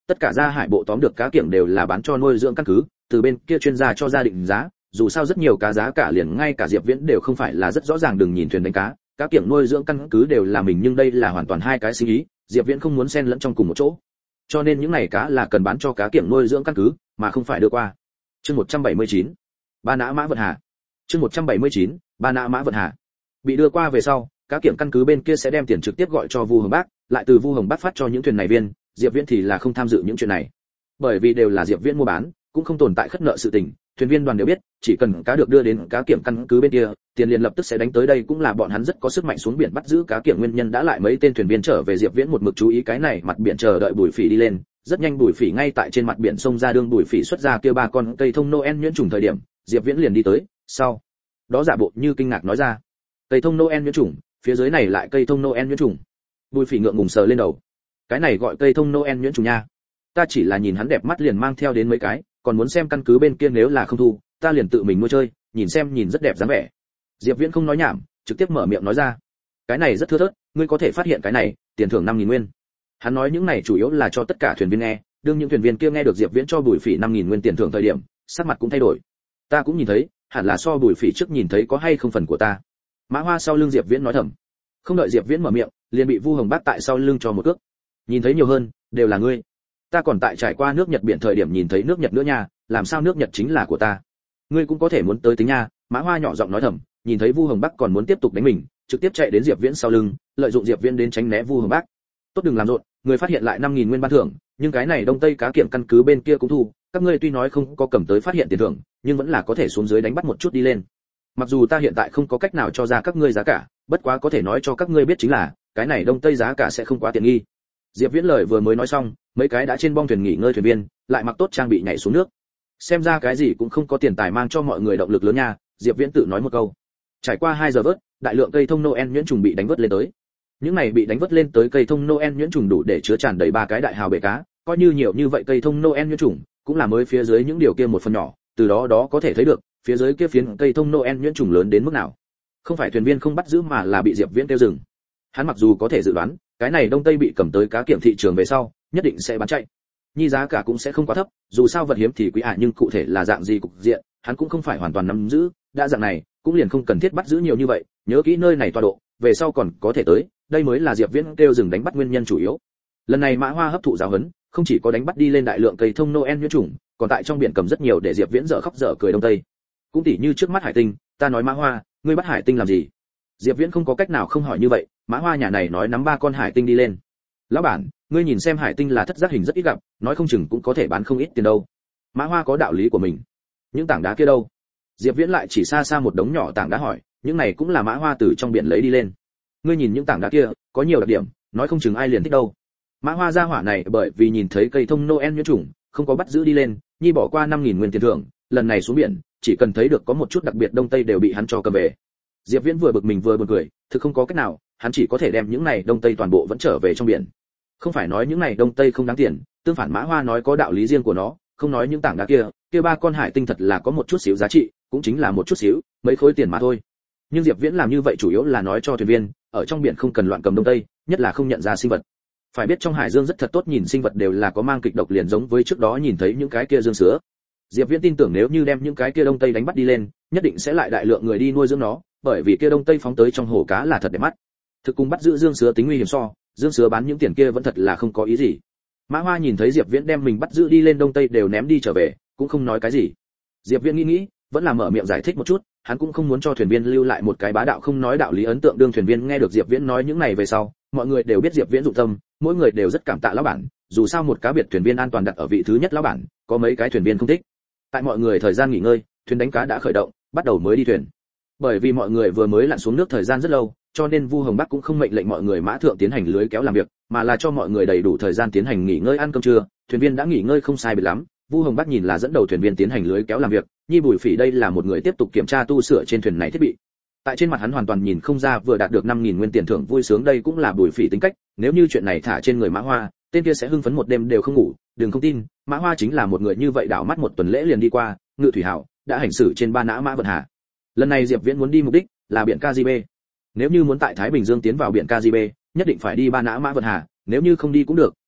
Tất cả ra hải bộ tóm được cá kiểng đều là bán cho nuôi dưỡng căn cứ, từ bên kia chuyên gia cho gia định giá, dù sao rất nhiều cá giá cả liền ngay cả Diệp Viễn đều không phải là rất rõ ràng, đừng nhìn thuyền đánh cá, cá kiểng nuôi dưỡng căn cứ đều là mình, nhưng đây là hoàn toàn hai cái sinh ý, Diệp Viễn không muốn xen lẫn trong cùng một chỗ. Cho nên những này cá là cần bán cho cá kiểng nuôi dưỡng căn cứ, mà không phải đưa qua. Chương một trăm bảy mươi chín, Ba Nã Mã Vận Hà. Chương một trăm bảy mươi chín, Ba Nã Mã Vận Hà. Bị đưa qua về sau, cá kiểng căn cứ bên kia sẽ đem tiền trực tiếp gọi cho Vu Hồng Bác, lại từ Vu Hồng Bác phát cho những thuyền này viên, Diệp Viễn thì là không tham dự những chuyện này. Bởi vì đều là Diệp Viễn mua bán, cũng không tồn tại khất nợ sự tình, thuyền viên đoàn đều biết, chỉ cần cá được đưa đến cá kiểng căn cứ bên kia, tiền liền lập tức sẽ đánh tới đây, cũng là bọn hắn rất có sức mạnh xuống biển bắt giữ cá kiểng nguyên nhân. Đã lại mấy tên thuyền viên trở về, Diệp Viễn một mực chú ý cái này mặt biển chờ đợi Bùi Phỉ đi lên, rất nhanh Bùi Phỉ ngay tại trên mặt biển sông ra, đương Bùi Phỉ xuất ra kia ba con cây thông Noel nhuyễn trùng thời điểm, Diệp Viễn liền đi tới, sau đó giả bộ như kinh ngạc nói ra: "Cây thông Noel nhuyễn trùng, phía dưới này lại cây thông Noel nhuyễn trùng." Bùi Phỉ ngượng ngùng sờ lên đầu: "Cái này gọi cây thông Noel nhuyễn trùng nha. Ta chỉ là nhìn hắn đẹp mắt liền mang theo đến mấy cái, còn muốn xem căn cứ bên kia nếu là không thu, ta liền tự mình mua chơi, nhìn xem nhìn rất đẹp dáng vẻ." Diệp Viễn không nói nhảm, trực tiếp mở miệng nói ra: "Cái này rất thưa thớt, ngươi có thể phát hiện cái này, tiền thưởng năm nghìn nguyên." Hắn nói những này chủ yếu là cho tất cả thuyền viên nghe, đương những thuyền viên kia nghe được Diệp Viễn cho Bùi Phỉ năm nghìn nguyên tiền thưởng thời điểm, sắc mặt cũng thay đổi. "Ta cũng nhìn thấy, hẳn là so Bùi Phỉ trước nhìn thấy có hay không phần của ta." Mã Hoa sau lưng Diệp Viễn nói thầm. Không đợi Diệp Viễn mở miệng, liền bị Vu Hồng Bác tại sau lưng cho một cước. "Nhìn thấy nhiều hơn, đều là ngươi. Ta còn tại trải qua nước Nhật biển thời điểm nhìn thấy nước Nhật nữa nha, làm sao nước Nhật chính là của ta? Ngươi cũng có thể muốn tới tính nha." Mã Hoa nhỏ giọng nói thầm, nhìn thấy Vu Hồng Bác còn muốn tiếp tục đánh mình, trực tiếp chạy đến Diệp Viễn sau lưng, lợi dụng Diệp Viễn đến tránh né Vu Hồng Bác. "Tốt đừng làm rộn, người phát hiện lại năm nghìn nguyên ban thưởng, nhưng cái này Đông Tây cá kiểng căn cứ bên kia cũng thu, các ngươi tuy nói không có cầm tới phát hiện tiền thưởng, nhưng vẫn là có thể xuống dưới đánh bắt một chút đi lên. Mặc dù ta hiện tại không có cách nào cho ra các ngươi giá cả, bất quá có thể nói cho các ngươi biết chính là, cái này Đông Tây giá cả sẽ không quá tiện nghi." Diệp Viễn lời vừa mới nói xong, mấy cái đã trên bong thuyền nghỉ ngơi thuyền viên lại mặc tốt trang bị nhảy xuống nước. Xem ra cái gì cũng không có tiền tài mang cho mọi người động lực lớn nha, Diệp Viễn tự nói một câu. Trải qua hai giờ vớt, đại lượng cây thông Noel nhuyễn trùng bị đánh vớt lên tới. Những này bị đánh vớt lên tới cây thông Noel nhuyễn trùng đủ để chứa tràn đầy ba cái đại hào bể cá, coi như nhiều như vậy cây thông Noel nhuyễn trùng, cũng là mới phía dưới những điều kia một phần nhỏ, từ đó đó có thể thấy được, phía dưới kia phiến cây thông Noel nhuyễn trùng lớn đến mức nào. Không phải thuyền viên không bắt giữ mà là bị Diệp Viễn tiêu dừng. Hắn mặc dù có thể dự đoán, cái này Đông Tây bị cầm tới cá kiểng thị trường về sau, nhất định sẽ bán chạy. Nhi giá cả cũng sẽ không quá thấp, dù sao vật hiếm thì quý ạ, nhưng cụ thể là dạng gì cục diện, hắn cũng không phải hoàn toàn nắm giữ, đã dạng này, cũng liền không cần thiết bắt giữ nhiều như vậy, nhớ kỹ nơi này tọa độ, về sau còn có thể tới, đây mới là Diệp Viễn kêu dừng đánh bắt nguyên nhân chủ yếu. Lần này Mã Hoa hấp thụ giáo huấn, không chỉ có đánh bắt đi lên đại lượng cây thông Noel nhuyễn trùng, còn tại trong biển cầm rất nhiều để Diệp Viễn dở khóc dở cười Đông Tây. Cũng tỉ như trước mắt hải tinh, ta nói Mã Hoa, ngươi bắt hải tinh làm gì? Diệp Viễn không có cách nào không hỏi như vậy, Mã Hoa nhà này nói nắm ba con hải tinh đi lên. Lão bản, ngươi nhìn xem hải tinh là thất giác hình rất ít gặp, nói không chừng cũng có thể bán không ít tiền đâu. Mã Hoa có đạo lý của mình. Những tảng đá kia đâu? Diệp Viễn lại chỉ xa xa một đống nhỏ tảng đá hỏi, những này cũng là Mã Hoa từ trong biển lấy đi lên. Ngươi nhìn những tảng đá kia, có nhiều đặc điểm, nói không chừng ai liền thích đâu. Mã Hoa gia hỏa này bởi vì nhìn thấy cây thông Noel nhuyễn trùng, không có bắt giữ đi lên, nhi bỏ qua năm nghìn nguyên tiền thưởng, lần này xuống biển, chỉ cần thấy được có một chút đặc biệt Đông Tây đều bị hắn cho cầm về. Diệp Viễn vừa bực mình vừa buồn cười, thực không có cách nào, hắn chỉ có thể đem những này Đông Tây toàn bộ vẫn trở về trong biển. Không phải nói những này Đông Tây không đáng tiền, tương phản Mã Hoa nói có đạo lý riêng của nó, không nói những tảng đá kia, kia ba con hải tinh thật là có một chút xíu giá trị, cũng chính là một chút xíu, mấy khối tiền mà thôi. Nhưng Diệp Viễn làm như vậy chủ yếu là nói cho thuyền viên, ở trong biển không cần loạn cầm Đông Tây, nhất là không nhận ra sinh vật. Phải biết trong hải dương rất thật tốt nhìn sinh vật đều là có mang kịch độc, liền giống với trước đó nhìn thấy những cái kia dương sứa. Diệp Viễn tin tưởng nếu như đem những cái kia Đông Tây đánh bắt đi lên, nhất định sẽ lại đại lượng người đi nuôi dưỡng nó, bởi vì kia Đông Tây phóng tới trong hồ cá là thật đẹp mắt. Thực cùng bắt giữ dương sứa tính nguy hiểm so, dương sứa bán những tiền kia vẫn thật là không có ý gì. Mã Hoa nhìn thấy Diệp Viễn đem mình bắt giữ đi lên Đông Tây đều ném đi trở về, cũng không nói cái gì. Diệp Viễn nghĩ nghĩ, vẫn là mở miệng giải thích một chút, hắn cũng không muốn cho thuyền viên lưu lại một cái bá đạo không nói đạo lý ấn tượng. Đương thuyền viên nghe được Diệp Viễn nói những này về sau, mọi người đều biết Diệp Viễn dụng tâm, mỗi người đều rất cảm tạ lão bản, dù sao một cá biệt thuyền viên an toàn đặt ở vị thứ nhất lão bản, có mấy cái thuyền viên không thích. Tại mọi người thời gian nghỉ ngơi, thuyền đánh cá đã khởi động, bắt đầu mới đi thuyền. Bởi vì mọi người vừa mới lặn xuống nước thời gian rất lâu, cho nên Vu Hồng Bắc cũng không mệnh lệnh mọi người mã thượng tiến hành lưới kéo làm việc, mà là cho mọi người đầy đủ thời gian tiến hành nghỉ ngơi ăn cơm trưa. Thuyền viên đã nghỉ ngơi không sai biệt lắm, Vu Hồng Bắc nhìn là dẫn đầu thuyền viên tiến hành lưới kéo làm việc, Nhi Bùi Phỉ đây là một người tiếp tục kiểm tra tu sửa trên thuyền này thiết bị. Tại trên mặt hắn hoàn toàn nhìn không ra vừa đạt được năm nghìn nguyên tiền thưởng vui sướng, đây cũng là Bùi Phỉ tính cách, nếu như chuyện này thả trên người Mã Hoa, tên kia sẽ hưng phấn một đêm đều không ngủ, đừng không tin, Mã Hoa chính là một người như vậy, đảo mắt một tuần lễ liền đi qua, Ngự Thủy Hảo đã hành xử trên Ba Nã Mã Vận Hà. Lần này Diệp Viễn muốn đi mục đích là biển Caribe. Nếu như muốn tại Thái Bình Dương tiến vào biển Caribe, nhất định phải đi Ba Nã Mã Vận Hà, nếu như không đi cũng được,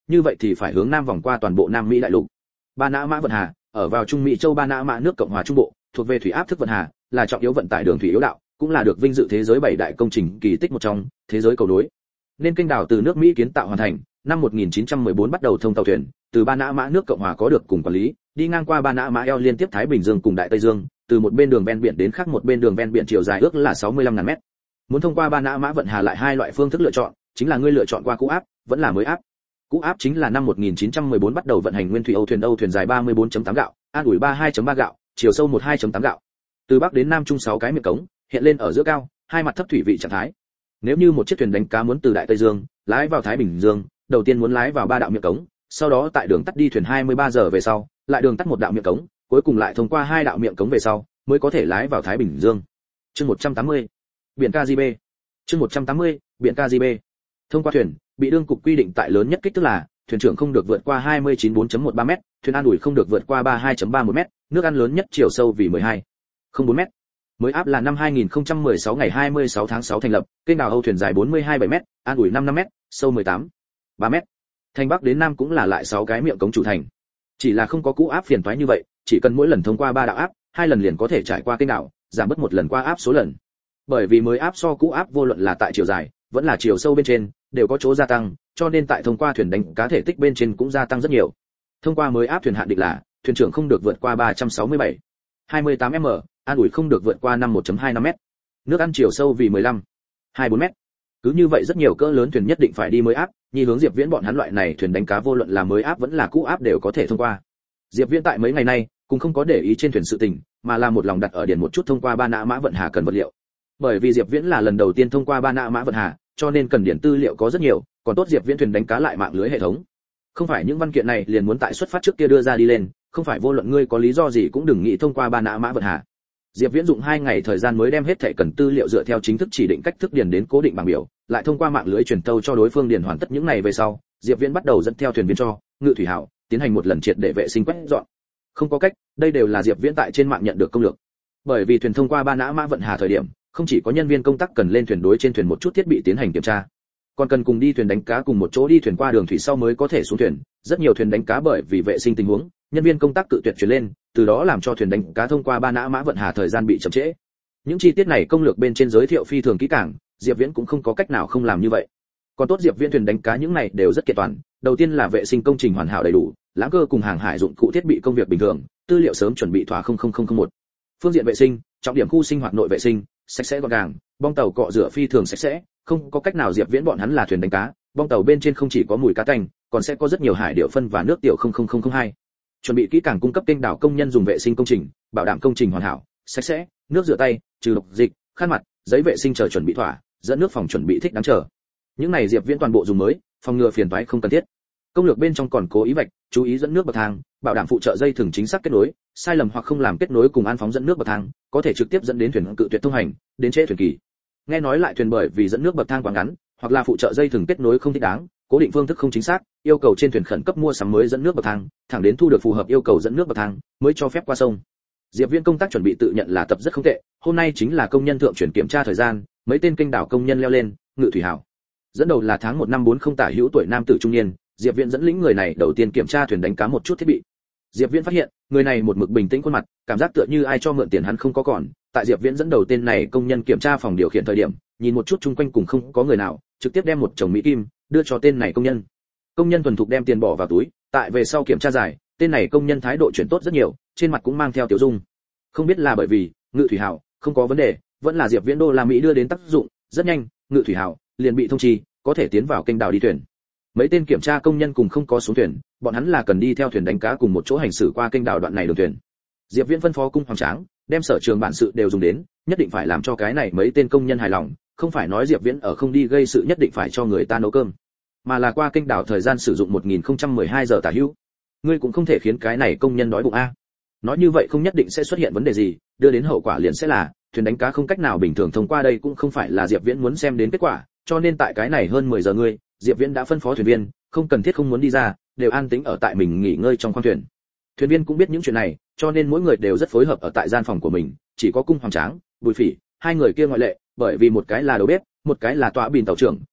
như vậy thì phải hướng nam vòng qua toàn bộ Nam Mỹ đại lục. Ba Nã Mã vận hà ở vào Trung Mỹ châu Ba Nã Mã nước Cộng hòa Trung Bộ, thuộc về thủy áp thức vận hà, là trọng yếu vận tải đường thủy yếu đạo, cũng là được vinh dự thế giới bảy đại công trình kỳ tích một trong, thế giới cầu nối. Nên kênh đảo từ nước Mỹ kiến tạo hoàn thành, năm một nghìn chín trăm mười bốn bắt đầu thông tàu thuyền, từ Ba Nã Mã nước Cộng hòa có được cùng quản lý, đi ngang qua Ba Nã Mã eo liên tiếp Thái Bình Dương cùng Đại Tây Dương, từ một bên đường ven biển đến khác một bên đường ven biển chiều dài ước là sáu mươi lăm nghìn mét. Muốn thông qua Ba Nã Mã vận hà lại hai loại phương thức lựa chọn, chính là ngươi lựa chọn qua cũ áp, vẫn là mới áp. Cũ áp chính là năm một nghìn chín trăm mười bốn bắt đầu vận hành nguyên thủy Âu thuyền Âu thuyền dài ba mươi bốn chấm tám gạo, an ủi ba mươi hai chấm ba gạo, chiều sâu mười hai chấm tám gạo. Từ bắc đến nam trung sáu cái miệng cống, hiện lên ở giữa cao, hai mặt thấp thủy vị trạng thái. Nếu như một chiếc thuyền đánh cá muốn từ Đại Tây Dương lái vào Thái Bình Dương, đầu tiên muốn lái vào ba đạo miệng cống, sau đó tại đường tắt đi thuyền hai mươi ba giờ về sau, lại đường tắt một đạo miệng cống, cuối cùng lại thông qua hai đạo miệng cống về sau, mới có thể lái vào Thái Bình Dương. Chương một trăm tám mươi, biển Caribe. Chương một trăm tám mươi, biển Caribe. Thông qua thuyền, bị đương cục quy định tại lớn nhất kích thước là thuyền trưởng không được vượt qua hai mươi chín bốn chấm một ba mét, thuyền an ủi không được vượt qua ba mươi hai chấm ba mươi mét, nước ăn lớn nhất chiều sâu vì mười hai không bốn mét. Mới áp là năm hai nghìn không trăm mười sáu ngày hai mươi sáu tháng sáu thành lập, kênh đào Âu thuyền dài bốn mươi hai bảy mét, an ủi năm mươi lăm mét, sâu mười tám ba mét. Thành bắc đến nam cũng là lại sáu cái miệng cống chủ thành. Chỉ là không có cũ áp phiền toái như vậy, chỉ cần mỗi lần thông qua ba đạo áp, hai lần liền có thể trải qua kênh đào, giảm bớt một lần qua áp số lần. Bởi vì mới áp so cũ áp vô luận là tại chiều dài, vẫn là chiều sâu bên trên, đều có chỗ gia tăng, cho nên tại thông qua thuyền đánh cá thể tích bên trên cũng gia tăng rất nhiều. Thông qua mới áp thuyền hạn định là thuyền trưởng không được vượt qua ba trăm sáu mươi bảy hai mươi tám mét, an ủi không được vượt qua năm mươi mốt chấm hai năm mét. Nước ăn chiều sâu vì mười lăm hai mươi bốn mét. Cứ như vậy rất nhiều cỡ lớn thuyền nhất định phải đi mới áp, như hướng Diệp Viễn bọn hắn loại này thuyền đánh cá vô luận là mới áp vẫn là cũ áp đều có thể thông qua. Diệp Viễn tại mấy ngày nay cũng không có để ý trên thuyền sự tình, mà là một lòng đặt ở điền một chút thông qua Ba Nã Mã vận hà cần vật liệu. Bởi vì Diệp Viễn là lần đầu tiên thông qua Ba Nã Mã vận hà, cho nên cần điển tư liệu có rất nhiều, còn tốt Diệp Viễn thuyền đánh cá lại mạng lưới hệ thống. Không phải những văn kiện này liền muốn tại xuất phát trước kia đưa ra đi lên, không phải vô luận ngươi có lý do gì cũng đừng nghĩ thông qua Ba Nã Mã vận hà. Diệp Viễn dùng hai ngày thời gian mới đem hết thảy cần tư liệu dựa theo chính thức chỉ định cách thức điền đến cố định bảng biểu, lại thông qua mạng lưới truyền tâu cho đối phương điền hoàn tất những này về sau, Diệp Viễn bắt đầu dẫn theo thuyền viên cho Ngự Thủy Hảo tiến hành một lần triệt để vệ sinh quét dọn. Không có cách, đây đều là Diệp Viễn tại trên mạng nhận được công lược. Bởi vì thuyền thông qua Ba Nã Mã vận hà thời điểm, không chỉ có nhân viên công tác cần lên thuyền đối trên thuyền một chút thiết bị tiến hành kiểm tra, còn cần cùng đi thuyền đánh cá cùng một chỗ đi thuyền qua đường thủy sau mới có thể xuống thuyền. Rất nhiều thuyền đánh cá bởi vì vệ sinh tình huống, nhân viên công tác cự tuyệt chuyển lên, từ đó làm cho thuyền đánh cá thông qua Ba Nã Mã vận hà thời gian bị chậm trễ. Những chi tiết này công lược bên trên giới thiệu phi thường kỹ càng, Diệp Viễn cũng không có cách nào không làm như vậy. Còn tốt Diệp Viễn thuyền đánh cá những này đều rất kiện toàn, đầu tiên là vệ sinh công trình hoàn hảo đầy đủ, lãng cơ cùng hàng hải dụng cụ thiết bị công việc bình thường, tư liệu sớm chuẩn bị thỏa không không không không một. Phương diện vệ sinh, trọng điểm khu sinh hoạt nội vệ sinh, sạch sẽ gọn gàng, bong tàu cọ rửa phi thường sạch sẽ, không có cách nào Diệp Viễn bọn hắn là thuyền đánh cá, bong tàu bên trên không chỉ có mùi cá tanh, còn sẽ có rất nhiều hải điệu phân và nước tiểu không không không không hai. Chuẩn bị kỹ càng cung cấp kênh đảo công nhân dùng vệ sinh công trình, bảo đảm công trình hoàn hảo, sạch sẽ, nước rửa tay, trừ độc dịch, khăn mặt, giấy vệ sinh chờ chuẩn bị thỏa, dẫn nước phòng chuẩn bị thích đáng chờ. Những này Diệp Viễn toàn bộ dùng mới, phòng ngừa phiền toái không cần thiết. Công lược bên trong còn cố ý vạch, chú ý dẫn nước bậc thang, bảo đảm phụ trợ dây thừng chính xác kết nối, sai lầm hoặc không làm kết nối cùng an phóng dẫn nước bậc thang, có thể trực tiếp dẫn đến thuyền cự tuyệt thông hành, đến trễ thuyền kỳ. Nghe nói lại thuyền bởi vì dẫn nước bậc thang quá ngắn, hoặc là phụ trợ dây thừng kết nối không thích đáng, cố định phương thức không chính xác, yêu cầu trên thuyền khẩn cấp mua sắm mới dẫn nước bậc thang, thẳng đến thu được phù hợp yêu cầu dẫn nước bậc thang, mới cho phép qua sông. Diệp Viễn công tác chuẩn bị tự nhận là tập rất không tệ, hôm nay chính là công nhân thượng chuyển kiểm tra thời gian, mấy tên kênh đảo công nhân leo lên, Ngự Thủy Hảo. Dẫn đầu là tháng một năm bốn không tả hữu tuổi nam tử trung niên, Diệp Viễn dẫn lĩnh người này đầu tiên kiểm tra thuyền đánh cá một chút thiết bị. Diệp Viễn phát hiện, người này một mực bình tĩnh khuôn mặt, cảm giác tựa như ai cho mượn tiền hắn không có còn. Tại Diệp Viễn dẫn đầu tên này công nhân kiểm tra phòng điều khiển thời điểm, nhìn một chút chung quanh cùng không có người nào, trực tiếp đem một chồng mỹ kim đưa cho tên này công nhân. Công nhân thuần thục đem tiền bỏ vào túi, tại về sau kiểm tra giải, tên này công nhân thái độ chuyển tốt rất nhiều, trên mặt cũng mang theo tiểu dung. Không biết là bởi vì Ngự Thủy Hảo không có vấn đề, vẫn là Diệp Viễn đô la Mỹ đưa đến tác dụng, rất nhanh, Ngự Thủy Hảo liền bị thông chi, có thể tiến vào kênh đảo đi thuyền. Mấy tên kiểm tra công nhân cùng không có xuống thuyền, bọn hắn là cần đi theo thuyền đánh cá cùng một chỗ hành xử qua kênh đảo đoạn này đường thuyền. Diệp Viễn phân phó cung Hoàng Tráng, đem sở trường bản sự đều dùng đến, nhất định phải làm cho cái này mấy tên công nhân hài lòng, không phải nói Diệp Viễn ở không đi gây sự nhất định phải cho người ta nấu cơm, mà là qua kênh đảo thời gian sử dụng một nghìn không trăm mười hai giờ tả hữu. Ngươi cũng không thể khiến cái này công nhân đói bụng a. Nói như vậy không nhất định sẽ xuất hiện vấn đề gì, đưa đến hậu quả liền sẽ là thuyền đánh cá không cách nào bình thường thông qua, đây cũng không phải là Diệp Viễn muốn xem đến kết quả, cho nên tại cái này hơn mười giờ ngươi, Diệp Viễn đã phân phó thuyền viên, không cần thiết không muốn đi ra, đều an tĩnh ở tại mình nghỉ ngơi trong khoang thuyền. Thuyền viên cũng biết những chuyện này, cho nên mỗi người đều rất phối hợp ở tại gian phòng của mình, chỉ có cung Hoàng Tráng, Bùi Phỉ, hai người kia ngoại lệ, bởi vì một cái là đầu bếp, một cái là tọa bìn tàu trưởng,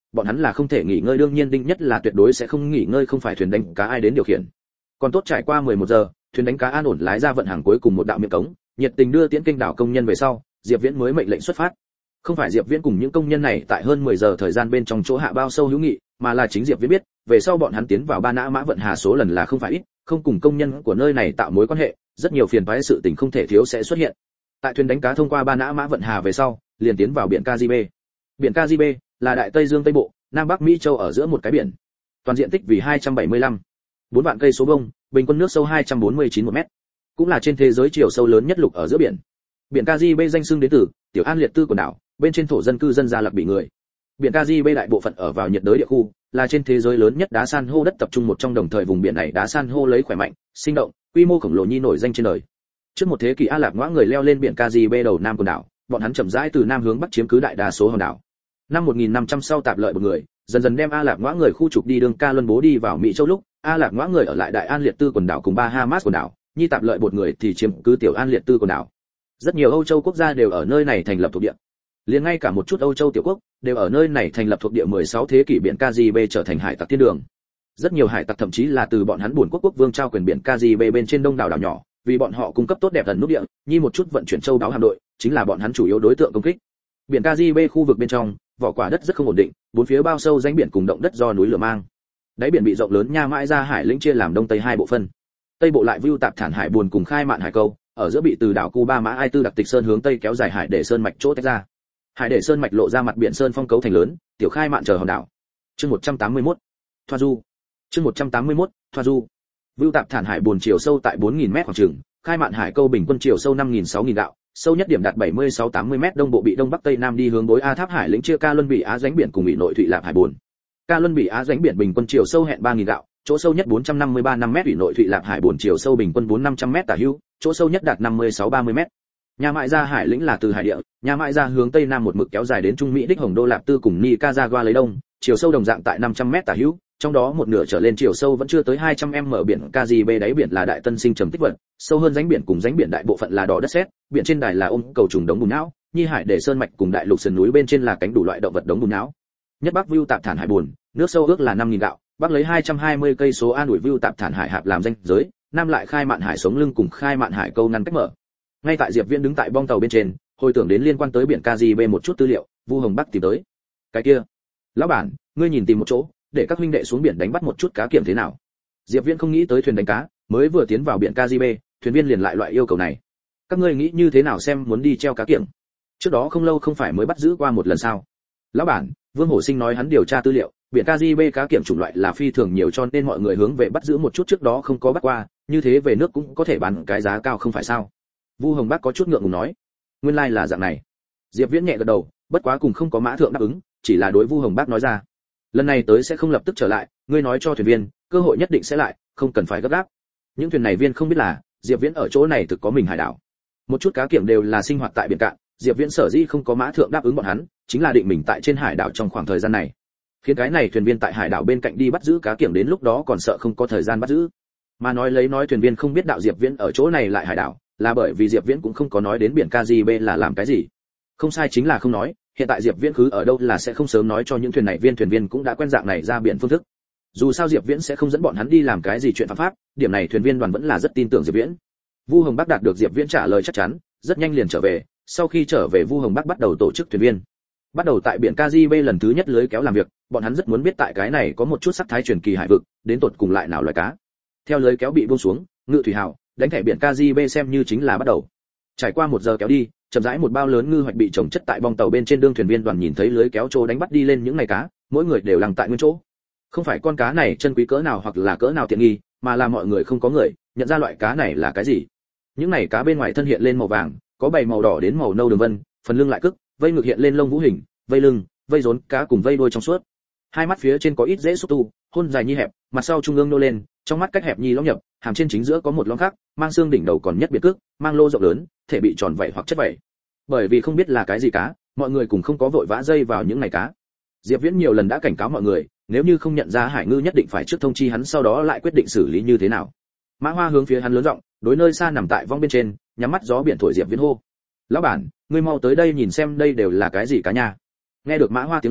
bọn hắn là không thể nghỉ ngơi, đương nhiên đinh nhất là tuyệt đối sẽ không nghỉ ngơi, không phải thuyền đánh cá ai đến điều khiển. Còn tốt trải qua mười một giờ, thuyền đánh cá an ổn lái ra vận hàng cuối cùng một đạo miệng cống, nhiệt tình đưa tiễn kênh đảo công nhân về sau, Diệp Viễn mới mệnh lệnh xuất phát. Không phải Diệp Viễn cùng những công nhân này tại hơn mười giờ thời gian bên trong chỗ hạ bao sâu hữu nghị, mà là chính Diệp Viễn biết, về sau bọn hắn tiến vào Ba Nã Mã vận hà số lần là không phải ít, không cùng công nhân của nơi này tạo mối quan hệ, rất nhiều phiền toái sự tình không thể thiếu sẽ xuất hiện. Tại thuyền đánh cá thông qua Ba Nã Mã vận hà về sau, liền tiến vào biển Caribe. Biển Caribe là đại Tây Dương Tây Bộ, Nam Bắc Mỹ châu ở giữa một cái biển. Toàn diện tích vì hai trăm bảy mươi lăm, bốn vạn cây số vuông, bình quân nước sâu hai trăm bốn mươi chín một mét. Cũng là trên thế giới chiều sâu lớn nhất lục ở giữa biển. Biển Caribe danh xưng đến từ Tiểu An Liệt Tư quần đảo, bên trên thổ dân cư dân gia lập bị người. Biển Caribe đại bộ phận ở vào nhiệt đới địa khu, là trên thế giới lớn nhất đá san hô đất tập trung một trong, đồng thời vùng biển này đá san hô lấy khỏe mạnh, sinh động, quy mô khổng lồ nhi nổi danh trên đời. Trước một thế kỷ A Lạp Ngoã người leo lên biển Caribe đầu nam quần đảo, bọn hắn chậm rãi từ nam hướng bắc chiếm cứ đại đa số hòn đảo. Năm một nghìn năm trăm sau tạp lợi một người, dần dần đem A Lạp Ngoã người khu trục đi đường ca luân bố đi vào Mỹ châu lúc, A Lạp Ngoã người ở lại Đại An Liệt Tư quần đảo cùng Bahamas quần đảo, nhi tạp lợi một người thì chiếm cứ Tiểu An Liệt Tư quần đảo. Rất nhiều Âu Châu quốc gia đều ở nơi này thành lập thuộc địa. Liền ngay cả một chút Âu Châu tiểu quốc đều ở nơi này thành lập thuộc địa. mười sáu thế kỷ biển Caribe trở thành hải tặc thiên đường. Rất nhiều hải tặc thậm chí là từ bọn hắn buồn quốc quốc vương trao quyền biển Caribe bên trên đông đảo đảo nhỏ, vì bọn họ cung cấp tốt đẹp gần nút địa, như một chút vận chuyển châu đáo hạm đội, chính là bọn hắn chủ yếu đối tượng công kích. Biển Caribe khu vực bên trong, vỏ quả đất rất không ổn định, bốn phía bao sâu rãnh biển cùng động đất do núi lửa mang. Đáy biển bị rộng lớn nha mãi ra hải lĩnh chia làm đông tây hai bộ phận. Tây bộ lại view tạp thản hải buồn cùng khai mạn hải câu, ở giữa bị từ đảo Cuba Mã Ai Tư đặc tịch sơn hướng tây kéo dài hải để sơn mạch chỗ tách ra. Hải để sơn mạch lộ ra mặt biển sơn phong cấu thành lớn, tiểu khai mạn chờ hòn đảo. Chương một trăm tám mươi mốt, Thoa Du. Chương một trăm tám mươi mốt, Thoa Du. View tạp thản hải buồn chiều sâu tại bốn nghìn mét khoảng chừng, khai mạn hải câu bình quân chiều sâu năm nghìn sáu nghìn đạo, sâu nhất điểm đạt bảy mươi sáu tám mươi mét, đông bộ bị đông bắc tây nam đi hướng đối A Tháp hải lĩnh chia Ca Luân Bị Á rãnh biển cùng bị nội Thụy Lạp hải buồn. Ca Luân Bị Á rãnh biển bình quân chiều sâu hẹn ba nghìn đạo, chỗ sâu nhất bốn trăm năm mươi ba năm mét, ủy nội Thụy Lạp hải buồn chiều sâu bình quân bốn năm trăm mét tả hữu, chỗ sâu nhất đạt năm mươi sáu ba mươi mét. Nhà mại ra hải lĩnh là từ hải địa, nhà mại ra hướng tây nam một mực kéo dài đến Trung Mỹ đích Hồng Đô Lạp Tư cùng Nicaragua lấy đông, chiều sâu đồng dạng tại năm trăm mét tả hữu, trong đó một nửa trở lên chiều sâu vẫn chưa tới hai trăm mét. Biển Caribe đáy biển là đại tân sinh trầm tích vật, sâu hơn rãnh biển cùng rãnh biển đại bộ phận là đỏ đất sét, biển trên đài là ôm cầu trùng đống bùn não, nhi hải để sơn mạch cùng đại lục sườn núi bên trên là cánh đủ loại động vật đống bùn não. Nhất bắc view tạp thản hải buồn, nước sâu ước là năm nghìn đạo, bắc lấy hai trăm hai mươi cây số an ủi view tạp thản hải hạp làm danh giới, nam lại khai mạn hải sống lưng cùng khai mạn hải câu ngăn cách mở. Ngay tại Diệp Viễn đứng tại bong tàu bên trên, hồi tưởng đến liên quan tới biển Caribe một chút tư liệu, Vu Hồng Bắc tìm tới. Cái kia, lão bản, ngươi nhìn tìm một chỗ, để các huynh đệ xuống biển đánh bắt một chút cá kiểm thế nào? Diệp Viễn không nghĩ tới thuyền đánh cá, mới vừa tiến vào biển Caribe, thuyền viên liền lại loại yêu cầu này. Các ngươi nghĩ như thế nào xem muốn đi treo cá kiểm? Trước đó không lâu không phải mới bắt giữ qua một lần sao? Lão bản, Vương Hổ Sinh nói hắn điều tra tư liệu, biển Caribe cá kiểm chủng loại là phi thường nhiều, cho nên mọi người hướng về bắt giữ một chút, trước đó không có bắt qua, như thế về nước cũng có thể bán cái giá cao không phải sao? Vu Hồng Bắc có chút ngượng ngùng nói. Nguyên lai like là dạng này. Diệp Viễn nhẹ gật đầu, bất quá cùng không có mã thượng đáp ứng, chỉ là đối Vu Hồng Bắc nói ra. Lần này tới sẽ không lập tức trở lại, ngươi nói cho thuyền viên, cơ hội nhất định sẽ lại, không cần phải gấp gáp. Những thuyền này viên không biết là, Diệp Viễn ở chỗ này thực có mình hải đảo. Một chút cá kiểm đều là sinh hoạt tại biển cạn, Diệp Viễn sở dĩ không có mã thượng đáp ứng bọn hắn, chính là định mình tại trên hải đảo trong khoảng thời gian này. Khiến cái này thuyền viên tại hải đảo bên cạnh đi bắt giữ cá kiểm, đến lúc đó còn sợ không có thời gian bắt giữ. Mà nói lấy nói thuyền viên không biết đạo Diệp Viễn ở chỗ này lại hải đảo, là bởi vì Diệp Viễn cũng không có nói đến biển Caribe là làm cái gì. Không sai chính là không nói, hiện tại Diệp Viễn khứ ở đâu là sẽ không sớm nói cho những thuyền này viên, thuyền viên cũng đã quen dạng này ra biển phương thức. Dù sao Diệp Viễn sẽ không dẫn bọn hắn đi làm cái gì chuyện phạm pháp, điểm này thuyền viên đoàn vẫn là rất tin tưởng Diệp Viễn. Vu Hồng Bắc đạt được Diệp Viễn trả lời chắc chắn, rất nhanh liền trở về, sau khi trở về Vu Hồng Bắc bắt đầu tổ chức thuyền viên. Bắt đầu tại biển Caribe lần thứ nhất lưới kéo làm việc, bọn hắn rất muốn biết tại cái này có một chút sắc thái truyền kỳ hải vực, đến tột cùng lại nào loài cá. Theo lưới kéo bị buông xuống, ngự thủy hào, đánh thẻ biển Caribe xem như chính là bắt đầu. Trải qua một giờ kéo đi, chậm rãi một bao lớn ngư hoạch bị trồng chất tại bong tàu bên trên, đương thuyền viên đoàn nhìn thấy lưới kéo trô đánh bắt đi lên những ngày cá, mỗi người đều lằng tại nguyên chỗ. Không phải con cá này chân quý cỡ nào hoặc là cỡ nào tiện nghi, mà là mọi người không có người nhận ra loại cá này là cái gì. Những này cá bên ngoài thân hiện lên màu vàng, có bảy màu đỏ đến màu nâu đường vân, phần lưng lại cức, vây ngực hiện lên lông vũ hình, vây lưng, vây rốn cá cùng vây đuôi trong suốt. Hai mắt phía trên có ít dễ xúc tu, hôn dài nhi hẹp, mặt sau trung ương nô lên, trong mắt cách hẹp nhi lõm nhập, hàm trên chính giữa có một lõm khác, mang xương đỉnh đầu còn nhất biệt cước, mang lô rộng lớn, thể bị tròn vảy hoặc chất vảy. Bởi vì không biết là cái gì cá, mọi người cùng không có vội vã dây vào những này cá. Diệp Viễn nhiều lần đã cảnh cáo mọi người, nếu như không nhận ra hải ngư nhất định phải trước thông chi hắn, sau đó lại quyết định xử lý như thế nào. Mã Hoa hướng phía hắn lớn giọng, đối nơi xa nằm tại vong bên trên, nhắm mắt gió biển thổi Diệp Viễn hô: "Lão bản, ngươi mau tới đây nhìn xem đây đều là cái gì cá nha." Nghe được Mã Hoa tiếng la,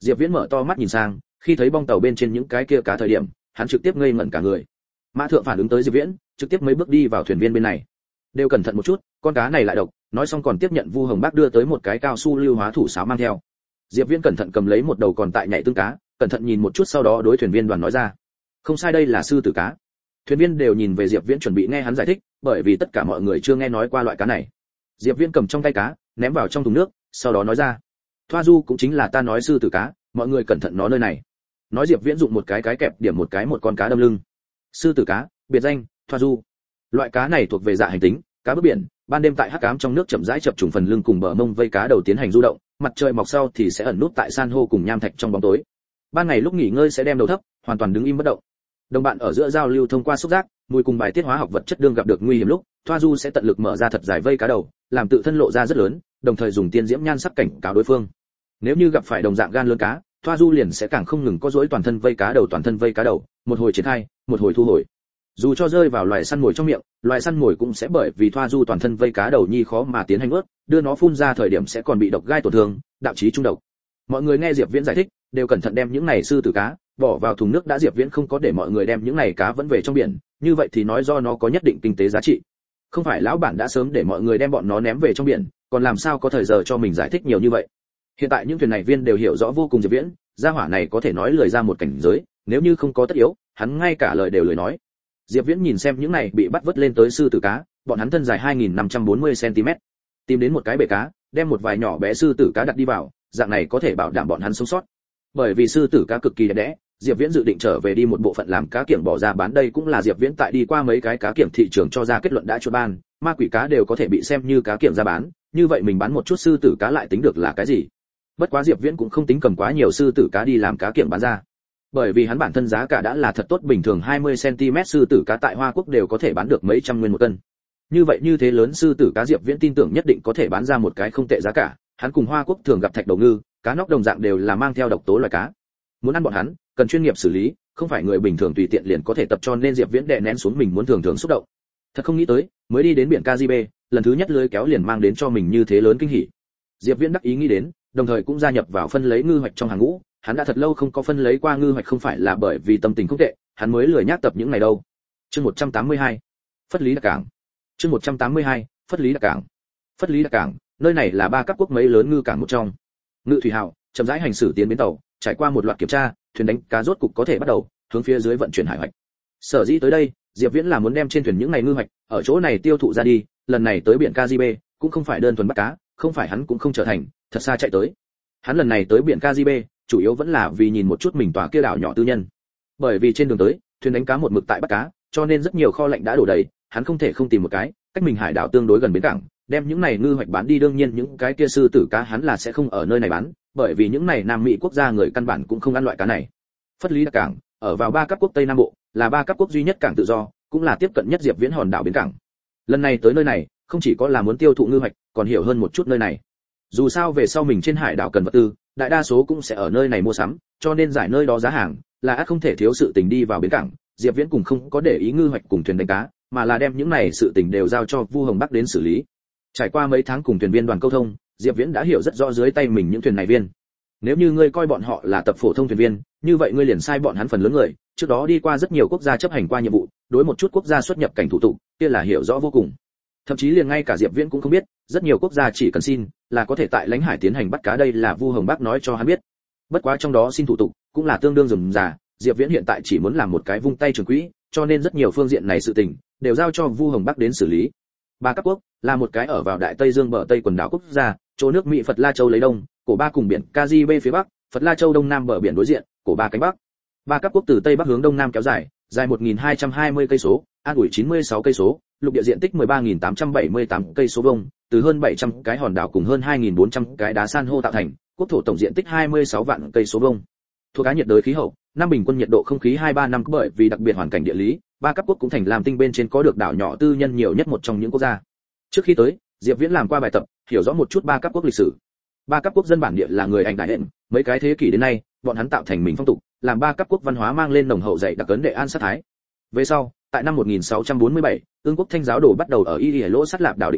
Diệp Viễn mở to mắt nhìn sang, khi thấy bong tàu bên trên những cái kia cá thời điểm, hắn trực tiếp ngây ngẩn cả người. Mã Thượng phản ứng tới Diệp Viễn, trực tiếp mấy bước đi vào thuyền viên bên này. Đều cẩn thận một chút, con cá này lại độc, nói xong còn tiếp nhận Vu Hồng Bác đưa tới một cái cao su lưu hóa thủ sáo mang theo. Diệp Viễn cẩn thận cầm lấy một đầu còn tại nhảy tương cá, cẩn thận nhìn một chút sau đó đối thuyền viên đoàn nói ra. Không sai, đây là sư tử cá. Thuyền viên đều nhìn về Diệp Viễn chuẩn bị nghe hắn giải thích, bởi vì tất cả mọi người chưa nghe nói qua loại cá này. Diệp Viễn cầm trong tay cá, ném vào trong thùng nước, sau đó nói ra. Thoa du cũng chính là ta nói sư tử cá, mọi người cẩn thận nó nơi này. Nói Diệp Viễn dụng một cái cái kẹp điểm một cái một con cá đâm lưng. Sư tử cá, biệt danh thoa du. Loại cá này thuộc về dạ hành tính, cá bướm biển, ban đêm tại hắc ám trong nước chậm rãi chập trùng phần lưng cùng bờ mông vây cá đầu tiến hành du động, mặt trời mọc sau thì sẽ ẩn nút tại san hô cùng nham thạch trong bóng tối. Ban ngày lúc nghỉ ngơi sẽ đem đầu thấp, hoàn toàn đứng im bất động. Đồng bạn ở giữa giao lưu thông qua xúc giác, mùi cùng bài tiết hóa học vật chất đương gặp được nguy hiểm lúc, thoa du sẽ tận lực mở ra thật dài vây cá đầu, làm tự thân lộ ra rất lớn, đồng thời dùng tiên diễm nhan sắc cảnh cáo đối phương. Nếu như gặp phải đồng dạng gan lớn cá, thoa du liền sẽ càng không ngừng có dối toàn thân vây cá đầu toàn thân vây cá đầu, một hồi triển khai, một hồi thu hồi. Dù cho rơi vào loài săn mồi trong miệng, loài săn mồi cũng sẽ bởi vì thoa du toàn thân vây cá đầu nhi khó mà tiến hành ướt, đưa nó phun ra thời điểm sẽ còn bị độc gai tổn thương, đạo chí trung độc. Mọi người nghe Diệp Viễn giải thích, đều cẩn thận đem những này sư tử cá bỏ vào thùng nước, đã Diệp Viễn không có để mọi người đem những này cá vẫn về trong biển, như vậy thì nói do nó có nhất định kinh tế giá trị. Không phải lão bản đã sớm để mọi người đem bọn nó ném về trong biển, còn làm sao có thời giờ cho mình giải thích nhiều như vậy. Hiện tại những thuyền này viên đều hiểu rõ vô cùng Diệp Viễn, gia hỏa này có thể nói lời ra một cảnh giới, nếu như không có tất yếu, hắn ngay cả lời đều lười nói. Diệp Viễn nhìn xem những này bị bắt vớt lên tới sư tử cá, bọn hắn thân dài hai nghìn năm trăm bốn mươi xăng-ti-mét. Tìm đến một cái bể cá, đem một vài nhỏ bé sư tử cá đặt đi vào, dạng này có thể bảo đảm bọn hắn sống sót. Bởi vì sư tử cá cực kỳ đẹp đẽ, Diệp Viễn dự định trở về đi một bộ phận làm cá kiểng bỏ ra bán, đây cũng là Diệp Viễn tại đi qua mấy cái cá kiểng thị trường cho ra kết luận đã chốt ban, ma quỷ cá đều có thể bị xem như cá kiểng ra bán, như vậy mình bán một chút sư tử cá lại tính được là cái gì? Bất quá Diệp Viễn cũng không tính cầm quá nhiều sư tử cá đi làm cá kiểng bán ra. Bởi vì hắn bản thân giá cả đã là thật tốt, bình thường hai mươi xăng-ti-mét sư tử cá tại Hoa Quốc đều có thể bán được mấy trăm nguyên một cân. Như vậy như thế lớn sư tử cá Diệp Viễn tin tưởng nhất định có thể bán ra một cái không tệ giá cả, hắn cùng Hoa Quốc thường gặp thạch đầu ngư, cá nóc đồng dạng đều là mang theo độc tố loài cá. Muốn ăn bọn hắn, cần chuyên nghiệp xử lý, không phải người bình thường tùy tiện liền có thể tập, cho nên Diệp Viễn đè nén xuống mình muốn thường thường xúc động. Thật không nghĩ tới, mới đi đến biển Caribe, lần thứ nhất lưới kéo liền mang đến cho mình như thế lớn kinh hỉ. Diệp Viễn đắc ý nghĩ đến, đồng thời cũng gia nhập vào phân lấy ngư hoạch trong hàng ngũ, hắn đã thật lâu không có phân lấy qua ngư hoạch, không phải là bởi vì tâm tình không tệ, hắn mới lười nhác tập những này đâu. Chương một trăm tám mươi hai, Phất Lý Đặc Cảng. Chương một trăm tám mươi hai, Phất Lý Đặc Cảng. Phất Lý Đặc Cảng, nơi này là ba cấp quốc mấy lớn ngư cảng một trong. Ngự thủy hào chậm rãi hành xử tiến bến tàu, trải qua một loạt kiểm tra, thuyền đánh cá rốt cục có thể bắt đầu hướng phía dưới vận chuyển hải hoạch. Sở dĩ tới đây, Diệp Viễn là muốn đem trên thuyền những ngày ngư hoạch ở chỗ này tiêu thụ ra đi, lần này tới biển Caribe cũng không phải đơn thuần bắt cá, không phải hắn cũng không trở thành thật xa chạy tới. Hắn lần này tới biển Caribe, chủ yếu vẫn là vì nhìn một chút mình tòa kia đảo nhỏ tư nhân. Bởi vì trên đường tới, thuyền đánh cá một mực tại bắt cá, cho nên rất nhiều kho lạnh đã đổ đầy, hắn không thể không tìm một cái cách mình hải đảo tương đối gần bến cảng, đem những này ngư hoạch bán đi. Đương nhiên những cái kia sư tử cá hắn là sẽ không ở nơi này bán, bởi vì những này Nam Mỹ quốc gia người căn bản cũng không ăn loại cá này. Phất Lý Đặc Cảng ở vào ba cấp quốc Tây Nam Bộ, là ba cấp quốc duy nhất cảng tự do, cũng là tiếp cận nhất Diệp Viễn hòn đảo bến cảng. Lần này tới nơi này, không chỉ có là muốn tiêu thụ ngư hoạch, còn hiểu hơn một chút nơi này. Dù sao về sau mình trên hải đảo cần vật tư, đại đa số cũng sẽ ở nơi này mua sắm, cho nên giải nơi đó giá hàng là ắt không thể thiếu sự tình đi vào bến cảng. Diệp Viễn cũng không có để ý ngư hoạch cùng thuyền đánh cá, mà là đem những này sự tình đều giao cho Vu Hồng Bắc đến xử lý. Trải qua mấy tháng cùng thuyền viên đoàn câu thông, Diệp Viễn đã hiểu rất rõ dưới tay mình những thuyền này viên. Nếu như ngươi coi bọn họ là tập phổ thông thuyền viên, như vậy ngươi liền sai bọn hắn phần lớn người, trước đó đi qua rất nhiều quốc gia chấp hành qua nhiệm vụ, đối một chút quốc gia xuất nhập cảnh thủ tục, kia là hiểu rõ vô cùng. Thậm chí liền ngay cả Diệp Viễn cũng không biết, rất nhiều quốc gia chỉ cần xin là có thể tại lãnh hải tiến hành bắt cá, đây là Vu Hồng Bắc nói cho hắn biết. Bất quá trong đó xin thủ tục cũng là tương đương rườm rà, Diệp Viễn hiện tại chỉ muốn làm một cái vung tay trường quỹ, cho nên rất nhiều phương diện này sự tình đều giao cho Vu Hồng Bắc đến xử lý. Ba cấp quốc là một cái ở vào đại Tây Dương bờ Tây quần đảo quốc gia, chỗ nước Mỹ Phật La Châu lấy đông, cổ ba cùng biển Caribe phía bắc, Phật La Châu đông nam bờ biển đối diện, cổ ba cánh bắc. Ba cấp quốc từ tây bắc hướng đông nam kéo dài, dài một nghìn hai trăm hai mươi cây số, an ủi chín mươi sáu cây số, lục địa diện tích mười ba nghìn tám trăm bảy mươi tám cây số vuông, từ hơn bảy trăm cái hòn đảo cùng hơn hai nghìn bốn trăm cái đá san hô tạo thành, quốc thổ tổng diện tích hai mươi sáu vạn cây số vuông. Thuộc cá nhiệt đới khí hậu, năm bình quân nhiệt độ không khí hai ba năm, bởi vì đặc biệt hoàn cảnh địa lý, ba cấp quốc cũng thành làm tinh bên trên có được đảo nhỏ tư nhân nhiều nhất một trong những quốc gia. Trước khi tới, Diệp Viễn làm qua bài tập, hiểu rõ một chút ba cấp quốc lịch sử. Ba cấp quốc dân bản địa là người Anh đại hẹn, mấy cái thế kỷ đến nay, bọn hắn tạo thành mình phong tục, làm ba cấp quốc văn hóa mang lên nồng hậu dày đặc ấn đệ an sát thái. Về sau, tại năm một nghìn sáu trăm bốn mươi bảy, Ương quốc Thanh giáo đồ bắt đầu ở Y Lỗ Sắt Lạp đảo định cư,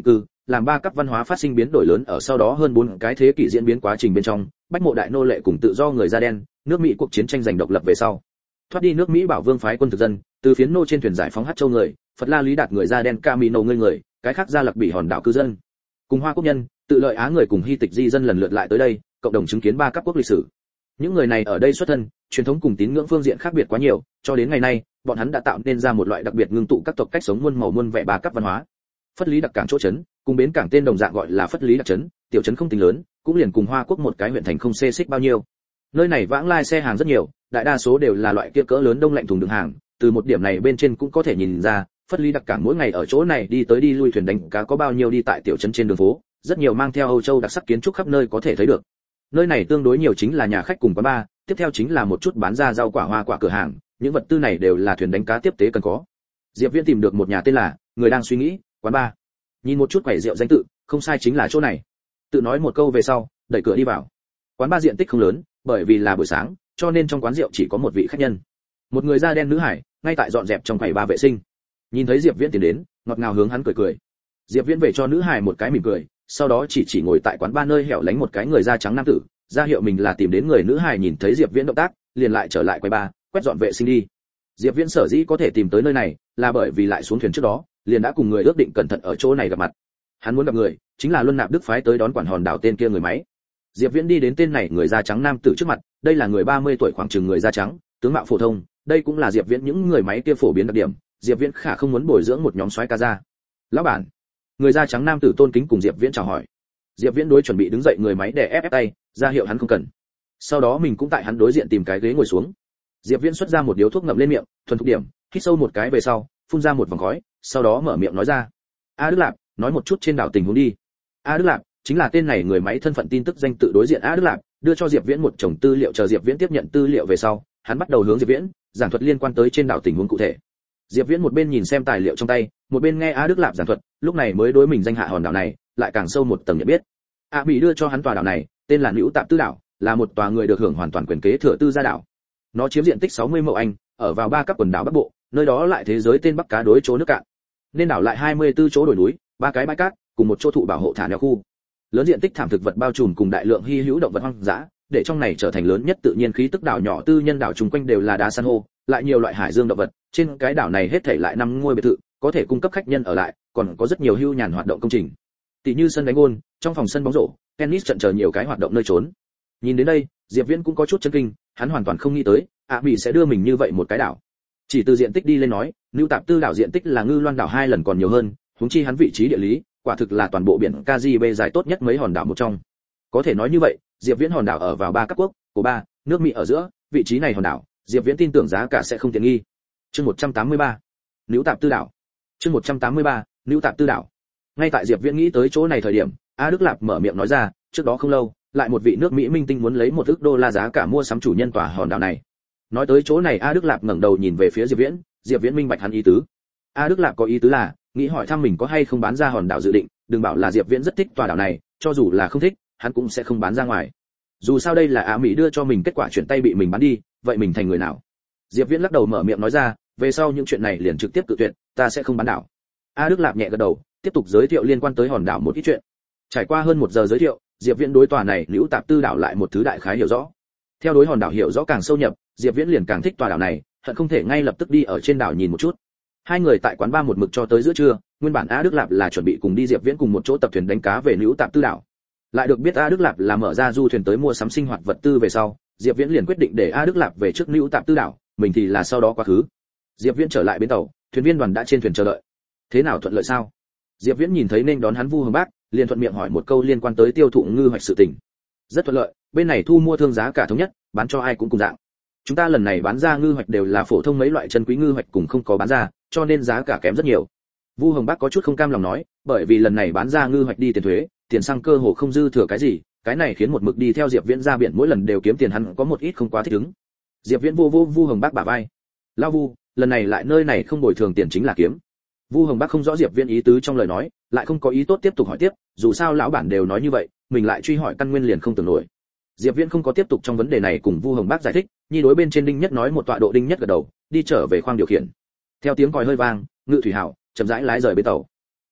làm ba cấp văn hóa phát sinh biến đổi lớn. Ở sau đó hơn bốn cái thế kỷ diễn biến quá trình bên trong, bách mộ đại nô lệ cùng tự do người da đen, nước Mỹ cuộc chiến tranh giành độc lập về sau, thoát đi nước Mỹ bảo vương phái quân thực dân, từ phiến nô trên thuyền giải phóng Hát Châu người, Phật La Lý Đạt người da đen, Camino người người, cái khác gia lập bị hòn đảo cư dân, cùng Hoa quốc nhân, tự lợi Á người cùng Hy tịch di dân lần lượt lại tới đây, cộng đồng chứng kiến ba cấp quốc lịch sử. Những người này ở đây xuất thân, truyền thống cùng tín ngưỡng phương diện khác biệt quá nhiều, cho đến ngày nay, bọn hắn đã tạo nên ra một loại đặc biệt ngưng tụ các tộc cách sống muôn màu muôn vẻ ba cấp văn hóa. Phất Lý đặc cảng chỗ trấn, cùng bến cảng tên đồng dạng gọi là Phất Lý đặc trấn, tiểu trấn không tính lớn, cũng liền cùng Hoa quốc một cái huyện thành không xê xích bao nhiêu. Nơi này vãng lai xe hàng rất nhiều, đại đa số đều là loại kia cỡ lớn đông lạnh thùng đựng hàng, từ một điểm này bên trên cũng có thể nhìn ra, Phất Lý đặc cảng mỗi ngày ở chỗ này đi tới đi lui thuyền đánh cá có bao nhiêu đi tại tiểu trấn trên đường phố, rất nhiều mang theo Âu Châu đặc sắc kiến trúc khắp nơi có thể thấy được. Nơi này tương đối nhiều chính là nhà khách cùng quán bar, tiếp theo chính là một chút bán ra rau quả hoa quả cửa hàng, những vật tư này đều là thuyền đánh cá tiếp tế cần có. Diệp Viễn tìm được một nhà tên là người đang suy nghĩ quán bar, nhìn một chút quầy rượu danh tự, không sai chính là chỗ này. Tự nói một câu về sau, đẩy cửa đi vào. Quán bar diện tích không lớn, bởi vì là buổi sáng, cho nên trong quán rượu chỉ có một vị khách nhân, một người da đen nữ hải, ngay tại dọn dẹp trong quầy bar vệ sinh. Nhìn thấy Diệp Viễn tiến đến, ngọt ngào hướng hắn cười cười. Diệp Viễn về cho nữ hải một cái mỉm cười, sau đó chỉ chỉ ngồi tại quán bar nơi hẻo lánh một cái người da trắng nam tử, ra hiệu mình là tìm đến người. Nữ hải nhìn thấy Diệp Viễn động tác, liền lại trở lại quầy bar, quét dọn vệ sinh đi. Diệp Viễn sở dĩ có thể tìm tới nơi này, là bởi vì lại xuống thuyền trước đó, liền đã cùng người ước định cẩn thận ở chỗ này gặp mặt. Hắn muốn gặp người, chính là Luân Nạp Đức phái tới đón quản hòn đảo tên kia người máy. Diệp Viễn đi đến tên này người da trắng nam tử trước mặt, đây là người ba mươi tuổi khoảng chừng người da trắng, tướng mạo phổ thông, đây cũng là Diệp Viễn những người máy kia phổ biến đặc điểm, Diệp Viễn khả không muốn bồi dưỡng một nhóm soái ca ra. Lão bản. Người da trắng nam tử tôn kính cùng Diệp Viễn chào hỏi. Diệp Viễn đối chuẩn bị đứng dậy người máy để ép ép tay, ra hiệu hắn không cần. Sau đó mình cũng tại hắn đối diện tìm cái ghế ngồi xuống. Diệp Viễn xuất ra một điếu thuốc ngậm lên miệng, thuần thục điểm, hít sâu một cái về sau, phun ra một vòng khói, sau đó mở miệng nói ra: "A Đức Lạp, nói một chút trên đảo tình huống đi." A Đức Lạp chính là tên này người máy thân phận tin tức danh tự đối diện A Đức Lạp, đưa cho Diệp Viễn một chồng tư liệu. Chờ Diệp Viễn tiếp nhận tư liệu về sau, hắn bắt đầu hướng Diệp Viễn giảng thuật liên quan tới trên đảo tình huống cụ thể. Diệp Viễn một bên nhìn xem tài liệu trong tay, một bên nghe A Đức Lạp giảng thuật, lúc này mới đối mình danh hạ hòn đảo này lại càng sâu một tầng nhận biết. A Mỹ đưa cho hắn tòa đảo này, tên là Nữu Tạp Tư đảo, là một tòa người được hưởng hoàn toàn quyền kế thừa tư gia đảo. Nó chiếm diện tích sáu mươi mẫu Anh, ở vào ba cấp quần đảo Bắc Bộ, nơi đó lại thế giới tên Bắc cá đối chỗ nước cạn. Nên đảo lại hai mươi tư chỗ đồi núi, ba cái bãi cát, cùng một chỗ thụ bảo hộ thả neo khu. Lớn diện tích thảm thực vật bao trùm cùng đại lượng hy hữu động vật hoang dã, để trong này trở thành lớn nhất tự nhiên khí tức đảo nhỏ tư nhân đảo chung quanh đều là đá san hô, lại nhiều loại hải dương động vật, trên cái đảo này hết thảy lại năm ngôi biệt thự, có thể cung cấp khách nhân ở lại, còn có rất nhiều hưu nhàn hoạt động công trình. Tỷ như sân đánh gôn, trong phòng sân bóng rổ, tennis trận chờ nhiều cái hoạt động nơi trốn. Nhìn đến đây, Diệp Viễn cũng có chút chấn kinh, hắn hoàn toàn không nghĩ tới, ạ Mỹ sẽ đưa mình như vậy một cái đảo. Chỉ từ diện tích đi lên nói, Nữu Tạp Tư đảo diện tích là Ngư Loan đảo hai lần còn nhiều hơn, huống chi hắn vị trí địa lý, quả thực là toàn bộ biển Caribe dài tốt nhất mấy hòn đảo một trong. Có thể nói như vậy, Diệp Viễn hòn đảo ở vào ba các quốc, của ba, nước Mỹ ở giữa, vị trí này hòn đảo, Diệp Viễn tin tưởng giá cả sẽ không tiện nghi. Chương một trăm tám mươi ba, Nữu Tạp Tư đảo. Chương một trăm tám mươi ba, Nữu Tạp Tư đảo. Ngay tại Diệp Viễn nghĩ tới chỗ này thời điểm, A Đức Lạp mở miệng nói ra, trước đó không lâu, lại một vị nước Mỹ minh tinh muốn lấy một ức đô la giá cả mua sắm chủ nhân tòa hòn đảo này. Nói tới chỗ này, A Đức Lạp ngẩng đầu nhìn về phía Diệp Viễn, Diệp Viễn minh bạch hắn ý tứ. A Đức Lạp có ý tứ là, nghĩ hỏi thăm mình có hay không bán ra hòn đảo dự định, đừng bảo là Diệp Viễn rất thích tòa đảo này, cho dù là không thích, hắn cũng sẽ không bán ra ngoài. Dù sao đây là Á Mỹ đưa cho mình kết quả chuyển tay bị mình bán đi, vậy mình thành người nào? Diệp Viễn lắc đầu mở miệng nói ra, về sau những chuyện này liền trực tiếp cự tuyệt, ta sẽ không bán đảo. A Đức Lạp nhẹ gật đầu, tiếp tục giới thiệu liên quan tới hòn đảo một ít chuyện. Trải qua hơn một giờ giới thiệu, Diệp Viễn đối tòa này Nữu Tạp Tư đảo lại một thứ đại khái hiểu rõ. Theo đối hòn đảo hiểu rõ càng sâu nhập, Diệp Viễn liền càng thích tòa đảo này, hận không thể ngay lập tức đi ở trên đảo nhìn một chút. Hai người tại quán bar một mực cho tới giữa trưa, nguyên bản A Đức Lạp là chuẩn bị cùng đi Diệp Viễn cùng một chỗ tập thuyền đánh cá về Nữu Tạp Tư đảo. Lại được biết A Đức Lạp là mở ra du thuyền tới mua sắm sinh hoạt vật tư về sau, Diệp Viễn liền quyết định để A Đức Lạp về trước Nữu Tạp Tư đảo, mình thì là sau đó quá khứ. Diệp Viễn trở lại bến tàu, thuyền viên đoàn đã trên thuyền chờ đợi. Thế nào, thuận lợi sao? Diệp Viễn nhìn thấy nên đón hắn Vu Hồng Bác, liền thuận miệng hỏi một câu liên quan tới tiêu thụ ngư hoạch sự tình. Rất thuận lợi, bên này thu mua thương giá cả thống nhất, bán cho ai cũng cùng dạng. Chúng ta lần này bán ra ngư hoạch đều là phổ thông mấy loại chân quý ngư hoạch cùng không có bán ra, cho nên giá cả kém rất nhiều. Vu Hồng Bác có chút không cam lòng nói, bởi vì lần này bán ra ngư hoạch đi tiền thuế, tiền xăng cơ hồ không dư thừa cái gì, cái này khiến một mực đi theo Diệp Viễn ra biển mỗi lần đều kiếm tiền, hắn có một ít không quá thích ứng. Diệp Viễn vô vô Vu Hồng Bác bả vai. Lão Vu, lần này lại nơi này không bồi thường tiền chính là kiếm. Vu Hồng Bác không rõ Diệp Viễn ý tứ trong lời nói, lại không có ý tốt tiếp tục hỏi tiếp, dù sao lão bản đều nói như vậy, mình lại truy hỏi căn nguyên liền không tưởng nổi. Diệp Viễn không có tiếp tục trong vấn đề này cùng Vu Hồng Bác giải thích, nhi đối bên trên Đinh Nhất nói một tọa độ. Đinh Nhất gật đầu, đi trở về khoang điều khiển. Theo tiếng còi hơi vang, ngự thủy hảo chậm rãi lái rời bến tàu.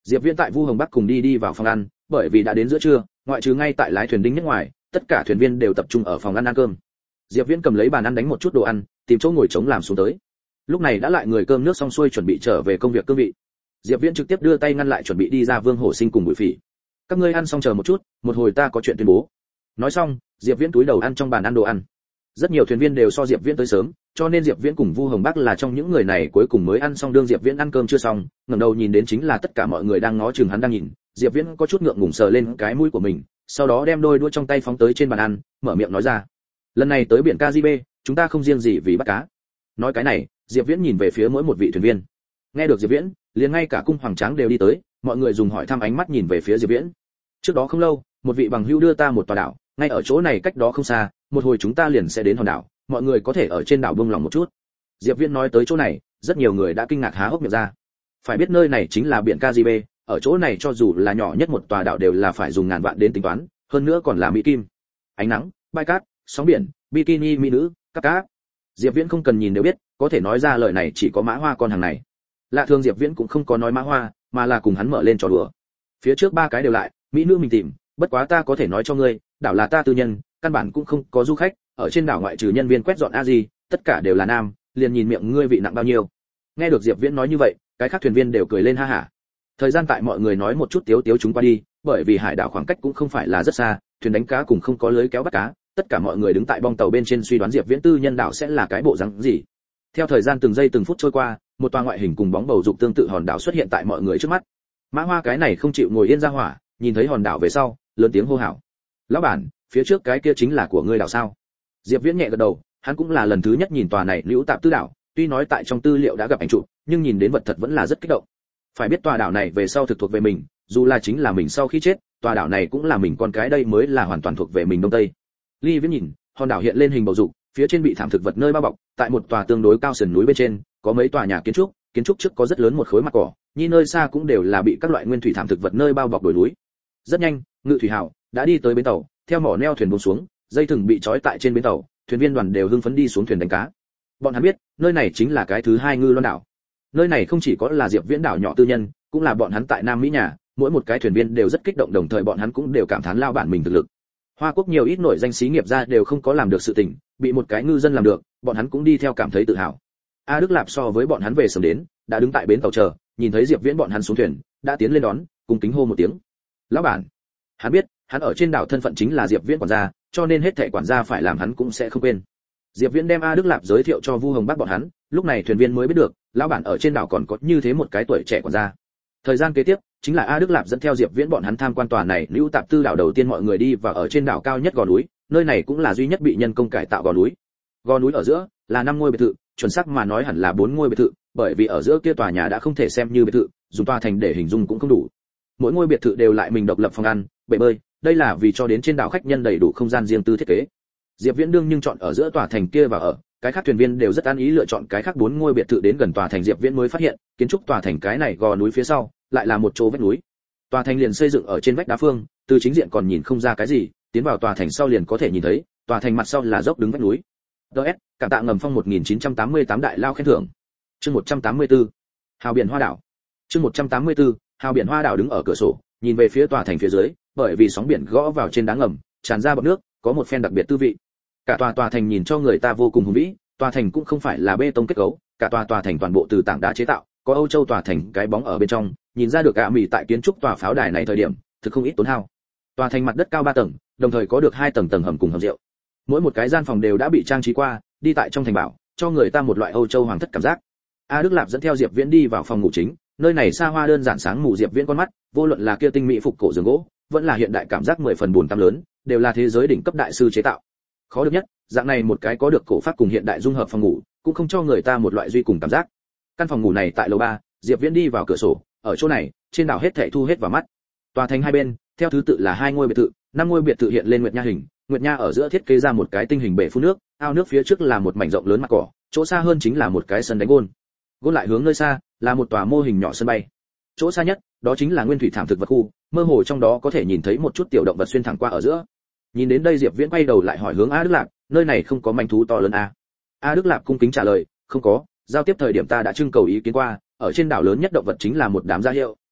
Diệp Viễn tại Vu Hồng Bắc cùng đi đi vào phòng ăn, bởi vì đã đến giữa trưa, ngoại trừ ngay tại lái thuyền Đinh Nhất ngoài, tất cả thuyền viên đều tập trung ở phòng ăn ăn cơm. Diệp Viễn cầm lấy bàn ăn đánh một chút đồ ăn, tìm chỗ ngồi trống làm xuống tới. Lúc này đã lại người cơm nước xong xuôi chuẩn bị trở về công việc cương vị. Diệp Viễn trực tiếp đưa tay ngăn lại chuẩn bị đi ra Vương Hổ Sinh cùng Bùi Phỉ. Các ngươi ăn xong chờ một chút, một hồi ta có chuyện tuyên bố. Nói xong, Diệp Viễn túi đầu ăn trong bàn ăn đồ ăn. Rất nhiều thuyền viên đều so Diệp Viễn tới sớm, cho nên Diệp Viễn cùng Vu Hồng Bắc là trong những người này cuối cùng mới ăn xong. Đương Diệp Viễn ăn cơm chưa xong, ngẩng đầu nhìn đến chính là tất cả mọi người đang ngó chừng hắn đang nhìn. Diệp Viễn có chút ngượng ngùng sờ lên cái mũi của mình, sau đó đem đôi đũa trong tay phóng tới trên bàn ăn, mở miệng nói ra: lần này tới biển Caribe, chúng ta không riêng gì vì bắt cá. Nói cái này, Diệp Viễn nhìn về phía mỗi một vị thuyền viên. Nghe được Diệp Viễn, liền ngay cả Cung Hoàng Tráng đều đi tới, mọi người dùng hỏi thăm ánh mắt nhìn về phía Diệp Viễn. Trước đó không lâu, một vị bằng hữu đưa ta một tòa đảo, ngay ở chỗ này cách đó không xa, một hồi chúng ta liền sẽ đến hòn đảo, mọi người có thể ở trên đảo buông lòng một chút. Diệp Viễn nói tới chỗ này, rất nhiều người đã kinh ngạc há hốc miệng ra. Phải biết nơi này chính là biển Caribe, ở chỗ này cho dù là nhỏ nhất một tòa đảo đều là phải dùng ngàn vạn đến tính toán, hơn nữa còn là mỹ kim. Ánh nắng, bãi cát, sóng biển, bikini mỹ nữ, các cá. Diệp Viễn không cần nhìn đều biết, có thể nói ra lời này chỉ có Mã Hoa con hàng này. Lạ thường Diệp Viễn cũng không có nói Mã Hoa, mà là cùng hắn mở lên trò đùa. Phía trước ba cái đều lại, mỹ nữ mình tìm, bất quá ta có thể nói cho ngươi, đảo là ta tư nhân, căn bản cũng không có du khách, ở trên đảo ngoại trừ nhân viên quét dọn a gì, tất cả đều là nam, liền nhìn miệng ngươi vị nặng bao nhiêu. Nghe được Diệp Viễn nói như vậy, cái khác thuyền viên đều cười lên ha hả. Thời gian tại mọi người nói một chút tiếu tiếu chúng qua đi, bởi vì hải đảo khoảng cách cũng không phải là rất xa, thuyền đánh cá cùng không có lưới kéo bắt cá, tất cả mọi người đứng tại bong tàu bên trên suy đoán Diệp Viễn tư nhân đảo sẽ là cái bộ dáng gì. Theo thời gian từng giây từng phút trôi qua, một toa ngoại hình cùng bóng bầu dục tương tự hòn đảo xuất hiện tại mọi người trước mắt. Mã Hoa cái này không chịu ngồi yên ra hỏa, nhìn thấy hòn đảo về sau, lớn tiếng hô hào: "Lão bản, phía trước cái kia chính là của ngươi đảo sao?" Diệp Viễn nhẹ gật đầu, hắn cũng là lần thứ nhất nhìn tòa này Liễu Tạp Tư đảo, tuy nói tại trong tư liệu đã gặp ảnh chụp, nhưng nhìn đến vật thật vẫn là rất kích động. Phải biết tòa đảo này về sau thực thuộc về mình, dù là chính là mình sau khi chết, tòa đảo này cũng là mình con cái, đây mới là hoàn toàn thuộc về mình Đông Tây. Ly Viễn nhìn, hòn đảo hiện lên hình bầu dục, phía trên bị thảm thực vật nơi bao bọc, tại một tòa tương đối cao sườn núi bên trên, có mấy tòa nhà kiến trúc, kiến trúc trước có rất lớn một khối mặt cỏ, như nơi xa cũng đều là bị các loại nguyên thủy thảm thực vật nơi bao bọc đồi núi. Rất nhanh, ngự thủy hào đã đi tới bến tàu, theo mỏ neo thuyền buông xuống, dây thừng bị trói tại trên bến tàu, thuyền viên đoàn đều hưng phấn đi xuống thuyền đánh cá. Bọn hắn biết, nơi này chính là cái thứ hai Ngư Loan đảo. Nơi này không chỉ có là Diệp Viễn đảo nhỏ tư nhân, cũng là bọn hắn tại Nam Mỹ nhà, mỗi một cái thuyền viên đều rất kích động, đồng thời bọn hắn cũng đều cảm thán lao bản mình thực lực. Hoa Quốc nhiều ít nổi danh xí nghiệp gia đều không có làm được sự tình, bị một cái ngư dân làm được, bọn hắn cũng đi theo cảm thấy tự hào. A Đức Lạp so với bọn hắn về sớm đến, đã đứng tại bến tàu chờ, nhìn thấy Diệp Viễn bọn hắn xuống thuyền, đã tiến lên đón, cùng kính hô một tiếng: "Lão bản!" Hắn biết, hắn ở trên đảo thân phận chính là Diệp Viễn quản gia, cho nên hết thảy quản gia phải làm hắn cũng sẽ không quên. Diệp Viễn đem A Đức Lạp giới thiệu cho Vu Hồng Bắc bọn hắn, lúc này thuyền viên mới biết được, lão bản ở trên đảo còn có như thế một cái tuổi trẻ quản gia. Thời gian kế tiếp, chính là A Đức Lạp dẫn theo Diệp Viễn bọn hắn tham quan tòa này Liễu Tạp Tư đảo đầu tiên, mọi người đi và ở trên đảo cao nhất gò núi, nơi này cũng là duy nhất bị nhân công cải tạo gò núi. Gò núi ở giữa là năm ngôi biệt thự, chuẩn xác mà nói hẳn là bốn ngôi biệt thự, bởi vì ở giữa kia tòa nhà đã không thể xem như biệt thự, dùng tòa thành để hình dung cũng không đủ. Mỗi ngôi biệt thự đều lại mình độc lập phòng ăn, bể bơi, đây là vì cho đến trên đảo khách nhân đầy đủ không gian riêng tư thiết kế. Diệp Viễn đương nhưng chọn ở giữa tòa thành kia và ở, cái khác thuyền viên đều rất an ý lựa chọn cái khác bốn ngôi biệt thự đến gần tòa thành. Diệp Viễn mới phát hiện, kiến trúc tòa thành cái này gò núi phía sau, lại là một chỗ vách núi. Tòa thành liền xây dựng ở trên vách đá phương, từ chính diện còn nhìn không ra cái gì, tiến vào tòa thành sau liền có thể nhìn thấy, tòa thành mặt sau là dốc đứng vách núi. đê ét, cảm tạ ngầm phong một nghìn chín trăm tám mươi tám đại lao khen thưởng. Chương một trăm tám mươi tư, Hào biển Hoa đảo. Chương một trăm tám mươi tư, Hào biển Hoa đảo đứng ở cửa sổ, nhìn về phía tòa thành phía dưới, bởi vì sóng biển gõ vào trên đá ngầm, tràn ra bọt nước, có một phen đặc biệt tư vị. Cả tòa tòa thành nhìn cho người ta vô cùng hùng vĩ, tòa thành cũng không phải là bê tông kết cấu, cả tòa tòa thành toàn bộ từ tảng đá chế tạo, có Âu Châu tòa thành cái bóng ở bên trong, nhìn ra được ạ Mỹ tại kiến trúc tòa pháo đài này thời điểm, thực không ít tốn hao. Tòa thành mặt đất cao ba tầng, đồng thời có được hai tầng tầng hầm cùng hầm rượu. Mỗi một cái gian phòng đều đã bị trang trí qua, đi tại trong thành bảo, cho người ta một loại Âu Châu hoàng thất cảm giác. A Đức Lạp dẫn theo Diệp Viễn đi vào phòng ngủ chính, nơi này xa hoa đơn giản sáng mù Diệp Viễn con mắt, vô luận là kia tinh mỹ phục cổ giường gỗ, vẫn là hiện đại cảm giác mười phần buồn tăm lớn, đều là thế giới đỉnh cấp đại sư chế tạo. Khó được nhất, dạng này một cái có được cổ pháp cùng hiện đại dung hợp phòng ngủ, cũng không cho người ta một loại duy cùng cảm giác. Căn phòng ngủ này tại lầu ba, Diệp Viễn đi vào cửa sổ, ở chỗ này, trên đảo hết thảy thu hết vào mắt. Tòa thành hai bên, theo thứ tự là hai ngôi biệt thự, năm ngôi biệt thự hiện lên nguyệt nha hình, nguyệt nha ở giữa thiết kế ra một cái tinh hình bể phun nước, ao nước phía trước là một mảnh rộng lớn mặt cỏ, chỗ xa hơn chính là một cái sân đánh gôn. Gôn lại hướng nơi xa, là một tòa mô hình nhỏ sân bay. Chỗ xa nhất, đó chính là nguyên thủy thảm thực vật khu, mơ hồ trong đó có thể nhìn thấy một chút tiểu động vật xuyên thẳng qua ở giữa. Nhìn đến đây Diệp Viễn quay đầu lại hỏi hướng A Đức Lạp, nơi này không có manh thú to lớn à? A Đức Lạp cung kính trả lời, không có, giao tiếp thời điểm ta đã trưng cầu ý kiến qua, ở trên đảo lớn nhất động vật chính là một đám gia hiệu,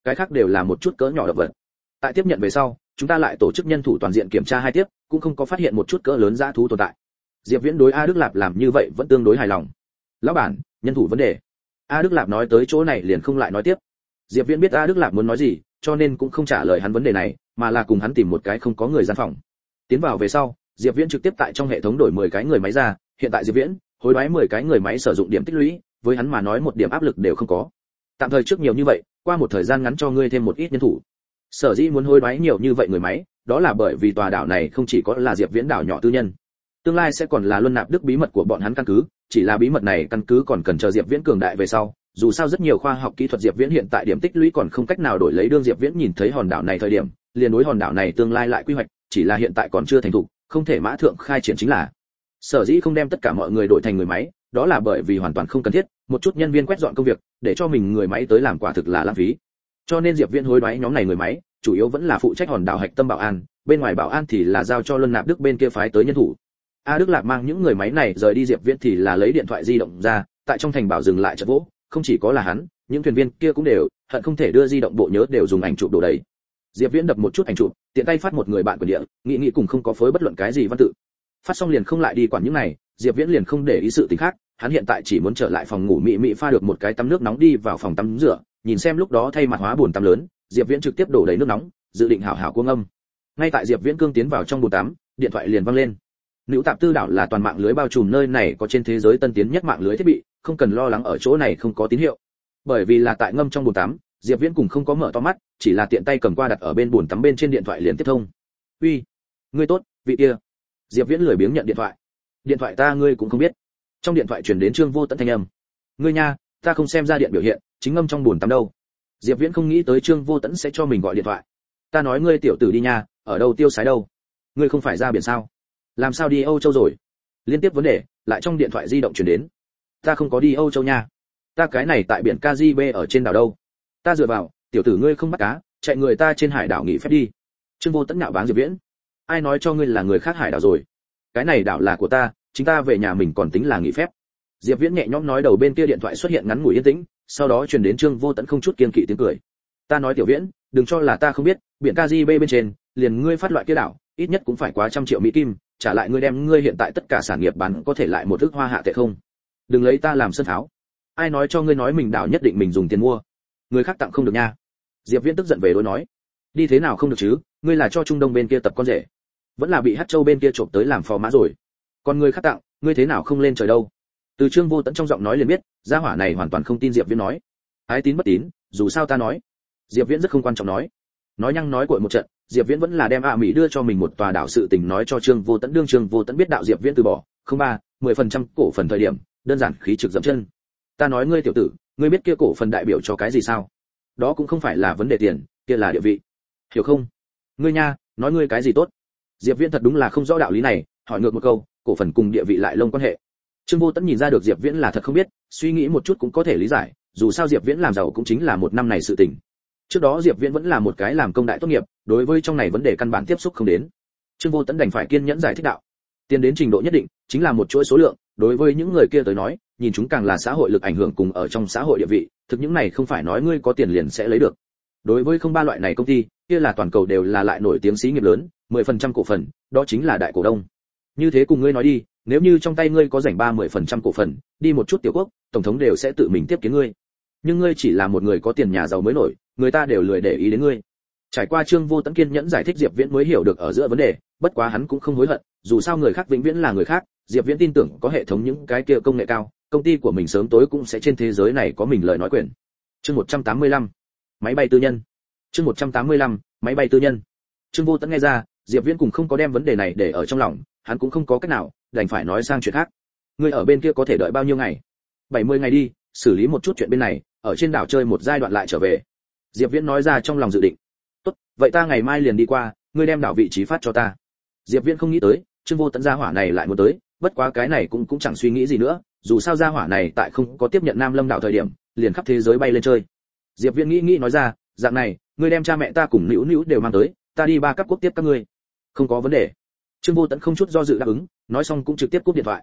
cái khác đều là một chút cỡ nhỏ động vật. Tại tiếp nhận về sau, chúng ta lại tổ chức nhân thủ toàn diện kiểm tra hai tiếp, cũng không có phát hiện một chút cỡ lớn dã thú tồn tại. Diệp Viễn đối A Đức Lạp làm như vậy vẫn tương đối hài lòng. Lão bản, nhân thủ vấn đề. A Đức Lạp nói tới chỗ này liền không lại nói tiếp. Diệp Viễn biết A Đức Lạp muốn nói gì, cho nên cũng không trả lời hắn vấn đề này, mà là cùng hắn tìm một cái không có người gian phòng. Tiến vào về sau, Diệp Viễn trực tiếp tại trong hệ thống đổi mười cái người máy ra, hiện tại Diệp Viễn hối đoái mười cái người máy sử dụng điểm tích lũy, với hắn mà nói một điểm áp lực đều không có. Tạm thời trước nhiều như vậy, qua một thời gian ngắn cho ngươi thêm một ít nhân thủ. Sở dĩ muốn hối đoái nhiều như vậy người máy, đó là bởi vì tòa đảo này không chỉ có là Diệp Viễn đảo nhỏ tư nhân, tương lai sẽ còn là luân nạp đức bí mật của bọn hắn căn cứ, chỉ là bí mật này căn cứ còn cần chờ Diệp Viễn cường đại về sau, dù sao rất nhiều khoa học kỹ thuật Diệp Viễn hiện tại điểm tích lũy còn không cách nào đổi lấy. Đương Diệp Viễn nhìn thấy hòn đảo này thời điểm, liền đối hòn đảo này tương lai lại quy hoạch, chỉ là hiện tại còn chưa thành thục, không thể mã thượng khai triển chính là. Sở dĩ không đem tất cả mọi người đổi thành người máy, đó là bởi vì hoàn toàn không cần thiết, một chút nhân viên quét dọn công việc, để cho mình người máy tới làm quả thực là lãng phí. Cho nên Diệp Viễn hối đoái nhóm này người máy, chủ yếu vẫn là phụ trách hòn đảo hạch tâm bảo an, bên ngoài bảo an thì là giao cho Luân Nạp Đức bên kia phái tới nhân thủ. A Đức Lạc mang những người máy này rời đi, Diệp Viễn thì là lấy điện thoại di động ra, tại trong thành bảo dừng lại chợt vỗ, không chỉ có là hắn, những thuyền viên kia cũng đều hận không thể đưa di động bộ nhớ đều dùng ảnh chụp đồ đấy. Diệp Viễn đập một chút ảnh chụp, tiện tay phát một người bạn của địa, nghĩ nghĩ cùng không có phối bất luận cái gì văn tự. Phát xong liền không lại đi quản những này, Diệp Viễn liền không để ý sự tình khác, hắn hiện tại chỉ muốn trở lại phòng ngủ mị mị pha được một cái tắm nước nóng đi vào phòng tắm rửa, nhìn xem lúc đó thay mặt hóa bồn tắm lớn, Diệp Viễn trực tiếp đổ đầy nước nóng, dự định hảo hảo cuồng âm. Ngay tại Diệp Viễn cương tiến vào trong bồn tắm, điện thoại liền vang lên. Nữ Tạp Tư đảo là toàn mạng lưới bao trùm, nơi này có trên thế giới tân tiến nhất mạng lưới thiết bị, không cần lo lắng ở chỗ này không có tín hiệu. Bởi vì là tại ngâm trong bồn tắm, Diệp Viễn cùng không có mở to mắt, chỉ là tiện tay cầm qua đặt ở bên bồn tắm bên trên điện thoại liền tiếp thông. "Uy, ngươi tốt, vị kia." Diệp Viễn lười biếng nhận điện thoại. "Điện thoại ta ngươi cũng không biết." Trong điện thoại truyền đến Trương Vô Tận thanh âm. "Ngươi nha, ta không xem ra điện biểu hiện, chính ngâm trong bồn tắm đâu." Diệp Viễn không nghĩ tới Trương Vô Tận sẽ cho mình gọi điện thoại. "Ta nói ngươi tiểu tử đi nha, ở đâu tiêu sái đâu? Ngươi không phải ra biển sao? Làm sao đi Âu Châu rồi?" Liên tiếp vấn đề lại trong điện thoại di động truyền đến. "Ta không có đi Âu Châu nha, ta cái này tại biển Caribe ở trên đảo đâu. Ta dựa vào, tiểu tử ngươi không bắt cá, chạy người ta trên hải đảo nghỉ phép đi." Trương Vô Tận nhạo báng Diệp Viễn. "Ai nói cho ngươi là người khác hải đảo rồi? Cái này đảo là của ta, chính ta về nhà mình còn tính là nghỉ phép." Diệp Viễn nhẹ nhõm nói, đầu bên kia điện thoại xuất hiện ngắn ngủi yên tĩnh, sau đó truyền đến Trương Vô Tận không chút kiên kỵ tiếng cười. "Ta nói tiểu Viễn, đừng cho là ta không biết, biển Caribe bên trên, liền ngươi phát loại kia đảo, ít nhất cũng phải quá trăm triệu mỹ kim, trả lại ngươi đem ngươi hiện tại tất cả sản nghiệp bán có thể lại một ức hoa hạ tệ không? Đừng lấy ta làm sân tháo. Ai nói cho ngươi nói mình đảo nhất định mình dùng tiền mua, người khác tặng không được nha." Diệp Viễn tức giận về đối nói. "Đi thế nào không được chứ, ngươi là cho Trung Đông bên kia tập con rể, vẫn là bị Hắc Châu bên kia trộm tới làm phò mã rồi. Còn người khác tặng, ngươi thế nào không lên trời đâu?" Từ Trương Vô Tận trong giọng nói liền biết, gia hỏa này hoàn toàn không tin Diệp Viễn nói. "Ái tín bất tín, dù sao ta nói." Diệp Viễn rất không quan trọng nói. Nói nhăng nói cuội một trận, Diệp Viễn vẫn là đem A Mỹ đưa cho mình một tòa đảo sự tình nói cho Trương Vô Tận. Đương Trương Vô Tận biết đạo Diệp Viễn từ bỏ, không ba, mười phần trăm cổ phần thời điểm, đơn giản khí trực dậm chân. "Ta nói ngươi tiểu tử, ngươi biết kia cổ phần đại biểu cho cái gì sao? Đó cũng không phải là vấn đề tiền, kia là địa vị. Hiểu không? Ngươi nha, nói ngươi cái gì tốt?" Diệp Viễn thật đúng là không rõ đạo lý này, hỏi ngược một câu, cổ phần cùng địa vị lại lông quan hệ. Trương Vô Tận nhìn ra được Diệp Viễn là thật không biết, suy nghĩ một chút cũng có thể lý giải, dù sao Diệp Viễn làm giàu cũng chính là một năm này sự tình. Trước đó Diệp Viễn vẫn là một cái làm công đại tốt nghiệp, đối với trong này vấn đề căn bản tiếp xúc không đến. Trương Vô Tận đành phải kiên nhẫn giải thích đạo. Tiền đến trình độ nhất định, chính là một chuỗi số lượng, đối với những người kia tới nói, nhìn chúng càng là xã hội lực ảnh hưởng cùng ở trong xã hội địa vị, thực những này không phải nói ngươi có tiền liền sẽ lấy được. Đối với không ba loại này công ty, kia là toàn cầu đều là lại nổi tiếng xí nghiệp lớn, mười phần trăm cổ phần, đó chính là đại cổ đông. Như thế cùng ngươi nói đi, nếu như trong tay ngươi có rảnh ba mươi phần trăm cổ phần, đi một chút tiểu quốc, tổng thống đều sẽ tự mình tiếp kiến ngươi. Nhưng ngươi chỉ là một người có tiền nhà giàu mới nổi, người ta đều lười để ý đến ngươi. Trải qua Trương Vô Tận kiên nhẫn giải thích, Diệp Viễn mới hiểu được ở giữa vấn đề, bất quá hắn cũng không hối hận, dù sao người khác vĩnh viễn là người khác, Diệp Viễn tin tưởng có hệ thống những cái kia công nghệ cao, công ty của mình sớm tối cũng sẽ trên thế giới này có mình lời nói quyền. Chương một trăm tám mươi lăm, máy bay tư nhân. Chương một trăm tám mươi lăm, máy bay tư nhân. Trương Vô Tận nghe ra, Diệp Viễn cũng không có đem vấn đề này để ở trong lòng, hắn cũng không có cách nào, đành phải nói sang chuyện khác. Ngươi ở bên kia có thể đợi bao nhiêu ngày? bảy mươi ngày đi, xử lý một chút chuyện bên này, ở trên đảo chơi một giai đoạn lại trở về. Diệp Viễn nói ra trong lòng dự định. "Tốt, vậy ta ngày mai liền đi qua, ngươi đem đảo vị trí phát cho ta." Diệp Viễn không nghĩ tới, Trương Vô Tận gia hỏa này lại muốn tới, bất quá cái này cũng cũng chẳng suy nghĩ gì nữa, dù sao gia hỏa này tại không có tiếp nhận Nam Lâm đảo thời điểm, liền khắp thế giới bay lên chơi. Diệp Viễn nghĩ nghĩ nói ra, "Dạng này, ngươi đem cha mẹ ta cùng Nữu Nữu đều mang tới, ta đi ba cấp quốc tiếp các ngươi." "Không có vấn đề." Trương Vô Tận không chút do dự đáp ứng, nói xong cũng trực tiếp cúp điện thoại.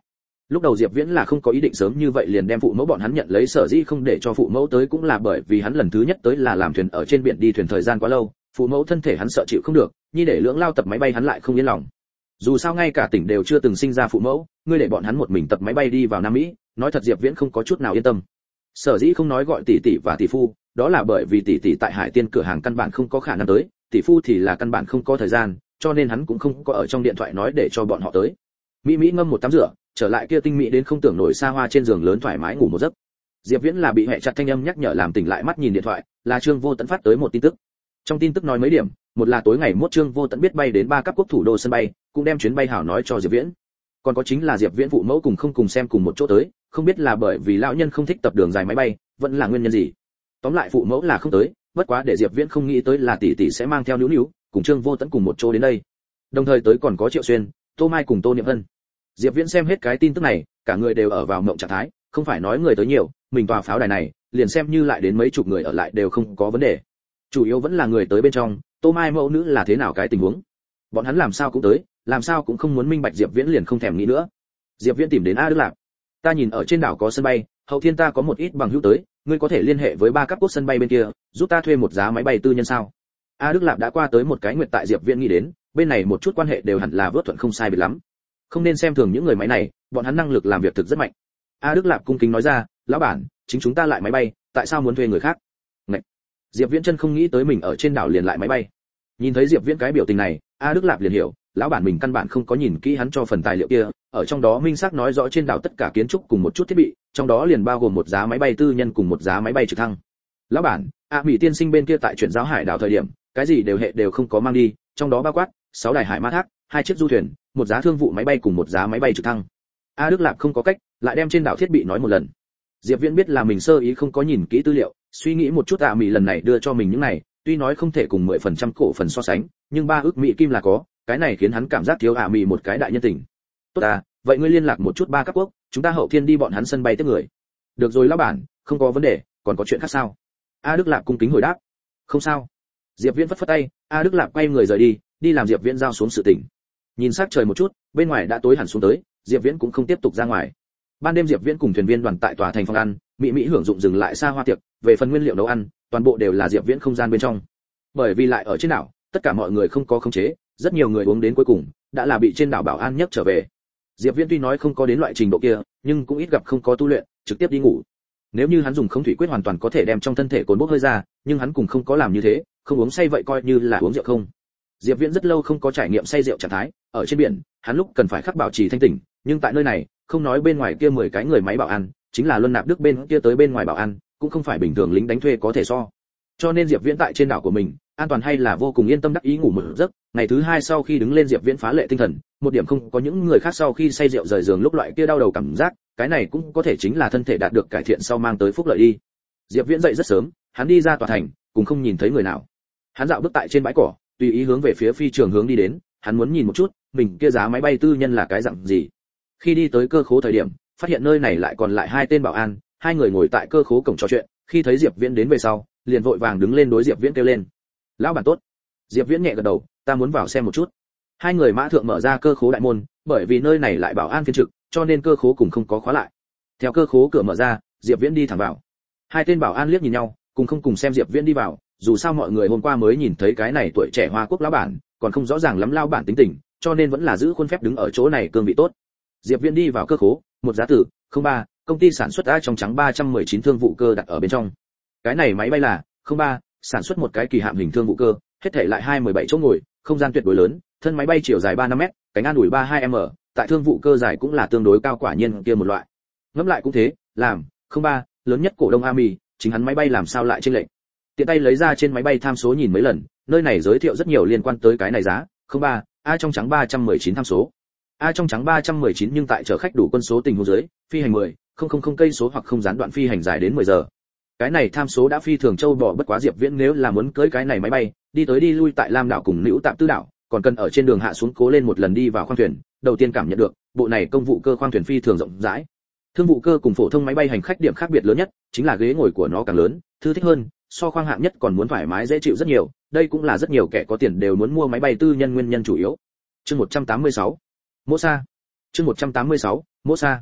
Lúc đầu Diệp Viễn là không có ý định sớm như vậy liền đem phụ mẫu bọn hắn nhận lấy, sở dĩ không để cho phụ mẫu tới cũng là bởi vì hắn lần thứ nhất tới là làm thuyền ở trên biển, đi thuyền thời gian quá lâu, phụ mẫu thân thể hắn sợ chịu không được, nhi để lưỡng lao tập máy bay hắn lại không yên lòng. Dù sao ngay cả tỉnh đều chưa từng sinh ra phụ mẫu, ngươi để bọn hắn một mình tập máy bay đi vào Nam Mỹ, nói thật Diệp Viễn không có chút nào yên tâm. Sở dĩ không nói gọi tỷ tỷ và tỷ phu, đó là bởi vì tỷ tỷ tại Hải Tiên cửa hàng căn bản không có khả năng tới, tỷ phu thì là căn bản không có thời gian, cho nên hắn cũng không có ở trong điện thoại nói để cho bọn họ tới. Mỹ Mỹ ngâm một tắm rửa, trở lại kia tinh mỹ đến không tưởng nổi xa hoa trên giường lớn thoải mái ngủ một giấc. Diệp Viễn là bị hệ chặt thanh âm nhắc nhở làm tỉnh lại, mắt nhìn điện thoại, là Trương Vô Tấn phát tới một tin tức. Trong tin tức nói mấy điểm, một là tối ngày mốt Trương Vô Tấn biết bay đến ba cấp quốc thủ đô sân bay, cũng đem chuyến bay hảo nói cho Diệp Viễn. Còn có chính là Diệp Viễn phụ mẫu cùng không cùng xem cùng một chỗ tới, không biết là bởi vì lão nhân không thích tập đường dài máy bay, vẫn là nguyên nhân gì. Tóm lại phụ mẫu là không tới, bất quá để Diệp Viễn không nghĩ tới là tỷ tỷ sẽ mang theo Nữu Nữu, cùng Trương Vô Tấn cùng một chỗ đến đây. Đồng thời tới còn có Triệu Xuyên, Tô Mai cùng Tô Niệm Hân. Diệp Viễn xem hết cái tin tức này, cả người đều ở vào mộng trạng thái, không phải nói người tới nhiều, mình tòa pháo đài này, liền xem như lại đến mấy chục người ở lại đều không có vấn đề. Chủ yếu vẫn là người tới bên trong, Tô Mai mẫu nữ là thế nào cái tình huống. Bọn hắn làm sao cũng tới, làm sao cũng không muốn minh bạch, Diệp Viễn liền không thèm nghĩ nữa. Diệp Viễn tìm đến A Đức Lạp. Ta nhìn ở trên đảo có sân bay, hậu thiên ta có một ít bằng hữu tới, ngươi có thể liên hệ với ba cấp quốc sân bay bên kia, giúp ta thuê một giá máy bay tư nhân sao? A Đức Lạp đã qua tới một cái nguyệt, tại Diệp Viễn nghĩ đến, bên này một chút quan hệ đều hẳn là vớt thuận không sai biệt lắm. Không nên xem thường những người máy này, bọn hắn năng lực làm việc thực rất mạnh. A Đức Lạp cung kính nói ra, lão bản, chính chúng ta lại máy bay, tại sao muốn thuê người khác? Ngậy. Diệp Viễn chân không nghĩ tới mình ở trên đảo liền lại máy bay. Nhìn thấy Diệp Viễn cái biểu tình này, A Đức Lạp liền hiểu, lão bản mình căn bản không có nhìn kỹ hắn cho phần tài liệu kia, ở trong đó minh xác nói rõ trên đảo tất cả kiến trúc cùng một chút thiết bị, trong đó liền bao gồm một giá máy bay tư nhân cùng một giá máy bay trực thăng. Lão bản, A Mỹ tiên sinh bên kia tại chuyển giao hải đảo thời điểm, cái gì đều hệ đều không có mang đi, trong đó bao quát sáu đài hải mã thác, hai chiếc du thuyền, một giá thương vụ máy bay cùng một giá máy bay trực thăng. A Đức Lạp không có cách, lại đem trên đảo thiết bị nói một lần. Diệp Viễn biết là mình sơ ý không có nhìn kỹ tư liệu, suy nghĩ một chút, A Mỹ lần này đưa cho mình những này, tuy nói không thể cùng mười phần trăm cổ phần so sánh, nhưng ba ức mỹ kim là có, cái này khiến hắn cảm giác thiếu A Mỹ một cái đại nhân tình. Tốt à, vậy ngươi liên lạc một chút ba các quốc, chúng ta hậu thiên đi bọn hắn sân bay tiếp người. Được rồi lão bản, không có vấn đề, còn có chuyện khác sao? A Đức Lạp cung kính hồi đáp. Không sao. Diệp Viễn phất phất tay, A Đức Lạp quay người rời đi, đi làm Diệp Viễn giao xuống sự tình. Nhìn sắc trời một chút, bên ngoài đã tối hẳn xuống tới, Diệp Viễn cũng không tiếp tục ra ngoài. Ban đêm Diệp Viễn cùng thuyền viên đoàn tại tòa thành phòng ăn, mỹ mỹ hưởng dụng dừng lại xa hoa tiệc, về phần nguyên liệu nấu ăn, toàn bộ đều là Diệp Viễn không gian bên trong. Bởi vì lại ở trên đảo, tất cả mọi người không có khống chế, rất nhiều người uống đến cuối cùng, đã là bị trên đảo bảo an nhấc trở về. Diệp Viễn tuy nói không có đến loại trình độ kia, nhưng cũng ít gặp không có tu luyện, trực tiếp đi ngủ. Nếu như hắn dùng không thủy quyết hoàn toàn có thể đem trong thân thể cồn bốc hơi ra, nhưng hắn cũng không có làm như thế, không uống say vậy coi như là uống rượu không. Diệp Viễn rất lâu không có trải nghiệm say rượu trạng thái, ở trên biển, hắn lúc cần phải khắc bảo trì thanh tỉnh, nhưng tại nơi này, không nói bên ngoài kia mười cái người máy bảo an, chính là Luân Nạp Đức bên kia tới bên ngoài bảo an, cũng không phải bình thường lính đánh thuê có thể so. Cho nên Diệp Viễn tại trên đảo của mình, an toàn hay là vô cùng yên tâm đắc ý ngủ một giấc. Ngày thứ hai sau khi đứng lên, Diệp Viễn phá lệ tinh thần, một điểm không có những người khác sau khi say rượu rời giường lúc loại kia đau đầu cảm giác, cái này cũng có thể chính là thân thể đạt được cải thiện sau mang tới phúc lợi đi. Diệp Viễn dậy rất sớm, hắn đi ra tòa thành, cũng không nhìn thấy người nào. Hắn dạo bước tại trên bãi cỏ, tùy ý hướng về phía phi trường hướng đi đến, hắn muốn nhìn một chút, mình kia giá máy bay tư nhân là cái dạng gì. Khi đi tới cơ khố thời điểm, phát hiện nơi này lại còn lại hai tên bảo an, hai người ngồi tại cơ khố cổng trò chuyện, khi thấy Diệp Viễn đến về sau, liền vội vàng đứng lên đối Diệp Viễn kêu lên. "Lão bản tốt." Diệp Viễn nhẹ gật đầu, "Ta muốn vào xem một chút." Hai người mã thượng mở ra cơ khố đại môn, bởi vì nơi này lại bảo an phiên trực, cho nên cơ khố cùng không có khóa lại. Theo cơ khố cửa mở ra, Diệp Viễn đi thẳng vào. Hai tên bảo an liếc nhìn nhau, cùng không cùng xem Diệp Viễn đi vào, dù sao mọi người hôm qua mới nhìn thấy cái này tuổi trẻ Hoa Quốc lão bản, còn không rõ ràng lắm lão bản tính tình, cho nên vẫn là giữ khuôn phép đứng ở chỗ này cương vị tốt. Diệp Viễn đi vào cơ khố, một giá tử không ba, công ty sản xuất A trong trắng ba trăm mười chín thương vụ cơ đặt ở bên trong. Cái này máy bay là không ba, sản xuất một cái kỳ hạm hình thương vụ cơ, hết thảy lại hai mươi bảy chỗ ngồi, không gian tuyệt đối lớn, thân máy bay chiều dài ba năm mét, cánh an ủi ba mươi hai mét, tại thương vụ cơ dài cũng là tương đối cao, quả nhiên kia một loại. Ngẫm lại cũng thế, làm không ba, lớn nhất cổ đông Ami, chính hắn máy bay làm sao lại chênh lệch. Tiện tay lấy ra trên máy bay tham số nhìn mấy lần, nơi này giới thiệu rất nhiều liên quan tới cái này giá, không ba, A trong trắng ba trăm mười chín tham số. A trong trắng ba trăm mười chín nhưng tại chở khách đủ quân số tình huống dưới, phi hành mười, không không không cây số hoặc không gián đoạn phi hành dài đến mười giờ. Cái này tham số đã phi thường châu bò, bất quá Diệp Viễn nếu là muốn cưỡi cái này máy bay, đi tới đi lui tại Lam đảo cùng Nữu Tạm Tư đảo, còn cần ở trên đường hạ xuống cố lên một lần đi vào khoang thuyền, đầu tiên cảm nhận được, bộ này công vụ cơ khoang thuyền phi thường rộng rãi. Thương vụ cơ cùng phổ thông máy bay hành khách điểm khác biệt lớn nhất, chính là ghế ngồi của nó càng lớn, thư thích hơn, so khoang hạng nhất còn muốn thoải mái dễ chịu rất nhiều, đây cũng là rất nhiều kẻ có tiền đều muốn mua máy bay tư nhân nguyên nhân chủ yếu. Chương một trăm tám mươi sáu. Mô Sa. Chương một trăm tám mươi sáu. Mô Sa.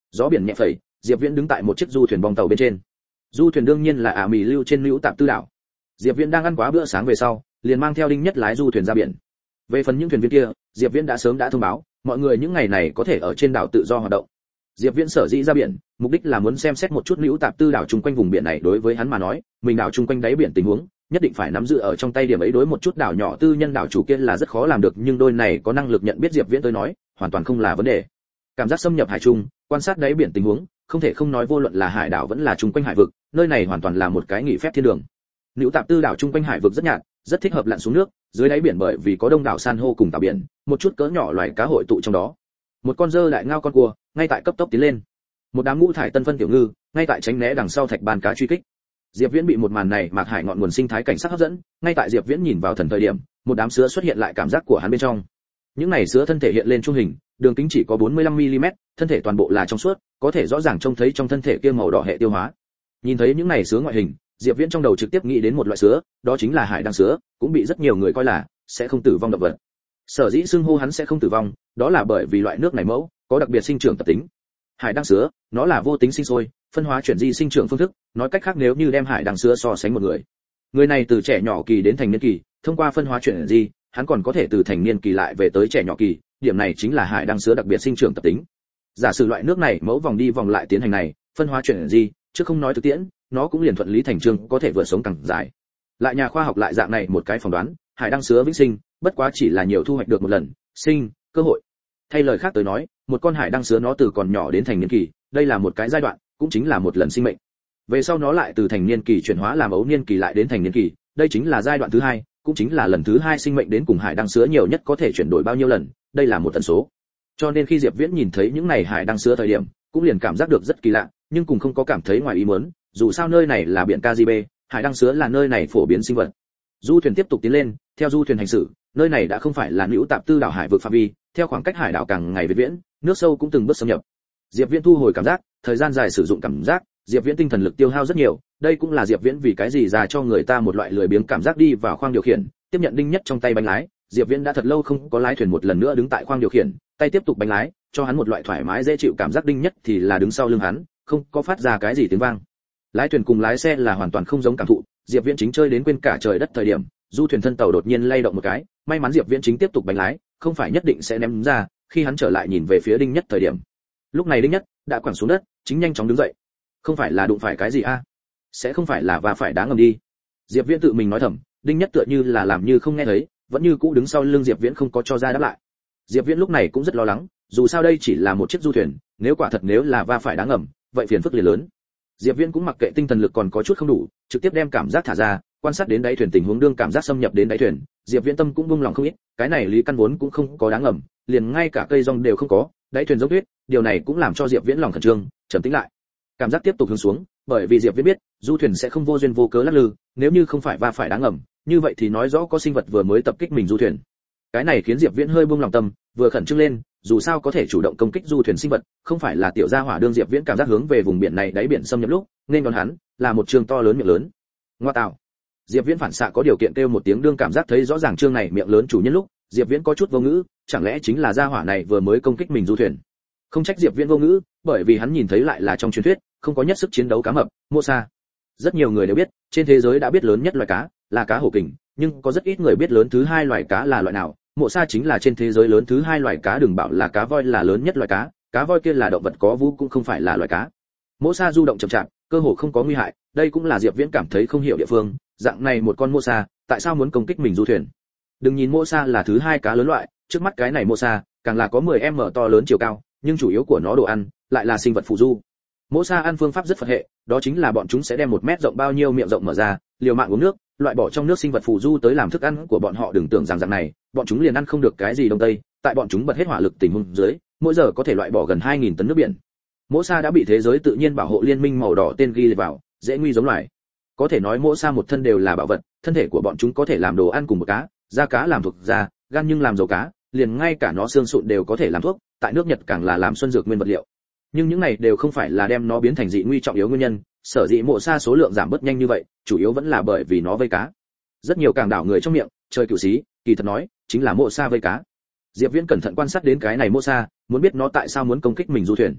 Gió biển nhẹ phẩy, Diệp Viễn đứng tại một chiếc du thuyền bong tàu bên trên. Du thuyền đương nhiên là ả mì lưu trên Nữu Tạp Tư đảo. Diệp Viễn đang ăn quá bữa sáng về sau, liền mang theo Đinh Nhất lái du thuyền ra biển. Về phần những thuyền viên kia, Diệp Viễn đã sớm đã thông báo, mọi người những ngày này có thể ở trên đảo tự do hoạt động. Diệp Viễn sở dĩ ra biển, mục đích là muốn xem xét một chút Nữu Tạp Tư đảo chung quanh vùng biển này, đối với hắn mà nói, mình đảo chung quanh đáy biển tình huống, nhất định phải nắm giữ ở trong tay điểm ấy. Đối một chút đảo nhỏ tư nhân đảo chủ kia là rất khó làm được, nhưng đôi này có năng lực nhận biết Diệp Viễn tới nói, hoàn toàn không là vấn đề. Cảm giác xâm nhập hải trung, quan sát đáy biển tình huống, không thể không nói vô luận là hải đảo vẫn là chung quanh hải vực, nơi này hoàn toàn là một cái nghỉ phép thiên đường. Nữu Tạp Tư đảo chung quanh hải vực rất nhạt, rất thích hợp lặn xuống nước, dưới đáy biển bởi vì có đông đảo san hô cùng tảo biển, một chút cỡ nhỏ loài cá hội tụ trong đó. Một con dơ đại ngao con cua, ngay tại cấp tốc tiến lên. Một đám ngũ thải tân phân tiểu ngư, ngay tại tránh né đằng sau thạch ban cá truy kích. Diệp Viễn bị một màn này mạc hải ngọn nguồn sinh thái cảnh sắc hấp dẫn, ngay tại Diệp Viễn nhìn vào thần thời điểm, một đám sứa xuất hiện lại cảm giác của hắn bên trong. Những này sứa thân thể hiện lên trung hình, đường kính chỉ có bốn mươi lăm mi li mét, thân thể toàn bộ là trong suốt, có thể rõ ràng trông thấy trong thân thể kia màu đỏ hệ tiêu hóa. Nhìn thấy những này sứa ngoại hình, Diệp Viễn trong đầu trực tiếp nghĩ đến một loại sứa, đó chính là hải đăng sứa, cũng bị rất nhiều người coi là sẽ không tử vong động vật. Sở dĩ xưng hô hắn sẽ không tử vong, đó là bởi vì loại nước này mẫu có đặc biệt sinh trưởng tập tính. Hải đăng sứa, nó là vô tính sinh sôi, phân hóa chuyển di sinh trưởng phương thức, nói cách khác nếu như đem hải đăng sứa so sánh một người, người này từ trẻ nhỏ kỳ đến thành niên kỳ, thông qua phân hóa chuyển di, hắn còn có thể từ thành niên kỳ lại về tới trẻ nhỏ kỳ, điểm này chính là hải đăng sứa đặc biệt sinh trưởng tập tính. Giả sử loại nước này mẫu vòng đi vòng lại tiến hành này, phân hóa chuyển di, chứ không nói thực tiễn, nó cũng liền thuận lý thành chương có thể vượt sống càng dài. Lại nhà khoa học lại dạng này một cái phỏng đoán, hải đăng sứa vĩnh sinh, bất quá chỉ là nhiều thu hoạch được một lần sinh cơ hội. Thay lời khác tới nói, một con hải đăng sứa nó từ còn nhỏ đến thành niên kỳ, đây là một cái giai đoạn, cũng chính là một lần sinh mệnh. Về sau nó lại từ thành niên kỳ chuyển hóa làm ấu niên kỳ lại đến thành niên kỳ, đây chính là giai đoạn thứ hai, cũng chính là lần thứ hai sinh mệnh đến cùng hải đăng sứa nhiều nhất có thể chuyển đổi bao nhiêu lần, đây là một tần số. Cho nên khi Diệp Viễn nhìn thấy những này hải đăng sứa thời điểm, cũng liền cảm giác được rất kỳ lạ, nhưng cũng không có cảm thấy ngoài ý muốn, dù sao nơi này là biển Caribe, hải đăng sứa là nơi này phổ biến sinh vật. Du thuyền tiếp tục tiến lên, theo du thuyền hành xử, nơi này đã không phải là Nữu Tạp Tư đảo hải vực phạm vi, theo khoảng cách hải đảo càng ngày việt viễn, nước sâu cũng từng bước xâm nhập. Diệp Viễn thu hồi cảm giác, thời gian dài sử dụng cảm giác, Diệp Viễn tinh thần lực tiêu hao rất nhiều, đây cũng là Diệp Viễn vì cái gì ra cho người ta một loại lười biếng cảm giác đi vào khoang điều khiển, tiếp nhận Đinh Nhất trong tay bánh lái, Diệp Viễn đã thật lâu không có lái thuyền một lần nữa đứng tại khoang điều khiển, tay tiếp tục bánh lái, cho hắn một loại thoải mái dễ chịu cảm giác. Đinh Nhất thì là đứng sau lưng hắn, không có phát ra cái gì tiếng vang. Lái thuyền cùng lái xe là hoàn toàn không giống cảm thụ, Diệp Viễn chính chơi đến quên cả trời đất thời điểm, du thuyền thân tàu đột nhiên lay động một cái, may mắn Diệp Viễn chính tiếp tục bánh lái, không phải nhất định sẽ ném ra. Khi hắn trở lại nhìn về phía Đinh Nhất thời điểm, lúc này Đinh Nhất đã quẳng xuống đất, chính nhanh chóng đứng dậy. Không phải là đụng phải cái gì a? À? Sẽ không phải là va phải đá ngầm đi. Diệp Viễn tự mình nói thầm, Đinh Nhất tựa như là làm như không nghe thấy, vẫn như cũ đứng sau lưng Diệp Viễn không có cho ra đáp lại. Diệp Viễn lúc này cũng rất lo lắng, dù sao đây chỉ là một chiếc du thuyền, nếu quả thật nếu là va phải đá ngầm, vậy phiền phức liền lớn. Diệp Viễn cũng mặc kệ tinh thần lực còn có chút không đủ, trực tiếp đem cảm giác thả ra, quan sát đến đáy thuyền tình huống. Đương cảm giác xâm nhập đến đáy thuyền, Diệp Viễn tâm cũng buông lòng không ít, cái này lý căn vốn cũng không có đá ngầm, liền ngay cả cây rong đều không có, đáy thuyền giống tuyết, điều này cũng làm cho Diệp Viễn lòng khẩn trương, trầm tĩnh lại. Cảm giác tiếp tục hướng xuống, bởi vì Diệp Viễn biết, du thuyền sẽ không vô duyên vô cớ lắc lư, nếu như không phải va phải đá ngầm, như vậy thì nói rõ có sinh vật vừa mới tập kích mình du thuyền. Cái này khiến Diệp Viễn hơi buông lòng tâm, vừa khẩn trương lên, dù sao có thể chủ động công kích du thuyền sinh vật, không phải là tiểu gia hỏa. Đương Diệp Viễn cảm giác hướng về vùng biển này đáy biển xâm nhập lúc, nên đón hắn là một trương to lớn miệng lớn. Ngoa tạo. Diệp Viễn phản xạ có điều kiện kêu một tiếng. Đương cảm giác thấy rõ ràng trương này miệng lớn chủ nhân lúc, Diệp Viễn có chút vô ngữ, chẳng lẽ chính là gia hỏa này vừa mới công kích mình du thuyền? Không trách Diệp Viễn vô ngữ, bởi vì hắn nhìn thấy lại là trong truyền thuyết, không có nhất sức chiến đấu cá mập, mô sa. Rất nhiều người đều biết, trên thế giới đã biết lớn nhất loài cá là cá hổ kình, nhưng có rất ít người biết lớn thứ hai loài cá là loại nào. Mộ sa chính là trên thế giới lớn thứ hai loài cá, đừng bảo là cá voi là lớn nhất loài cá, cá voi kia là động vật có vú cũng không phải là loài cá. Mộ sa du động chậm chạp, cơ hồ không có nguy hại, đây cũng là Diệp Viễn cảm thấy không hiểu địa phương, dạng này một con mộ sa, tại sao muốn công kích mình du thuyền? Đừng nhìn mộ sa là thứ hai cá lớn loại, trước mắt cái này mộ sa, càng là có mười mét to lớn chiều cao, nhưng chủ yếu của nó đồ ăn lại là sinh vật phù du. Mộ sa ăn phương pháp rất Phật hệ, đó chính là bọn chúng sẽ đem một mét rộng bao nhiêu miệng rộng mở ra, liều mạng uống nước, loại bỏ trong nước sinh vật phù du tới làm thức ăn của bọn họ. Đừng tưởng rằng dạng này, bọn chúng liền ăn không được cái gì đông tây, tại bọn chúng bật hết hỏa lực tình huống dưới, mỗi giờ có thể loại bỏ gần hai nghìn tấn nước biển. Mộ sa đã bị thế giới tự nhiên bảo hộ liên minh màu đỏ tên ghi vào, dễ nguy giống loài. Có thể nói mộ sa một thân đều là bảo vật, thân thể của bọn chúng có thể làm đồ ăn cùng một cá, da cá làm thuộc da, gan nhưng làm dầu cá, liền ngay cả nó xương sụn đều có thể làm thuốc, tại nước Nhật càng là làm xuân dược nguyên vật liệu. Nhưng những này đều không phải là đem nó biến thành dị nguy trọng yếu nguyên nhân, sở dĩ mộ sa số lượng giảm bớt nhanh như vậy, chủ yếu vẫn là bởi vì nó vây cá. Rất nhiều cảng đảo người trong miệng, chơi cửu xí, kỳ thật nói, chính là mộ sa vây cá. Diệp Viễn cẩn thận quan sát đến cái này mộ sa, muốn biết nó tại sao muốn công kích mình du thuyền.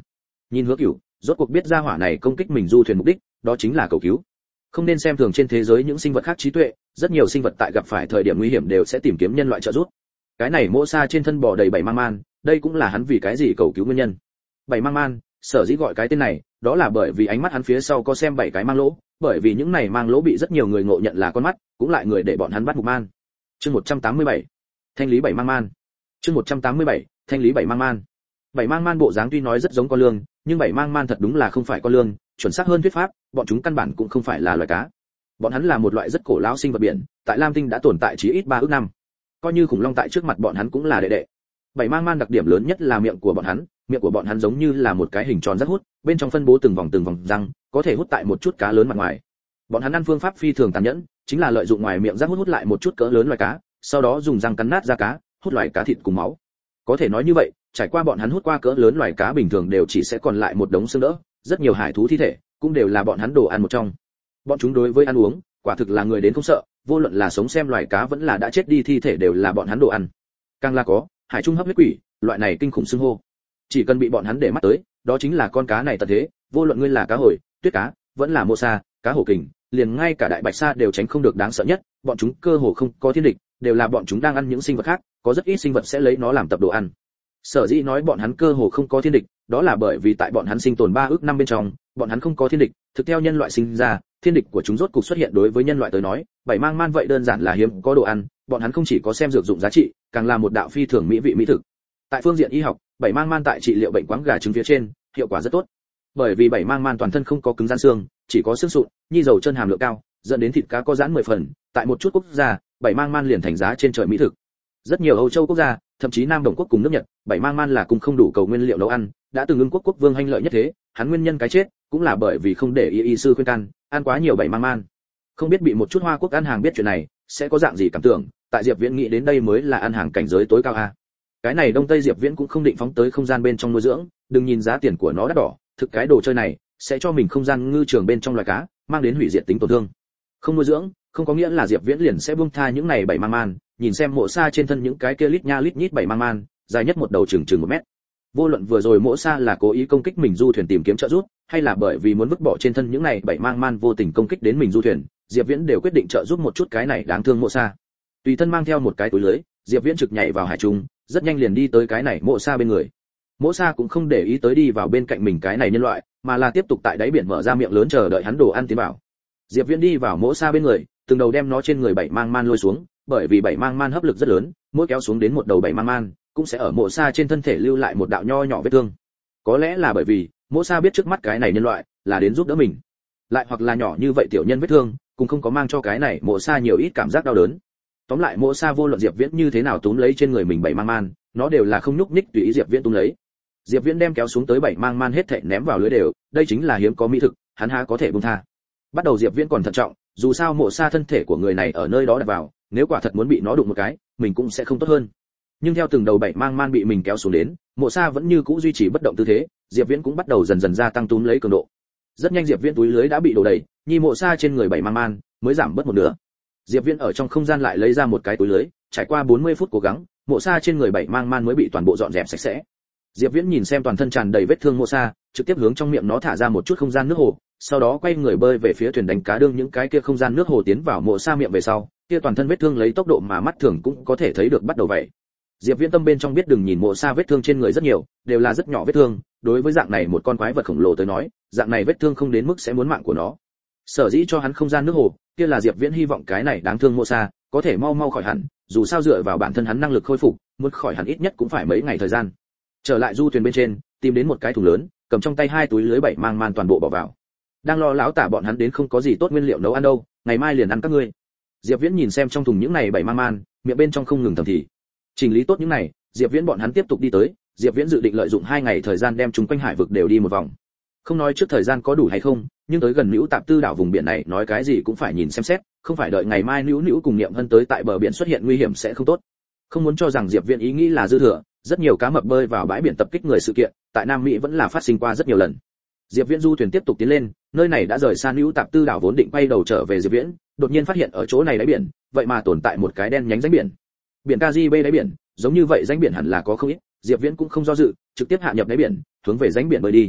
Nhìn Hứa Cửu, rốt cuộc biết ra hỏa này công kích mình du thuyền mục đích, đó chính là cầu cứu. Không nên xem thường trên thế giới những sinh vật khác trí tuệ, rất nhiều sinh vật tại gặp phải thời điểm nguy hiểm đều sẽ tìm kiếm nhân loại trợ giúp. Cái này Mộ Sa trên thân bò đầy bảy mang man, đây cũng là hắn vì cái gì cầu cứu nguyên nhân. Bảy mang man, sở dĩ gọi cái tên này, đó là bởi vì ánh mắt hắn phía sau có xem bảy cái mang lỗ, bởi vì những này mang lỗ bị rất nhiều người ngộ nhận là con mắt, cũng lại người để bọn hắn bắt mục man. Chương một trăm tám mươi bảy, thanh lý bảy mang man. Chương một trăm tám mươi bảy, thanh lý bảy mang man. Bảy mang man bộ dáng tuy nói rất giống con lương, nhưng bảy mang man thật đúng là không phải con lương, chuẩn xác hơn thuyết pháp, bọn chúng căn bản cũng không phải là loài cá. Bọn hắn là một loại rất cổ lão sinh vật biển, tại Lam Tinh đã tồn tại chí ít ba ước năm. Coi như khủng long tại trước mặt bọn hắn cũng là đệ đệ. Bảy mang man đặc điểm lớn nhất là miệng của bọn hắn, miệng của bọn hắn giống như là một cái hình tròn rất hút, bên trong phân bố từng vòng từng vòng răng, có thể hút tại một chút cá lớn mặt ngoài. Bọn hắn ăn phương pháp phi thường tàn nhẫn, chính là lợi dụng ngoài miệng răng hút hút lại một chút cỡ lớn loài cá, sau đó dùng răng cắn nát da cá, hút loài cá thịt cùng máu. Có thể nói như vậy, trải qua bọn hắn hút qua cỡ lớn loài cá bình thường đều chỉ sẽ còn lại một đống xương đỡ, rất nhiều hải thú thi thể cũng đều là bọn hắn đồ ăn một trong. Bọn chúng đối với ăn uống, quả thực là người đến không sợ, vô luận là sống xem loài cá vẫn là đã chết đi thi thể đều là bọn hắn đồ ăn. Càng là có, hải trung hấp huyết quỷ, loại này kinh khủng xưng hô. Chỉ cần bị bọn hắn để mắt tới, đó chính là con cá này tận thế, vô luận ngươi là cá hồi, tuyết cá, vẫn là Mộ Sa, cá hổ kình, liền ngay cả đại bạch sa đều tránh không được đáng sợ nhất, bọn chúng cơ hồ không có thiên địch, đều là bọn chúng đang ăn những sinh vật khác, có rất ít sinh vật sẽ lấy nó làm tập đồ ăn. Sở dĩ nói bọn hắn cơ hồ không có thiên địch, đó là bởi vì tại bọn hắn sinh tồn ba ước năm bên trong, bọn hắn không có thiên địch, thực theo nhân loại sinh ra, thiên địch của chúng rốt cục xuất hiện đối với nhân loại tới nói, bảy mang man vậy đơn giản là hiếm có đồ ăn, bọn hắn không chỉ có xem dược dụng giá trị, càng là một đạo phi thường mỹ vị mỹ thực. Tại phương diện y học, bảy mang man tại trị liệu bệnh quáng gà trứng phía trên, hiệu quả rất tốt. Bởi vì bảy mang man toàn thân không có cứng rắn xương, chỉ có xương sụn, nhi dầu chân hàm lượng cao, dẫn đến thịt cá có giãn mười phần, tại một chút quốc gia, bảy mang man liền thành giá trên trời mỹ thực. Rất nhiều Âu Châu quốc gia, thậm chí Nam Đồng quốc cùng nước Nhật, bảy mang man là cùng không đủ cầu nguyên liệu nấu ăn, đã từng ưng quốc quốc vương hanh lợi nhất thế, hắn nguyên nhân cái chết, cũng là bởi vì không để y y sư khuyên can, ăn quá nhiều bảy mang man. Không biết bị một chút Hoa quốc ăn hàng biết chuyện này, sẽ có dạng gì cảm tưởng, tại Diệp Viễn nghĩ đến đây mới là ăn hàng cảnh giới tối cao a. Cái này Đông Tây Diệp Viễn cũng không định phóng tới không gian bên trong nuôi dưỡng, đừng nhìn giá tiền của nó đắt đỏ, thực cái đồ chơi này sẽ cho mình không gian ngư trường bên trong loài cá, mang đến hủy diệt tính tổn thương. Không nuôi dưỡng, không có nghĩa là Diệp Viễn liền sẽ buông tha những này bảy mang man, nhìn xem Mộ Sa trên thân những cái kia lít nha lít nhít bảy mang man, dài nhất một đầu chừng chừng một mét. Vô luận vừa rồi Mộ Sa là cố ý công kích mình du thuyền tìm kiếm trợ giúp, hay là bởi vì muốn vứt bỏ trên thân những này bảy mang man vô tình công kích đến mình du thuyền, Diệp Viễn đều quyết định trợ giúp một chút cái này đáng thương Mộ Sa. Tùy thân mang theo một cái túi lưới, Diệp Viễn trực nhảy vào hải trung, rất nhanh liền đi tới cái này Mộ Sa bên người. Mộ Sa cũng không để ý tới đi vào bên cạnh mình cái này nhân loại, mà là tiếp tục tại đáy biển mở ra miệng lớn chờ đợi hắn đồ ăn tiến vào. Diệp Viễn đi vào Mộ Sa bên người, từng đầu đem nó trên người bảy mang man lôi xuống, bởi vì bảy mang man hấp lực rất lớn, mỗi kéo xuống đến một đầu bảy mang man, cũng sẽ ở Mộ Sa trên thân thể lưu lại một đạo nho nhỏ vết thương. Có lẽ là bởi vì Mộ Sa biết trước mắt cái này nhân loại là đến giúp đỡ mình, lại hoặc là nhỏ như vậy tiểu nhân vết thương, cũng không có mang cho cái này Mộ Sa nhiều ít cảm giác đau đớn. Tóm lại Mộ Sa vô luận Diệp Viễn như thế nào túm lấy trên người mình bảy mang man, nó đều là không nhúc nhích tùy ý Diệp Viễn túm lấy. Diệp Viễn đem kéo xuống tới bảy mang man hết thảy ném vào lưới đều, đây chính là hiếm có mỹ thực, hắn há có thể buông tha. Bắt đầu Diệp Viễn còn thận trọng, dù sao Mộ Sa thân thể của người này ở nơi đó đặt vào, nếu quả thật muốn bị nó đụng một cái, mình cũng sẽ không tốt hơn. Nhưng theo từng đầu bảy mang man bị mình kéo xuống đến, Mộ Sa vẫn như cũ duy trì bất động tư thế, Diệp Viễn cũng bắt đầu dần dần gia tăng túm lấy cường độ. Rất nhanh Diệp Viễn túi lưới đã bị đổ đầy, nhi Mộ Sa trên người bảy mang man mới giảm bớt một nửa. Diệp Viễn ở trong không gian lại lấy ra một cái túi lưới, trải qua bốn mươi phút cố gắng, Mộ Sa trên người bảy mang man mới bị toàn bộ dọn dẹp sạch sẽ. Diệp Viễn nhìn xem toàn thân tràn đầy vết thương Mộ Sa, trực tiếp hướng trong miệng nó thả ra một chút không gian nước hồ, sau đó quay người bơi về phía thuyền đánh cá đương những cái kia không gian nước hồ tiến vào Mộ Sa miệng về sau, kia toàn thân vết thương lấy tốc độ mà mắt thường cũng có thể thấy được bắt đầu vậy. Diệp Viễn tâm bên trong biết đừng nhìn Mộ Sa vết thương trên người rất nhiều, đều là rất nhỏ vết thương, đối với dạng này một con quái vật khổng lồ tới nói, dạng này vết thương không đến mức sẽ muốn mạng của nó. Sở dĩ cho hắn không gian nước hồ, kia là Diệp Viễn hy vọng cái này đáng thương Mộ Sa có thể mau mau khỏi hẳn, dù sao dựa vào bản thân hắn năng lực khôi phục, muốn khỏi hẳn ít nhất cũng phải mấy ngày thời gian. Trở lại du thuyền bên trên, tìm đến một cái thùng lớn, cầm trong tay hai túi lưới bảy mang man toàn bộ bỏ vào. Đang lo lão tả bọn hắn đến không có gì tốt nguyên liệu nấu ăn đâu, ngày mai liền ăn các ngươi. Diệp Viễn nhìn xem trong thùng những này bảy mang man, miệng bên trong không ngừng thầm thì. Chỉnh lý tốt những này, Diệp Viễn bọn hắn tiếp tục đi tới, Diệp Viễn dự định lợi dụng hai ngày thời gian đem chúng quanh hải vực đều đi một vòng. Không nói trước thời gian có đủ hay không, nhưng tới gần Nữu Tạp Tư đảo vùng biển này nói cái gì cũng phải nhìn xem xét, không phải đợi ngày mai Nữu Nữu cùng Niệm Hân tới tại bờ biển xuất hiện nguy hiểm sẽ không tốt. Không muốn cho rằng Diệp Viễn ý nghĩ là dư thừa, rất nhiều cá mập bơi vào bãi biển tập kích người sự kiện, tại Nam Mỹ vẫn là phát sinh qua rất nhiều lần. Diệp Viễn du thuyền tiếp tục tiến lên, nơi này đã rời xa Nữu Tạp Tư đảo vốn định quay đầu trở về Diệp Viễn, đột nhiên phát hiện ở chỗ này đáy biển, vậy mà tồn tại một cái đen nhánh rãnh biển. Biển Caribe đáy biển, giống như vậy rãnh biển hẳn là có không ít, Diệp Viễn cũng không do dự, trực tiếp hạ nhập đáy biển, hướng về rãnh biển bơi đi.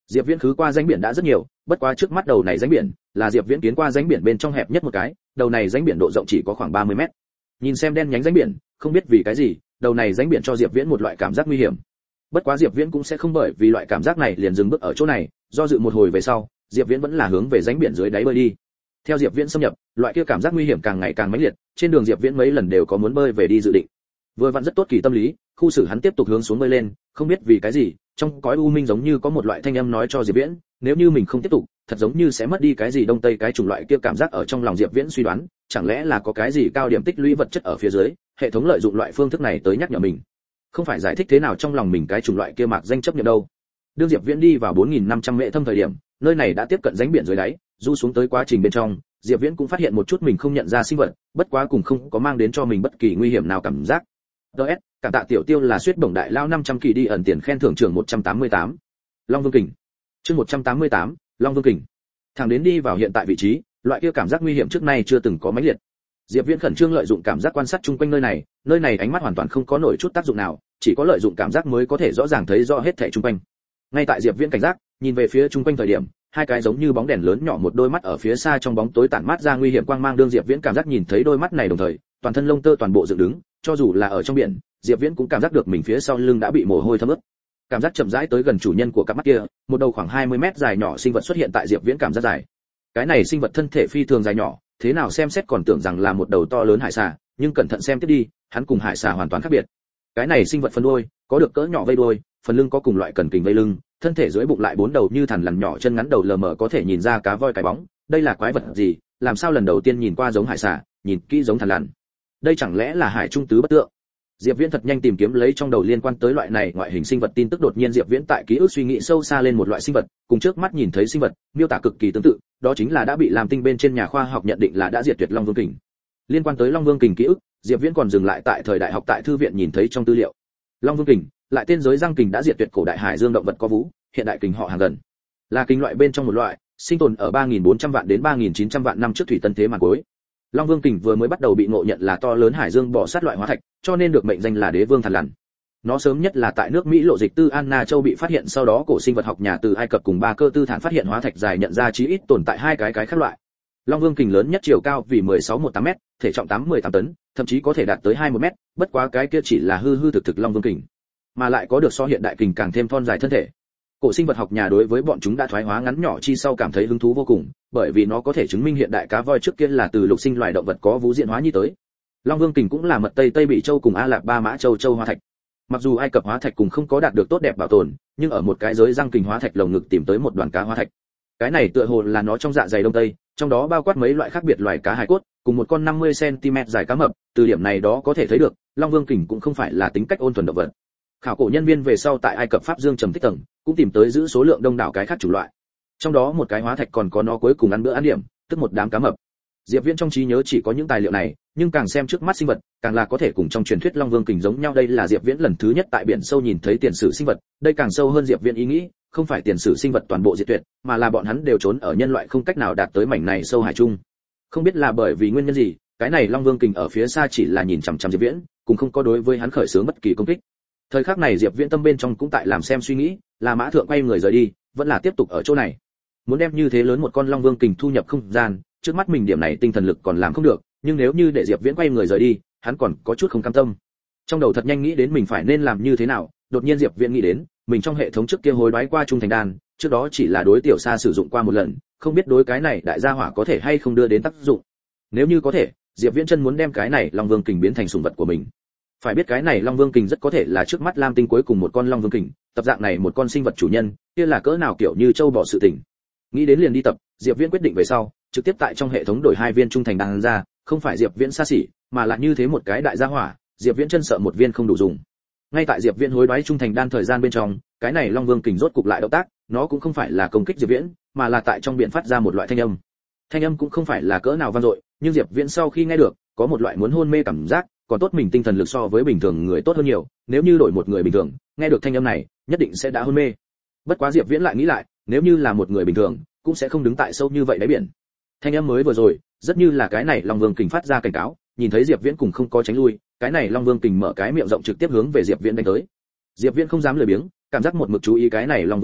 Diệp Viễn khứ qua rãnh biển đã rất nhiều, bất quá trước mắt đầu này rãnh biển là Diệp Viễn kiến qua rãnh biển bên trong hẹp nhất một cái, đầu này rãnh biển độ rộng chỉ có khoảng ba mươi mét. Nhìn xem đen nhánh rãnh biển, không biết vì cái gì, đầu này rãnh biển cho Diệp Viễn một loại cảm giác nguy hiểm. Bất quá Diệp Viễn cũng sẽ không bởi vì loại cảm giác này liền dừng bước ở chỗ này, do dự một hồi về sau, Diệp Viễn vẫn là hướng về rãnh biển dưới đáy bơi đi. Theo Diệp Viễn xâm nhập, loại kia cảm giác nguy hiểm càng ngày càng mãnh liệt, trên đường Diệp Viễn mấy lần đều có muốn bơi về đi dự định. Vừa vặn rất tốt kỳ tâm lý, khu xử hắn tiếp tục hướng xuống bơi lên, không biết vì cái gì, trong cõi u minh giống như có một loại thanh âm nói cho Diệp Viễn, nếu như mình không tiếp tục, thật giống như sẽ mất đi cái gì đông tây cái chủng loại kia cảm giác ở trong lòng Diệp Viễn suy đoán, chẳng lẽ là có cái gì cao điểm tích lũy vật chất ở phía dưới, hệ thống lợi dụng loại phương thức này tới nhắc nhở mình. Không phải giải thích thế nào trong lòng mình cái chủng loại kia mạc danh chấp nhận đâu. Đương Diệp Viễn đi vào bốn nghìn năm trăm mễ thâm thời điểm, nơi này đã tiếp cận rãnh biển dưới đáy, du xuống tới quá trình bên trong, Diệp Viễn cũng phát hiện một chút mình không nhận ra sinh vật, bất quá cũng không có mang đến cho mình bất kỳ nguy hiểm nào cảm giác. đê ét, cảm tạ tiểu tiêu là suýt bổng đại lao năm trăm kỳ đi ẩn tiền khen thưởng trưởng một trăm tám mươi tám. Long Vương Kình. Chương một trăm tám mươi tám, Long Vương Kình. Thẳng đến đi vào hiện tại vị trí, loại kia cảm giác nguy hiểm trước nay chưa từng có mãnh liệt. Diệp Viễn khẩn trương lợi dụng cảm giác quan sát chung quanh nơi này, nơi này ánh mắt hoàn toàn không có nổi chút tác dụng nào, chỉ có lợi dụng cảm giác mới có thể rõ ràng thấy rõ hết thảy chung quanh. Ngay tại Diệp Viễn cảnh giác, nhìn về phía chung quanh thời điểm, hai cái giống như bóng đèn lớn nhỏ một đôi mắt ở phía xa trong bóng tối tản mát ra nguy hiểm quang mang, đương Diệp Viễn cảm giác nhìn thấy đôi mắt này đồng thời, toàn thân lông tơ toàn bộ dựng đứng, cho dù là ở trong biển, Diệp Viễn cũng cảm giác được mình phía sau lưng đã bị mồ hôi thấm ướt. Cảm giác chậm rãi tới gần chủ nhân của cặp mắt kia, một đầu khoảng hai mươi mét dài nhỏ sinh vật xuất hiện tại Diệp Viễn cảm giác dài. Cái này sinh vật thân thể phi thường dài nhỏ, thế nào xem xét còn tưởng rằng là một đầu to lớn hải xà, nhưng cẩn thận xem tiếp đi, hắn cùng hải xà hoàn toàn khác biệt. Cái này sinh vật phần đuôi có được cỡ nhỏ vây đuôi, phần lưng có cùng loại cần kình vây lưng, thân thể dưới bụng lại bốn đầu như thằn lằn nhỏ, chân ngắn đầu lờ mờ có thể nhìn ra cá voi cái bóng. Đây là quái vật gì? Làm sao lần đầu tiên nhìn qua giống hải xà, nhìn kỹ giống thằn lằn? Đây chẳng lẽ là hải trung tứ bất tượng? Diệp Viễn thật nhanh tìm kiếm lấy trong đầu liên quan tới loại này ngoại hình sinh vật tin tức, đột nhiên Diệp Viễn tại ký ức suy nghĩ sâu xa lên một loại sinh vật, cùng trước mắt nhìn thấy sinh vật, miêu tả cực kỳ tương tự, đó chính là đã bị làm tinh bên trên nhà khoa học nhận định là đã diệt tuyệt Long Vương Kình. Liên quan tới Long Vương Kình ký ức, Diệp Viễn còn dừng lại tại thời đại học tại thư viện nhìn thấy trong tư liệu. Long Vương Kình, lại tên giới răng kình đã diệt tuyệt cổ đại hải dương động vật có vú, hiện đại kình họ hàng gần. Là kình loại bên trong một loại, sinh tồn ở ba nghìn bốn trăm vạn đến ba nghìn chín trăm vạn năm trước thủy tân thế màn cuối. Long Vương Kình vừa mới bắt đầu bị ngộ nhận là to lớn hải dương bò sát loại hóa thạch, cho nên được mệnh danh là đế vương thằn lằn. Nó sớm nhất là tại nước Mỹ lộ dịch tư Anna Châu bị phát hiện, sau đó cổ sinh vật học nhà từ Ai Cập cùng ba cơ tư thản phát hiện hóa thạch dài nhận ra chí ít tồn tại hai cái cái khác loại. Long Vương Kình lớn nhất chiều cao vì mười sáu phẩy mười tám mét, thể trọng tám mươi tám tấn, thậm chí có thể đạt tới hai mươi mét, bất quá cái kia chỉ là hư hư thực thực Long Vương Kình, mà lại có được so hiện đại kình càng thêm thon dài thân thể. Cổ sinh vật học nhà đối với bọn chúng đã thoái hóa ngắn nhỏ chi sau cảm thấy hứng thú vô cùng, bởi vì nó có thể chứng minh hiện đại cá voi trước kia là từ lục sinh loài động vật có vú diện hóa như tới. Long Vương Kình cũng là mật Tây Tây Bị Châu cùng A Lạp Ba Mã Châu Châu hóa thạch. Mặc dù Ai Cập hóa thạch cùng không có đạt được tốt đẹp bảo tồn, nhưng ở một cái giới răng kình hóa thạch lồng ngực tìm tới một đoàn cá hóa thạch. Cái này tựa hồ là nó trong dạ dày đông tây, trong đó bao quát mấy loại khác biệt loài cá hài cốt, cùng một con năm mươi xăng ti mét dài cá mập, từ điểm này đó có thể thấy được, Long Vương Kình cũng không phải là tính cách ôn thuần động vật. Khảo cổ nhân viên về sau tại Ai Cập Pháp Dương trầm tích tầng, cũng tìm tới giữ số lượng đông đảo cái khác chủ loại. Trong đó một cái hóa thạch còn có nó cuối cùng ăn bữa ăn điểm, tức một đám cá mập. Diệp Viễn trong trí nhớ chỉ có những tài liệu này, nhưng càng xem trước mắt sinh vật, càng là có thể cùng trong truyền thuyết Long Vương Kình giống nhau. Đây là Diệp Viễn lần thứ nhất tại biển sâu nhìn thấy tiền sử sinh vật, đây càng sâu hơn Diệp Viễn ý nghĩ, không phải tiền sử sinh vật toàn bộ diệt tuyệt, mà là bọn hắn đều trốn ở nhân loại không cách nào đạt tới mảnh này sâu hải chung. Không biết là bởi vì nguyên nhân gì, cái này Long Vương Kình ở phía xa chỉ là nhìn chằm chằm Diệp Viễn, cũng không có đối với hắn khởi xướng bất kỳ công kích. Thời khắc này Diệp Viễn tâm bên trong cũng tại làm xem suy nghĩ, là Mã Thượng quay người rời đi, vẫn là tiếp tục ở chỗ này. Muốn đem như thế lớn một con Long Vương Kình thu nhập không gian, trước mắt mình điểm này tinh thần lực còn làm không được, nhưng nếu như để Diệp Viễn quay người rời đi, hắn còn có chút không cam tâm. Trong đầu thật nhanh nghĩ đến mình phải nên làm như thế nào, đột nhiên Diệp Viễn nghĩ đến, mình trong hệ thống trước kia hối đoái qua trung thành đan, trước đó chỉ là đối tiểu sa sử dụng qua một lần, không biết đối cái này đại gia hỏa có thể hay không đưa đến tác dụng. Nếu như có thể, Diệp Viễn chân muốn đem cái này Long Vương Kình biến thành sủng vật của mình. Phải biết cái này Long Vương Kình rất có thể là trước mắt Lam Tinh cuối cùng một con Long Vương Kình, tập dạng này một con sinh vật chủ nhân, kia là cỡ nào kiểu như châu bò sự tình. Nghĩ đến liền đi tập, Diệp Viễn quyết định về sau, trực tiếp tại trong hệ thống đổi hai viên trung thành đan ra, không phải Diệp Viễn xa xỉ, mà là như thế một cái đại gia hỏa, Diệp Viễn chân sợ một viên không đủ dùng. Ngay tại Diệp Viễn hối đoái trung thành đan thời gian bên trong, cái này Long Vương Kình rốt cục lại động tác, nó cũng không phải là công kích Diệp Viễn, mà là tại trong biển phát ra một loại thanh âm. Thanh âm cũng không phải là cỡ nào vang dội, nhưng Diệp Viễn sau khi nghe được, có một loại muốn hôn mê cảm giác, còn tốt mình tinh thần lực so với bình thường người tốt hơn nhiều, nếu như đổi một người bình thường, nghe được thanh âm này, nhất định sẽ đã hôn mê. Bất quá Diệp Viễn lại nghĩ lại, nếu như là một người bình thường, cũng sẽ không đứng tại sâu như vậy đáy biển. Thanh âm mới vừa rồi, rất như là cái này Long Vương Kình phát ra cảnh cáo, nhìn thấy Diệp Viễn cùng không có tránh lui, cái này Long Vương Kình mở cái miệng rộng trực tiếp hướng về Diệp Viễn đánh tới. Diệp Viễn không dám lười biếng, cảm giác một mực chú ý cái này Long Vương Kình,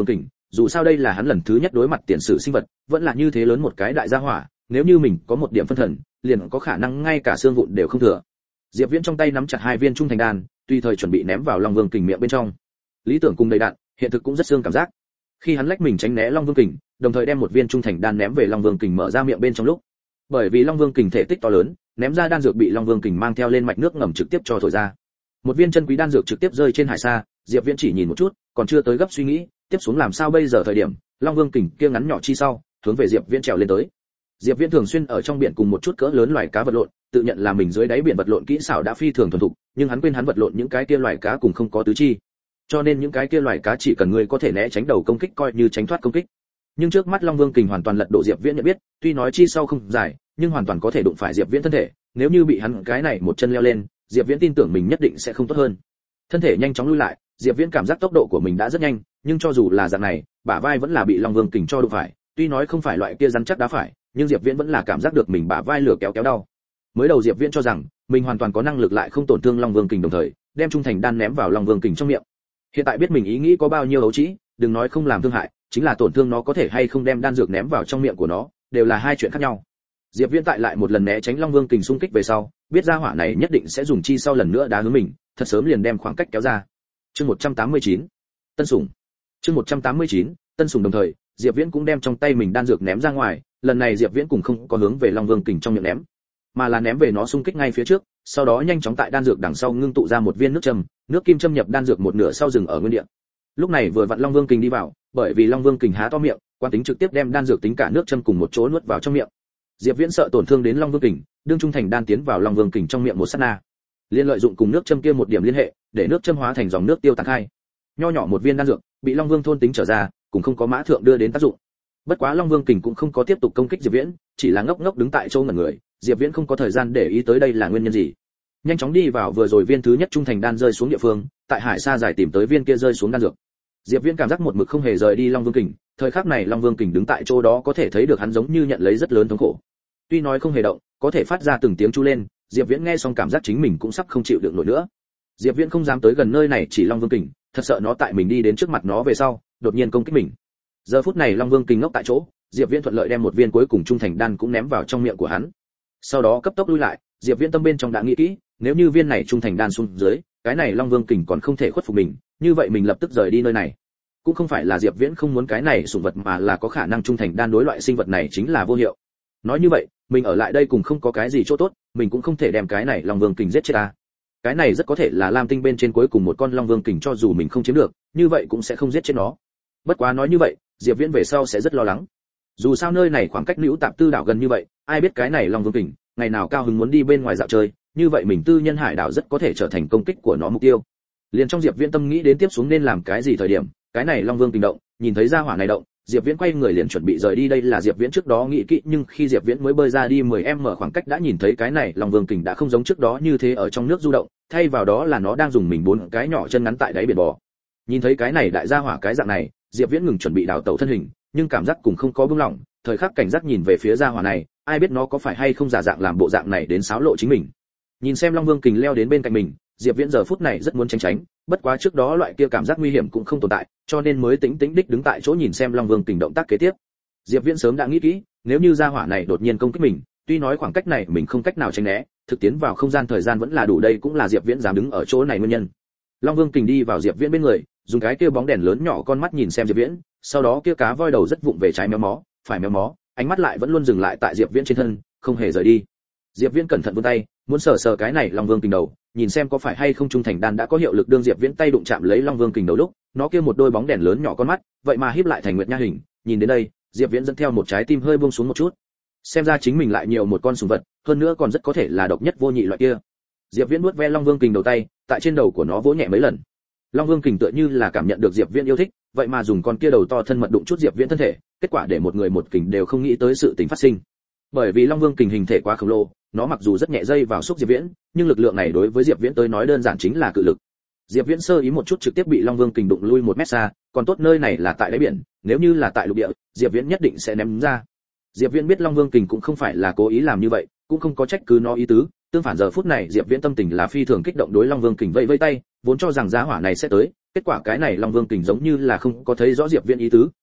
dù sao đây là hắn lần thứ nhất đối mặt tiền sử sinh vật, vẫn là như thế lớn một cái đại gia hỏa, nếu như mình có một điểm phân thần, liền có khả năng ngay cả xương vụn đều không thừa. Diệp Viễn trong tay nắm chặt hai viên trung thành đan, tùy thời chuẩn bị ném vào Long Vương Kình miệng bên trong. Lý tưởng cùng đầy đạn, hiện thực cũng rất xương cảm giác. Khi hắn lách mình tránh né Long Vương Kình, đồng thời đem một viên trung thành đan ném về Long Vương Kình mở ra miệng bên trong lúc, bởi vì Long Vương Kình thể tích to lớn, ném ra đan dược bị Long Vương Kình mang theo lên mạch nước ngầm trực tiếp cho thổi ra. Một viên chân quý đan dược trực tiếp rơi trên hải sa, Diệp Viễn chỉ nhìn một chút, còn chưa tới gấp suy nghĩ, tiếp xuống làm sao bây giờ thời điểm, Long Vương Kình kia ngắn nhỏ chi sau, hướng về Diệp Viễn trèo lên tới. Diệp Viễn thường xuyên ở trong biển cùng một chút cỡ lớn loài cá vật lộn, tự nhận là mình dưới đáy biển vật lộn kỹ xảo đã phi thường thuần thục, nhưng hắn quên hắn vật lộn những cái kia loài cá cùng không có tứ chi. Cho nên những cái kia loài cá chỉ cần người có thể né tránh đầu công kích coi như tránh thoát công kích. Nhưng trước mắt Long Vương Kình hoàn toàn lật đổ Diệp Viễn nhận biết, tuy nói chi sau không dài, nhưng hoàn toàn có thể đụng phải Diệp Viễn thân thể, nếu như bị hắn cái này một chân leo lên, Diệp Viễn tin tưởng mình nhất định sẽ không tốt hơn. Thân thể nhanh chóng lui lại, Diệp Viễn cảm giác tốc độ của mình đã rất nhanh, nhưng cho dù là dạng này, bả vai vẫn là bị Long Vương Kình cho đụng phải, tuy nói không phải loại kia rắn chắc đá phải, nhưng Diệp Viễn vẫn là cảm giác được mình bả vai lửa kéo kéo đau. Mới đầu Diệp Viễn cho rằng mình hoàn toàn có năng lực lại không tổn thương Long Vương Kình, đồng thời đem trung thành đan ném vào Long Vương Kình trong miệng. Hiện tại biết mình ý nghĩ có bao nhiêu ấu trĩ, đừng nói không làm thương hại, chính là tổn thương nó có thể hay không đem đan dược ném vào trong miệng của nó, đều là hai chuyện khác nhau. Diệp Viễn tại lại một lần né tránh Long Vương Kình xung kích về sau, biết ra hỏa này nhất định sẽ dùng chi sau lần nữa đá hướng mình, thật sớm liền đem khoảng cách kéo ra. Chương một trăm tám mươi chín, Tân Sủng. Chương một trăm tám mươi chín, Tân Sủng, đồng thời, Diệp Viễn cũng đem trong tay mình đan dược ném ra ngoài, lần này Diệp Viễn cũng không có hướng về Long Vương Kình trong miệng ném, mà là ném về nó xung kích ngay phía trước, sau đó nhanh chóng tại đan dược đằng sau ngưng tụ ra một viên nước châm, nước kim châm nhập đan dược một nửa sau dừng ở nguyên địa. Lúc này vừa vặn Long Vương Kình đi vào, bởi vì Long Vương Kình há to miệng, quán tính trực tiếp đem đan dược tính cả nước châm cùng một chỗ nuốt vào trong miệng. Diệp Viễn sợ tổn thương đến Long Vương Kình, đương trung thành đan tiến vào Long Vương Kình trong miệng một sát na, liên lợi dụng cùng nước châm kia một điểm liên hệ, để nước châm hóa thành dòng nước tiêu tán khai. Nho nhỏ một viên đan dược, bị Long Vương thôn tính trở ra, cũng không có mã thượng đưa đến tác dụng. Bất quá Long Vương Kình cũng không có tiếp tục công kích Diệp Viễn, chỉ là ngốc ngốc đứng tại chỗ ngẩn người, Diệp Viễn không có thời gian để ý tới đây là nguyên nhân gì. Nhanh chóng đi vào vừa rồi viên thứ nhất trung thành đan rơi xuống địa phương, tại hải sa dài tìm tới viên kia rơi xuống đan dược. Diệp Viễn cảm giác một mực không hề rời đi Long Vương Kình, thời khắc này Long Vương Kình đứng tại chỗ đó có thể thấy được hắn giống như nhận lấy rất lớn thống khổ. Tuy nói không hề động, có thể phát ra từng tiếng chu lên, Diệp Viễn nghe xong cảm giác chính mình cũng sắp không chịu được nổi nữa. Diệp Viễn không dám tới gần nơi này chỉ Long Vương Kình, thật sợ nó tại mình đi đến trước mặt nó về sau, đột nhiên công kích mình. Giờ phút này Long Vương Kình ngốc tại chỗ, Diệp Viễn thuận lợi đem một viên cuối cùng trung thành đan cũng ném vào trong miệng của hắn. Sau đó cấp tốc lui lại, Diệp Viễn tâm bên trong đã nghĩ kỹ, nếu như viên này trung thành đan xuống dưới, cái này Long Vương Kình còn không thể khuất phục mình, như vậy mình lập tức rời đi nơi này. Cũng không phải là Diệp Viễn không muốn cái này sủng vật, mà là có khả năng trung thành đan đối loại sinh vật này chính là vô hiệu. Nói như vậy, mình ở lại đây cũng không có cái gì chỗ tốt, mình cũng không thể đem cái này Long Vương Kình giết chết ta. Cái này rất có thể là Lam Tinh bên trên cuối cùng một con Long Vương Kình, cho dù mình không chiếm được, như vậy cũng sẽ không giết chết nó. Bất quá nói như vậy, Diệp Viễn về sau sẽ rất lo lắng. Dù sao nơi này khoảng cách Nữu Tạp Tư đảo gần như vậy, ai biết cái này Long Vương Kình ngày nào cao hứng muốn đi bên ngoài dạo chơi, như vậy mình tư nhân hải đảo rất có thể trở thành công kích của nó mục tiêu. Liền trong Diệp Viễn tâm nghĩ đến tiếp xuống nên làm cái gì thời điểm, cái này Long Vương Kình động, nhìn thấy ra hỏa này động, Diệp Viễn quay người liền chuẩn bị rời đi, đây là Diệp Viễn trước đó nghĩ kỹ, nhưng khi Diệp Viễn mới bơi ra đi mười mét khoảng cách đã nhìn thấy cái này Long Vương Kình đã không giống trước đó như thế ở trong nước du động, thay vào đó là nó đang dùng mình bốn cái nhỏ chân ngắn tại đáy biển bò. Nhìn thấy cái này đại gia hỏa cái dạng này, Diệp Viễn ngừng chuẩn bị đảo tẩu thân hình, nhưng cảm giác cũng không có buông lỏng, thời khắc cảnh giác nhìn về phía gia hỏa này, ai biết nó có phải hay không giả dạng làm bộ dạng này đến xáo lộ chính mình. Nhìn xem Long Vương Kình leo đến bên cạnh mình, Diệp Viễn giờ phút này rất muốn tránh tránh, bất quá trước đó loại kia cảm giác nguy hiểm cũng không tồn tại, cho nên mới tĩnh tĩnh đích đứng tại chỗ nhìn xem Long Vương Kình động tác kế tiếp. Diệp Viễn sớm đã nghĩ kỹ, nếu như gia hỏa này đột nhiên công kích mình, tuy nói khoảng cách này mình không cách nào tránh né, thực tiến vào không gian thời gian vẫn là đủ, đây cũng là Diệp Viễn dám đứng ở chỗ này nguyên nhân. Long Vương Kình đi vào Diệp Viễn bên người, dùng cái kia bóng đèn lớn nhỏ con mắt nhìn xem Diệp Viễn, sau đó kia cá voi đầu rất vụng về trái méo mó, phải méo mó, ánh mắt lại vẫn luôn dừng lại tại Diệp Viễn trên thân, không hề rời đi. Diệp Viễn cẩn thận vươn tay, muốn sờ sờ cái này Long Vương Kình đầu, nhìn xem có phải hay không trung thành đan đã có hiệu lực. Đương Diệp Viễn tay đụng chạm lấy Long Vương Kình đầu lúc, nó kia một đôi bóng đèn lớn nhỏ con mắt, vậy mà híp lại thành nguyệt nha hình, nhìn đến đây, Diệp Viễn dẫn theo một trái tim hơi buông xuống một chút. Xem ra chính mình lại nhiều một con sủng vật, hơn nữa còn rất có thể là độc nhất vô nhị loại kia. Diệp Viễn nuốt ve Long Vương Kình đầu tay, tại trên đầu của nó vỗ nhẹ mấy lần. Long Vương Kình tựa như là cảm nhận được Diệp Viễn yêu thích, vậy mà dùng con kia đầu to thân mật đụng chút Diệp Viễn thân thể, kết quả để một người một kình đều không nghĩ tới sự tình phát sinh. Bởi vì Long Vương Kình hình thể quá khổng lồ, nó mặc dù rất nhẹ dây vào xúc Diệp Viễn, nhưng lực lượng này đối với Diệp Viễn tới nói đơn giản chính là cự lực. Diệp Viễn sơ ý một chút trực tiếp bị Long Vương Kình đụng lui một mét xa, còn tốt nơi này là tại đáy biển, nếu như là tại lục địa, Diệp Viễn nhất định sẽ ném ra. Diệp Viễn biết Long Vương Kình cũng không phải là cố ý làm như vậy, cũng không có trách cứ nó ý tứ, tương phản giờ phút này Diệp Viễn tâm tình là phi thường kích động, đối Long Vương Kình vẫy vẫy tay, vốn cho rằng giá hỏa này sẽ tới, kết quả cái này Long Vương Kình giống như là không có thấy rõ Diệp Viễn ý tứ,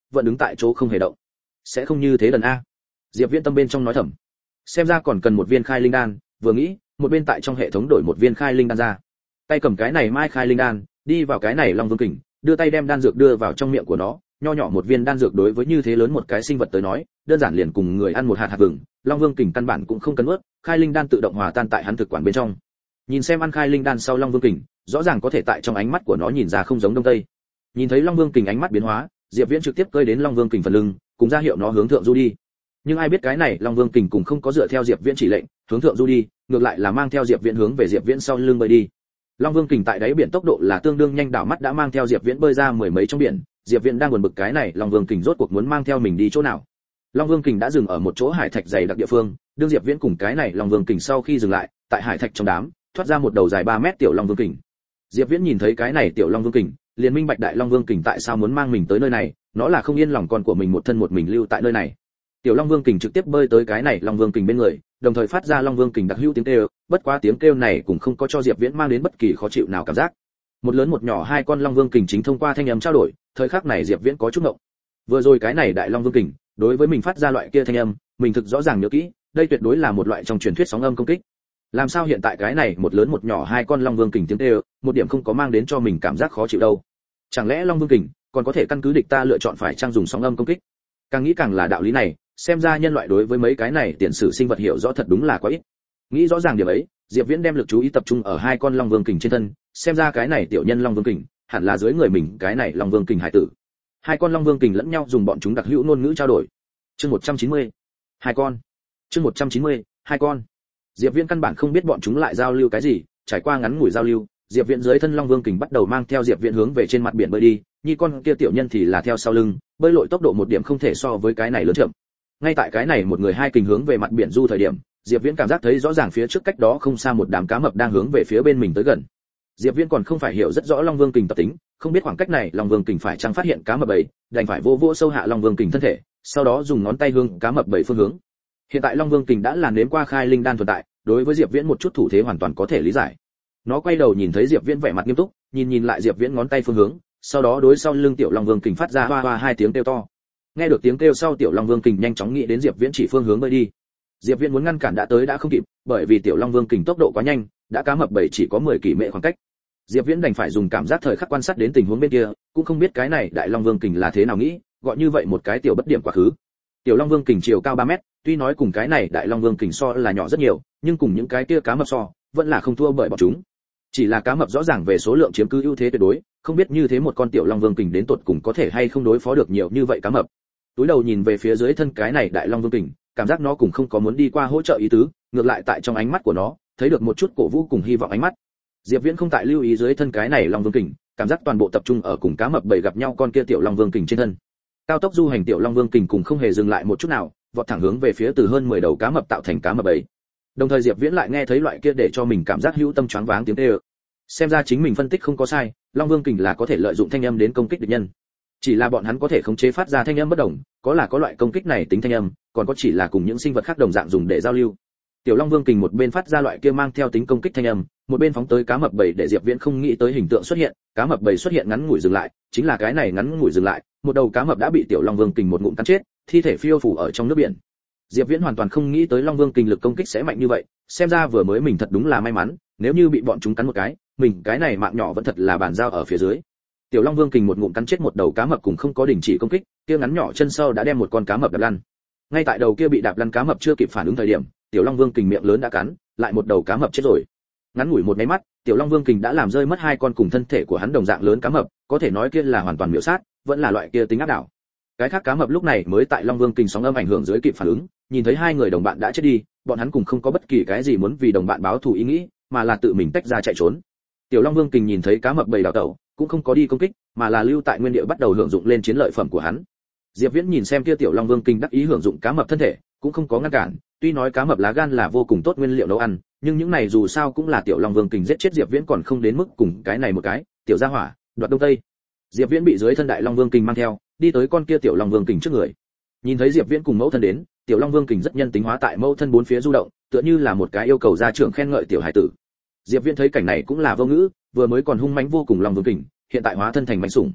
vẫn đứng tại chỗ không hề động. Sẽ không như thế đần a. Diệp Viễn tâm bên trong nói thầm. Xem ra còn cần một viên khai linh đan, vừa nghĩ, một bên tại trong hệ thống đổi một viên khai linh đan ra. Tay cầm cái này mai khai linh đan, đi vào cái này Long Vương Kình, đưa tay đem đan dược đưa vào trong miệng của nó, nho nhỏ một viên đan dược đối với như thế lớn một cái sinh vật tới nói, đơn giản liền cùng người ăn một hạt hạt vừng, Long Vương Kình căn bản cũng không cần nuốt, khai linh đan tự động hòa tan tại hắn thực quản bên trong. Nhìn xem ăn khai linh đan sau Long Vương Kình, rõ ràng có thể tại trong ánh mắt của nó nhìn ra không giống đông tây. Nhìn thấy Long Vương Kình ánh mắt biến hóa, Diệp Viễn trực tiếp cơi đến Long Vương Kình phần lưng, cùng ra hiệu nó hướng thượng du đi. Nhưng ai biết cái này Long Vương Kình cùng không có dựa theo Diệp Viễn chỉ lệnh, hướng thượng du đi, ngược lại là mang theo Diệp Viễn hướng về Diệp Viễn sau lưng bơi đi. Long Vương Kình tại đáy biển tốc độ là tương đương nhanh, đảo mắt đã mang theo Diệp Viễn bơi ra mười mấy trong biển. Diệp Viễn đang buồn bực cái này Long Vương Kình rốt cuộc muốn mang theo mình đi chỗ nào. Long Vương Kình đã dừng ở một chỗ hải thạch dày đặc địa phương, đương Diệp Viễn cùng cái này Long Vương Kình sau khi dừng lại, tại hải thạch trong đám, thoát ra một đầu dài ba mét tiểu Long Vương Kình. Diệp Viễn nhìn thấy cái này tiểu Long Vương Kình, liền minh bạch đại Long Vương Kình tại sao muốn mang mình tới nơi này, nó là không yên lòng con của mình một thân một mình lưu tại nơi này. Tiểu Long Vương Kình trực tiếp bơi tới cái này Long Vương Kình bên người, đồng thời phát ra Long Vương Kình đặc hữu tiếng kêu, bất quá tiếng kêu này cũng không có cho Diệp Viễn mang đến bất kỳ khó chịu nào cảm giác. Một lớn một nhỏ hai con Long Vương Kình chính thông qua thanh âm trao đổi, thời khắc này Diệp Viễn có chút ngộng. Vừa rồi cái này đại Long Vương Kình, đối với mình phát ra loại kia thanh âm, mình thực rõ ràng nhớ kỹ, đây tuyệt đối là một loại trong truyền thuyết sóng âm công kích. Làm sao hiện tại cái này một lớn một nhỏ hai con Long Vương Kình tiếng kêu, một điểm không có mang đến cho mình cảm giác khó chịu đâu. Chẳng lẽ Long Vương Kình còn có thể căn cứ địch ta lựa chọn phải trang dùng sóng âm công kích? Càng nghĩ càng là đạo lý này, xem ra nhân loại đối với mấy cái này tiền sử sinh vật hiểu rõ thật đúng là quá ít. Nghĩ rõ ràng điểm ấy, Diệp Viễn đem lực chú ý tập trung ở hai con Long Vương Kình trên thân, xem ra cái này tiểu nhân Long Vương Kình hẳn là dưới người mình cái này Long Vương Kình hải tử. Hai con Long Vương Kình lẫn nhau dùng bọn chúng đặc hữu ngôn ngữ trao đổi. Chương một trăm chín mươi, hai con. Chương một trăm chín mươi, hai con. Diệp Viễn căn bản không biết bọn chúng lại giao lưu cái gì, trải qua ngắn ngủi giao lưu, Diệp Viễn dưới thân Long Vương Kình bắt đầu mang theo Diệp Viễn hướng về trên mặt biển bơi đi, như con kia tiểu nhân thì là theo sau lưng, bơi lội tốc độ một điểm không thể so với cái này lớn chậm. Ngay tại cái này một người hai kình hướng về mặt biển du thời điểm, Diệp Viễn cảm giác thấy rõ ràng phía trước cách đó không xa một đám cá mập đang hướng về phía bên mình tới gần. Diệp Viễn còn không phải hiểu rất rõ Long Vương Kình tập tính, không biết khoảng cách này Long Vương Kình phải chăng phát hiện cá mập bầy, đành phải vô vô sâu hạ Long Vương Kình thân thể, sau đó dùng ngón tay hướng cá mập bầy phương hướng. Hiện tại Long Vương Kình đã là nếm qua khai linh đan tồn tại, đối với Diệp Viễn một chút thủ thế hoàn toàn có thể lý giải. Nó quay đầu nhìn thấy Diệp Viễn vẻ mặt nghiêm túc, nhìn nhìn lại Diệp Viễn ngón tay phương hướng, sau đó đối sau lưng tiểu Long Vương Kình phát ra hoa hoa hai tiếng kêu to. Nghe được tiếng kêu sau tiểu Long Vương Kình nhanh chóng nghĩ đến Diệp Viễn chỉ phương hướng bơi đi. Diệp Viễn muốn ngăn cản đã tới đã không kịp, bởi vì tiểu Long Vương Kình tốc độ quá nhanh, đã cá mập bầy chỉ có mười kỷ mệ khoảng cách. Diệp Viễn đành phải dùng cảm giác thời khắc quan sát đến tình huống bên kia, cũng không biết cái này đại Long Vương Kình là thế nào nghĩ, gọi như vậy một cái tiểu bất điểm quá khứ. Tiểu Long Vương Kình chiều cao ba mét, tuy nói cùng cái này đại Long Vương Kình so là nhỏ rất nhiều, nhưng cùng những cái kia cá mập so, vẫn là không thua bởi bọn chúng. Chỉ là cá mập rõ ràng về số lượng chiếm cứ ưu thế tuyệt đối, không biết như thế một con tiểu Long Vương Kình đến tột cùng có thể hay không đối phó được nhiều như vậy cá mập. Túi đầu nhìn về phía dưới thân cái này đại Long Vương Kình, cảm giác nó cũng không có muốn đi qua hỗ trợ ý tứ, ngược lại tại trong ánh mắt của nó, thấy được một chút cổ vũ cùng hy vọng ánh mắt. Diệp Viễn không tại lưu ý dưới thân cái này Long Vương Kình, cảm giác toàn bộ tập trung ở cùng cá mập bầy gặp nhau con kia tiểu Long Vương Kình trên thân. Cao tốc du hành tiểu Long Vương Kình cùng không hề dừng lại một chút nào, vọt thẳng hướng về phía từ hơn mười đầu cá mập tạo thành cá mập bầy. Đồng thời Diệp Viễn lại nghe thấy loại kia để cho mình cảm giác hữu tâm choáng váng tiếng kêu. Xem ra chính mình phân tích không có sai, Long Vương Kình là có thể lợi dụng thanh âm đến công kích địch nhân. Chỉ là bọn hắn có thể khống chế phát ra thanh âm bất đồng, có là có loại công kích này tính thanh âm, còn có chỉ là cùng những sinh vật khác đồng dạng dùng để giao lưu. Tiểu Long Vương Kình một bên phát ra loại kia mang theo tính công kích thanh âm, một bên phóng tới cá mập bầy để Diệp Viễn không nghĩ tới hình tượng xuất hiện, cá mập bầy xuất hiện ngắn ngủi dừng lại, chính là cái này ngắn ngủi dừng lại, một đầu cá mập đã bị Tiểu Long Vương Kình một ngụm cắn chết, thi thể phiêu phù ở trong nước biển. Diệp Viễn hoàn toàn không nghĩ tới Long Vương Kình lực công kích sẽ mạnh như vậy, xem ra vừa mới mình thật đúng là may mắn, nếu như bị bọn chúng cắn một cái, mình cái này mạng nhỏ vẫn thật là bàn giao ở phía dưới. Tiểu Long Vương Kình một ngụm cắn chết một đầu cá mập cùng không có đình chỉ công kích, kia ngắn nhỏ chân sau đã đem một con cá mập đạp lăn. Ngay tại đầu kia bị đạp lăn cá mập chưa kịp phản ứng thời điểm, Tiểu Long Vương Kình miệng lớn đã cắn, lại một đầu cá mập chết rồi. Ngắn ngủi một cái mắt, Tiểu Long Vương Kình đã làm rơi mất hai con cùng thân thể của hắn đồng dạng lớn cá mập, có thể nói kia là hoàn toàn miểu sát, vẫn là loại kia tính áp đảo. Cái khác cá mập lúc này mới tại Long Vương Kình sóng âm ảnh hưởng dưới kịp phản ứng, nhìn thấy hai người đồng bạn đã chết đi, bọn hắn cùng không có bất kỳ cái gì muốn vì đồng bạn báo thù ý nghĩ, mà là tự mình tách ra chạy trốn. Tiểu Long Vương Kình nhìn thấy cá mập bầy đảo tẩu, cũng không có đi công kích, mà là lưu tại nguyên địa bắt đầu hưởng dụng lên chiến lợi phẩm của hắn. Diệp Viễn nhìn xem kia Tiểu Long Vương Kình đắc ý hưởng dụng cá mập thân thể, cũng không có ngăn cản, tuy nói cá mập lá gan là vô cùng tốt nguyên liệu nấu ăn, nhưng những này dù sao cũng là Tiểu Long Vương Kình giết chết Diệp Viễn còn không đến mức cùng cái này một cái, tiểu gia hỏa, đoạt đông tây. Diệp Viễn bị dưới thân đại Long Vương Kình mang theo, đi tới con kia Tiểu Long Vương Kình trước người. Nhìn thấy Diệp Viễn cùng mẫu thân đến, Tiểu Long Vương Kình rất nhân tính hóa tại mẫu thân bốn phía du động, tựa như là một cái yêu cầu gia trưởng khen ngợi tiểu hải tử. Diệp Viễn thấy cảnh này cũng là vô ngữ, vừa mới còn hung mãnh vô cùng Long Vương Kình, hiện tại hóa thân thành mãnh sủng.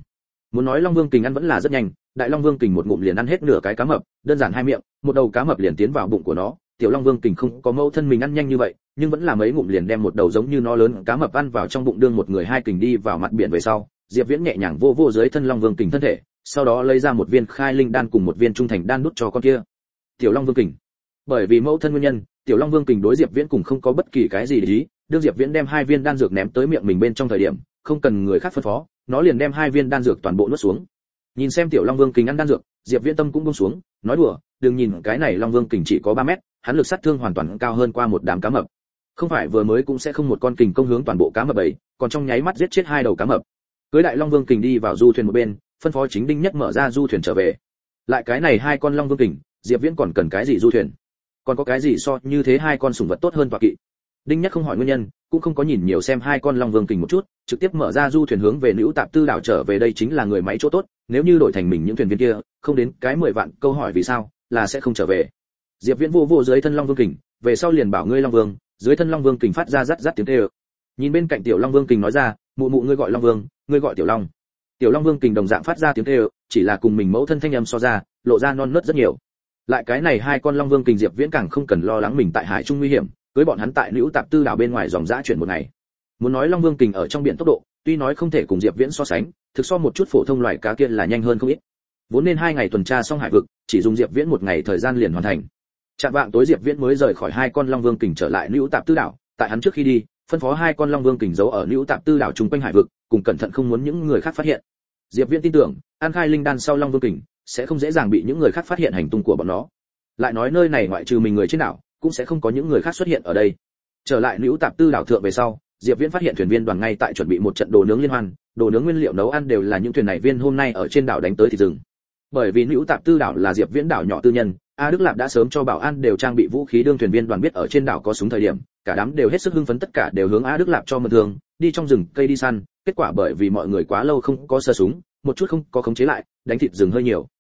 Muốn nói Long Vương Kình ăn vẫn là rất nhanh, Đại Long Vương Kình một ngụm liền ăn hết nửa cái cá mập, đơn giản hai miệng, một đầu cá mập liền tiến vào bụng của nó. Tiểu Long Vương Kình không có mẫu thân mình ăn nhanh như vậy, nhưng vẫn là mấy ngụm liền đem một đầu giống như nó lớn cá mập ăn vào trong bụng, đương một người hai kình đi vào mặt biển về sau, Diệp Viễn nhẹ nhàng vô vô dưới thân Long Vương Kình thân thể, sau đó lấy ra một viên khai linh đan cùng một viên trung thành đan đút cho con kia. Tiểu Long Vương Kình. Bởi vì mẫu thân nguyên nhân, Tiểu Long Vương Kình đối Diệp Viễn cùng không có bất kỳ cái gì để ý, đương Diệp Viễn đem hai viên đan dược ném tới miệng mình bên trong thời điểm, không cần người khác phân phó, nó liền đem hai viên đan dược toàn bộ nuốt xuống. Nhìn xem Tiểu Long Vương Kình ăn đan dược, Diệp Viễn tâm cũng buông xuống, nói đùa, đừng nhìn cái này Long Vương Kình chỉ có ba mét, hắn lực sát thương hoàn toàn cao hơn qua một đám cá mập. Không phải vừa mới cũng sẽ không một con kình công hướng toàn bộ cá mập ấy, còn trong nháy mắt giết chết hai đầu cá mập. Cưới Đại Long Vương Kình đi vào du thuyền một bên, phân phó chính Đinh Nhất mở ra du thuyền trở về. Lại cái này hai con Long Vương Kình, Diệp Viễn còn cần cái gì du thuyền? Còn có cái gì so như thế hai con sủng vật tốt hơn tọa kỵ? Đinh Nhất không hỏi nguyên nhân, cũng không có nhìn nhiều xem hai con Long Vương Kình một chút, trực tiếp mở ra du thuyền hướng về Nữu Tạp Tư đảo trở về. Đây chính là người máy chỗ tốt, nếu như đổi thành mình những thuyền viên kia, không đến cái mười vạn câu hỏi vì sao, là sẽ không trở về. Diệp Viễn vô vô dưới thân Long Vương Kình, về sau liền bảo ngươi Long Vương, dưới thân Long Vương Kình phát ra rát rát tiếng kêu. Nhìn bên cạnh Tiểu Long Vương Kình nói ra, mụ mụ ngươi gọi Long Vương, ngươi gọi Tiểu Long. Tiểu Long Vương Kình đồng dạng phát ra tiếng kêu, chỉ là cùng mình mẫu thân thanh âm so ra, lộ ra non nớt rất nhiều. Lại cái này hai con Long Vương Kình Diệp Viễn càng không cần lo lắng mình tại hải trung nguy hiểm, cưới bọn hắn tại Nữu Tạp Tư đảo bên ngoài dòng dã chuyển một ngày. Muốn nói Long Vương Kình ở trong biển tốc độ, tuy nói không thể cùng Diệp Viễn so sánh, thực so một chút phổ thông loài cá kia là nhanh hơn không ít. Vốn nên hai ngày tuần tra xong hải vực, chỉ dùng Diệp Viễn một ngày thời gian liền hoàn thành. Chạm vạng tối Diệp Viễn mới rời khỏi hai con Long Vương Kình trở lại Nữu Tạp Tư đảo, tại hắn trước khi đi, phân phó hai con Long Vương Kình giấu ở Nữu Tạp Tư đảo trung quanh hải vực, cùng cẩn thận không muốn những người khác phát hiện. Diệp Viễn tin tưởng, an khai linh đan sau Long Vương Kình sẽ không dễ dàng bị những người khác phát hiện hành tung của bọn nó. Lại nói nơi này ngoại trừ mình người trên đảo, cũng sẽ không có những người khác xuất hiện ở đây. Trở lại Nữu Tạp Tư đảo thượng về sau, Diệp Viễn phát hiện thuyền viên đoàn ngay tại chuẩn bị một trận đồ nướng liên hoan, đồ nướng nguyên liệu nấu ăn đều là những thuyền này viên hôm nay ở trên đảo đánh tới thịt rừng. Bởi vì Nữu Tạp Tư đảo là Diệp Viễn đảo nhỏ tư nhân, A Đức Lạp đã sớm cho bảo an đều trang bị vũ khí, đương thuyền viên đoàn biết ở trên đảo có súng thời điểm, cả đám đều hết sức hưng phấn, tất cả đều hướng A Đức Lạp cho mượn thường, đi trong rừng cây đi săn, kết quả bởi vì mọi người quá lâu không có sơ súng, một chút không có khống chế lại, đánh thịt rừng hơi nhiều,